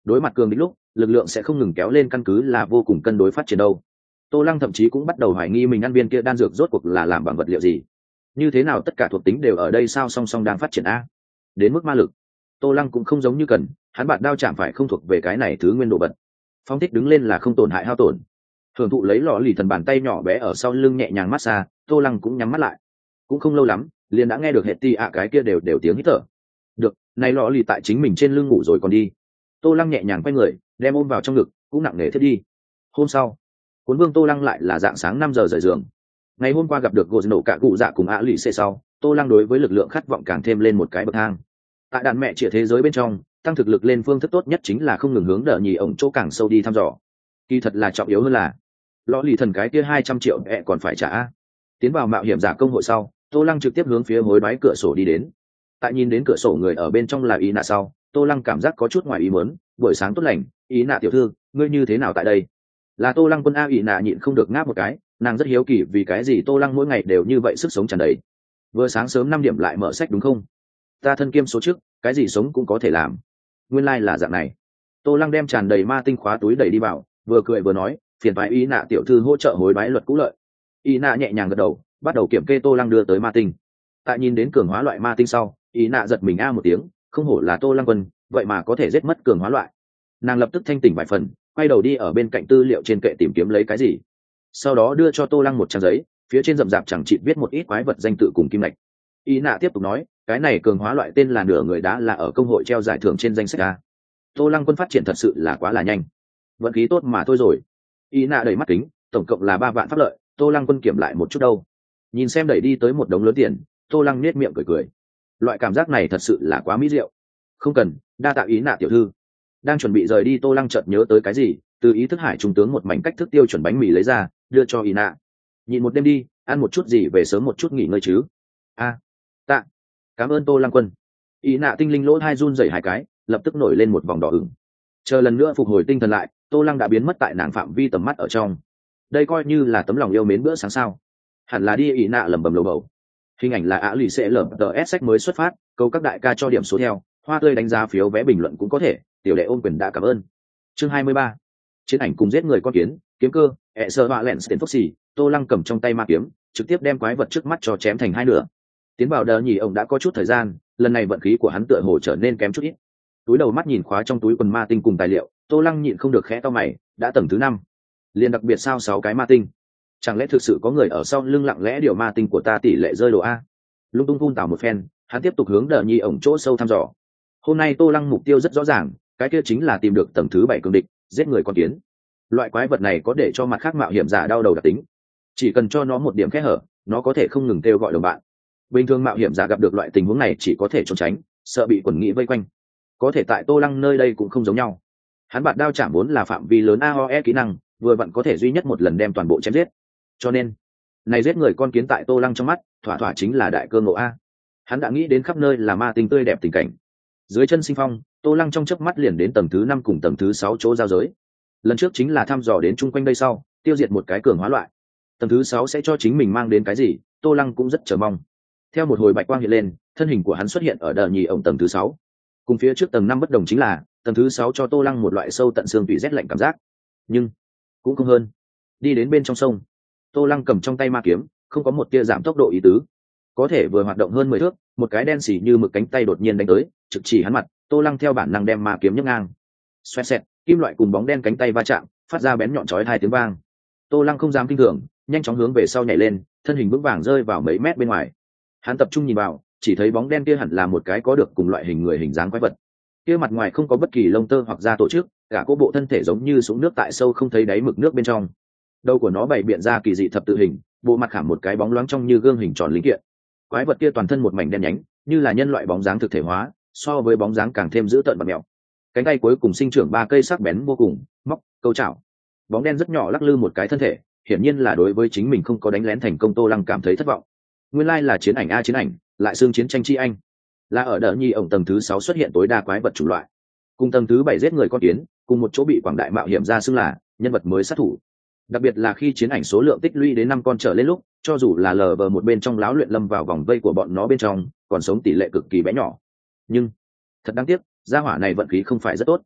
đối mặt cường địch lúc lực lượng sẽ không ngừng kéo lên, căn cứ là vô cùng cân đối phát triển đâu. Tô Lăng thậm chí cũng bắt đầu hoài nghi mình ăn viên kia đan dược rốt cuộc là làm bằng vật liệu gì, như thế nào tất cả thuộc tính đều ở đây sao song song đang phát triển a. Đến mức ma lực, Tô Lăng cũng không giống như cần, hắn bạt đao chạm phải không thuộc về cái này thứ nguyên đồ vật, phong thích đứng lên là không tổn hại hao tổn. Thường thụ lấy lò lì thần bàn tay nhỏ bé ở sau lưng nhẹ nhàng massage, Tô Lăng cũng nhắm mắt lại. Cũng không lâu lắm liền đã nghe được hệ ti ạ cái kia đều đều tiếng hít thở. Được, này lò lì tại chính mình trên lưng ngủ rồi còn đi. Tô Lăng nhẹ nhàng quay người đem ôm vào trong ngực, cũng nặng nề thiết đi. Hôm sau cuốn vương Tô Lăng lại là dạng sáng năm giờ rời giường. Ngày hôm qua gặp được gỗ nổ cả cụ dạ cùng ạ lì xê sau, Tô Lăng đối với lực lượng khát vọng càng thêm lên một cái bậc thang. Tại đàn mẹ trịa thế giới bên trong, tăng thực lực lên phương thức tốt nhất chính là không ngừng hướng đỡ nhì ổng chỗ càng sâu đi thăm dò. Kỳ thật là trọng yếu hơn là lõ lì thần cái kia hai trăm triệu ẹ còn phải trả. Tiến vào mạo hiểm giả công hội sau, Tô Lăng trực tiếp hướng phía hối đoái cửa sổ đi đến. Tại nhìn đến cửa sổ người ở bên trong là ý nạ sau, Tô Lăng cảm giác có chút ngoài ý muốn. Buổi sáng tốt lành, ý nạ tiểu thư, ngươi như thế nào tại đây? Là Tô Lăng quân a. Ý nạ nhịn không được ngáp một cái, nàng rất hiếu kỳ vì cái gì Tô Lăng mỗi ngày đều như vậy sức sống tràn đầy. Vừa sáng sớm năm điểm lại mở sách đúng không? Ta thân kiêm số trước, cái gì sống cũng có thể làm. Nguyên lai là dạng này. Tô Lăng đem tràn đầy ma tinh khóa túi đẩy đi vào, vừa cười vừa nói, phiền toái ý nạ tiểu thư hỗ trợ hối đoái luật cũ lợi. Ý nạ nhẹ nhàng gật đầu, bắt đầu kiểm kê Tô Lăng đưa tới ma tinh. Tại nhìn đến cường hóa loại ma tinh sau, ý nạ giật mình a một tiếng, không hổ là Tô Lăng quân, vậy mà có thể giết mất cường hóa loại. Nàng lập tức thanh tỉnh vài phần, quay đầu đi ở bên cạnh tư liệu trên kệ tìm kiếm lấy cái gì, sau đó đưa cho Tô Lăng một trang giấy, phía trên rậm rạp chẳng chịt viết một ít quái vật danh tự cùng kim lạch. Ý nạ tiếp tục nói, cái này cường hóa loại tên là nửa người đá, là ở công hội treo giải thưởng trên danh sách a. Tô Lăng quân phát triển thật sự là quá là nhanh, vận khí tốt mà thôi rồi. Ý nạ đầy mắt kính, tổng cộng là ba vạn pháp lợi, Tô Lăng quân kiểm lại một chút đâu. Nhìn xem đẩy đi tới một đống lớn tiền, Tô Lăng nết miệng cười cười, loại cảm giác này thật sự là quá mỹ diệu. Không cần, đa tạ ý nạ tiểu thư. Đang chuẩn bị rời đi, Tô Lăng chợt nhớ tới cái gì, từ ý thức hải trung tướng một mảnh cách thức tiêu chuẩn bánh mì lấy ra, đưa cho ý nạ. Nhịn một đêm đi, ăn một chút gì về sớm một chút nghỉ ngơi chứ. A, tạ, cảm ơn Tô Lăng quân. Ý nạ tinh linh lỗ hai run rẩy hai cái, lập tức nổi lên một vòng đỏ ửng. Chờ lần nữa phục hồi tinh thần lại, Tô Lăng đã biến mất tại nàng phạm vi tầm mắt ở trong. Đây coi như là tấm lòng yêu mến bữa sáng sao? Hẳn là đi. Ý nạ lẩm bẩm lầu bầu. Hình ảnh là ạ lì sẽ lở tờ s sách mới xuất phát, câu các đại ca cho điểm số theo, hoa tươi đánh giá phiếu vé bình luận cũng có thể, tiểu đệ ôn quyền đã cảm ơn. Chương hai mươi ba, chiến ảnh cùng giết người con kiến, kiếm cơ, ẹ sơ họa lẹn tiền phốc xì. Tô Lăng cầm trong tay ma kiếm, trực tiếp đem quái vật trước mắt cho chém thành hai nửa. Tiến vào đờ nhì ông đã có chút thời gian, lần này vận khí của hắn tựa hồ trở nên kém chút ít. Túi đầu mắt nhìn khóa trong túi quần ma tinh cùng tài liệu, Tô Lăng nhịn không được khẽ to mày, đã tầng thứ năm, liền đặc biệt sao sáu cái ma tinh, chẳng lẽ thực sự có người ở sau lưng lặng lẽ điều ma tinh của ta tỷ lệ rơi đồ a? Lung tung phun tảo một phen, hắn tiếp tục hướng đờ nhì ổng chỗ sâu thăm dò. Hôm nay Tô Lăng mục tiêu rất rõ ràng, cái kia chính là tìm được tầng thứ bảy cường địch, giết người con kiến. Loại quái vật này có để cho mặt khác mạo hiểm giả đau đầu đặc tính, chỉ cần cho nó một điểm kẽ hở, nó có thể không ngừng kêu gọi đồng bạn. Bình thường mạo hiểm giả gặp được loại tình huống này chỉ có thể trốn tránh, sợ bị quần nghĩ vây quanh. Có thể tại Tô Lăng nơi đây cũng không giống nhau, hắn bạt đao chạm vốn là phạm vi lớn a o e kỹ năng, vừa vặn có thể duy nhất một lần đem toàn bộ chém giết, cho nên này giết người con kiến tại Tô Lăng trong mắt thỏa thỏa chính là đại cơ ngộ a. Hắn đã nghĩ đến khắp nơi là ma tinh tươi đẹp tình cảnh. Dưới chân sinh phong, Tô Lăng trong chớp mắt liền đến tầng thứ năm cùng tầng thứ sáu chỗ giao giới. Lần trước chính là thăm dò đến chung quanh đây sau, tiêu diệt một cái cường hóa loại. Tầng thứ sáu sẽ cho chính mình mang đến cái gì, Tô Lăng cũng rất chờ mong. Theo một hồi bạch quang hiện lên, thân hình của hắn xuất hiện ở đờ nhì ổng tầng thứ sáu. Cùng phía trước tầng năm bất đồng chính là, tầng thứ sáu cho Tô Lăng một loại sâu tận xương tủy rét lạnh cảm giác, nhưng cũng không hơn. Đi đến bên trong sông, Tô Lăng cầm trong tay ma kiếm, không có một tia giảm tốc độ ý tứ. Có thể vừa hoạt động hơn mười thước, một cái đen xỉ như mực cánh tay đột nhiên đánh tới, trực chỉ hắn mặt. Tô Lăng theo bản năng đem ma kiếm nhấc ngang. Xoẹt xẹt, kim loại cùng bóng đen cánh tay va chạm, phát ra bén nhọn chói hai tiếng vang. Tô Lăng không dám kinh thường, nhanh chóng hướng về sau nhảy lên, thân hình vững vàng rơi vào mấy mét bên ngoài. Hắn tập trung nhìn vào, chỉ thấy bóng đen kia hẳn là một cái có được cùng loại hình người hình dáng quái vật. Kia mặt ngoài không có bất kỳ lông tơ hoặc da tổ chức, cả cô bộ thân thể giống như xuống nước tại sâu không thấy đáy mực nước bên trong. Đầu của nó bày biện ra kỳ dị thập tự hình, bộ mặt khảm một cái bóng loáng trong như gương hình tròn linh kiện. Quái vật kia toàn thân một mảnh đen nhánh, như là nhân loại bóng dáng thực thể hóa, so với bóng dáng càng thêm dữ tợn và mèo. Cánh tay cuối cùng sinh trưởng ba cây sắc bén vô cùng, móc, câu chảo. Bóng đen rất nhỏ lắc lư một cái thân thể, hiển nhiên là đối với chính mình không có đánh lén thành công. Tô Lăng cảm thấy thất vọng. Nguyên lai là chiến ảnh a, chiến ảnh, lại xương chiến tranh chi anh. Là ở đờ nhi ổng tầng thứ sáu xuất hiện tối đa quái vật chủng loại. Cùng tầng thứ bảy giết người con kiến, cùng một chỗ bị quảng đại mạo hiểm ra xưng là nhân vật mới sát thủ. Đặc biệt là khi chiến ảnh số lượng tích lũy đến năm con trở lên lúc, cho dù là lờ vờ một bên trong láo luyện lâm vào vòng vây của bọn nó bên trong, còn sống tỷ lệ cực kỳ bé nhỏ. Nhưng thật đáng tiếc, gia hỏa này vận khí không phải rất tốt.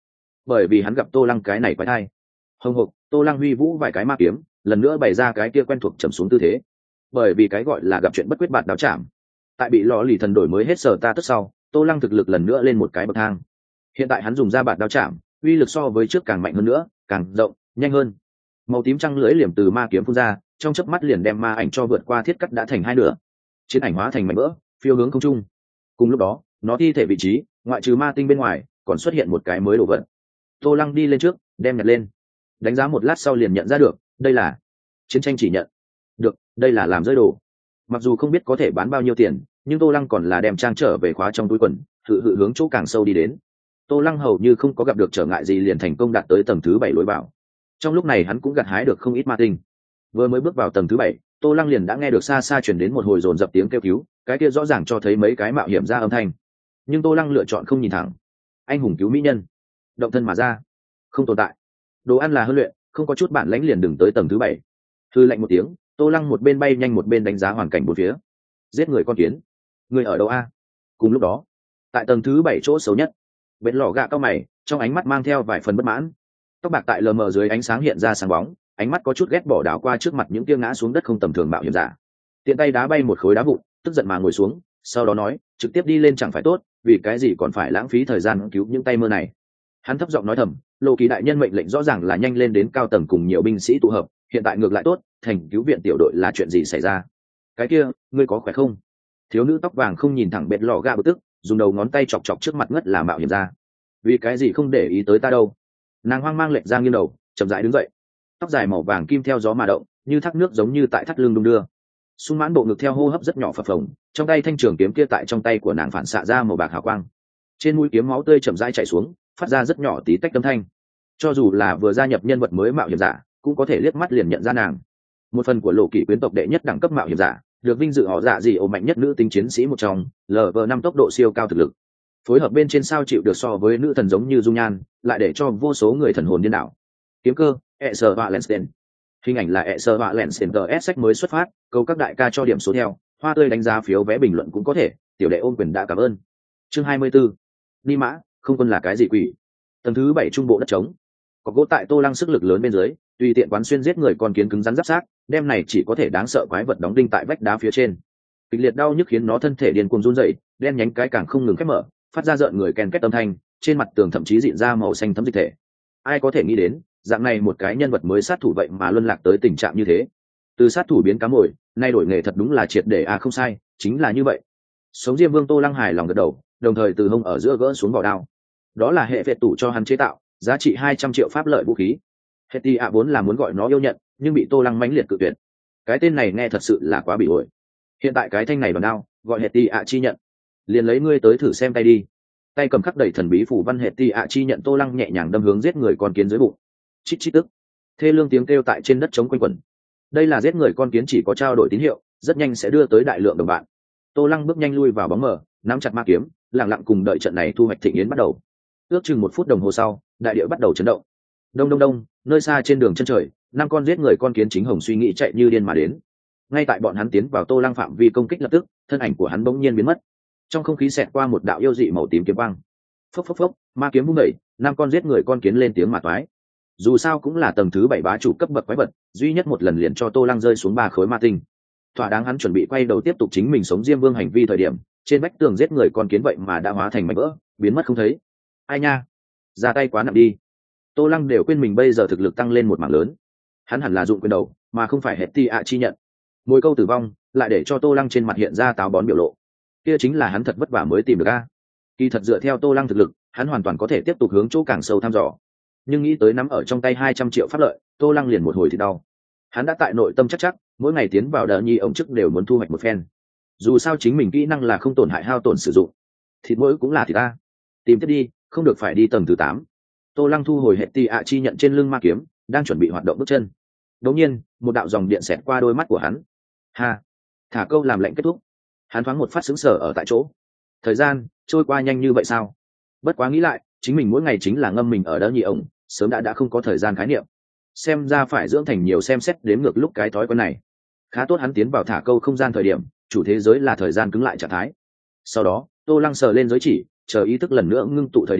bởi vì hắn gặp tô lăng cái này quái thai hồng hộc. Tô lăng huy vũ vài cái ma kiếm lần nữa bày ra cái kia quen thuộc trầm xuống tư thế, bởi vì cái gọi là gặp chuyện bất quyết bạt đáo chạm. Tại bị lò lì thần đổi mới hết sở ta tức sau, tô lăng thực lực lần nữa lên một cái bậc thang. Hiện tại hắn dùng ra bạt đao chạm, uy lực so với trước càng mạnh hơn nữa, càng rộng, nhanh hơn. Màu tím trăng lưỡi liềm từ ma kiếm phun ra, trong chớp mắt liền đem ma ảnh cho vượt qua thiết cắt đã thành hai nửa. Chiến ảnh hóa thành mảnh vỡ, phiêu hướng không trung. Cùng lúc đó, nó thi thể vị trí, ngoại trừ ma tinh bên ngoài, còn xuất hiện một cái mới đồ vật. Tô lăng đi lên trước, đem nhặt lên, đánh giá một lát sau liền nhận ra được, đây là chiến tranh chỉ nhận. Được, đây là làm rơi đồ. Mặc dù không biết có thể bán bao nhiêu tiền, nhưng tô lăng còn là đem trang trở về khóa trong túi quần, hự hự hướng chỗ càng sâu đi đến. Tô lăng hầu như không có gặp được trở ngại gì liền thành công đạt tới tầng thứ bảy lối vào. Trong lúc này hắn cũng gặt hái được không ít ma tinh. Vừa mới bước vào tầng thứ bảy, tô lăng liền đã nghe được xa xa chuyển đến một hồi dồn dập tiếng kêu cứu, cái kia rõ ràng cho thấy mấy cái mạo hiểm ra âm thanh. Nhưng tô lăng lựa chọn không nhìn thẳng. Anh hùng cứu mỹ nhân, động thân mà ra, không tồn tại. Đồ ăn là huấn luyện, không có chút bản lãnh liền đừng tới tầng thứ bảy. Thư lạnh một tiếng, tô lăng một bên bay nhanh một bên đánh giá hoàn cảnh bốn phía. Giết người con kiến, người ở đâu a? Cùng lúc đó, tại tầng thứ bảy chỗ xấu nhất, bên lò gạ cao mày, trong ánh mắt mang theo vài phần bất mãn. Tóc bạc tại lờ mờ dưới ánh sáng hiện ra sáng bóng, ánh mắt có chút ghét bỏ đảo qua trước mặt những tia ngã xuống đất không tầm thường mạo hiểm giả. Tiện tay đá bay một khối đá vụn, tức giận mà ngồi xuống, sau đó nói, trực tiếp đi lên chẳng phải tốt, vì cái gì còn phải lãng phí thời gian cứu những tay mơ này. Hắn thấp giọng nói thầm, Lộ Kỳ đại nhân mệnh lệnh rõ ràng là nhanh lên đến cao tầng cùng nhiều binh sĩ tụ hợp, hiện tại ngược lại tốt, thành cứu viện tiểu đội là chuyện gì xảy ra? Cái kia, ngươi có khỏe không? Thiếu nữ tóc vàng không nhìn thẳng bệt lò ga bực tức, dùng đầu ngón tay chọc chọc trước mặt ngất là mạo hiểm ra. Vì cái gì không để ý tới ta đâu? Nàng hoang mang lệch ra nghiêng đầu, chậm rãi đứng dậy. Tóc dài màu vàng kim theo gió mà động, như thác nước giống như tại thắt lưng đung đưa. Sung mãn bộ ngực theo hô hấp rất nhỏ phập phồng, trong tay thanh trường kiếm kia tại trong tay của nàng phản xạ ra màu bạc hào quang. Trên mũi kiếm máu tươi chậm rãi chảy xuống, phát ra rất nhỏ tí tách âm thanh. Cho dù là vừa gia nhập nhân vật mới mạo hiểm giả, cũng có thể liếc mắt liền nhận ra nàng. Một phần của Lộ Kỷ quyến tộc đệ nhất đẳng cấp mạo hiểm giả, được vinh dự họ dạ gì ổ mạnh nhất nữ tính chiến sĩ một trong, lv năm tốc độ siêu cao thực lực. Phối hợp bên trên sao chịu được so với nữ thần giống như dung nhan, lại để cho vô số người thần hồn điên đảo. Kiếm cơ, Esser và Lensten. Hình ảnh là Esser và Lensten tờ ét sách mới xuất phát, cầu các đại ca cho điểm số theo, hoa tươi đánh giá phiếu vé bình luận cũng có thể, tiểu đệ ôn quyền đã cảm ơn. Chương hai mươi 24. Ni mã, không quân là cái gì quỷ? Tầng thứ bảy trung bộ đất trống. Có gỗ tại Tô Lăng sức lực lớn bên dưới, tùy tiện quán xuyên giết người con kiến cứng rắn giáp xác, đem này chỉ có thể đáng sợ quái vật đóng đinh tại vách đá phía trên. Kịch liệt đau nhức khiến nó thân thể điên cuồng run rẩy, đen nhánh cái càng không ngừng khép mở, phát ra rợn người ken két âm thanh, trên mặt tường thậm chí rịn ra màu xanh thấm dịch thể. Ai có thể nghĩ đến, dạng này một cái nhân vật mới sát thủ vậy mà luân lạc tới tình trạng như thế. Từ sát thủ biến cá mồi, nay đổi nghề thật đúng là triệt để à không sai, chính là như vậy. Sống Diêm Vương Tô Lăng hài lòng gật đầu, đồng thời từ hông ở giữa gỡ xuống vỏ đao. Đó là hệ vệ tủ cho hắn chế tạo, giá trị hai trăm triệu pháp lợi vũ khí. Hetty ạ vốn là muốn gọi nó yêu nhận, nhưng bị Tô Lăng mãnh liệt cự tuyệt. Cái tên này nghe thật sự là quá bị ổi. Hiện tại cái thanh này bằng đao, gọi Hetty ạ chi nhận. Liền lấy ngươi tới thử xem tay đi. Tay cầm khắc đầy thần bí phủ văn Hetty ạ chi nhận Tô Lăng nhẹ nhàng đâm hướng giết người con kiến dưới bụng. Chít chít tức. Thê lương tiếng kêu tại trên đất trống quanh quẩn. Đây là giết người con kiến chỉ có trao đổi tín hiệu, rất nhanh sẽ đưa tới đại lượng đồng bạn. Tô Lăng bước nhanh lui vào bóng mờ, nắm chặt ma kiếm, lặng lặng cùng đợi trận này thu hoạch thịnh yến bắt đầu. Ước chừng một phút đồng hồ sau, đại địa bắt đầu chấn động. Đông đông đông, nơi xa trên đường chân trời, năm con giết người con kiến chính hồng suy nghĩ chạy như điên mà đến. Ngay tại bọn hắn tiến vào Tô Lăng phạm vi công kích lập tức, thân ảnh của hắn bỗng nhiên biến mất. Trong không khí xẹt qua một đạo yêu dị màu tím kiếm quang. Phốc phốc phốc, ma kiếm vung đẩy, năm con giết người con kiến lên tiếng mà toái. Dù sao cũng là tầng thứ bảy bá chủ cấp bậc quái vật, duy nhất một lần liền cho Tô Lăng rơi xuống ba khối ma tinh. Thỏa đáng hắn chuẩn bị quay đầu tiếp tục chính mình sống Diêm Vương hành vi thời điểm, trên vách tường giết người con kiến vậy mà đã hóa thành mảnh vỡ, biến mất không thấy. Ai nha, ra tay quá nặng đi. Tô Lăng đều quên mình bây giờ thực lực tăng lên một mảng lớn. Hắn hẳn là dụng quyền đầu, mà không phải Hetty ạ chi nhận. Mỗi câu tử vong, lại để cho Tô Lăng trên mặt hiện ra táo bón biểu lộ. Kia chính là hắn thật vất vả mới tìm được a. Kỳ thật dựa theo Tô Lăng thực lực, hắn hoàn toàn có thể tiếp tục hướng chỗ càng sâu thăm dò. Nhưng nghĩ tới nắm ở trong tay hai trăm triệu pháp lợi, Tô Lăng liền một hồi thì đau. Hắn đã tại nội tâm chắc chắc, mỗi ngày tiến vào đờ nhi ông chức đều muốn thu hoạch một phen. Dù sao chính mình kỹ năng là không tổn hại hao tổn sử dụng, thịt mỗi cũng là thịt ta. Tìm tiếp đi, không được phải đi tầng thứ tám. Tô Lăng thu hồi Hetty ạ chi nhận trên lưng ma kiếm, đang chuẩn bị hoạt động bước chân. Đột nhiên, một đạo dòng điện xẹt qua đôi mắt của hắn. Ha, thả câu làm lệnh kết thúc. Hắn thoáng một phát sững sờ ở tại chỗ. Thời gian trôi qua nhanh như vậy sao? Bất quá nghĩ lại, chính mình mỗi ngày chính là ngâm mình ở đỡ nhị ổng, sớm đã đã không có thời gian khái niệm. Xem ra phải dưỡng thành nhiều xem xét đếm ngược lúc cái thói quen này. Khá tốt hắn tiến vào thả câu không gian thời điểm, chủ thế giới là thời gian cứng lại trạng thái. Sau đó, Tô Lăng sờ lên giới chỉ, chờ ý thức lần nữa ngưng tụ thời điểm,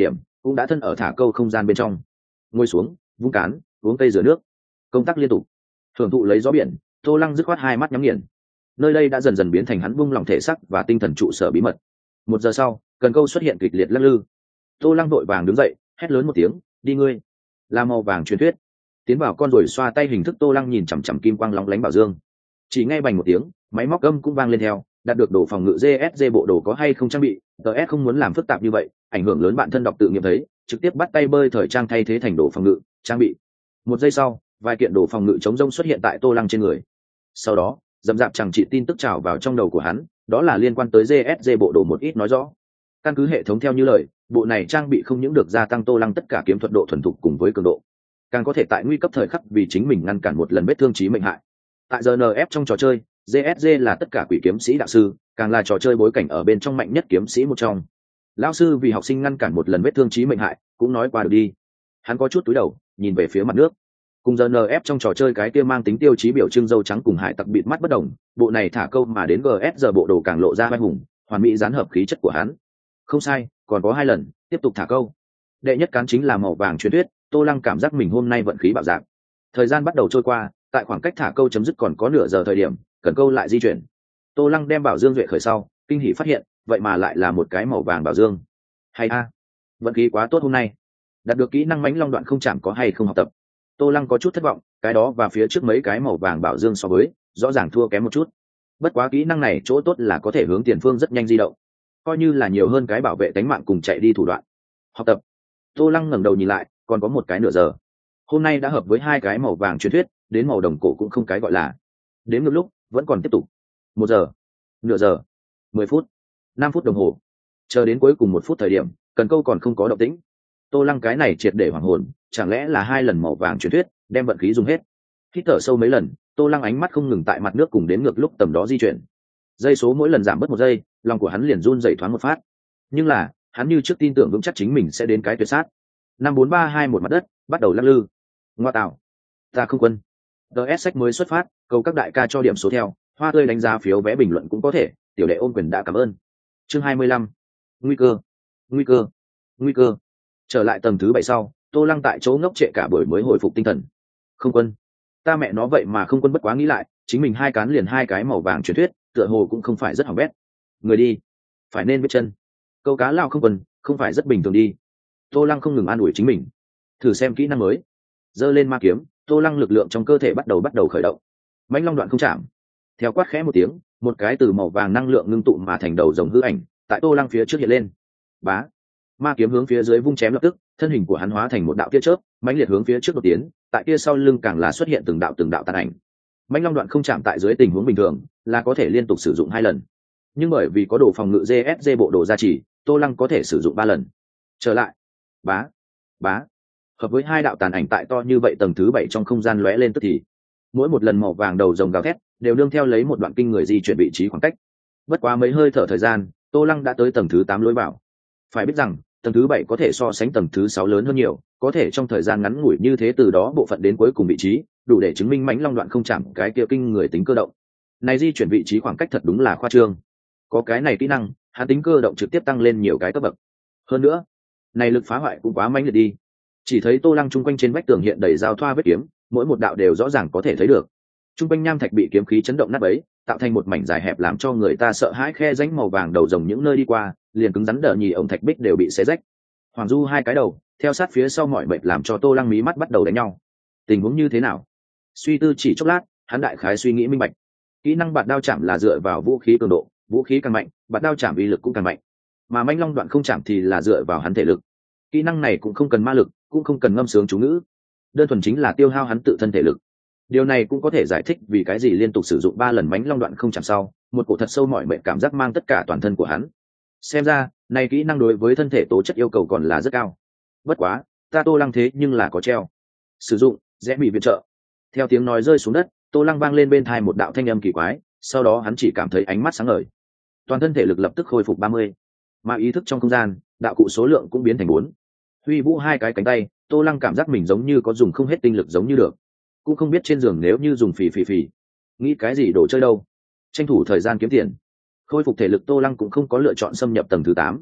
cũng đã thân ở thả câu không gian bên trong. Ngồi xuống, vung cán, uống cây rửa nước, công tác liên tục, thưởng thụ lấy gió biển. Tô Lăng dứt khoát hai mắt nhắm nghiền. Nơi đây đã dần dần biến thành hắn buông lỏng thể xác và tinh thần trụ sở bí mật. Một giờ sau, cần câu xuất hiện kịch liệt lắc lư. Tô Lăng vội vàng đứng dậy, hét lớn một tiếng, đi ngươi. Là màu vàng truyền thuyết. Tiến vào con rồi xoa tay hình thức. Tô Lăng nhìn chằm chằm kim quang lóng lánh bảo dương, chỉ nghe bành một tiếng, máy móc âm cũng vang lên theo. Đạt được đồ phòng ngự giê ét giê bộ đồ có hay không trang bị, tê ét không muốn làm phức tạp như vậy, ảnh hưởng lớn bạn thân đọc tự nghiệm thấy, trực tiếp bắt tay bơi thời trang thay thế thành đồ phòng ngự trang bị. Một giây sau, vài kiện đồ phòng ngự chống rông xuất hiện tại Tô Lăng trên người. Sau đó, dầm dạp chẳng chỉ tin tức trào vào trong đầu của hắn, đó là liên quan tới giê ét giê bộ đồ một ít nói rõ. Căn cứ hệ thống theo như lời, bộ này trang bị không những được gia tăng Tô Lăng tất cả kiếm thuật độ thuần thục cùng với cường độ, càng có thể tại nguy cấp thời khắc vì chính mình ngăn cản một lần vết thương chí mệnh hại. Tại giê en ép trong trò chơi, giê ét giê là tất cả quỷ kiếm sĩ đạo sư, càng là trò chơi bối cảnh ở bên trong mạnh nhất kiếm sĩ một trong. Lão sư vì học sinh ngăn cản một lần vết thương chí mệnh hại, cũng nói qua được đi. Hắn có chút túi đầu, nhìn về phía mặt nước. Cùng giê en ép trong trò chơi cái kia mang tính tiêu chí biểu trưng dâu trắng cùng hải tặc bịt mắt bất đồng, bộ này thả câu mà đến giê ét giê bộ đồ càng lộ ra vai hùng, hoàn mỹ dán hợp khí chất của hắn. Không sai, còn có hai lần, tiếp tục thả câu. Đệ nhất cán chính là màu vàng truyền thuyết. Tô Lăng cảm giác mình hôm nay vận khí bạo dạng. Thời gian bắt đầu trôi qua, tại khoảng cách thả câu chấm dứt còn có nửa giờ thời điểm, cần câu lại di chuyển. Tô Lăng đem bảo dương duệ khởi sau, kinh hỉ phát hiện, vậy mà lại là một cái màu vàng bảo dương. Hay a, vận khí quá tốt hôm nay. Đạt được kỹ năng mãnh long đoạn không chạm có hay không học tập. Tô Lăng có chút thất vọng, cái đó và phía trước mấy cái màu vàng bảo dương so với, rõ ràng thua kém một chút. Bất quá kỹ năng này chỗ tốt là có thể hướng tiền phương rất nhanh di động, coi như là nhiều hơn cái bảo vệ tính mạng cùng chạy đi thủ đoạn. Học tập. Tô Lăng ngẩng đầu nhìn lại, còn có một cái nửa giờ. Hôm nay đã hợp với hai cái màu vàng truyền thuyết, đến màu đồng cổ cũng không cái gọi là. Đến ngược lúc, vẫn còn tiếp tục. Một giờ, nửa giờ, mười phút, năm phút đồng hồ. Chờ đến cuối cùng một phút thời điểm, cần câu còn không có động tĩnh. Tô Lăng cái này triệt để hoảng hồn, chẳng lẽ là hai lần màu vàng truyền thuyết, đem vận khí dùng hết. Hít thở sâu mấy lần, Tô Lăng ánh mắt không ngừng tại mặt nước cùng đến ngược lúc tầm đó di chuyển. Giây số mỗi lần giảm bớt một giây, lòng của hắn liền run rẩy thoáng một phát. Nhưng là, hắn như trước tin tưởng vững chắc chính mình sẽ đến cái tuyệt sát. Năm bốn ba hai một mặt đất, bắt đầu lắc lư. Ngoa tạo, ta không quân. đê ét sách mới xuất phát, cầu các đại ca cho điểm số theo, hoa tươi đánh giá phiếu vé bình luận cũng có thể, tiểu đệ ôn quyền đã cảm ơn. Chương hai mươi lăm. Nguy cơ, nguy cơ, nguy cơ. Trở lại tầng thứ bảy sau, Tô Lăng tại chỗ ngốc trệ cả buổi mới hồi phục tinh thần. Không quân, ta mẹ nó vậy mà không quân. Bất quá nghĩ lại, chính mình hai cán liền hai cái màu vàng truyền thuyết, tựa hồ cũng không phải rất hỏng bét. Người đi, phải nên biết chân. Câu cá lao không quân, không phải rất bình thường đi. Tô Lăng không ngừng an ủi chính mình. Thử xem kỹ năng mới. Giơ lên ma kiếm, Tô Lăng lực lượng trong cơ thể bắt đầu bắt đầu khởi động. Mãnh long đoạn không chạm. Theo quát khẽ một tiếng, một cái từ màu vàng năng lượng ngưng tụ mà thành đầu rồng hư ảnh, tại Tô Lăng phía trước hiện lên. Bá. Ma kiếm hướng phía dưới vung chém lập tức, thân hình của hắn hóa thành một đạo tia chớp, mãnh liệt hướng phía trước đột tiến, tại kia sau lưng càng là xuất hiện từng đạo từng đạo tàn ảnh. Mãnh long đoạn không chạm tại dưới tình huống bình thường, là có thể liên tục sử dụng hai lần. Nhưng bởi vì có đồ phòng ngự giê ét giê bộ đồ gia trì, Tô Lăng có thể sử dụng ba lần. Trở lại. Bá. Bá. Hợp với hai đạo tàn ảnh tại to như vậy tầng thứ bảy trong không gian lóe lên tức thì. Mỗi một lần màu vàng đầu rồng gào thét, đều nương theo lấy một đoạn kinh người di chuyển vị trí khoảng cách. Bất quá mấy hơi thở thời gian, Tô Lăng đã tới tầng thứ tám lối vào. Phải biết rằng, tầng thứ bảy có thể so sánh tầng thứ sáu lớn hơn nhiều, có thể trong thời gian ngắn ngủi như thế từ đó bộ phận đến cuối cùng vị trí, đủ để chứng minh mãnh long đoạn không chạm cái kia kinh người tính cơ động. Này di chuyển vị trí khoảng cách thật đúng là khoa trương. Có cái này kỹ năng, hắn tính cơ động trực tiếp tăng lên nhiều cái cấp bậc. Hơn nữa, này lực phá hoại cũng quá mãnh liệt đi. Chỉ thấy Tô Lăng chung quanh trên vách tường hiện đầy giao thoa vết kiếm, mỗi một đạo đều rõ ràng có thể thấy được. Trung quanh nham thạch bị kiếm khí chấn động nát bấy, tạo thành một mảnh dài hẹp làm cho người ta sợ hãi. Khe rãnh màu vàng đầu rồng những nơi đi qua, liền cứng rắn đờ nhì ổng thạch bích đều bị xé rách. Hoàng Du hai cái đầu, theo sát phía sau mọi bệnh làm cho Tô Lăng mí mắt bắt đầu đánh nhau. Tình huống như thế nào? Suy tư chỉ chốc lát, hắn đại khái suy nghĩ minh bạch. Kỹ năng bạt đao chạm là dựa vào vũ khí cường độ, vũ khí càng mạnh, bạt đao chạm uy lực cũng càng mạnh. Mà mãnh long đoạn không chạm thì là dựa vào hắn thể lực. Kỹ năng này cũng không cần ma lực, cũng không cần ngâm sướng chú ngữ, đơn thuần chính là tiêu hao hắn tự thân thể lực. Điều này cũng có thể giải thích vì cái gì liên tục sử dụng ba lần mãnh long đoạn không chạm sau, một cổ thật sâu mỏi mệt cảm giác mang tất cả toàn thân của hắn. Xem ra, này kỹ năng đối với thân thể tố chất yêu cầu còn là rất cao. Bất quá, ta Tô Lăng thế nhưng là có treo. Sử dụng, rẽ bị viện trợ. Theo tiếng nói rơi xuống đất, Tô Lăng vang lên bên tai một đạo thanh âm kỳ quái, sau đó hắn chỉ cảm thấy ánh mắt sáng ngời. Toàn thân thể lực lập tức khôi phục ba mươi, mà ý thức trong không gian, đạo cụ số lượng cũng biến thành bốn. Huy vũ hai cái cánh tay, Tô Lăng cảm giác mình giống như có dùng không hết tinh lực giống như được. Cũng không biết trên giường nếu như dùng phì phì phì, nghĩ cái gì đồ chơi đâu. Tranh thủ thời gian kiếm tiền. Khôi phục thể lực, Tô Lăng cũng không có lựa chọn xâm nhập tầng thứ tám.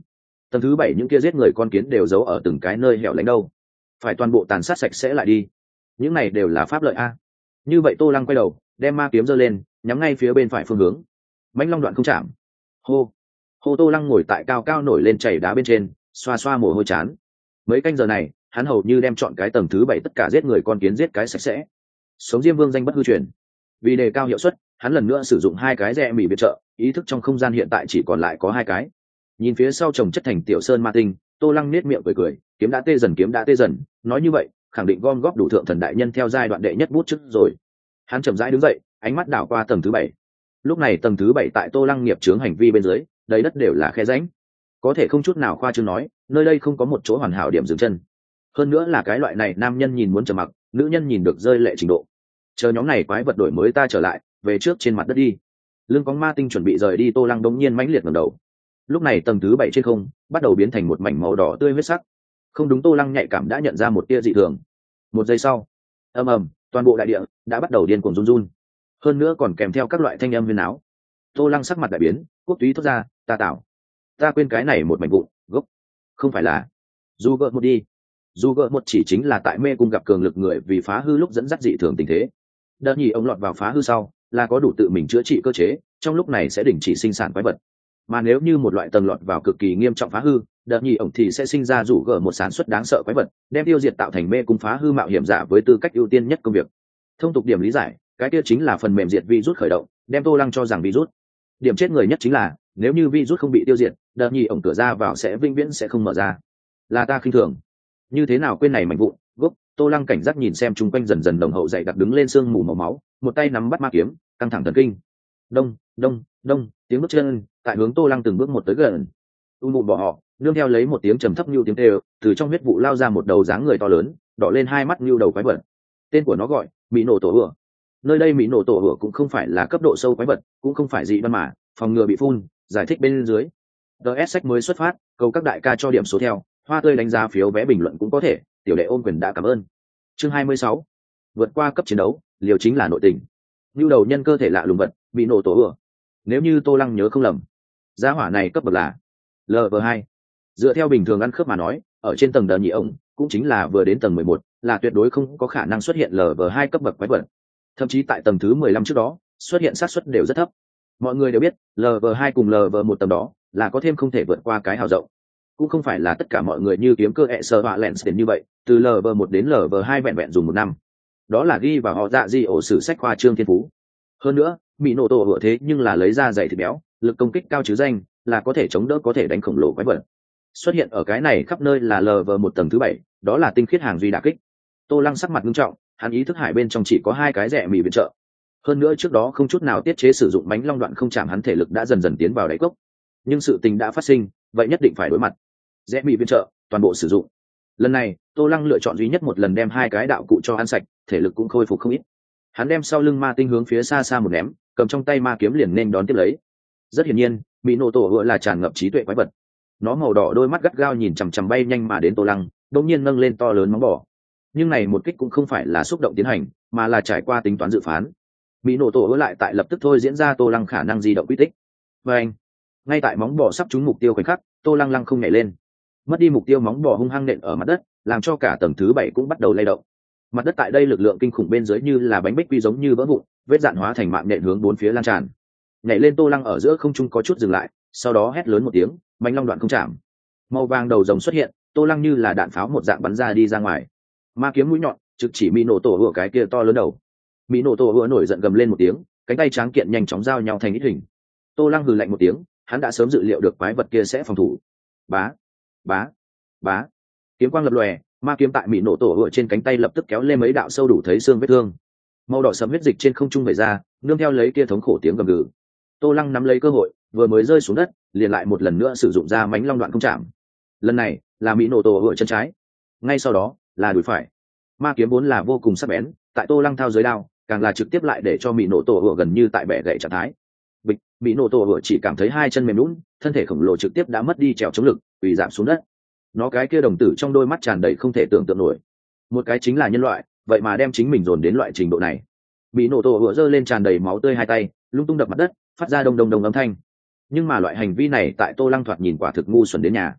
tầng thứ bảy những kia giết người con kiến đều giấu ở từng cái nơi hẻo lánh đâu, phải toàn bộ tàn sát sạch sẽ lại đi. Những này đều là pháp lợi a. Như vậy Tô Lăng quay đầu đem ma kiếm giơ lên, nhắm ngay phía bên phải phương hướng. Mãnh long đoạn không chạm. Hô hô. Tô Lăng ngồi tại cao cao nổi lên chảy đá bên trên, xoa xoa mồ hôi chán. Mấy canh giờ này hắn hầu như đem chọn cái tầng thứ bảy tất cả giết người con kiến giết cái sạch sẽ. Sống Diêm Vương danh bất hư truyền. Vì đề cao hiệu suất, hắn lần nữa sử dụng hai cái rẽ mỉ biệt trợ, ý thức trong không gian hiện tại chỉ còn lại có hai cái. Nhìn phía sau chồng chất thành tiểu sơn ma tinh, Tô Lăng nết miệng cười cười, kiếm đã tê dần kiếm đã tê dần, nói như vậy khẳng định gom góp đủ thượng thần đại nhân theo giai đoạn đệ nhất bút trước rồi. Hắn chậm rãi đứng dậy, ánh mắt đảo qua tầng thứ bảy. Lúc này tầng thứ bảy tại Tô Lăng nghiệp chướng hành vi bên dưới, đầy đất đều là khe rãnh, có thể không chút nào khoa trương nói nơi đây không có một chỗ hoàn hảo điểm dừng chân. Hơn nữa là cái loại này nam nhân nhìn muốn trầm mặc, nữ nhân nhìn được rơi lệ trình độ. Chờ nhóm này quái vật đổi mới ta trở lại, về trước trên mặt đất đi. Lưng có ma tinh chuẩn bị rời đi, Tô Lăng đống nhiên mãnh liệt ngẩng đầu. Lúc này tầng thứ bảy trên không bắt đầu biến thành một mảnh màu đỏ tươi huyết sắc. Không đúng, Tô Lăng nhạy cảm đã nhận ra một tia dị thường. Một giây sau, ầm ầm, toàn bộ đại địa đã bắt đầu điên cuồng run run, hơn nữa còn kèm theo các loại thanh âm huyền áo. Tô Lăng sắc mặt đại biến, quốc túy thốt ra, ta tạo, ta quên cái này một mảnh vụn gốc, không phải là dù gợ một đi. Dù gợ một chỉ chính là tại mê cung gặp cường lực người vì phá hư lúc dẫn dắt dị thường tình thế. Đợt nhì ông lọt vào phá hư sau là có đủ tự mình chữa trị cơ chế, trong lúc này sẽ đình chỉ sinh sản quái vật. Mà nếu như một loại tầng lọt vào cực kỳ nghiêm trọng phá hư, đợt nhì ổng thì sẽ sinh ra rủ gỡ một sản xuất đáng sợ quái vật, đem tiêu diệt tạo thành mê cung phá hư mạo hiểm giả với tư cách ưu tiên nhất công việc. Thông tục điểm lý giải, cái kia chính là phần mềm diệt virus khởi động, đem Tô Lăng cho rằng virus. Điểm chết người nhất chính là, nếu như virus không bị tiêu diệt, đợt nhì ổng cửa ra vào sẽ vĩnh viễn sẽ không mở ra. Là ta khinh thường. Như thế nào quên này mảnh vụn gốc. Tô Lăng cảnh giác nhìn xem chung quanh dần dần đồng hậu dày đặc đứng lên sương mù màu máu, một tay nắm bắt ma kiếm, căng thẳng thần kinh. Đông đông đông, tiếng bước chân tại hướng Tô Lăng từng bước một tới gần. U mụ bỏ họ nương theo lấy một tiếng trầm thấp như tiếng kêu, từ trong huyết vụ lao ra một đầu dáng người to lớn, đỏ lên hai mắt như đầu quái vật. Tên của nó gọi mỹ nổ tổ ửa. Nơi đây mỹ nổ tổ ửa cũng không phải là cấp độ sâu quái vật, cũng không phải dị đoan mà phòng ngừa bị phun. Giải thích bên dưới. ds sách mới xuất phát, cầu các đại ca cho điểm số theo, hoa tươi đánh giá phiếu vé bình luận cũng có thể, tiểu đệ ôn quyền đã cảm ơn. Chương hai mươi sáu, vượt qua cấp chiến đấu, liều chính là nội tình. Nhu đầu nhân cơ thể lạ lùng vật, bị nổ tổ ửa. Nếu như Tô Lăng nhớ không lầm, giá hỏa này cấp bậc là lv hai. Dựa theo bình thường ăn khớp mà nói, ở trên tầng đờ nhị ổng, cũng chính là vừa đến tầng mười một, là tuyệt đối không có khả năng xuất hiện lv hai cấp bậc quái vật. Thậm chí tại tầng thứ mười lăm trước đó, xuất hiện xác suất đều rất thấp. Mọi người đều biết, lv hai cùng lv một tầng đó là có thêm không thể vượt qua cái hào rộng. Cũng không phải là tất cả mọi người như kiếm cơ ẹ sơ họa lens đến như vậy, từ lv một đến lv hai vẹn vẹn dùng một năm. Đó là ghi vào họ dạ di ổ sử sách khoa trương thiên phú. Hơn nữa, mỹ nổ tổ hựa thế nhưng là lấy ra dày thịt béo, lực công kích cao chứ danh, là có thể chống đỡ có thể đánh khổng lồ quái vật. Xuất hiện ở cái này khắp nơi là lv một tầng thứ bảy, đó là tinh khiết hàng duy đả kích. Tô Lăng sắc mặt nghiêm trọng, hắn ý thức hải bên trong chỉ có hai cái rẻ mì viện trợ. Hơn nữa trước đó không chút nào tiết chế sử dụng bánh long đoạn không chạm, hắn thể lực đã dần dần tiến vào đáy cốc. Nhưng sự tình đã phát sinh, vậy nhất định phải đối mặt. Rẽ mì viện trợ toàn bộ sử dụng. Lần này Tô Lăng lựa chọn duy nhất một lần đem hai cái đạo cụ cho ăn sạch, thể lực cũng khôi phục không ít. Hắn đem sau lưng ma tinh hướng phía xa xa một ném, cầm trong tay ma kiếm liền nên đón tiếp lấy. Rất hiển nhiên, mỹ nổ tổ hựa là tràn ngập trí tuệ quái vật. Nó màu đỏ đôi mắt gắt gao nhìn chằm chằm bay nhanh mà đến Tô Lăng, đột nhiên nâng lên to lớn móng bò. Nhưng này một kích cũng không phải là xúc động tiến hành, mà là trải qua tính toán dự phán. Mỹ nổ tổ hựa lại tại lập tức thôi diễn ra Tô Lăng khả năng di động quy tích. Và anh, ngay tại móng bò sắp trúng mục tiêu khoảnh khắc, Tô Lăng lăng không nhảy lên, mất đi mục tiêu, móng bò hung hăng nện ở mặt đất, làm cho cả tầng thứ bảy cũng bắt đầu lay động. Mặt đất tại đây lực lượng kinh khủng bên dưới như là bánh bích quy giống như vỡ vụn, vết dạn hóa thành mạng nện hướng bốn phía lan tràn. Nhảy lên Tô Lăng ở giữa không trung có chút dừng lại, sau đó hét lớn một tiếng, mãnh long đoạn không chạm. Màu vàng đầu rồng xuất hiện, Tô Lăng như là đạn pháo một dạng bắn ra đi ra ngoài. Ma kiếm mũi nhọn trực chỉ mỹ nổ tổ hựa cái kia to lớn đầu. Mỹ nổ tổ hựa nổi giận gầm lên một tiếng, cánh tay tráng kiện nhanh chóng giao nhau thành ít hình. Tô Lăng hừ lạnh một tiếng, hắn đã sớm dự liệu được quái vật kia sẽ phòng thủ. Bá, bá, bá, kiếm quang lập lòe, ma kiếm tại mỹ nổ tổ hựa trên cánh tay lập tức kéo lên mấy đạo sâu đủ thấy xương vết thương. Màu đỏ sẫm huyết dịch trên không trung vẩy ra, nương theo lấy kia thống khổ tiếng gầm gừ. Tô Lăng nắm lấy cơ hội, vừa mới rơi xuống đất, liền lại một lần nữa sử dụng ra mãnh long đoạn không chạm. Lần này là mỹ nổ tổ hựa chân trái, ngay sau đó là đùi phải. Ma kiếm vốn là vô cùng sắc bén, tại Tô Lăng thao dưới đao, càng là trực tiếp lại để cho mỹ nổ tổ hựa gần như tại bẻ gãy trạng thái. Bịch, mỹ nổ tổ hựa chỉ cảm thấy hai chân mềm lún, thân thể khổng lồ trực tiếp đã mất đi trèo chống lực, quỳ giảm xuống đất. Nó cái kia đồng tử trong đôi mắt tràn đầy không thể tưởng tượng nổi. Một cái chính là nhân loại, vậy mà đem chính mình dồn đến loại trình độ này. Mỹ nổ tổ hựa giơ lên tràn đầy máu tươi hai tay, lung tung đập mặt đất, phát ra đông đông đông âm thanh. Nhưng mà loại hành vi này tại Tô Lăng thoạt nhìn quả thực ngu xuẩn đến nhà.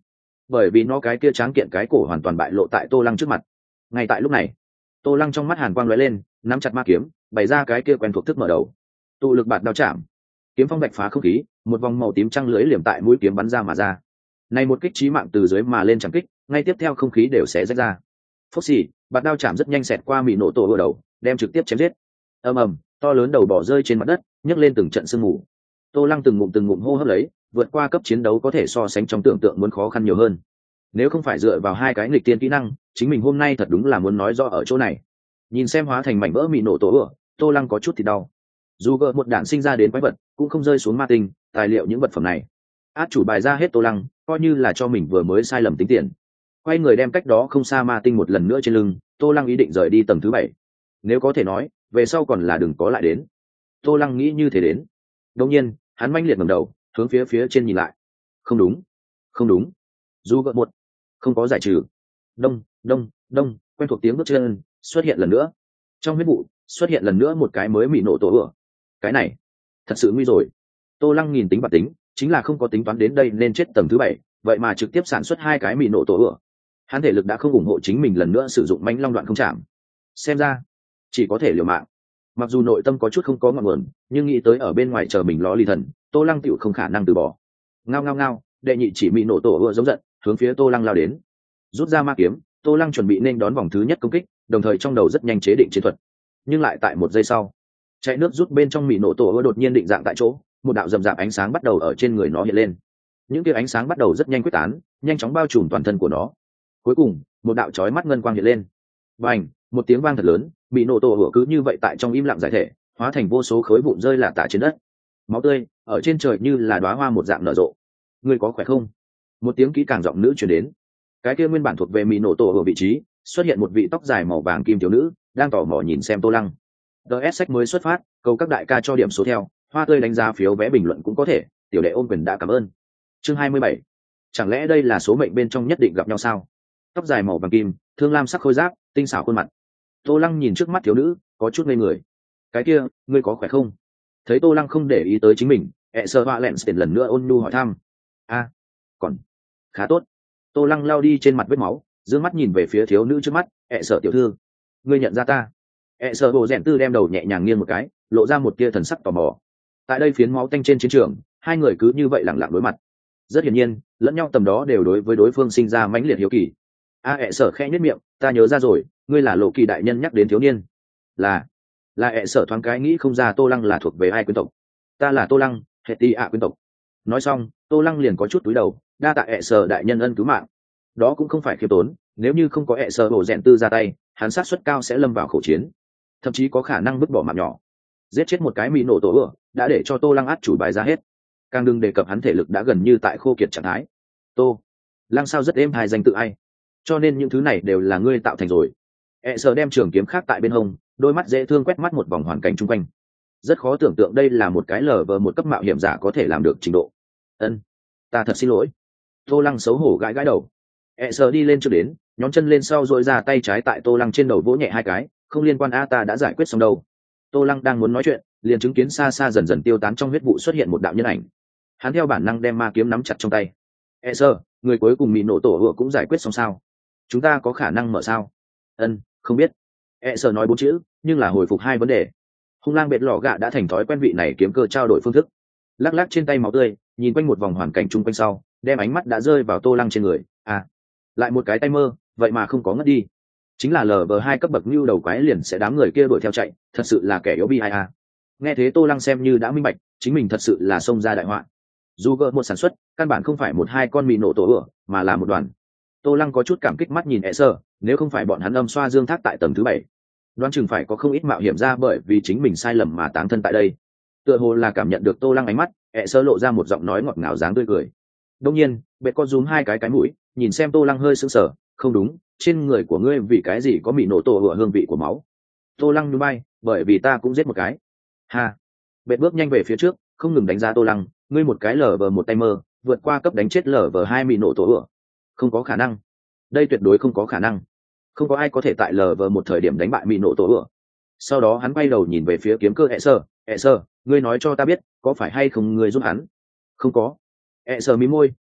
bởi vì nó cái kia tráng kiện cái cổ hoàn toàn bại lộ tại Tô Lăng trước mặt. Ngay tại lúc này, Tô Lăng trong mắt hàn quang lóe lên, nắm chặt ma kiếm, bày ra cái kia quen thuộc thức mở đầu. Tụ lực bạt đao chạm, kiếm phong bạch phá không khí, một vòng màu tím trăng lưới liềm tại mũi kiếm bắn ra mà ra. Này một kích chí mạng từ dưới mà lên chẳng kích, ngay tiếp theo không khí đều sẽ rách ra. Phốc xì, bạt đao chạm rất nhanh xẹt qua mị nổ tổ ở đầu, đem trực tiếp chém giết. Ầm ầm, to lớn đầu bỏ rơi trên mặt đất, nhấc lên từng trận sương mù. Tô Lăng từng ngụm từng ngụm hô hấp lấy, vượt qua cấp chiến đấu có thể so sánh trong tưởng tượng muốn khó khăn nhiều hơn. Nếu không phải dựa vào hai cái nghịch tiên kỹ năng, chính mình hôm nay thật đúng là muốn nói rõ ở chỗ này. Nhìn xem hóa thành mảnh vỡ mị nổ tổ ửa, Tô Lăng có chút thì đau. Dù gỡ một đạn sinh ra đến quái vật, cũng không rơi xuống ma tinh, tài liệu những vật phẩm này. Át chủ bài ra hết Tô Lăng, coi như là cho mình vừa mới sai lầm tính tiền. Quay người đem cách đó không xa ma tinh một lần nữa trên lưng, Tô Lăng ý định rời đi tầng thứ bảy. Nếu có thể nói, về sau còn là đừng có lại đến. Tô Lăng nghĩ như thế đến. Đương nhiên, hắn manh liệt ngẩng đầu, hướng phía phía trên nhìn lại. Không đúng, không đúng. Dù gỡ một, không có giải trừ. Đông, đông, đông, quen thuộc tiếng bước chân xuất hiện lần nữa. Trong huyết vụ xuất hiện lần nữa một cái mới mị nổ tổ ửa. Cái này thật sự nguy rồi. Tô Lăng nhìn tính bạc tính, chính là không có tính toán đến đây nên chết tầng thứ bảy, vậy mà trực tiếp sản xuất hai cái mị nổ tổ ửa. Hắn thể lực đã không ủng hộ chính mình lần nữa sử dụng mãnh long đoạn không chạm. Xem ra chỉ có thể liều mạng. Mặc dù nội tâm có chút không có ngọn nguồn, nhưng nghĩ tới ở bên ngoài chờ mình ló ly thần, Tô Lăng tựu không khả năng từ bỏ. Ngao ngao ngao, đệ nhị chỉ mị nổ tổ ửa giống giận, hướng phía Tô Lăng lao đến. Rút ra ma kiếm, Tô Lăng chuẩn bị nên đón vòng thứ nhất công kích, đồng thời trong đầu rất nhanh chế định chiến thuật. Nhưng lại tại một giây sau, chạy nước rút bên trong mị nổ tổ ửa đột nhiên định dạng tại chỗ, một đạo rầm rạp ánh sáng bắt đầu ở trên người nó hiện lên. Những tia ánh sáng bắt đầu rất nhanh quyết tán, nhanh chóng bao trùm toàn thân của nó. Cuối cùng, một đạo chói mắt ngân quang hiện lên. Bành, một tiếng vang thật lớn, mị nổ tổ ửa cứ như vậy tại trong im lặng giải thể, hóa thành vô số khối vụn rơi lả tả trên đất. Máu tươi ở trên trời như là đóa hoa một dạng nở rộ. Ngươi có khỏe không? Một tiếng kỹ càng giọng nữ truyền đến. Cái kia nguyên bản thuộc về mị nổ tổ ở vị trí xuất hiện một vị tóc dài màu vàng kim thiếu nữ đang tò mò nhìn xem Tô Lăng. ds sách mới xuất phát, cầu các đại ca cho điểm số theo, hoa tươi đánh giá phiếu vé bình luận cũng có thể, tiểu đệ ôn quyền đã cảm ơn. Chương hai mươi bảy, chẳng lẽ đây là số mệnh bên trong nhất định gặp nhau sao? Tóc dài màu vàng kim, thương lam sắc khôi giáp, tinh xảo khuôn mặt. Tô Lăng nhìn trước mắt thiếu nữ, có chút ngây người. Cái kia, ngươi có khỏe không? Thấy Tô Lăng không để ý tới chính mình, ẹ sợ họa lẹn tiền lần nữa ôn nhu hỏi thăm. A, còn khá tốt. Tô Lăng lao đi trên mặt vết máu, dương mắt nhìn về phía thiếu nữ trước mắt. Ẹ sợ tiểu thư, ngươi nhận ra ta? Ẹ sợ bộ rèn tư đem đầu nhẹ nhàng nghiêng một cái, lộ ra một tia thần sắc tò mò. Tại đây phiến máu tanh trên chiến trường, hai người cứ như vậy lẳng lặng đối mặt. Rất hiển nhiên, lẫn nhau tầm đó đều đối với đối phương sinh ra mãnh liệt hiếu kỳ. A ẹ sợ khẽ nhếch miệng, ta nhớ ra rồi, ngươi là Lộ Kỳ đại nhân nhắc đến thiếu niên. Là, là ẹ sợ thoáng cái nghĩ không ra Tô Lăng là thuộc về ai quyến tộc. Ta là Tô Lăng, hệ ti ạ quyến tộc. Nói xong, Tô Lăng liền có chút túi đầu, đa tạ ẹ sợ đại nhân ân cứu mạng. Đó cũng không phải khiêm tốn, nếu như không có ẹ sợ bộ rèn tư ra tay, hắn sát suất cao sẽ lâm vào khẩu chiến, thậm chí có khả năng vứt bỏ mạng nhỏ. Giết chết một cái mỹ nổ tổ ửa, đã để cho Tô Lăng át chủ bài ra hết. Càng đừng đề cập hắn thể lực đã gần như tại khô kiệt trạng thái. Tô Lăng sao rất êm hài danh tự ai, cho nên những thứ này đều là ngươi tạo thành rồi. ẹ sợ đem trường kiếm khác tại bên hông, đôi mắt dễ thương quét mắt một vòng hoàn cảnh chung quanh. Rất khó tưởng tượng đây là một cái lờ vờ một cấp mạo hiểm giả có thể làm được trình độ. Ân, ta thật xin lỗi. Tô Lăng xấu hổ gãi gãi đầu. ẹ sợ đi lên trước đến, nhón chân lên sau dội ra tay trái tại Tô Lăng trên đầu vỗ nhẹ hai cái, không liên quan a, ta đã giải quyết xong đâu. Tô Lăng đang muốn nói chuyện, liền chứng kiến xa xa dần dần tiêu tán trong huyết vụ xuất hiện một đạo nhân ảnh. Hắn theo bản năng đem ma kiếm nắm chặt trong tay. ẹ sợ, người cuối cùng bị nổ tổ hựa cũng giải quyết xong sao? Chúng ta có khả năng mở sao? Ân, không biết. ẹ sợ nói bốn chữ, nhưng là hồi phục hai vấn đề. Hung lang bệt lò gạ đã thành thói quen vị này kiếm cơ trao đổi phương thức. Lắc lắc trên tay máu tươi, nhìn quanh một vòng hoàn cảnh chung quanh sau, đem ánh mắt đã rơi vào Tô Lăng trên người. À, lại một cái tay mơ, vậy mà không có ngất đi. Chính là lờ vờ hai cấp bậc như đầu quái liền sẽ đám người kia đuổi theo chạy, thật sự là kẻ yếu bi ai a. Nghe thế Tô Lăng xem như đã minh bạch, chính mình thật sự là xông ra đại họa. Dù gỡ một sản xuất, căn bản không phải một hai con mì nổ tổ ửa, mà là một đoàn. Tô Lăng có chút cảm kích mắt nhìn ẹ sợ, nếu không phải bọn hắn âm xoa dương thác tại tầng thứ bảy, đoán chừng phải có không ít mạo hiểm ra bởi vì chính mình sai lầm mà táng thân tại đây. Tựa hồ là cảm nhận được Tô Lăng ánh mắt, ẹ sợ lộ ra một giọng nói ngọt ngào dáng tươi cười. Đông nhiên, bệ con rúm hai cái cái mũi, nhìn xem Tô Lăng hơi sững sờ, không đúng, trên người của ngươi vì cái gì có mì nổ tổ ửa hương vị của máu? Tô Lăng nhún vai, bởi vì ta cũng giết một cái. Ha. Bệ bước nhanh về phía trước, không ngừng đánh giá Tô Lăng, ngươi một cái lờ vờ một tay mơ, vượt qua cấp đánh chết lờ vờ hai mì nổ tổ ửa. Không có khả năng. Đây tuyệt đối không có khả năng. Không có ai có thể tại lờ vờ một thời điểm đánh bại mì nổ tổ ửa. Sau đó hắn quay đầu nhìn về phía kiếm cơ ẹ sơ, ẹ sơ, ngươi nói cho ta biết, có phải hay không ngươi giúp hắn? Không có. ẹ sơ mí môi,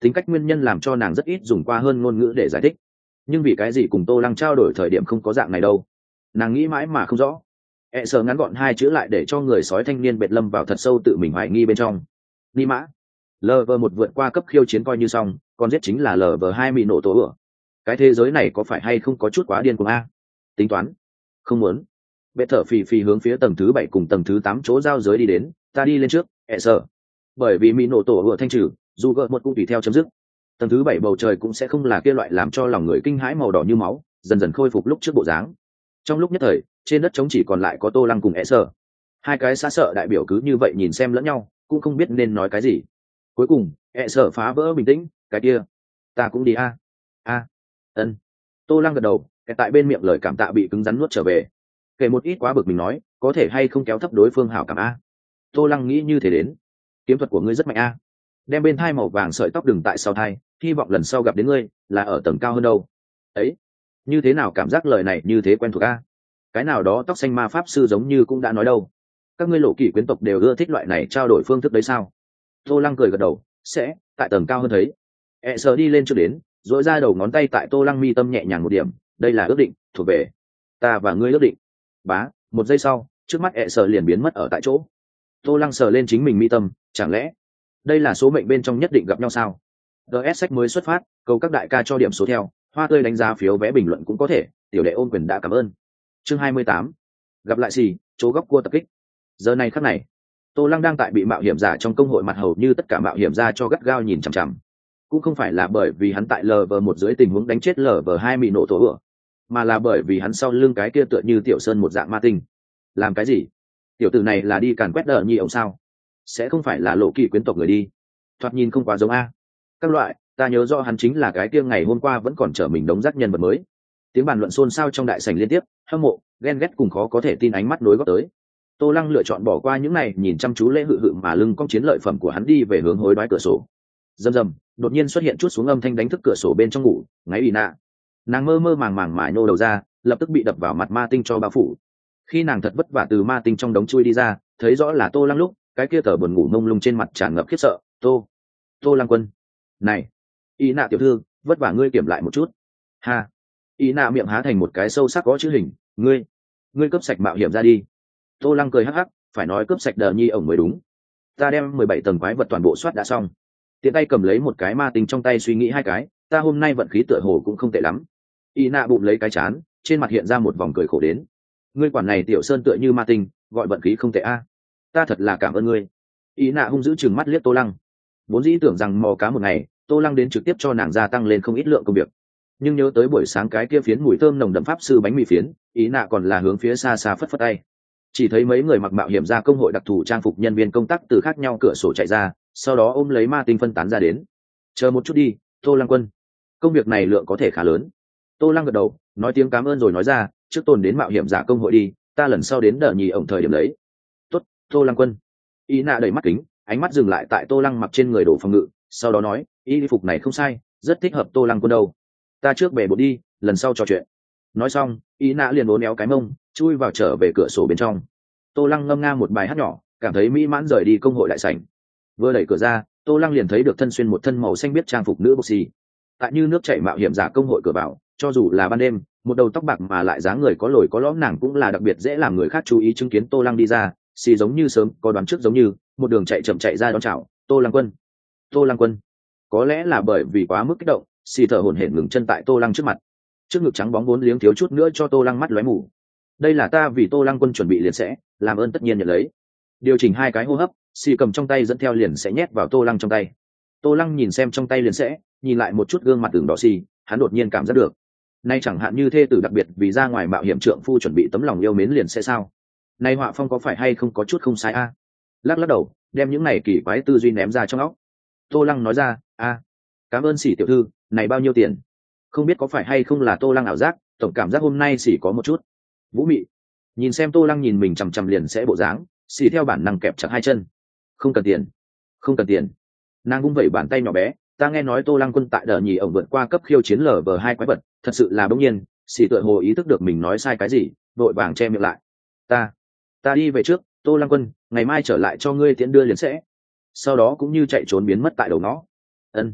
tính cách nguyên nhân làm cho nàng rất ít dùng qua hơn ngôn ngữ để giải thích. Nhưng vì cái gì cùng tô lăng trao đổi thời điểm không có dạng này đâu, nàng nghĩ mãi mà không rõ. E sợ ngắn gọn hai chữ lại để cho người sói thanh niên bệt lâm vào thật sâu tự mình hoài nghi bên trong. Ni mã lv một vượt qua cấp khiêu chiến coi như xong, còn giết chính là lv hai mỹ nổ tổ ửa. Cái thế giới này có phải hay không có chút quá điên cuồng a? Tính toán không muốn. Bệ thở phì phì hướng phía tầng thứ bảy cùng tầng thứ tám chỗ giao giới đi đến. Ta đi lên trước, E sợ. Bởi vì mỹ nổ tổ ửa thanh trừ, dù gợt một cũng tùy theo chấm dứt. Tầng thứ bảy bầu trời cũng sẽ không là kia loại làm cho lòng người kinh hãi màu đỏ như máu, dần dần khôi phục lúc trước bộ dáng. Trong lúc nhất thời, trên đất trống chỉ còn lại có tô lăng cùng E sợ. Hai cái xa sợ đại biểu cứ như vậy nhìn xem lẫn nhau, cũng không biết nên nói cái gì. Cuối cùng E sợ phá vỡ bình tĩnh. Cái kia, ta cũng đi a. A. Ân. Tô lăng gật đầu, cái tại bên miệng lời cảm tạ bị cứng rắn nuốt trở về. Kể một ít quá bực mình nói, có thể hay không kéo thấp đối phương hảo cảm a. Tô lăng nghĩ như thế đến. Kiếm thuật của ngươi rất mạnh a. Đem bên thai màu vàng sợi tóc đừng tại sau thai, hy vọng lần sau gặp đến ngươi là ở tầng cao hơn đâu. Ấy, như thế nào cảm giác lời này như thế quen thuộc a? Cái nào đó tóc xanh ma pháp sư giống như cũng đã nói đâu. Các ngươi lộ kỷ quyến tộc đều ưa thích loại này trao đổi phương thức đấy sao? Tô lăng cười gật đầu, sẽ tại tầng cao hơn thấy. E sợ đi lên trước đến, dỗi ra đầu ngón tay tại tô lăng mi tâm nhẹ nhàng một điểm. Đây là ước định, thuộc về ta và ngươi ước định. Bá, một giây sau, trước mắt E sợ liền biến mất ở tại chỗ. Tô lăng sờ lên chính mình mi tâm, chẳng lẽ đây là số mệnh bên trong nhất định gặp nhau sao? gs sách mới xuất phát, cầu các đại ca cho điểm số theo, hoa tươi đánh giá phiếu vé bình luận cũng có thể, tiểu đệ ôn quyền đã cảm ơn. Chương hai mươi tám, gặp lại gì, chỗ góc cua tập kích. Giờ này khắc này, tô lăng đang tại bị mạo hiểm giả trong công hội mặt hầu như tất cả mạo hiểm giả cho gắt gao nhìn chằm chằm. Cũng không phải là bởi vì hắn tại lv một dưới tình huống đánh chết lv hai bị nổ tổ ửa, mà là bởi vì hắn sau lưng cái kia tựa như tiểu sơn một dạng ma tinh. Làm cái gì? Tiểu tử này là đi càn quét đờ nhi ông sao? Sẽ không phải là lộ kỳ quyến tộc người đi? Thoạt nhìn không quá giống a. Các loại, ta nhớ rõ hắn chính là cái kia ngày hôm qua vẫn còn chở mình đống rác nhân vật mới. Tiếng bàn luận xôn xao trong đại sảnh liên tiếp, hâm mộ, ghen ghét cùng khó có thể tin ánh mắt nối góp tới. Tô lăng lựa chọn bỏ qua những này, nhìn chăm chú lễ hự hự mà lưng cong chiến lợi phẩm của hắn đi về hướng hối đoái cửa sổ. Rầm rầm, đột nhiên xuất hiện chút xuống âm thanh đánh thức cửa sổ bên trong ngủ, ngáy ì nạ. Nàng mơ mơ màng màng mải nô đầu ra, lập tức bị đập vào mặt ma tinh cho bao phủ. Khi nàng thật vất vả từ ma tinh trong đống chui đi ra, thấy rõ là tô lăng lúc, cái kia tờ buồn ngủ mông lung trên mặt tràn ngập khiếp sợ. Tô, tô lăng quân, này, ý nạ tiểu thư, vất vả ngươi kiểm lại một chút. Ha, ý nạ miệng há thành một cái sâu sắc có chữ hình. Ngươi, ngươi cướp sạch mạo hiểm ra đi. Tô lăng cười hắc hắc, phải nói cướp sạch đờ nhi ổng mới đúng. Ta đem mười bảy tầng quái vật toàn bộ soát đã xong. Tiện tay cầm lấy một cái ma tinh trong tay suy nghĩ hai cái, ta hôm nay vận khí tựa hồ cũng không tệ lắm. Ý nạ bụng lấy cái chán, trên mặt hiện ra một vòng cười khổ đến. Ngươi quản này tiểu sơn tựa như ma tinh, gọi vận khí không tệ a. Ta thật là cảm ơn ngươi. Ý nạ hung dữ chừng mắt liếc tô lăng, vốn dĩ tưởng rằng mò cá một ngày tô lăng đến trực tiếp cho nàng gia tăng lên không ít lượng công việc, nhưng nhớ tới buổi sáng cái kia phiến mùi thơm nồng đậm pháp sư bánh mì phiến, ý nạ còn là hướng phía xa xa phất phất tay. Chỉ thấy mấy người mặc mạo hiểm ra công hội đặc thù trang phục nhân viên công tác từ khác nhau cửa sổ chạy ra, sau đó ôm lấy ma tinh phân tán ra đến. Chờ một chút đi, tô lăng quân, công việc này lượng có thể khá lớn. Tô lăng gật đầu, nói tiếng cảm ơn rồi nói ra, trước tồn đến mạo hiểm giả công hội đi, ta lần sau đến đợi nhì ổng thời điểm đấy. Tốt, tô lăng quân. Ý nạ đầy mắt kính, ánh mắt dừng lại tại tô lăng mặc trên người đổ phòng ngự, sau đó nói, y phục này không sai, rất thích hợp tô lăng quân đâu. Ta trước bể bột đi, lần sau trò chuyện. Nói xong, ý nạ liền uốn éo cái mông, chui vào trở về cửa sổ bên trong. Tô lăng ngâm nga một bài hát nhỏ, cảm thấy mỹ mãn rời đi công hội đại sảnh. Vừa đẩy cửa ra, tô lăng liền thấy được thân xuyên một thân màu xanh biết trang phục nữ boxy. Tại như nước chảy mạo hiểm giả công hội cửa vào, cho dù là ban đêm, một đầu tóc bạc mà lại dáng người có lồi có lõm nàng cũng là đặc biệt dễ làm người khác chú ý chứng kiến tô lăng đi ra, xì giống như sớm có đoán trước giống như một đường chạy chậm chạy ra đón chào. Tô lăng quân, tô lăng quân. Có lẽ là bởi vì quá mức kích động, xì thở hổn hển ngừng chân tại tô lăng trước mặt. Trước ngực trắng bóng vốn liếng thiếu chút nữa cho tô lăng mắt lóe mù. Đây là ta vì tô lăng quân chuẩn bị liền sẽ làm ơn tất nhiên nhận lấy. Điều chỉnh hai cái hô hấp, xì cầm trong tay dẫn theo liền sẽ nhét vào tô lăng trong tay. Tô lăng nhìn xem trong tay liền sẽ, nhìn lại một chút gương mặt tường đỏ xì, hắn đột nhiên cảm giác được, nay chẳng hạn như thê tử đặc biệt vì ra ngoài mạo hiểm trượng phu chuẩn bị tấm lòng yêu mến liền sẽ sao. Nay họa phong có phải hay không có chút không sai a? Lắc lắc đầu, đem những này kỳ quái tư duy ném ra trong óc. Tô lăng nói ra, a, cảm ơn xỉ tiểu thư, này bao nhiêu tiền? Không biết có phải hay không là tô lăng ảo giác, tổng cảm giác hôm nay xỉ có một chút vũ mị. Nhìn xem tô lăng nhìn mình chằm chằm liền sẽ bộ dáng, xỉ theo bản năng kẹp chặt hai chân. Không cần tiền, không cần tiền. Nàng vung vẩy bàn tay nhỏ bé, ta nghe nói tô lăng quân tại đờ nhì ổng vượt qua cấp khiêu chiến lv hai quái vật, thật sự là bỗng nhiên, xỉ tựa hồ ý thức được mình nói sai cái gì, vội vàng che miệng lại. ta ta đi về trước, tô lăng quân, ngày mai trở lại cho ngươi tiễn đưa liền sẽ. Sau đó cũng như chạy trốn biến mất tại đầu ngõ. Ân.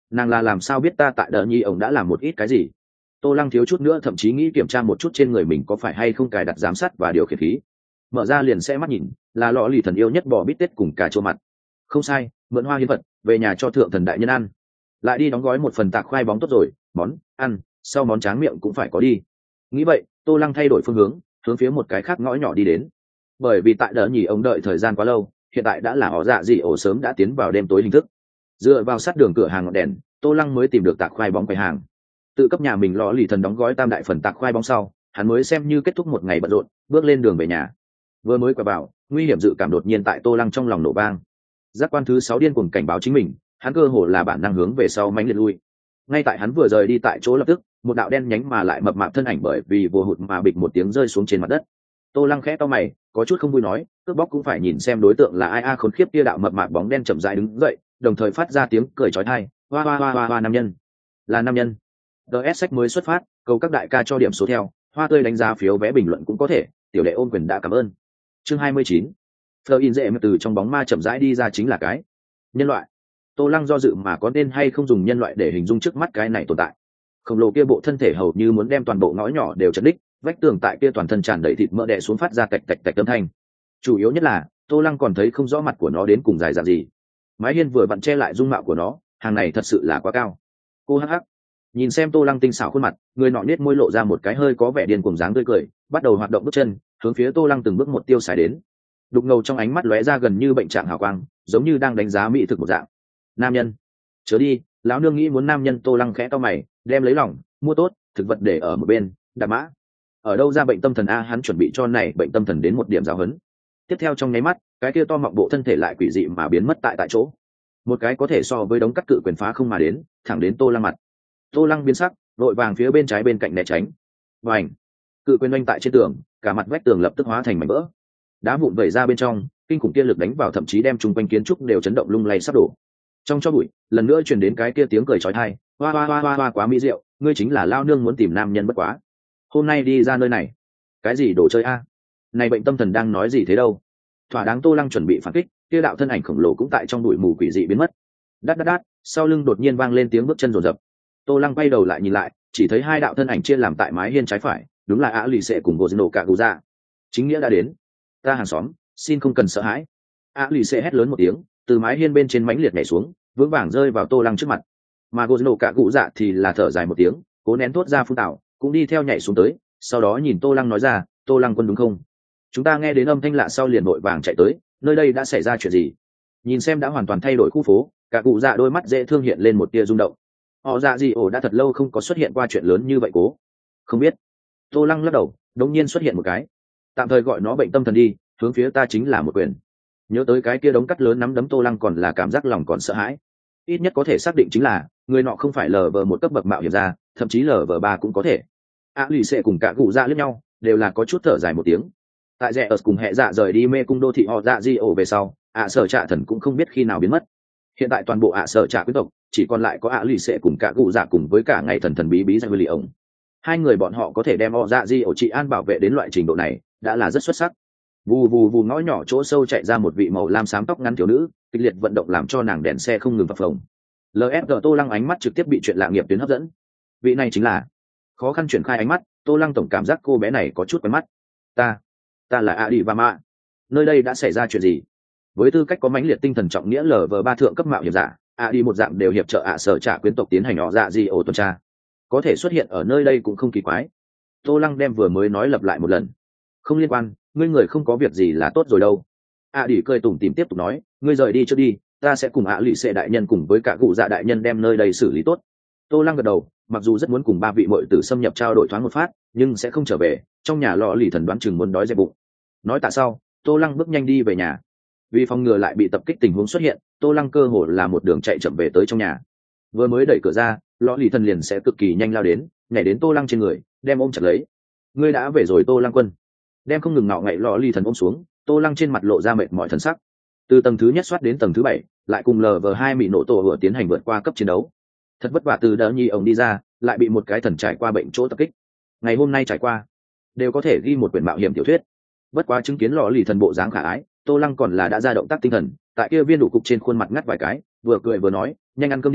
nàng là làm sao biết ta tại đờ nhi ổng đã làm một ít cái gì? Tô Lăng thiếu chút nữa thậm chí nghĩ kiểm tra một chút trên người mình có phải hay không cài đặt giám sát và điều khiển khí. Mở ra liền sẽ mắt nhìn, là lọ lì thần yêu nhất bò bít tết cùng cà chua mặt. Không sai, mượn hoa hiến vật, về nhà cho thượng thần đại nhân ăn. Lại đi đóng gói một phần tạc khoai bóng tốt rồi, món ăn sau món tráng miệng cũng phải có đi. Nghĩ vậy, Tô Lăng thay đổi phương hướng, hướng phía một cái khác ngõ nhỏ đi đến. Bởi vì tại đỡ nhỉ ông đợi thời gian quá lâu, hiện tại đã là họ dạ gì ổ sớm đã tiến vào đêm tối hình thức. Dựa vào sát đường cửa hàng ngọn đèn, Tô Lăng mới tìm được tạc khoai bóng quầy hàng. Tự cấp nhà mình lọ lì thần đóng gói tam đại phần tạc khoai bóng sau, hắn mới xem như kết thúc một ngày bận rộn, bước lên đường về nhà. Vừa mới quay vào, nguy hiểm dự cảm đột nhiên tại Tô Lăng trong lòng nổ vang. Giác quan thứ sáu điên cuồng cảnh báo chính mình, hắn cơ hồ là bản năng hướng về sau mãnh liệt lui. Ngay tại hắn vừa rời đi tại chỗ lập tức, một đạo đen nhánh mà lại mập mạp thân ảnh bởi vì vô hụt mà bịch một tiếng rơi xuống trên mặt đất. Tô Lăng khẽ to mày, có chút không vui nói, cướp bóc cũng phải nhìn xem đối tượng là ai a. Khốn khiếp, kia đạo mập mạp bóng đen chậm rãi đứng dậy, đồng thời phát ra tiếng cười chói tai, hoa hoa hoa hoa hoa. Nam nhân, là nam nhân. đê ét sách mới xuất phát, cầu các đại ca cho điểm số theo, hoa tươi đánh giá phiếu vé bình luận cũng có thể, tiểu đệ ôn quyền đã cảm ơn. Chương hai mươi chín. Fleur in dễ từ trong bóng ma chậm rãi đi ra, chính là cái nhân loại. Tô Lăng do dự mà có nên hay không dùng nhân loại để hình dung trước mắt cái này tồn tại. Khổng lồ kia bộ thân thể hầu như muốn đem toàn bộ ngõ nhỏ đều chật đích, vách tường tại kia toàn thân tràn đầy thịt mỡ đè xuống phát ra tạch tạch tạch âm thanh. Chủ yếu nhất là Tô Lăng còn thấy không rõ mặt của nó đến cùng dài dạng gì. Mái hiên vừa vặn che lại dung mạo của nó, hàng này thật sự là quá cao. Cô hắc hắc nhìn xem Tô Lăng tinh xảo khuôn mặt, người nọ nết môi lộ ra một cái hơi có vẻ điên cuồng dáng tươi cười, bắt đầu hoạt động bước chân hướng phía Tô Lăng từng bước một tiêu xài đến. Đục ngầu trong ánh mắt lóe ra gần như bệnh trạng hào quang, giống như đang đánh giá mỹ thực một dạng. Nam nhân, chớ đi, lão nương nghĩ muốn nam nhân. Tô Lăng khẽ to mày, đem lấy lòng mua tốt thực vật để ở một bên, đạp mã. Ở đâu ra bệnh tâm thần a? Hắn chuẩn bị cho này bệnh tâm thần đến một điểm giáo huấn. Tiếp theo trong nháy mắt, cái kia to mọng bộ thân thể lại quỷ dị mà biến mất tại tại chỗ. Một cái có thể so với đống cắt cự quyền phá không mà đến, thẳng đến Tô Lăng mặt. Tô Lăng biến sắc, vội vàng phía bên trái bên cạnh né tránh. Và ảnh, cự quyền oanh tại trên tường, cả mặt vách tường lập tức hóa thành mảnh vỡ. Đá vụn vẩy ra bên trong, kinh khủng kia lực đánh vào thậm chí đem chung quanh kiến trúc đều chấn động lung lay sắp đổ. Trong cho bụi, lần nữa truyền đến cái kia tiếng cười chói tai, hoa hoa hoa hoa hoa, quá mỹ diệu, ngươi chính là lao nương muốn tìm nam nhân bất quá. Hôm nay đi ra nơi này, cái gì đồ chơi a? Này bệnh tâm thần đang nói gì thế đâu? Thỏa đáng. Tô Lăng chuẩn bị phản kích, kia đạo thân ảnh khổng lồ cũng tại trong bụi mù quỷ dị biến mất. Đát đát đát, sau lưng đột nhiên vang lên tiếng bước chân rồn rập. Tô Lăng quay đầu lại nhìn lại, chỉ thấy hai đạo thân ảnh chia làm tại mái hiên trái phải, đúng là Á Lì Sệ cùng Gozino cả gù ra. Chính nghĩa đã đến. Ta hàng xóm, xin không cần sợ hãi. Á Lì Sệ hét lớn một tiếng, từ mái hiên bên trên mãnh liệt nhảy xuống, vững vàng rơi vào Tô Lăng trước mặt. Mà Gozino cả gù dạ thì là thở dài một tiếng, cố nén thốt ra phun tạo, cũng đi theo nhảy xuống tới, sau đó nhìn Tô Lăng nói ra, Tô Lăng quân đúng không? Chúng ta nghe đến âm thanh lạ sau liền vội vàng chạy tới, nơi đây đã xảy ra chuyện gì? Nhìn xem đã hoàn toàn thay đổi khu phố, cả cụ dạ đôi mắt dễ thương hiện lên một tia rung động. Họ dạ gì ổ đã thật lâu không có xuất hiện qua chuyện lớn như vậy cố. Không biết. Tô Lăng lắc đầu, đột nhiên xuất hiện một cái. Tạm thời gọi nó bệnh tâm thần đi, hướng phía ta chính là một quyền. Nhớ tới cái kia đống cắt lớn nắm đấm, Tô Lăng còn là cảm giác lòng còn sợ hãi. Ít nhất có thể xác định chính là người nọ không phải lờ vờ một cấp bậc mạo hiểm ra, thậm chí lờ vờ ba cũng có thể. Á Lì Sệ cùng cả cụ dạ liếc nhau, đều là có chút thở dài một tiếng. Tại rẽ ở cùng hệ dạ rời đi mê cung đô thị họ dạ di ổ về sau, ạ sở trạ thần cũng không biết khi nào biến mất. Hiện tại toàn bộ ạ sở trạ quý tộc chỉ còn lại có Á Lì Sệ cùng cả cụ dạ cùng với cả ngày thần thần bí bí ra lì ổng. Hai người bọn họ có thể đem họ dạ di ổ trị an bảo vệ đến loại trình độ này đã là rất xuất sắc. Vù vù vù, ngõ nhỏ chỗ sâu chạy ra một vị màu lam xám tóc ngắn thiếu nữ, kịch liệt vận động làm cho nàng đèn xe không ngừng phập phồng. lờ ép giê Tô Lăng ánh mắt trực tiếp bị chuyện lạ nghiệp tuyến hấp dẫn. Vị này chính là. Khó khăn chuyển khai ánh mắt, Tô Lăng tổng cảm giác cô bé này có chút quen mắt. Ta, ta là A Đi và Mạ. Nơi đây đã xảy ra chuyện gì? Với tư cách có mãnh liệt tinh thần trọng nghĩa lờ vờ ba thượng cấp mạo hiểm giả, A Đi một dạng đều hiệp trợ ạ sở trả quyến tộc tiến hành họ dạ gì ổ tuần tra. Có thể xuất hiện ở nơi đây cũng không kỳ quái. Tô Lăng đem vừa mới nói lặp lại một lần. Không liên quan, ngươi người không có việc gì là tốt rồi đâu. A Đi cười tủm tỉm tiếp tục nói, ngươi rời đi trước đi, ta sẽ cùng ạ lì xệ đại nhân cùng với cả cụ dạ đại nhân đem nơi đây xử lý tốt. Tô Lăng gật đầu, mặc dù rất muốn cùng ba vị muội tử xâm nhập trao đổi thoáng một phát, nhưng sẽ không trở về, trong nhà lọ lì thần đoán chừng muốn đói dẹp bụng. Nói tạ sau, Tô Lăng bước nhanh đi về nhà. Vì phòng ngừa lại bị tập kích tình huống xuất hiện, Tô Lăng cơ hồ là một đường chạy chậm về tới trong nhà. Vừa mới đẩy cửa ra, lọ lì thần liền sẽ cực kỳ nhanh lao đến, nhảy đến Tô Lăng trên người, đem ôm chặt lấy. Ngươi đã về rồi Tô Lăng quân. Đem không ngừng ngọ ngậy lọ lì thần ôm xuống, Tô Lăng trên mặt lộ ra mệt mỏi thần sắc. Từ tầng thứ nhất soát đến tầng thứ bảy, lại cùng lờ vờ hai mỹ nổ tổ vừa tiến hành vượt qua cấp chiến đấu. Thật vất vả từ đỡ nhi ổng đi ra, lại bị một cái thần trải qua bệnh chỗ tập kích. Ngày hôm nay trải qua, đều có thể ghi một quyển mạo hiểm tiểu thuyết. Bất quá chứng kiến lọ lì thần bộ dáng khả ái, Tô Lăng còn là đã ra động tác tinh thần, tại kia viên đủ cục trên khuôn mặt ngắt vài cái, vừa cười vừa nói, nhanh ăn cơm đi,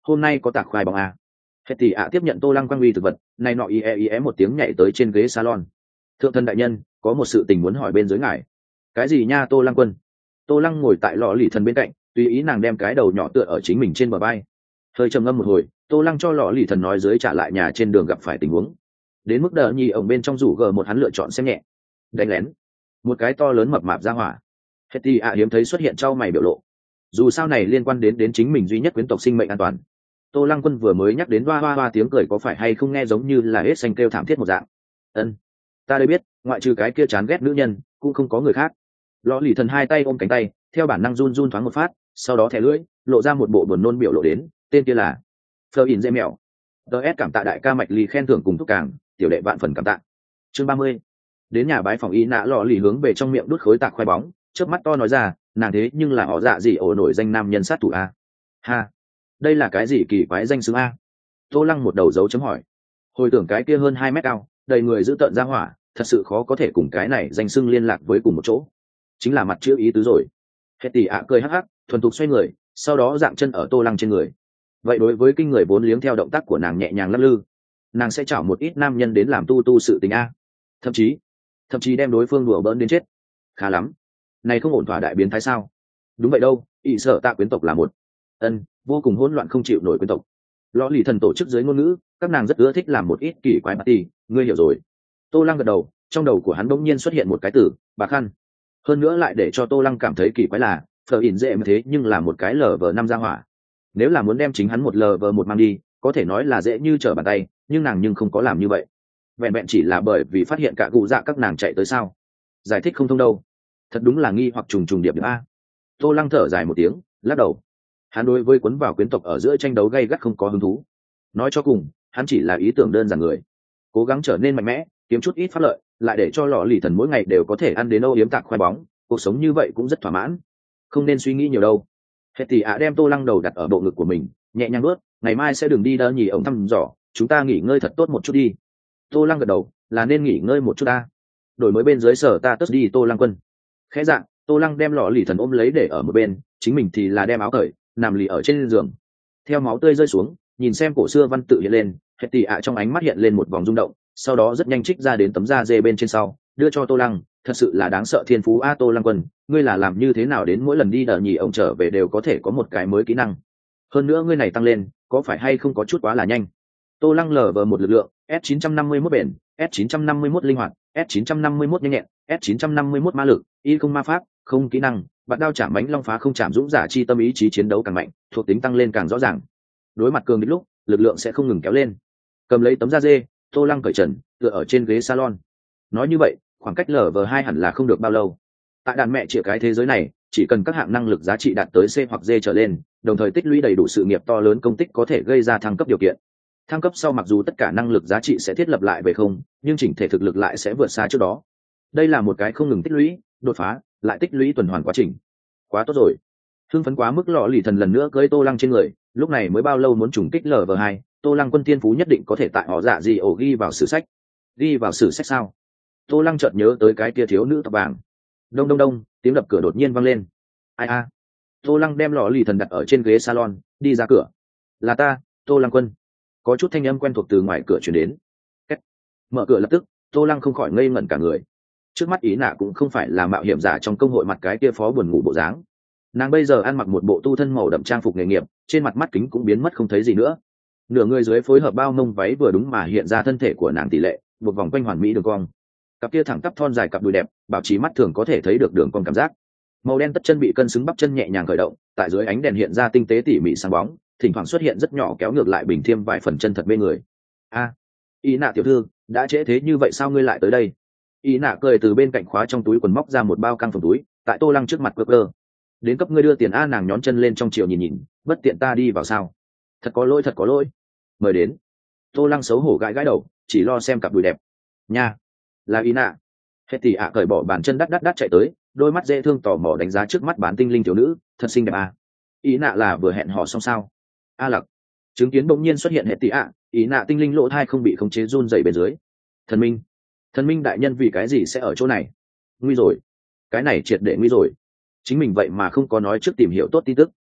hôm nay có tạc khoai bóng à. Hết tỷ ạ tiếp nhận Tô Lăng quang uy thực vật, này nọ ie ie một tiếng nhảy tới trên ghế salon. Thượng thân đại nhân, có một sự tình muốn hỏi bên dưới ngài. Cái gì nha Tô Lăng quân? Tô Lăng ngồi tại lọ lì thần bên cạnh, tùy ý nàng đem cái đầu nhỏ tựa ở chính mình trên bờ vai. Hơi trầm ngâm một hồi, Tô Lăng cho lọ lì thần nói dưới trả lại nhà trên đường gặp phải tình huống. Đến mức đờ nhì ổng bên trong rủ gờ một hắn lựa chọn xem nhẹ. Đánh lén. Một cái to lớn mập mạp ra hỏa. Hết tỷ ạ hiếm thấy xuất hiện trao mày biểu lộ. Dù sao này liên quan đến đến chính mình duy nhất quyến tộc sinh mệnh an toàn. Tô Lăng quân vừa mới nhắc đến hoa hoa hoa tiếng cười có phải hay không nghe giống như là hết xanh kêu thảm thiết một dạng. Ân, ta đây biết, ngoại trừ cái kia chán ghét nữ nhân cũng không có người khác. Lọ lì thần hai tay ôm cánh tay, theo bản năng run run thoáng một phát, sau đó thẻ lưỡi lộ ra một bộ buồn nôn biểu lộ đến, tên kia là Fleur in dê mèo. ts cảm tạ đại ca mạch ly khen thưởng cùng thúc càng, tiểu đệ vạn phần cảm tạ. Chương ba mươi. Đến nhà bái phòng y nã lọ lì hướng về trong miệng đút khối tạc khoai bóng, chớp mắt to nói ra, nàng thế nhưng là họ dạ gì ổ nổi danh nam nhân sát thủ a. Ha, đây là cái gì kỳ quái danh xưng a? Tô Lăng một đầu dấu chấm hỏi. Hồi tưởng cái kia hơn hai mét cao, đầy người giữ tợn ra hỏa, thật sự khó có thể cùng cái này danh xưng liên lạc với cùng một chỗ. Chính là mặt chữ ý tứ rồi. Hết tỷ ạ cười hắc hắc, thuần thục xoay người, sau đó dạng chân ở Tô Lăng trên người. Vậy đối với kinh người vốn liếng theo động tác của nàng nhẹ nhàng lắc lư, nàng sẽ chảo một ít nam nhân đến làm tu tu sự tình a. Thậm chí, thậm chí đem đối phương đùa bỡn đến chết. Khá lắm. Này không ổn thỏa đại biến thái sao? Đúng vậy đâu, ỷ sở tạ quyến tộc là một ân vô cùng hỗn loạn không chịu nổi quyến tộc. Lõ lì thần tổ chức dưới ngôn ngữ, các nàng rất ưa thích làm một ít kỳ quái party, ngươi hiểu rồi. Tô Lăng gật đầu, trong đầu của hắn bỗng nhiên xuất hiện một cái từ, bạc khăn. Hơn nữa lại để cho Tô Lăng cảm thấy kỳ quái là, Fleur in dễ thế nhưng là một cái lờ vờ năm ra hỏa. Nếu là muốn đem chính hắn một lờ vờ một mang đi, có thể nói là dễ như trở bàn tay, nhưng nàng nhưng không có làm như vậy. Vẹn vẹn chỉ là bởi vì phát hiện cả cụ dạ các nàng chạy tới sao? Giải thích không thông đâu. Thật đúng là nghi hoặc trùng trùng điệp điệp a. Tô Lăng thở dài một tiếng, lắc đầu. Hắn đối với cuốn vào quyến tộc ở giữa tranh đấu gay gắt không có hứng thú. Nói cho cùng, hắn chỉ là ý tưởng đơn giản người, cố gắng trở nên mạnh mẽ, kiếm chút ít pháp lợi, lại để cho lọ lì thần mỗi ngày đều có thể ăn đến âu yếm tạc khoai bóng, cuộc sống như vậy cũng rất thỏa mãn. Không nên suy nghĩ nhiều đâu. Hết tỷ ạ đem Tô Lăng đầu đặt ở bộ ngực của mình, nhẹ nhàng nuốt, ngày mai sẽ đừng đi đỡ nhì ổng thăm dò, chúng ta nghỉ ngơi thật tốt một chút đi. Tô Lăng gật đầu, là nên nghỉ ngơi một chút ta. Đổi mới bên dưới sở ta tất đi Tô Lăng quân. Khẽ dạng, Tô Lăng đem lọ lì thần ôm lấy để ở một bên, chính mình thì là đem áo cởi, nằm lì ở trên giường. Theo máu tươi rơi xuống, nhìn xem cổ xưa văn tự hiện lên, Hết tỷ ạ trong ánh mắt hiện lên một vòng rung động, sau đó rất nhanh trích ra đến tấm da dê bên trên sau, đưa cho Tô Lăng, thật sự là đáng sợ thiên phú a Tô Lăng quân, ngươi là làm như thế nào đến mỗi lần đi đờ nhì ông trở về đều có thể có một cái mới kỹ năng. Hơn nữa ngươi này tăng lên, có phải hay không có chút quá là nhanh. Tô Lăng lờ vờ một lực lượng, S chín trăm năm mươi mốt bền, S chín trăm năm mươi mốt linh hoạt, S chín trăm năm mươi mốt nhanh nhẹn, S chín trăm năm mươi mốt ma lực, y không ma pháp, không kỹ năng, bạn đao chạm bánh long phá không chạm dũng giả chi tâm ý chí chiến đấu càng mạnh, thuộc tính tăng lên càng rõ ràng. Đối mặt cường địch lúc, lực lượng sẽ không ngừng kéo lên. Cầm lấy tấm da dê, Tô Lăng cởi trần, tựa ở trên ghế salon. Nói như vậy, khoảng cách lờ vờ hai hẳn là không được bao lâu. Tại đàn mẹ chĩa cái thế giới này, chỉ cần các hạng năng lực giá trị đạt tới C hoặc D trở lên, đồng thời tích lũy đầy đủ sự nghiệp to lớn công tích có thể gây ra thăng cấp điều kiện. Thăng cấp sau mặc dù tất cả năng lực giá trị sẽ thiết lập lại về không, nhưng chỉnh thể thực lực lại sẽ vượt xa trước đó. Đây là một cái không ngừng tích lũy, đột phá, lại tích lũy tuần hoàn quá trình. Quá tốt rồi. Hưng phấn quá mức lọ lì thần lần nữa cưỡi Tô Lăng trên người, lúc này mới bao lâu muốn trùng kích lờ vờ hai, Tô Lăng quân tiên phú nhất định có thể tại họ dạ gì ổ ghi vào sử sách. Ghi vào sử sách sao? Tô Lăng chợt nhớ tới cái kia thiếu nữ tóc vàng. Đông đông đông, tiếng đập cửa đột nhiên vang lên. Ai a? Tô Lăng đem lọ lì thần đặt ở trên ghế salon, đi ra cửa. Là ta, Tô Lăng quân. Có chút thanh âm quen thuộc từ ngoài cửa truyền đến. Kết. Mở cửa lập tức, Tô Lăng không khỏi ngây ngẩn cả người. Trước mắt ý nạ cũng không phải là mạo hiểm giả trong công hội mặt cái kia phó buồn ngủ bộ dáng. Nàng bây giờ ăn mặc một bộ tu thân màu đậm trang phục nghề nghiệp, trên mặt mắt kính cũng biến mất không thấy gì nữa. Nửa người dưới phối hợp bao mông váy vừa đúng mà hiện ra thân thể của nàng tỷ lệ, một vòng quanh hoàn mỹ đường cong. Cặp kia thẳng tắp thon dài cặp đùi đẹp, bảo trì mắt thường có thể thấy được đường cong cảm giác. Màu đen tất chân bị cân xứng bắp chân nhẹ nhàng khởi động, tại dưới ánh đèn hiện ra tinh tế tỉ mỉ sáng bóng, thỉnh thoảng xuất hiện rất nhỏ kéo ngược lại bình thêm vài phần chân thật mê người. A, ý nạ tiểu thư, đã trễ thế như vậy sao ngươi lại tới đây? Ý nạ cười từ bên cạnh khóa trong túi quần móc ra một bao căng phòng túi, tại Tô Lăng trước mặt cơ cơ. Đến cấp ngươi đưa tiền a, nàng nhón chân lên trong chiều nhìn nhìn, bất tiện ta đi vào sao? Thật có lỗi, thật có lỗi. Mời đến. Tô Lăng xấu hổ gãi gãi đầu, chỉ lo xem cặp đùi đẹp. Nha, là ý nạ. Hết tỷ ạ cởi bỏ bàn chân đắt đắt đắt chạy tới, đôi mắt dễ thương tò mò đánh giá trước mắt bán tinh linh thiếu nữ, thật xinh đẹp à. Ý nạ là vừa hẹn hò xong sao? A lặc. Chứng kiến bỗng nhiên xuất hiện hết tỷ ạ, ý nạ tinh linh lỗ thai không bị khống chế run rẩy bên dưới. Thần minh, thần minh đại nhân vì cái gì sẽ ở chỗ này? Nguy rồi, cái này triệt để nguy rồi. Chính mình vậy mà không có nói trước tìm hiểu tốt tin tức.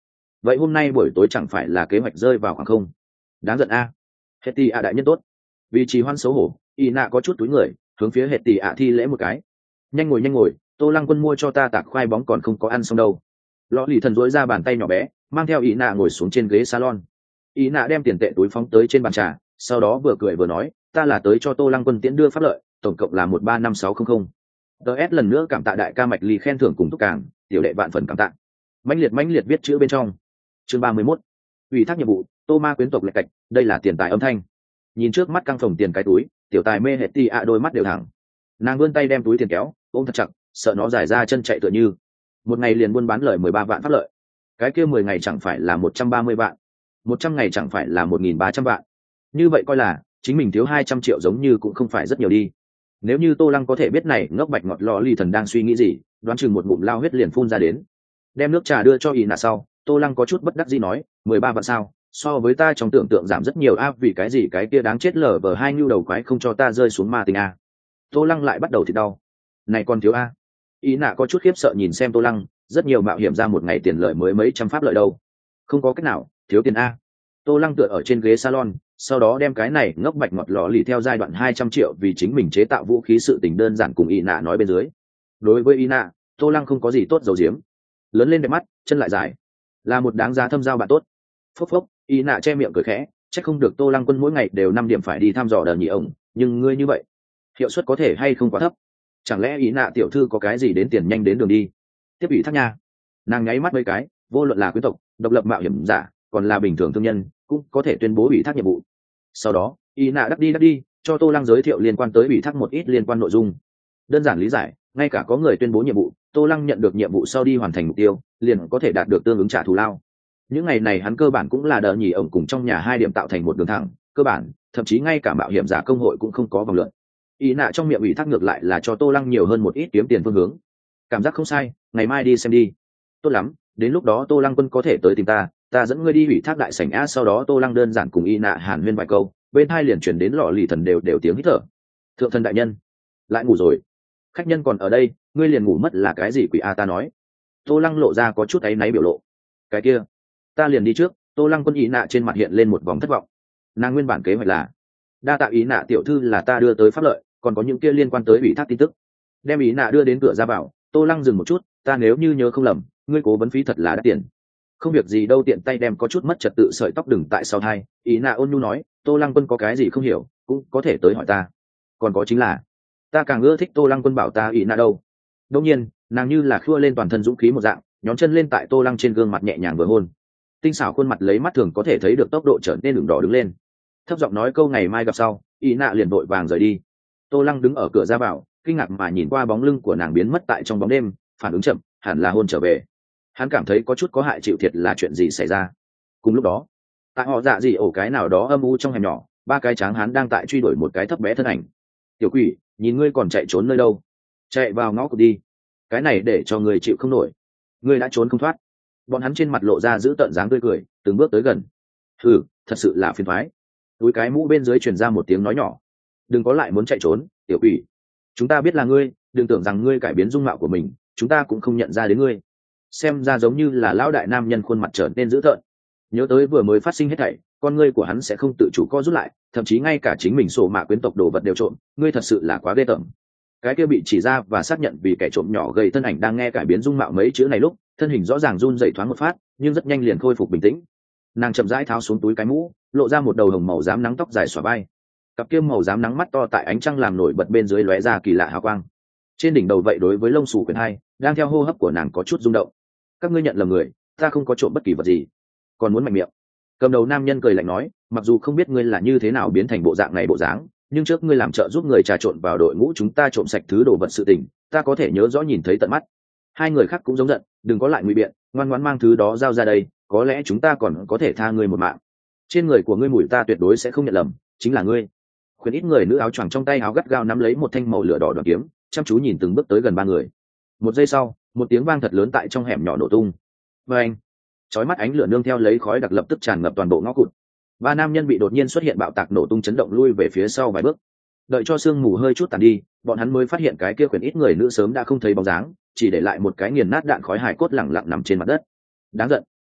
vậy hôm nay buổi tối chẳng phải là kế hoạch rơi vào khoảng không? Đáng giận a. Hết tỷ ạ đại nhân tốt. Vì trì hoãn xấu hổ, y nạ có chút túi người hướng phía hết tỷ ạ thi lễ một cái. Nhanh ngồi nhanh ngồi, Tô Lăng Quân mua cho ta tạc khoai bóng còn không có ăn xong đâu. Lọ lì thần dối ra bàn tay nhỏ bé, mang theo y nạ ngồi xuống trên ghế salon. Y nạ đem tiền tệ túi phóng tới trên bàn trà, sau đó vừa cười vừa nói, ta là tới cho Tô Lăng Quân tiễn đưa pháp lợi, tổng cộng là một ba năm sáu không không. ts lần nữa cảm tạ đại ca mạch ly khen thưởng cùng thúc càng, tiểu đệ vạn phần cảm tạ. Mãnh liệt mãnh liệt viết chữ bên trong. Chương ba mươi mốt. Ủy thác nhiệm vụ, Tô Ma quyến tộc lệch cạch, đây là tiền tài âm thanh. Nhìn trước mắt căng phòng tiền cái túi, tiểu tài mê hệt ti ạ đôi mắt đều thẳng. Nàng vươn tay đem túi tiền kéo, ôm thật chặt, sợ nó giải ra chân chạy tựa như. Một ngày liền buôn bán lời mười ba vạn pháp lợi. Cái kia mười ngày chẳng phải là một trăm ba mươi vạn. Một trăm ngày chẳng phải là một nghìn ba trăm vạn. Như vậy coi là chính mình thiếu hai trăm triệu giống như cũng không phải rất nhiều đi. Nếu như Tô Lăng có thể biết này ngốc bạch ngọt lọ ly thần đang suy nghĩ gì, đoán chừng một ngụm lao huyết liền phun ra đến. Đem nước trà đưa cho y nạ sau, Tô Lăng có chút bất đắc dĩ nói, mười ba vạn sao, so với ta trong tưởng tượng giảm rất nhiều a, vì cái gì cái kia đáng chết lở vờ hai nhu đầu quái không cho ta rơi xuống ma tình a. Tô Lăng lại bắt đầu thì đau. Này còn thiếu a. Y nạ có chút khiếp sợ nhìn xem Tô Lăng, rất nhiều mạo hiểm ra một ngày tiền lợi mới mấy trăm pháp lợi đâu. Không có cách nào, thiếu tiền a. Tô Lăng tựa ở trên ghế salon, sau đó đem cái này ngốc bạch ngọt lọ lì theo giai đoạn hai trăm triệu vì chính mình chế tạo vũ khí sự tình đơn giản cùng y nạ nói bên dưới. Đối với y nạ, Tô Lăng không có gì tốt dầu diếm. Lớn lên đẹp mắt, chân lại dài, là một đáng giá thâm giao bạn tốt. Phốc phốc, y nạ che miệng cười khẽ, chắc không được Tô Lăng Quân mỗi ngày đều năm điểm phải đi thăm dò đờ nhị ổng, nhưng ngươi như vậy, hiệu suất có thể hay không quá thấp? Chẳng lẽ y nạ tiểu thư có cái gì đến tiền nhanh đến đường đi? Tiếp ủy thác nha. Nàng nháy mắt mấy cái, vô luận là quyến tộc, độc lập mạo hiểm giả, còn là bình thường thương nhân, cũng có thể tuyên bố ủy thác nhiệm vụ. Sau đó, y nạ đắp đi đắp đi, cho Tô Lăng giới thiệu liên quan tới ủy thác một ít liên quan nội dung. Đơn giản lý giải, ngay cả có người tuyên bố nhiệm vụ, Tô Lăng nhận được nhiệm vụ sau đi hoàn thành mục tiêu, liền có thể đạt được tương ứng trả thù lao. Những ngày này hắn cơ bản cũng là đờ nhì ổng cùng trong nhà hai điểm tạo thành một đường thẳng, cơ bản, thậm chí ngay cả mạo hiểm giả công hội cũng không có vòng lượn. Ý nạ trong miệng ủy thác ngược lại là cho Tô Lăng nhiều hơn một ít kiếm tiền phương hướng. Cảm giác không sai, ngày mai đi xem đi. Tốt lắm, đến lúc đó Tô Lăng Quân có thể tới tìm ta, ta dẫn ngươi đi ủy thác đại sảnh a. Sau đó Tô Lăng đơn giản cùng y nạ hàn huyên vài câu, bên hai liền chuyển đến lọ lì thần đều đều tiếng hít thở. Thượng thần đại nhân, lại ngủ rồi. Khách nhân còn ở đây, ngươi liền ngủ mất là cái gì quỷ a? Ta nói. Tô Lăng lộ ra có chút áy náy biểu lộ. Cái kia, ta liền đi trước. Tô Lăng Quân ý nạ trên mặt hiện lên một vòng thất vọng. Nàng nguyên bản kế hoạch là đa tạ ý nạ tiểu thư là ta đưa tới pháp lợi, còn có những kia liên quan tới ủy thác tin tức. Đem ý nạ đưa đến cửa ra vào, Tô Lăng dừng một chút, ta nếu như nhớ không lầm, ngươi cố vấn phí thật là đắt tiền. Không việc gì đâu, tiện tay đem có chút mất trật tự sợi tóc đừng tại sau thai. Ý nạ ôn nhu nói, Tô Lăng Quân có cái gì không hiểu, cũng có thể tới hỏi ta. Còn có chính là, ta càng ưa thích Tô Lăng Quân bảo ta ý nạ đâu. Đương nhiên, nàng như là khua lên toàn thân dũng khí một dạng, nhón chân lên tại Tô Lăng trên gương mặt nhẹ nhàng vừa hôn. Tinh xảo khuôn mặt lấy mắt thường có thể thấy được tốc độ trở nên ửng đỏ đứng lên. Thấp giọng nói câu ngày mai gặp sau, ý nạ liền vội vàng rời đi. Tô Lăng đứng ở cửa ra vào, kinh ngạc mà nhìn qua bóng lưng của nàng biến mất tại trong bóng đêm, phản ứng chậm, hẳn là hôn trở về. Hắn cảm thấy có chút có hại chịu thiệt là chuyện gì xảy ra. Cùng lúc đó, tại họ dạ gì ổ cái nào đó âm u trong hẻm nhỏ, ba cái tráng hắn đang tại truy đuổi một cái thấp bé thân ảnh. Tiểu quỷ, nhìn ngươi còn chạy trốn nơi đâu? Chạy vào ngõ cụt đi. Cái này để cho người chịu không nổi. Ngươi đã trốn không thoát. Bọn hắn trên mặt lộ ra giữ tợn dáng tươi cười, từng bước tới gần. Ừ, thật sự là phiền toái. Túi cái mũ bên dưới truyền ra một tiếng nói nhỏ. Đừng có lại muốn chạy trốn, tiểu quỷ. Chúng ta biết là ngươi, đừng tưởng rằng ngươi cải biến dung mạo của mình, chúng ta cũng không nhận ra đến ngươi. Xem ra giống như là lão đại nam nhân khuôn mặt trở nên dữ tợn. Nhớ tới vừa mới phát sinh hết thảy, con ngươi của hắn sẽ không tự chủ co rút lại, thậm chí ngay cả chính mình sổ mạ quyến tộc đồ vật đều trộm, ngươi thật sự là quá ghê tởm. Cái kia bị chỉ ra và xác nhận vì kẻ trộm nhỏ gầy thân ảnh đang nghe cải biến dung mạo mấy chữ này lúc, thân hình rõ ràng run rẩy thoáng một phát, nhưng rất nhanh liền khôi phục bình tĩnh. Nàng chậm rãi tháo xuống túi cái mũ, lộ ra một đầu hồng màu xám nắng tóc dài xõa vai. Cặp kia màu xám nắng mắt to tại ánh trăng làm nổi bật bên dưới lóe ra kỳ lạ hào quang. Trên đỉnh đầu vậy đối với lông xù quyển hai, đang theo hô hấp của nàng có chút rung động. Các ngươi nhận lầm người, ta không có trộm bất kỳ vật gì. Còn muốn mạnh miệng. Cầm đầu nam nhân cười lạnh nói, mặc dù không biết ngươi là như thế nào biến thành bộ dạng này bộ dáng, nhưng trước ngươi làm trợ giúp người trà trộn vào đội ngũ chúng ta trộm sạch thứ đồ vật sự tình, ta có thể nhớ rõ nhìn thấy tận mắt. Hai người khác cũng giống giận, đừng có lại ngụy biện, ngoan ngoãn mang thứ đó giao ra đây, có lẽ chúng ta còn có thể tha ngươi một mạng. Trên người của ngươi mùi ta tuyệt đối sẽ không nhận lầm, chính là ngươi. Khuyến ít người nữ áo choàng trong tay áo gắt gao nắm lấy một thanh màu lửa đỏ đoàn kiếm, chăm chú nhìn từng bước tới gần ba người. Một giây sau, một tiếng vang thật lớn tại trong hẻm nhỏ nổ tung. Và anh, chói mắt ánh lửa nương theo lấy khói đặc lập tức tràn ngập toàn bộ ngõ cụt. Ba nam nhân bị đột nhiên xuất hiện bạo tạc nổ tung chấn động lui về phía sau vài bước. Đợi cho sương mù hơi chút tàn đi, bọn hắn mới phát hiện cái kia khuyển ít người nữ sớm đã không thấy bóng dáng, chỉ để lại một cái nghiền nát đạn khói hài cốt lẳng lặng nằm trên mặt đất. Đáng giận,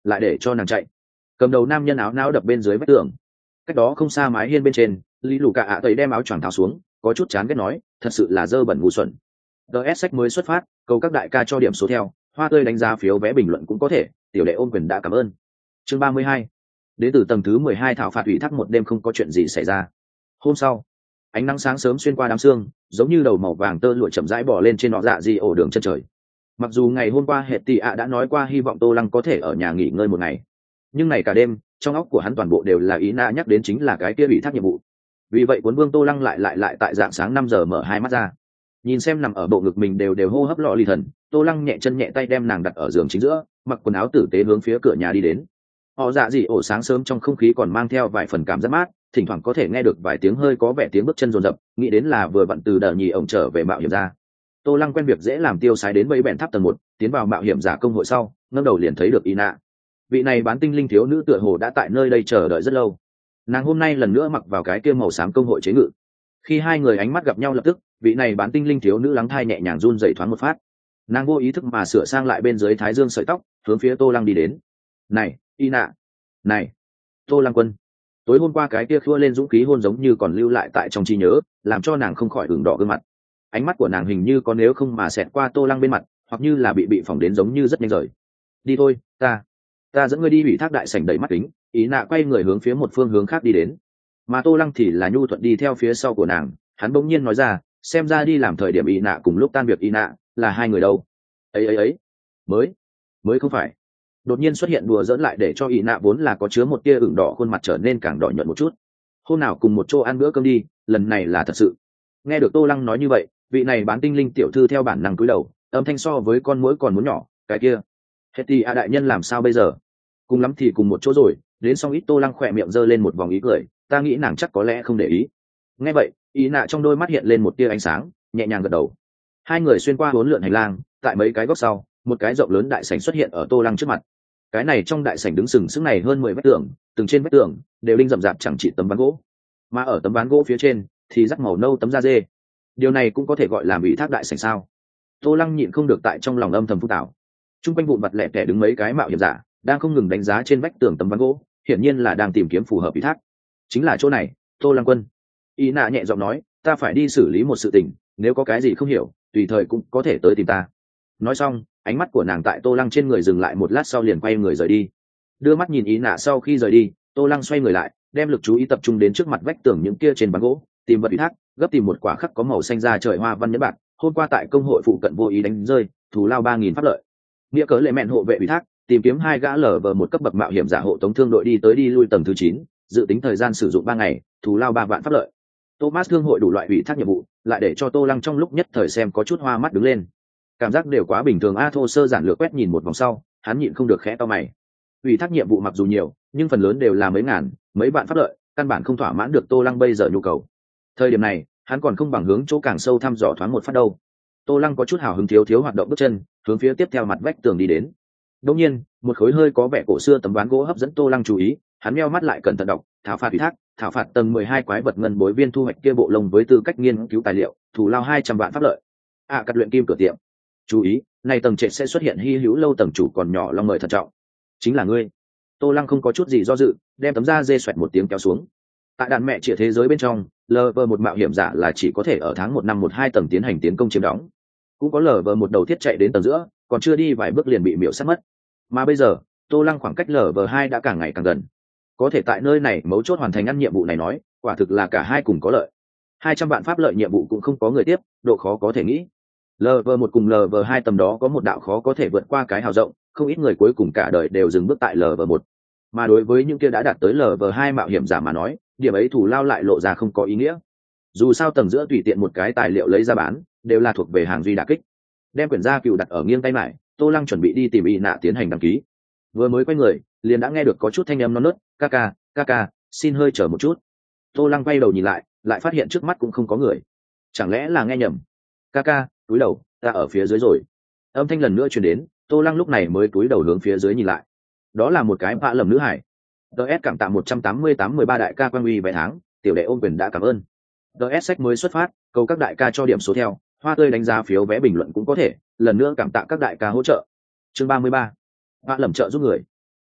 lại để cho nàng chạy. Cầm đầu nam nhân áo não đập bên dưới vách tường. Cách đó không xa mái hiên bên trên, lý lù cả ạ tẩy đem áo choàng tháo xuống, có chút chán ghét nói, thật sự là dơ bẩn ngu xuẩn. ds sách mới xuất phát, cầu các đại ca cho điểm số theo, hoa tươi đánh giá phiếu vé bình luận cũng có thể, tiểu đệ ôm quyền đã cảm ơn. Chương ba mươi hai. Đến từ tầng thứ mười hai thảo phạt ủy thác một đêm không có chuyện gì xảy ra. Hôm sau, ánh nắng sáng sớm xuyên qua đám sương, giống như đầu màu vàng tơ lụa chậm rãi bỏ lên trên nọ dạ gì ổ đường chân trời. Mặc dù ngày hôm qua hệ tỷ ạ đã nói qua hy vọng Tô Lăng có thể ở nhà nghỉ ngơi một ngày, nhưng này cả đêm trong óc của hắn toàn bộ đều là ý na nhắc đến chính là cái kia ủy thác nhiệm vụ. Vì vậy cuốn vương Tô Lăng lại lại lại tại dạng sáng năm giờ mở hai mắt ra, nhìn xem nằm ở bộ ngực mình đều đều hô hấp lọ lì thần. Tô Lăng nhẹ chân nhẹ tay đem nàng đặt ở giường chính giữa, mặc quần áo tử tế hướng phía cửa nhà đi đến. Họ dạ gì ổ sáng sớm trong không khí còn mang theo vài phần cảm giác mát, thỉnh thoảng có thể nghe được vài tiếng hơi có vẻ tiếng bước chân rồn rập, nghĩ đến là vừa vặn từ đờ nhì ổng trở về mạo hiểm ra. Tô Lăng quen việc dễ làm tiêu sái đến bẫy bèn tháp tầng một, tiến vào mạo hiểm giả công hội sau, ngẩng đầu liền thấy được Ina. Vị này bán tinh linh thiếu nữ tựa hồ đã tại nơi đây chờ đợi rất lâu. Nàng hôm nay lần nữa mặc vào cái kia màu xám công hội chế ngự. Khi hai người ánh mắt gặp nhau lập tức, vị này bán tinh linh thiếu nữ lắng thai nhẹ nhàng run rẩy thoáng một phát. Nàng vô ý thức mà sửa sang lại bên dưới thái dương sợi tóc, hướng phía Tô Lăng đi đến. "Này, Ina, này." Tô Lăng Quân. Tối hôm qua cái kia khua lên dũng khí hôn giống như còn lưu lại tại trong trí nhớ, làm cho nàng không khỏi ửng đỏ gương mặt. Ánh mắt của nàng hình như có nếu không mà xẹt qua Tô Lăng bên mặt, hoặc như là bị bị phỏng đến giống như rất nhanh rời. "Đi thôi, ta, ta dẫn ngươi đi ủy thác đại sảnh đầy mắt kính." Ý nạ quay người hướng phía một phương hướng khác đi đến, mà Tô Lăng thì là nhu thuận đi theo phía sau của nàng. Hắn bỗng nhiên nói ra, xem ra đi làm thời điểm ý nạ cùng lúc tan việc ý nạ là hai người đâu. Ấy ấy ấy, mới, mới không phải. Đột nhiên xuất hiện đùa dỡn lại để cho ý nạ vốn là có chứa một tia ửng đỏ khuôn mặt trở nên càng đỏ nhuận một chút. Hôm nào cùng một chỗ ăn bữa cơm đi, lần này là thật sự. Nghe được Tô Lăng nói như vậy, vị này bán tinh linh tiểu thư theo bản năng cúi đầu, âm thanh so với con muỗi còn muốn nhỏ. Cái kia, hết thì a đại nhân làm sao bây giờ? Cùng lắm thì cùng một chỗ rồi. Đến xong ít Tô Lăng khỏe miệng giơ lên một vòng ý cười, ta nghĩ nàng chắc có lẽ không để ý. Nghe vậy, ý nạ trong đôi mắt hiện lên một tia ánh sáng, nhẹ nhàng gật đầu. Hai người xuyên qua bốn lượn hành lang, tại mấy cái góc sau, một cái rộng lớn đại sảnh xuất hiện ở Tô Lăng trước mặt. Cái này trong đại sảnh đứng sừng sững này hơn mười vách tường, từng trên vách tường đều đinh rậm rạp chẳng chỉ tấm ván gỗ, mà ở tấm ván gỗ phía trên thì rắc màu nâu tấm da dê. Điều này cũng có thể gọi là ủy thác đại sảnh sao? Tô Lăng nhịn không được tại trong lòng âm thầm phúc tảo. Trung quanh vụn vặt lẻ tẻ đứng mấy cái mạo hiểm giả, đang không ngừng đánh giá trên vách tường tấm ván gỗ, hiển nhiên là đang tìm kiếm phù hợp ủy thác. Chính là chỗ này, Tô Lăng Quân. Y nạ nhẹ giọng nói, ta phải đi xử lý một sự tình, nếu có cái gì không hiểu tùy thời cũng có thể tới tìm ta. Nói xong, ánh mắt của nàng tại Tô Lăng trên người dừng lại một lát sau liền quay người rời đi. Đưa mắt nhìn ý nạ sau khi rời đi, Tô Lăng xoay người lại, đem lực chú ý tập trung đến trước mặt vách tường những kia trên ván gỗ, tìm vật ủy thác, gấp tìm một quả khắc có màu xanh da trời hoa văn nhẫn bạc, hôm qua tại công hội phụ cận vô ý đánh rơi, thù lao ba nghìn pháp lợi. Nghĩa cớ lệ mẹn hộ vệ ủy thác, tìm kiếm hai gã lở vờ một cấp bậc mạo hiểm giả hộ tống thương đội đi tới đi lui tầng thứ chín, dự tính thời gian sử dụng ba ngày, thù lao ba vạn pháp lợi. Thomas thương hội đủ loại ủy thác nhiệm vụ, lại để cho Tô Lăng trong lúc nhất thời xem có chút hoa mắt đứng lên. Cảm giác đều quá bình thường a. Thô sơ giản lược quét nhìn một vòng sau, hắn nhịn không được khẽ to mày. Ủy thác nhiệm vụ mặc dù nhiều, nhưng phần lớn đều là mấy ngàn, mấy vạn pháp lợi, căn bản không thỏa mãn được Tô Lăng bây giờ nhu cầu. Thời điểm này, hắn còn không bằng hướng chỗ càng sâu thăm dò thoáng một phát đâu. Tô Lăng có chút hào hứng thiếu thiếu hoạt động bước chân, hướng phía tiếp theo mặt vách tường đi đến. Đột nhiên, một khối hơi có vẻ cổ xưa tấm ván gỗ hấp dẫn Tô Lăng chú ý, hắn meo mắt lại cẩn thận đọc, thảo phạt ủy thác, thảo phạt tầng mười hai quái vật ngân bối viên thu hoạch kia bộ lông với tư cách nghiên cứu tài liệu, thù lao hai trăm vạn pháp lợi. À, cắt luyện kim cửa tiệm. Chú ý, này tầng trệt sẽ xuất hiện hy hữu lâu tầng chủ còn nhỏ long mời thận trọng. Chính là ngươi. Tô Lăng không có chút gì do dự, đem tấm da dê xoẹt một tiếng kéo xuống. Tại đàn mẹ trịa thế giới bên trong, lờ vờ một mạo hiểm giả là chỉ có thể ở tháng một năm một hai tầng tiến hành tiến công chiếm đóng. Cũng có lờ vờ một đầu thiết chạy đến tầng giữa, còn chưa đi vài bước liền bị miểu sát mất. Mà bây giờ, Tô Lăng khoảng cách lờ vờ hai đã càng ngày càng gần. Có thể tại nơi này mấu chốt hoàn thành ăn nhiệm vụ này nói, quả thực là cả hai cùng có lợi. Hai trăm vạn pháp lợi nhiệm vụ cũng không có người tiếp, độ khó có thể nghĩ. lờ vờ một cùng lờ vờ hai tầm đó có một đạo khó có thể vượt qua cái hào rộng, không ít người cuối cùng cả đời đều dừng bước tại lờ vờ một. Mà đối với những kia đã đạt tới lờ vờ hai mạo hiểm giả mà nói, điểm ấy thủ lao lại lộ ra không có ý nghĩa. Dù sao tầng giữa tùy tiện một cái tài liệu lấy ra bán, đều là thuộc về hàng duy đả kích. Đem quyển gia cựu đặt ở nghiêng tay lại, Tô Lăng chuẩn bị đi tìm y nạ tiến hành đăng ký. Vừa mới quay người, liền đã nghe được có chút thanh âm non nớt, ca ca, ca ca, xin hơi chờ một chút. Tô Lăng quay đầu nhìn lại, lại phát hiện trước mắt cũng không có người. Chẳng lẽ là nghe nhầm? Ca ca, túi đầu, ta ở phía dưới rồi. Âm thanh lần nữa truyền đến, Tô Lăng lúc này mới túi đầu hướng phía dưới nhìn lại. Đó là một cái vạ lầm nữ hải. ds cảm tạ một trăm tám mươi tám mười ba đại ca quan uy vài tháng, tiểu đệ ôm quyền đã cảm ơn. ds sách mới xuất phát, cầu các đại ca cho điểm số theo, hoa tươi đánh giá phiếu vé bình luận cũng có thể, lần nữa cảm tạ các đại ca hỗ trợ. Chương ba mươi ba, vạ lầm trợ giúp người.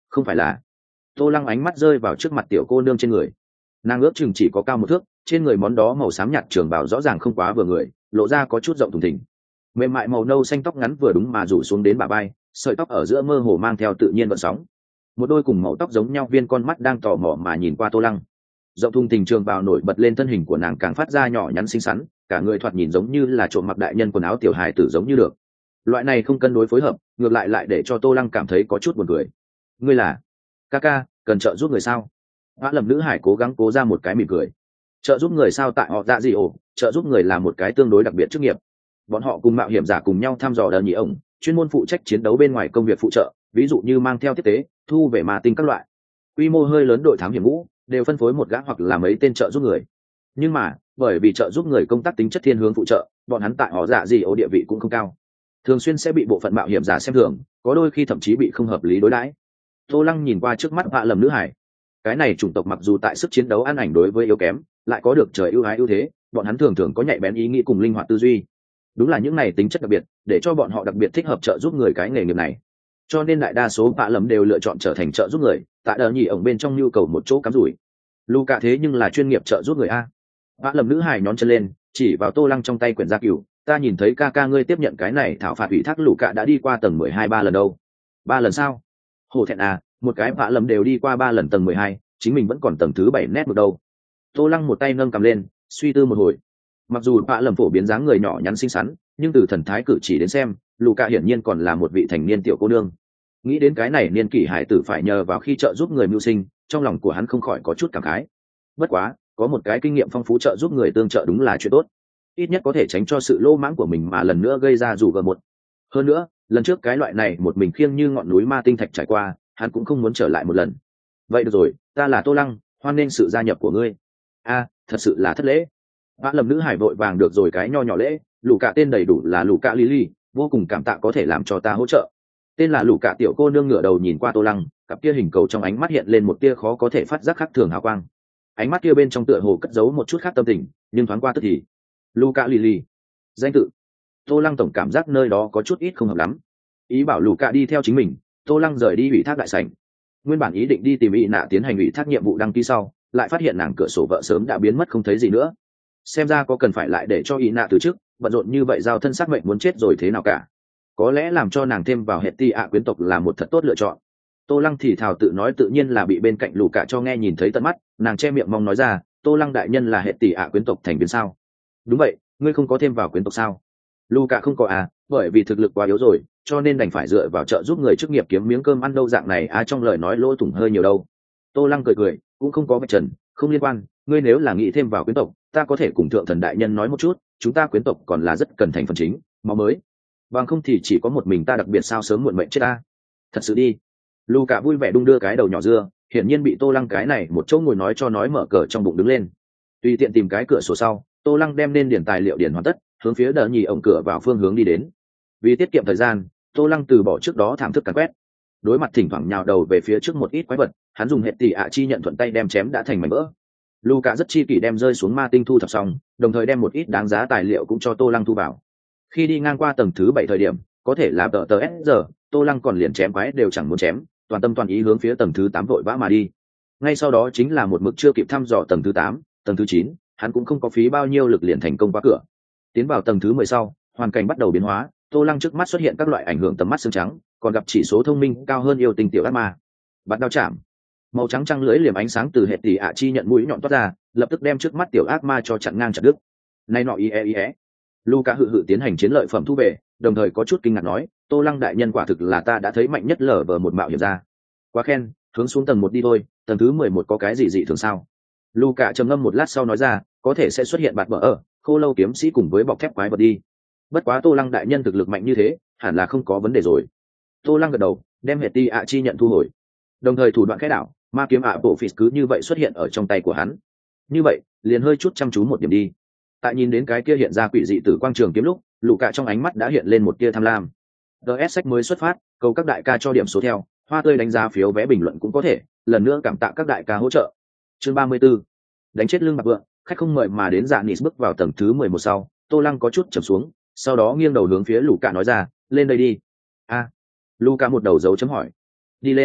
không phải là. Tô Lăng ánh mắt rơi vào trước mặt tiểu cô nương trên người, nàng ước chừng chỉ có cao một thước, trên người món đó màu xám nhạt trường bào rõ ràng không quá vừa người, lộ ra có chút rộng thùng thình, mềm mại màu nâu xanh tóc ngắn vừa đúng mà rủ xuống đến bả vai, sợi tóc ở giữa mơ hồ mang theo tự nhiên vận sóng, một đôi cùng màu tóc giống nhau viên con mắt đang tò mò mà nhìn qua Tô Lăng. Rộng thùng thình trường bào nổi bật lên thân hình của nàng càng phát ra nhỏ nhắn xinh xắn, cả người thoạt nhìn giống như là trộm mặc đại nhân quần áo tiểu hài tử giống như được. Loại này không cân đối phối hợp, ngược lại lại để cho Tô Lăng cảm thấy có chút buồn cười. Ngươi là ca ca, cần trợ giúp người sao? Hóa Lầm nữ hải cố gắng cố ra một cái mỉm cười. Trợ giúp người sao? Tại họ dạ gì ồ, trợ giúp người là một cái tương đối đặc biệt chức nghiệp. Bọn họ cùng mạo hiểm giả cùng nhau thăm dò đờ nhị ổng, chuyên môn phụ trách chiến đấu bên ngoài công việc phụ trợ, ví dụ như mang theo tiếp tế, thu về ma tinh các loại. Quy mô hơi lớn đội thám hiểm ngũ đều phân phối một gã hoặc là mấy tên trợ giúp người. Nhưng mà, bởi vì trợ giúp người công tác tính chất thiên hướng phụ trợ, bọn hắn tại họ dạ gì ồ địa vị cũng không cao, thường xuyên sẽ bị bộ phận mạo hiểm giả xem thường, có đôi khi thậm chí bị không hợp lý đối đãi. Tô Lăng nhìn qua trước mắt Vạ Lầm nữ hải, cái này chủng tộc mặc dù tại sức chiến đấu ăn ảnh đối với yếu kém, lại có được trời ưu ái ưu thế, bọn hắn thường thường có nhạy bén ý nghĩ cùng linh hoạt tư duy. Đúng là những này tính chất đặc biệt, để cho bọn họ đặc biệt thích hợp trợ giúp người cái nghề nghiệp này. Cho nên đại đa số Vạ Lầm đều lựa chọn trở thành trợ giúp người, tại đờ nhì ổng bên trong nhu cầu một chỗ cắm rủi. Luca thế nhưng là chuyên nghiệp trợ giúp người a. Vạ Lầm nữ hải nhón chân lên, chỉ vào Tô Lăng trong tay quyển gia cửu, ta nhìn thấy ca ca ngươi tiếp nhận cái này thảo phạt ủy thác Luca đã đi qua tầng mười hai ba lần đâu. Ba lần sao? Hổ thẹn à, một cái Vạ Lầm đều đi qua ba lần tầng mười hai, chính mình vẫn còn tầng thứ bảy nét một đâu. Tô Lăng một tay nâng cầm lên, suy tư một hồi. Mặc dù Vạ Lầm phổ biến dáng người nhỏ nhắn xinh xắn, nhưng từ thần thái cử chỉ đến xem, Luca hiển nhiên còn là một vị thành niên tiểu cô nương. Nghĩ đến cái này niên kỷ hải tử phải nhờ vào khi trợ giúp người mưu sinh, trong lòng của hắn không khỏi có chút cảm khái. Bất quá, có một cái kinh nghiệm phong phú trợ giúp người tương trợ đúng là chuyện tốt, ít nhất có thể tránh cho sự lô mãng của mình mà lần nữa gây ra dù gờ một. Hơn nữa, lần trước cái loại này một mình khiêng như ngọn núi ma tinh thạch trải qua, hắn cũng không muốn trở lại một lần. Vậy được rồi, ta là Tô Lăng, hoan nghênh sự gia nhập của ngươi. A, thật sự là thất lễ. Vã Lầm nữ hải vội vàng được rồi cái nho nhỏ lễ, Lũ Cạ tên đầy đủ là Lũ Cạ Lily, vô cùng cảm tạ có thể làm cho ta hỗ trợ. Tên là Lũ Cạ tiểu cô nương ngửa đầu nhìn qua Tô Lăng, cặp kia hình cầu trong ánh mắt hiện lên một tia khó có thể phát giác khác thường hào quang. Ánh mắt kia bên trong tựa hồ cất giấu một chút khác tâm tình, nhưng thoáng qua tức thì. Lũ Cạ Lily, danh tự. Tô Lăng tổng cảm giác nơi đó có chút ít không hợp lắm. Ý bảo Lũ Cạ đi theo chính mình, Tô Lăng rời đi ủy thác đại sảnh. Nguyên bản ý định đi tìm Y Nạ tiến hành ủy thác nhiệm vụ đăng ký sau, lại phát hiện nàng cửa sổ vợ sớm đã biến mất không thấy gì nữa. Xem ra có cần phải lại để cho Y Nạ từ trước, bận rộn như vậy giao thân xác mệnh muốn chết rồi thế nào cả. Có lẽ làm cho nàng thêm vào hệ ti ạ quyến tộc là một thật tốt lựa chọn. Tô Lăng thì thào tự nói, tự nhiên là bị bên cạnh Lũ Cạ cho nghe nhìn thấy tận mắt, nàng che miệng mong nói ra, Tô Lăng đại nhân là hệ tỷ ạ quyến tộc thành viên sao? Đúng vậy, ngươi không có thêm vào quyến tộc sao? Lũ Cạ không có à, bởi vì thực lực quá yếu rồi, cho nên đành phải dựa vào trợ giúp người chức nghiệp kiếm miếng cơm ăn đâu dạng này à, trong lời nói lỗ thủng hơi nhiều đâu. Tô Lăng cười cười, cũng không có vạch trần, không liên quan, ngươi nếu là nghĩ thêm vào quyến tộc, ta có thể cùng thượng thần đại nhân nói một chút, chúng ta quyến tộc còn là rất cần thành phần chính, máu mới. Bằng không thì chỉ có một mình ta đặc biệt sao sớm muộn mệnh chết ta. Thật sự đi. Lũ Cạ vui vẻ đung đưa cái đầu nhỏ dưa, hiển nhiên bị Tô Lăng cái này một chỗ ngồi nói cho nói mở cờ trong bụng đứng lên. Tùy tiện tìm cái cửa sổ sau, Tô Lăng đem nên điển tài liệu điển hoàn tất, hướng phía đờ nhì ổng cửa vào phương hướng đi đến. Vì tiết kiệm thời gian, Tô Lăng từ bỏ trước đó thảm thức càn quét. Đối mặt thỉnh thoảng nhào đầu về phía trước một ít quái vật, hắn dùng hệ tỷ ạ chi nhận thuận tay đem chém đã thành mảnh vỡ. Lũ Cạ rất chi kỷ đem rơi xuống ma tinh thu thập xong, đồng thời đem một ít đáng giá tài liệu cũng cho Tô Lăng thu vào. Khi đi ngang qua tầng thứ bảy thời điểm, có thể là tờ tờ S giờ, Tô Lăng còn liền chém quái đều chẳng muốn chém, toàn tâm toàn ý hướng phía tầng thứ tám vội vã mà đi. Ngay sau đó chính là một mực chưa kịp thăm dò tầng thứ tám, tầng thứ chín, hắn cũng không có phí bao nhiêu lực liền thành công qua cửa. Tiến vào tầng thứ mười sau, hoàn cảnh bắt đầu biến hóa, Tô Lăng trước mắt xuất hiện các loại ảnh hưởng tầm mắt xương trắng, còn gặp chỉ số thông minh cao hơn yêu tinh tiểu ác ma. Bắt đao chạm. Màu trắng trăng lưỡi liềm ánh sáng từ hệ tỷ ạ chi nhận mũi nhọn toát ra, lập tức đem trước mắt tiểu ác ma cho chặn ngang chặt đứt. Này nọ ý e ý é. Luca hự hự tiến hành chiến lợi phẩm thu về, đồng thời có chút kinh ngạc nói, Tô Lăng đại nhân quả thực là ta đã thấy mạnh nhất lở vờ một mạo hiểm ra. Quá khen, hướng xuống tầng một đi thôi, tầng thứ mười một có cái gì dị thường sao? Luca trầm ngâm một lát sau nói ra, có thể sẽ xuất hiện bạt bờ ở, khô lâu kiếm sĩ cùng với bọc thép quái vật đi. Bất quá Tô Lăng đại nhân thực lực mạnh như thế, hẳn là không có vấn đề rồi. Tô Lăng gật đầu, đem hệ ti ạ chi nhận thu hồi. Đồng thời thủ đoạn khẽ đảo, ma kiếm ạ bộ phịt cứ như vậy xuất hiện ở trong tay của hắn. Như vậy, liền hơi chút chăm chú một điểm đi. Tại nhìn đến cái kia hiện ra quỷ dị tử quang trường kiếm lúc, Lũ Cạ trong ánh mắt đã hiện lên một tia tham lam. đê ét sách mới xuất phát, cầu các đại ca cho điểm số theo, hoa tươi đánh giá phiếu vé bình luận cũng có thể, lần nữa cảm tạ các đại ca hỗ trợ. Chương ba mươi 34. Đánh chết lưng bạc vượng, khách không mời mà đến dạ Nis bước vào tầng thứ mười một sau, Tô Lăng có chút trầm xuống, sau đó nghiêng đầu hướng phía Lũ Cạ nói ra, lên đây đi. A. À. Lũ Cạ một đầu dấu chấm hỏi. Đi lên,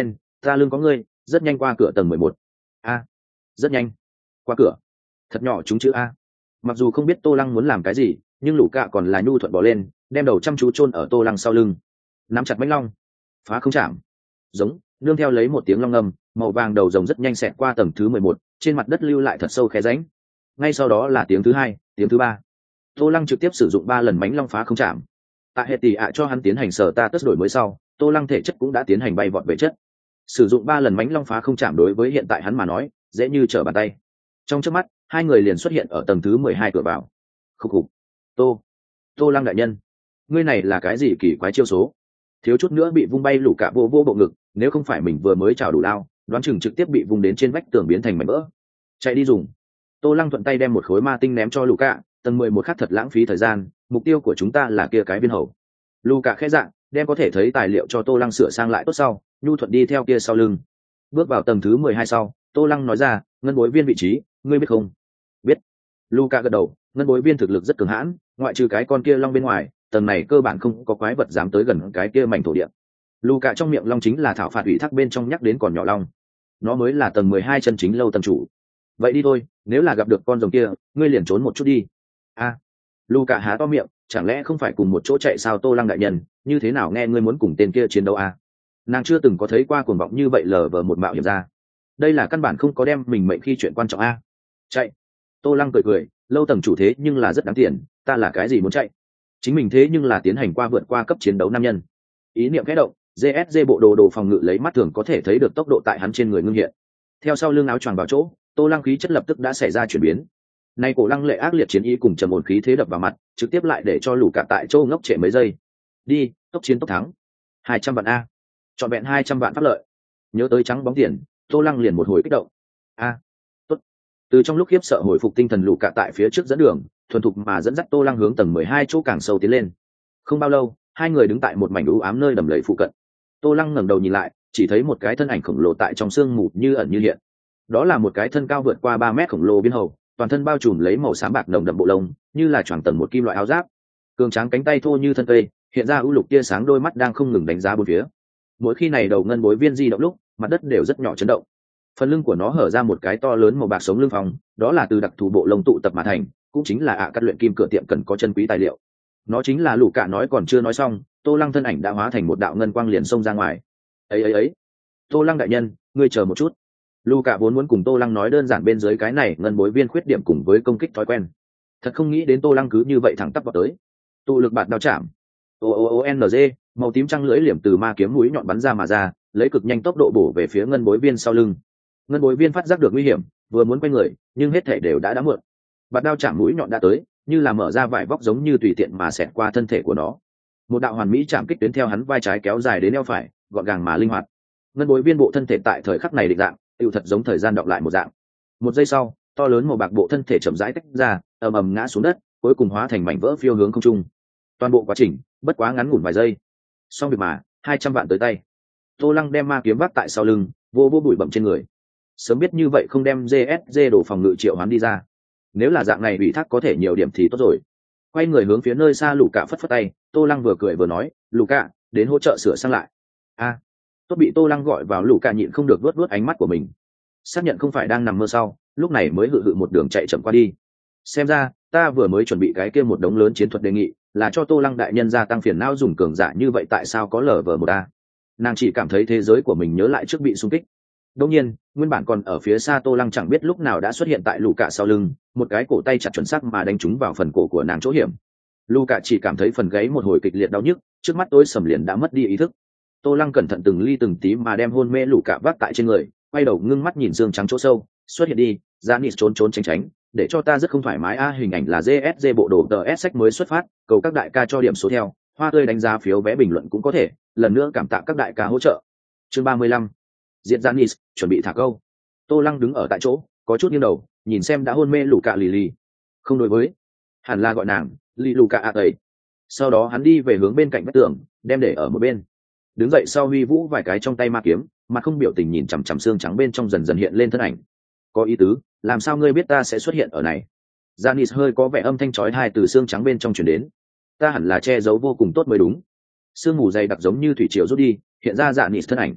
ta lưng có ngươi, rất nhanh qua cửa tầng mười một. A, rất nhanh qua cửa, thật nhỏ chúng chữ A. Mặc dù không biết Tô Lăng muốn làm cái gì, nhưng lũ cạ còn là nhu thuận bỏ lên, đem đầu chăm chú chôn ở Tô Lăng sau lưng, nắm chặt mãnh long, phá không chạm, giống nương theo lấy một tiếng long ngâm, màu vàng đầu rồng rất nhanh xẹt qua tầng thứ mười một, trên mặt đất lưu lại thật sâu khe rãnh. Ngay sau đó là tiếng thứ hai, tiếng thứ ba. Tô Lăng trực tiếp sử dụng ba lần mãnh long phá không chạm. Tại hệ tỷ ạ cho hắn tiến hành sở ta tất đổi mới sau, Tô Lăng thể chất cũng đã tiến hành bay vọt về chất. Sử dụng ba lần mãnh long phá không chạm đối với hiện tại hắn mà nói, dễ như trở bàn tay. Trong chớp mắt, hai người liền xuất hiện ở tầng thứ mười hai cửa vào. Khúc khục. Tô, Tô Lăng đại nhân, ngươi này là cái gì kỳ quái chiêu số? Thiếu chút nữa bị vung bay lũ cả vô vô bộ ngực, nếu không phải mình vừa mới chào đủ lao, đoán chừng trực tiếp bị vung đến trên vách tường biến thành mảnh vỡ. Chạy đi dùng. Tô Lăng thuận tay đem một khối ma tinh ném cho lũ cả, tầng mười một khắc thật lãng phí thời gian, mục tiêu của chúng ta là kia cái viên hầu. Lũ cả khẽ dạng, đem có thể thấy tài liệu cho Tô Lăng sửa sang lại tốt sau, nhu thuận đi theo kia sau lưng. Bước vào tầng thứ mười hai sau, Tô Lăng nói ra, ngân bối viên vị trí, ngươi biết không? Biết. Luca gật đầu, ngân bối viên thực lực rất cường hãn, ngoại trừ cái con kia long bên ngoài, tầng này cơ bản không có quái vật dám tới gần cái kia mảnh thổ địa. Luca trong miệng long chính là thảo phạt ủy thác bên trong nhắc đến còn nhỏ long, nó mới là tầng mười hai chân chính lâu tầng chủ. Vậy đi thôi, nếu là gặp được con rồng kia, ngươi liền trốn một chút đi. A, à, Luca há to miệng, chẳng lẽ không phải cùng một chỗ chạy sao? Tô Lăng đại nhân, như thế nào nghe ngươi muốn cùng tên kia chiến đấu a? À? Nàng chưa từng có thấy qua cuồng vọng như vậy lờ vờ một mạo hiểm ra. Đây là căn bản không có đem mình mệnh khi chuyện quan trọng a. À? Chạy. Tô Lăng cười cười, lâu tầng chủ thế nhưng là rất đáng tiền, ta là cái gì muốn chạy? Chính mình thế nhưng là tiến hành qua vượt qua cấp chiến đấu nam nhân. Ý niệm khẽ động, giê ét giê bộ đồ đồ phòng ngự lấy mắt thường có thể thấy được tốc độ tại hắn trên người ngưng hiện. Theo sau lưng áo choàng vào chỗ, Tô Lăng khí chất lập tức đã xảy ra chuyển biến. Nay cổ lăng lệ ác liệt chiến ý cùng trầm ổn khí thế đập vào mặt, trực tiếp lại để cho lũ cả tại chỗ ngốc trệ mấy giây. Đi, tốc chiến tốc thắng. hai trăm vạn a. Chọn vẹn hai trăm vạn pháp lợi. Nhớ tới trắng bóng tiền, Tô Lăng liền một hồi kích động. A. Tốt. Từ trong lúc khiếp sợ hồi phục tinh thần lũ cả tại phía trước dẫn đường, thuần thục mà dẫn dắt Tô Lăng hướng tầng mười hai chỗ càng sâu tiến lên. Không bao lâu, hai người đứng tại một mảnh u ám nơi đầm lầy phụ cận. Tô Lăng ngẩng đầu nhìn lại, chỉ thấy một cái thân ảnh khổng lồ tại trong sương mù như ẩn như hiện. Đó là một cái thân cao vượt qua ba mét khổng lồ biên hầu, toàn thân bao trùm lấy màu xám bạc nồng đậm bộ lông, như là choàng tầng một kim loại áo giáp. Cường tráng cánh tay thô như thân cây, hiện ra u lục tia sáng, đôi mắt đang không ngừng đánh giá bốn phía. Mỗi khi này đầu ngân bối viên di động lúc, mặt đất đều rất nhỏ chấn động. Phần lưng của nó hở ra một cái to lớn màu bạc sống lưng phòng, đó là từ đặc thù bộ lông tụ tập mà thành, cũng chính là ạ à cắt luyện kim cửa tiệm cần có chân quý tài liệu. Nó chính là lũ cả nói còn chưa nói xong, Tô Lăng thân ảnh đã hóa thành một đạo ngân quang liền xông ra ngoài. Ấy ấy ấy, Tô Lăng đại nhân, ngươi chờ một chút. Lũ cả vốn muốn cùng Tô Lăng nói đơn giản bên dưới cái này ngân bối viên khuyết điểm cùng với công kích thói quen. Thật không nghĩ đến Tô Lăng cứ như vậy thẳng tắp vào tới. Tụ lực bạt đao chạm. O O O N G, màu tím trăng lưỡi liềm từ ma kiếm mũi nhọn bắn ra mà ra, lấy cực nhanh tốc độ bổ về phía ngân bối viên sau lưng. Ngân bối viên phát giác được nguy hiểm, vừa muốn quay người, nhưng hết thể đều đã đã muộn. Bạt đao chạm mũi nhọn đã tới, như là mở ra vải vóc giống như tùy tiện mà xẹt qua thân thể của nó. Một đạo hoàn mỹ chạm kích tuyến theo hắn vai trái kéo dài đến eo phải, gọn gàng mà linh hoạt. Ngân bối viên bộ thân thể tại thời khắc này định dạng, tựu thật giống thời gian đọng lại một dạng. Một giây sau, to lớn màu bạc bộ thân thể chậm rãi tách ra, ầm ầm ngã xuống đất, cuối cùng hóa thành mảnh vỡ phiêu hướng không trung. Toàn bộ quá trình bất quá ngắn ngủn vài giây, xong việc mà hai trăm vạn tới tay. Tô Lăng đem ma kiếm vác tại sau lưng, vô vô bụi bặm trên người. Sớm biết như vậy không đem giê ét giê đồ phòng ngự triệu hoán đi ra. Nếu là dạng này ủy thác có thể nhiều điểm thì tốt rồi. Quay người hướng phía nơi xa lũ cả phất phất tay, Tô Lăng vừa cười vừa nói, lũ cả, đến hỗ trợ sửa sang lại. A, à, tốt. Bị Tô Lăng gọi vào, lũ cả nhịn không được vớt vớt ánh mắt của mình, xác nhận không phải đang nằm mơ sau, lúc này mới hự hự một đường chạy chậm qua đi. Xem ra ta vừa mới chuẩn bị cái kia một đống lớn chiến thuật đề nghị là cho Tô Lăng đại nhân gia tăng phiền não dùng cường giả như vậy, tại sao có lờ vờ một a? Nàng chỉ cảm thấy thế giới của mình nhớ lại trước bị xung kích. Đương nhiên, nguyên bản còn ở phía xa Tô Lăng chẳng biết lúc nào đã xuất hiện tại lũ cả sau lưng, một cái cổ tay chặt chuẩn xác mà đánh trúng vào phần cổ của nàng chỗ hiểm. Lũ cả chỉ cảm thấy phần gáy một hồi kịch liệt đau nhức, trước mắt tối sầm liền đã mất đi ý thức. Tô Lăng cẩn thận từng ly từng tí mà đem hôn mê lũ cả vác tại trên người, quay đầu ngưng mắt nhìn xương trắng chỗ sâu, xuất hiện đi, Janis trốn trốn tránh tránh, để cho ta rất không thoải mái a. À, hình ảnh là giê ét giê bộ đồ tờ sách mới xuất phát, cầu các đại ca cho điểm số theo, hoa tươi đánh giá phiếu vé bình luận cũng có thể, lần nữa cảm tạ các đại ca hỗ trợ. Chương ba mươi lăm, Diệt Janis, chuẩn bị thả câu. Tô Lăng đứng ở tại chỗ, có chút nghiêng đầu, nhìn xem đã hôn mê lũ cả lì lì. Không đối với, hẳn là gọi nàng lì lù cả a tẩy. Sau đó hắn đi về hướng bên cạnh vách tường, đem để ở một bên. Đứng dậy sau huy vũ vài cái trong tay ma kiếm, mặt không biểu tình nhìn chằm chằm xương trắng bên trong dần dần hiện lên thân ảnh. Có ý tứ, làm sao ngươi biết ta sẽ xuất hiện ở này? Janis hơi có vẻ âm thanh chói tai từ xương trắng bên trong truyền đến. Ta hẳn là che giấu vô cùng tốt mới đúng. Sương mù dày đặc giống như thủy triều rút đi, hiện ra Janis thân ảnh.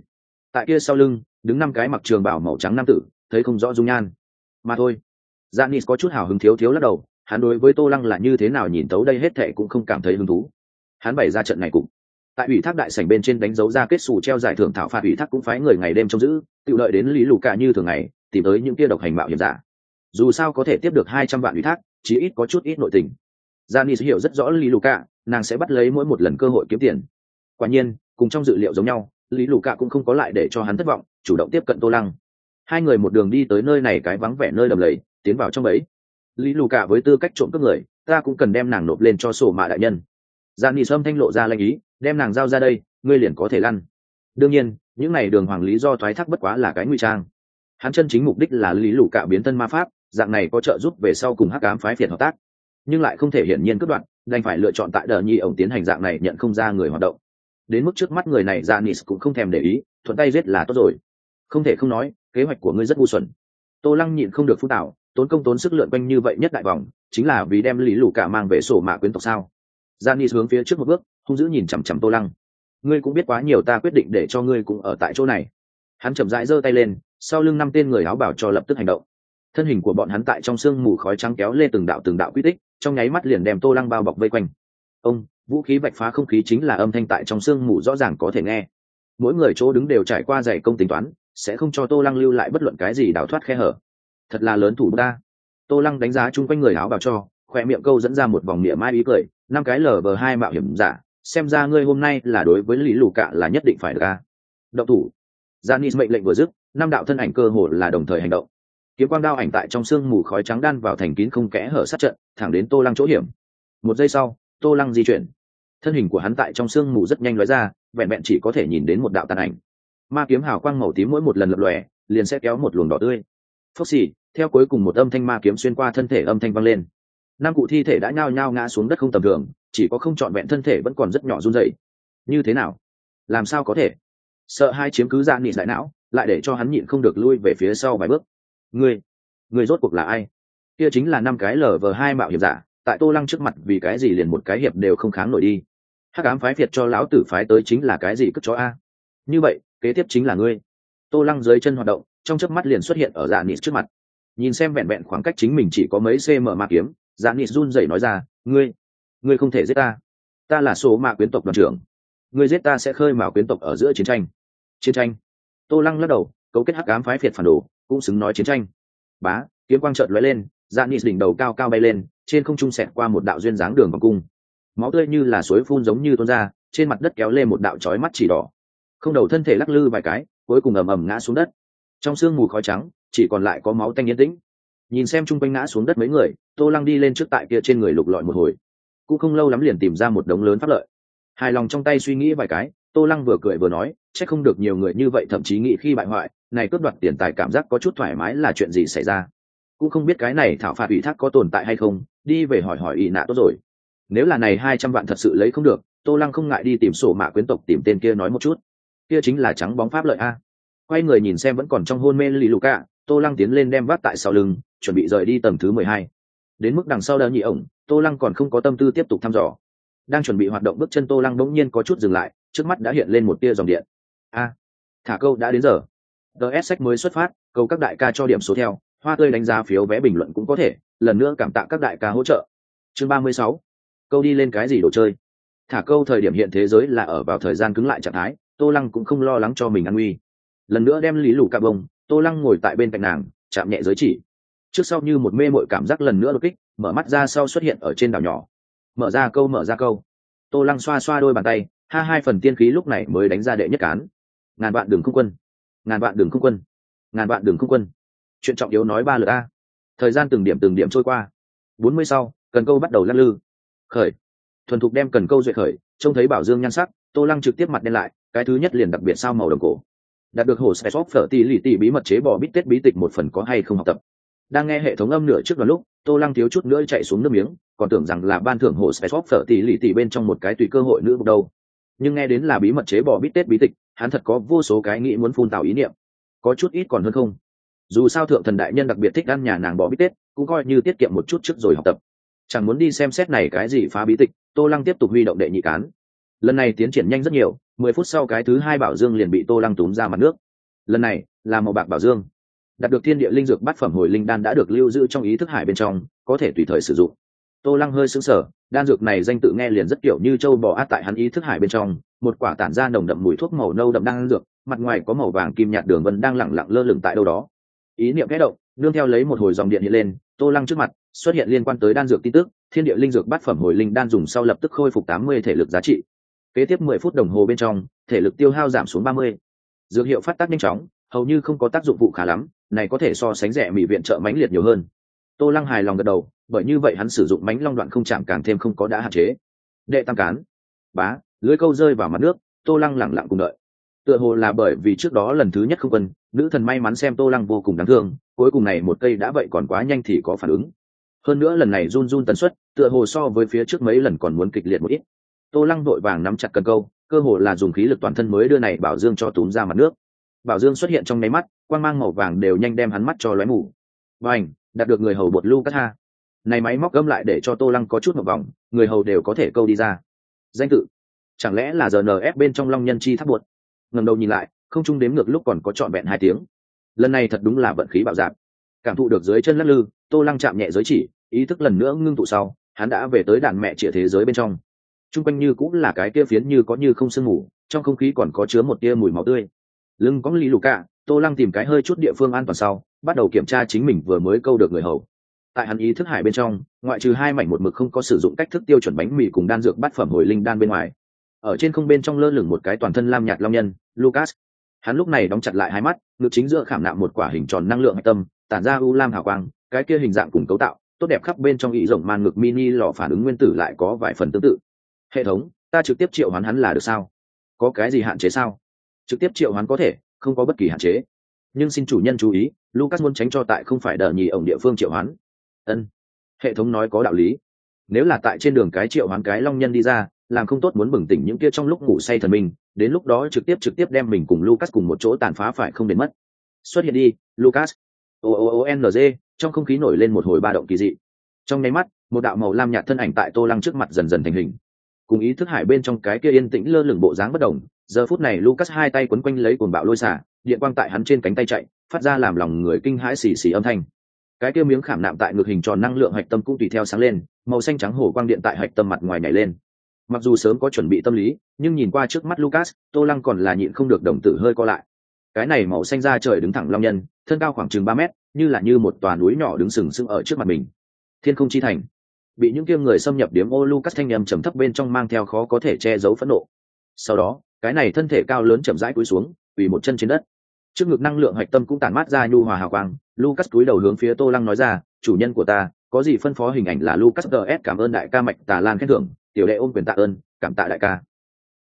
tại kia sau lưng đứng năm cái mặc trường bào màu trắng nam tử, thấy không rõ dung nhan mà thôi. Giannis có chút hào hứng thiếu thiếu lắc đầu, hắn đối với Tô Lăng là như thế nào nhìn tấu đây hết thệ cũng không cảm thấy hứng thú. Hắn bày ra trận này cũng tại ủy thác đại sảnh bên trên đánh dấu ra kết xù treo giải thưởng thảo phạt ủy thác cũng phái người ngày đêm trông giữ, tự đợi đến Lý Lù Cả như thường ngày tìm tới những kia độc hành mạo hiểm giả. Dù sao có thể tiếp được hai trăm vạn ủy thác, chí ít có chút ít nội tình. Giannis hiểu rất rõ Lý Lù Cả, nàng sẽ bắt lấy mỗi một lần cơ hội kiếm tiền. Quả nhiên, cùng trong dự liệu giống nhau, Lý Lù Cả cũng không có lại để cho hắn thất vọng, chủ động tiếp cận Tô Lăng. Hai người một đường đi tới nơi này cái vắng vẻ nơi đầm lầy, tiến vào trong bẫy. Lý Lù Cả với tư cách trộm cướp người, ta cũng cần đem nàng nộp lên cho sổ mạ đại nhân. Giannis âm thanh lộ ra lanh ý, đem nàng giao ra đây, ngươi liền có thể lăn. Đương nhiên, những này đường hoàng lý do thoái thác bất quá là cái nguy trang. Hắn chân chính mục đích là Lý Lù Cả biến thân ma pháp, dạng này có trợ giúp về sau cùng hắc ám phái phiệt hợp tác, nhưng lại không thể hiển nhiên cướp đoạt, đành phải lựa chọn tại đờ nhi ổng tiến hành dạng này nhận không ra người hoạt động. Đến mức trước mắt người này Giannis cũng không thèm để ý, thuận tay giết là tốt rồi. Không thể không nói, kế hoạch của ngươi rất ngu xuẩn. Tô Lăng nhịn không được phút tạo, tốn công tốn sức lượn quanh như vậy nhất đại vòng, chính là vì đem Lý Lù Cả mang về sổ mạ quyến tộc sao? Giannis hướng phía trước một bước, hung dữ nhìn chằm chằm Tô Lăng. Ngươi cũng biết quá nhiều, ta quyết định để cho ngươi cũng ở tại chỗ này. Hắn chậm rãi giơ tay lên, sau lưng năm tên người áo bảo cho lập tức hành động. Thân hình của bọn hắn tại trong sương mù khói trắng kéo lê từng đạo từng đạo quy tích, trong nháy mắt liền đem Tô Lăng bao bọc vây quanh. Ông, vũ khí vạch phá không khí chính là âm thanh tại trong sương mù rõ ràng có thể nghe. Mỗi người chỗ đứng đều trải qua dày công tính toán, sẽ không cho Tô Lăng lưu lại bất luận cái gì đào thoát khe hở. Thật là lớn thủ ta. Tô Lăng đánh giá chung quanh người áo bảo cho, khoe miệng câu dẫn ra một vòng mỉa mai ý cười. Năm cái lờ vờ hai mạo hiểm giả, xem ra ngươi hôm nay là đối với Lý Lù Cả là nhất định phải được a. Động thủ. Giannis mệnh lệnh vừa dứt, năm đạo thân ảnh cơ hồ là đồng thời hành động. Kiếm quang đao ảnh tại trong sương mù khói trắng đan vào thành kín không kẽ hở sát trận, thẳng đến Tô Lăng chỗ hiểm. Một giây sau, Tô Lăng di chuyển, thân hình của hắn tại trong sương mù rất nhanh lóe ra, vẹn vẹn chỉ có thể nhìn đến một đạo tàn ảnh. Ma kiếm hào quang màu tím mỗi một lần lập lòe, liền sẽ kéo một luồng đỏ tươi. Phốc xì, theo cuối cùng một âm thanh ma kiếm xuyên qua thân thể âm thanh vang lên. Năm cụ thi thể đã nhao nhao ngã xuống đất không tầm thường, chỉ có không trọn vẹn thân thể vẫn còn rất nhỏ run rẩy. Như thế nào? Làm sao có thể? Sợ hai chiếm cứ Giannis đại não, lại để cho hắn nhịn không được lui về phía sau vài bước. Ngươi, ngươi rốt cuộc là ai? Kia chính là năm cái lờ vờ hai mạo hiểm giả, tại Tô Lăng trước mặt vì cái gì liền một cái hiệp đều không kháng nổi đi. Hắc ám phái phiệt cho lão tử phái tới chính là cái gì cất chó a? Như vậy, kế tiếp chính là ngươi. Tô Lăng dưới chân hoạt động, trong chớp mắt liền xuất hiện ở Giannis trước mặt. Nhìn xem vẹn vẹn khoảng cách chính mình chỉ có mấy cm ma kiếm, Giannis run rẩy nói ra, ngươi, ngươi không thể giết ta. Ta là số mạ quyến tộc đoàn trưởng. Ngươi giết ta sẽ khơi mào quyến tộc ở giữa chiến tranh. Chiến tranh? Tô Lăng lắc đầu, cấu kết hắc ám phái phiệt phản đồ, cũng xứng nói chiến tranh. Bá, kiếm quang chợt lóe lên, Giannis đỉnh đầu cao cao bay lên, trên không trung xẹt qua một đạo duyên dáng đường vòng cung. Máu tươi như là suối phun giống như tuôn ra, trên mặt đất kéo lên một đạo chói mắt chỉ đỏ. Không đầu thân thể lắc lư vài cái, cuối cùng ầm ầm ngã xuống đất. Trong sương mù khói trắng, chỉ còn lại có máu tanh yên tĩnh. Nhìn xem chung quanh ngã xuống đất mấy người, Tô Lăng đi lên trước tại kia trên người lục lọi một hồi, cũng không lâu lắm liền tìm ra một đống lớn pháp lợi. Hài lòng trong tay suy nghĩ vài cái, Tô Lăng vừa cười vừa nói, chắc không được nhiều người như vậy thậm chí nghĩ khi bại hoại, này cướp đoạt tiền tài cảm giác có chút thoải mái là chuyện gì xảy ra. Cũng không biết cái này thảo phạt ủy thác có tồn tại hay không, đi về hỏi hỏi y nạ tốt rồi. Nếu là này hai trăm vạn thật sự lấy không được, Tô Lăng không ngại đi tìm sổ mạ quyến tộc tìm tên kia nói một chút. Kia chính là trắng bóng pháp lợi a. Quay người nhìn xem vẫn còn trong hôn mê Lý Lù Cả, Tô Lăng tiến lên đem vác tại sau lưng, chuẩn bị rời đi tầng thứ mười hai. Đến mức đằng sau đỡ nhị ổng, Tô Lăng còn không có tâm tư tiếp tục thăm dò. Đang chuẩn bị hoạt động bước chân Tô Lăng bỗng nhiên có chút dừng lại, trước mắt đã hiện lên một tia dòng điện. A, thả câu đã đến giờ. đê ét sách mới xuất phát, câu các đại ca cho điểm số theo, hoa tươi đánh giá phiếu vé bình luận cũng có thể, lần nữa cảm tạ các đại ca hỗ trợ. Chương ba mươi sáu, câu đi lên cái gì đồ chơi. Thả câu thời điểm hiện thế giới là ở vào thời gian cứng lại trạng thái, Tô Lăng cũng không lo lắng cho mình an nguy. Lần nữa đem Lý Lù Cả bông, Tô Lăng ngồi tại bên cạnh nàng, chạm nhẹ giới chỉ. Trước sau như một mê mội cảm giác lần nữa đột kích, mở mắt ra sau xuất hiện ở trên đảo nhỏ. Mở ra câu mở ra câu. Tô Lăng xoa xoa đôi bàn tay, ha hai phần tiên khí lúc này mới đánh ra đệ nhất cán. Ngàn vạn đường không quân, ngàn vạn đường không quân, ngàn vạn đường không quân. Chuyện trọng yếu nói ba lượt a. Thời gian từng điểm từng điểm trôi qua. Bốn mươi sau, cần câu bắt đầu lắc lư. Khởi. Thuần thục đem cần câu duệ khởi, trông thấy bảo dương nhan sắc, Tô Lăng trực tiếp mặt đen lại, cái thứ nhất liền đặc biệt sao màu đồng cổ. Đạt được hồ sẻ phở tỷ lì tỷ bí mật chế bò bít tết bí tịch một phần có hay không học tập. Đang nghe hệ thống âm nửa trước đoạn lúc, Tô Lăng thiếu chút nữa chạy xuống nước miếng, còn tưởng rằng là ban thưởng hồ sẻ phở tỷ lì tỷ bên trong một cái tùy cơ hội nữ đâu. Nhưng nghe đến là bí mật chế bò bít tết bí tịch, hắn thật có vô số cái nghĩ muốn phun tạo ý niệm. Có chút ít còn hơn không. Dù sao thượng thần đại nhân đặc biệt thích ăn nhà nàng bò bít tết, cũng coi như tiết kiệm một chút trước rồi học tập. Chẳng muốn đi xem xét này cái gì phá bí tịch, Tô Lăng tiếp tục huy động đệ nhị cán. Lần này tiến triển nhanh rất nhiều, Mười phút sau cái thứ hai bảo dương liền bị Tô Lăng túm ra mặt nước. Lần này là màu bạc bảo dương, đạt được thiên địa linh dược bát phẩm hồi linh đan đã được lưu giữ trong ý thức hải bên trong, có thể tùy thời sử dụng. Tô Lăng hơi sững sờ, đan dược này danh tự nghe liền rất kiểu như châu bò át, tại hắn ý thức hải bên trong, một quả tản ra nồng đậm mùi thuốc màu nâu đậm đan dược, mặt ngoài có màu vàng kim nhạt đường vân đang lẳng lặng lơ lửng tại đâu đó. Ý niệm khẽ động, nương theo lấy một hồi dòng điện hiện lên, Tô Lăng trước mặt xuất hiện liên quan tới đan dược tin tức, thiên địa linh dược bát phẩm hồi linh đan dùng sau lập tức khôi phục tám mươi thể lực giá trị. Kế tiếp mười phút đồng hồ bên trong, thể lực tiêu hao giảm xuống ba mươi. Dược hiệu phát tác nhanh chóng, hầu như không có tác dụng phụ khá lắm, này có thể so sánh rẻ mỹ viện trợ mãnh liệt nhiều hơn. Tô Lăng hài lòng gật đầu, bởi như vậy hắn sử dụng mãnh long đoạn không chạm càng thêm không có đã hạn chế. Đệ tam cán, bá, lưới câu rơi vào mặt nước, Tô Lăng lặng lặng cùng đợi. Tựa hồ là bởi vì trước đó lần thứ nhất không quân, nữ thần may mắn xem Tô Lăng vô cùng đáng thương, cuối cùng này một cây đã vậy còn quá nhanh thì có phản ứng. Hơn nữa lần này run run tần suất, tựa hồ so với phía trước mấy lần còn muốn kịch liệt một ít. Tô Lăng vội vàng nắm chặt cần câu, cơ hồ là dùng khí lực toàn thân mới đưa này bảo dương cho túm ra mặt nước. Bảo dương xuất hiện trong nháy mắt, quang mang màu vàng đều nhanh đem hắn mắt cho lóe mù. Bành, đạt được người hầu bột Lucas ha. Này máy móc gâm lại để cho Tô Lăng có chút một vòng, người hầu đều có thể câu đi ra. Danh tự, chẳng lẽ là giê en ép bên trong Long Nhân Chi Tháp bột? Ngẩng đầu nhìn lại, không trung đếm ngược lúc còn có trọn vẹn hai tiếng. Lần này thật đúng là vận khí bạo dạn. Cảm thụ được dưới chân lắc lư, Tô Lăng chạm nhẹ giới chỉ, ý thức lần nữa ngưng tụ sau, hắn đã về tới đàn mẹ trịa thế giới bên trong. Trung quanh như cũng là cái kia phiến như có như không sương mù, trong không khí còn có chứa một tia mùi máu tươi. Lưng có lý lù cả, Tô Lăng tìm cái hơi chút địa phương an toàn sau, bắt đầu kiểm tra chính mình vừa mới câu được người hầu. Tại hắn ý thức hải bên trong, ngoại trừ hai mảnh một mực không có sử dụng cách thức tiêu chuẩn bánh mì cùng đan dược bát phẩm hồi linh đan bên ngoài, ở trên không bên trong lơ lửng một cái toàn thân lam nhạt long nhân, Lucas. Hắn lúc này đóng chặt lại hai mắt, ngực chính giữa khảm nạm một quả hình tròn năng lượng hạch tâm, tản ra u lam hào quang, cái kia hình dạng cùng cấu tạo tốt đẹp khắp bên trong ý rộng man ngực mini lò phản ứng nguyên tử lại có vài phần tương tự. Hệ thống, ta trực tiếp triệu hoán hắn là được sao? Có cái gì hạn chế sao? Trực tiếp triệu hoán có thể, không có bất kỳ hạn chế. Nhưng xin chủ nhân chú ý, Lucas muốn tránh cho tại không phải đờ nhì ổng địa phương triệu hoán. Ân, hệ thống nói có đạo lý. Nếu là tại trên đường cái triệu hoán cái long nhân đi ra, làm không tốt muốn bừng tỉnh những kia trong lúc ngủ say thần mình, đến lúc đó trực tiếp trực tiếp đem mình cùng Lucas cùng một chỗ tàn phá phải không đến mất. Xuất hiện đi, Lucas. O O O N G, trong không khí nổi lên một hồi ba động kỳ dị. Trong nháy mắt, một đạo màu lam nhạt thân ảnh tại Tô Lăng trước mặt dần dần thành hình. Cùng ý thức hải bên trong cái kia yên tĩnh lơ lửng bộ dáng bất động, giờ phút này Lucas hai tay quấn quanh lấy cuồng bạo lôi xả, điện quang tại hắn trên cánh tay chạy, phát ra làm lòng người kinh hãi xì xì âm thanh. Cái kia miếng khảm nạm tại ngực hình tròn năng lượng hạch tâm cũng tùy theo sáng lên, màu xanh trắng hổ quang điện tại hạch tâm mặt ngoài nhảy lên. Mặc dù sớm có chuẩn bị tâm lý, nhưng nhìn qua trước mắt Lucas, Tô Lăng còn là nhịn không được đồng tử hơi co lại. Cái này màu xanh da trời đứng thẳng long nhân, thân cao khoảng chừng ba mét, như là như một tòa núi nhỏ đứng sừng sững ở trước mặt mình. Thiên không chi thành, bị những kia người xâm nhập điếm ô Lucas thanh âm trầm thấp bên trong mang theo khó có thể che giấu phẫn nộ. Sau đó, cái này thân thể cao lớn chậm rãi cúi xuống, quỳ một chân trên đất. Trước ngực năng lượng hạch tâm cũng tản mát ra nhu hòa hào quang, Lucas cúi đầu hướng phía Tô Lăng nói ra, chủ nhân của ta, có gì phân phó? Hình ảnh là Lucas ds cảm ơn đại ca Mạch Tà Lan khen thưởng, tiểu đệ ôm quyền tạ ơn, cảm tạ đại ca.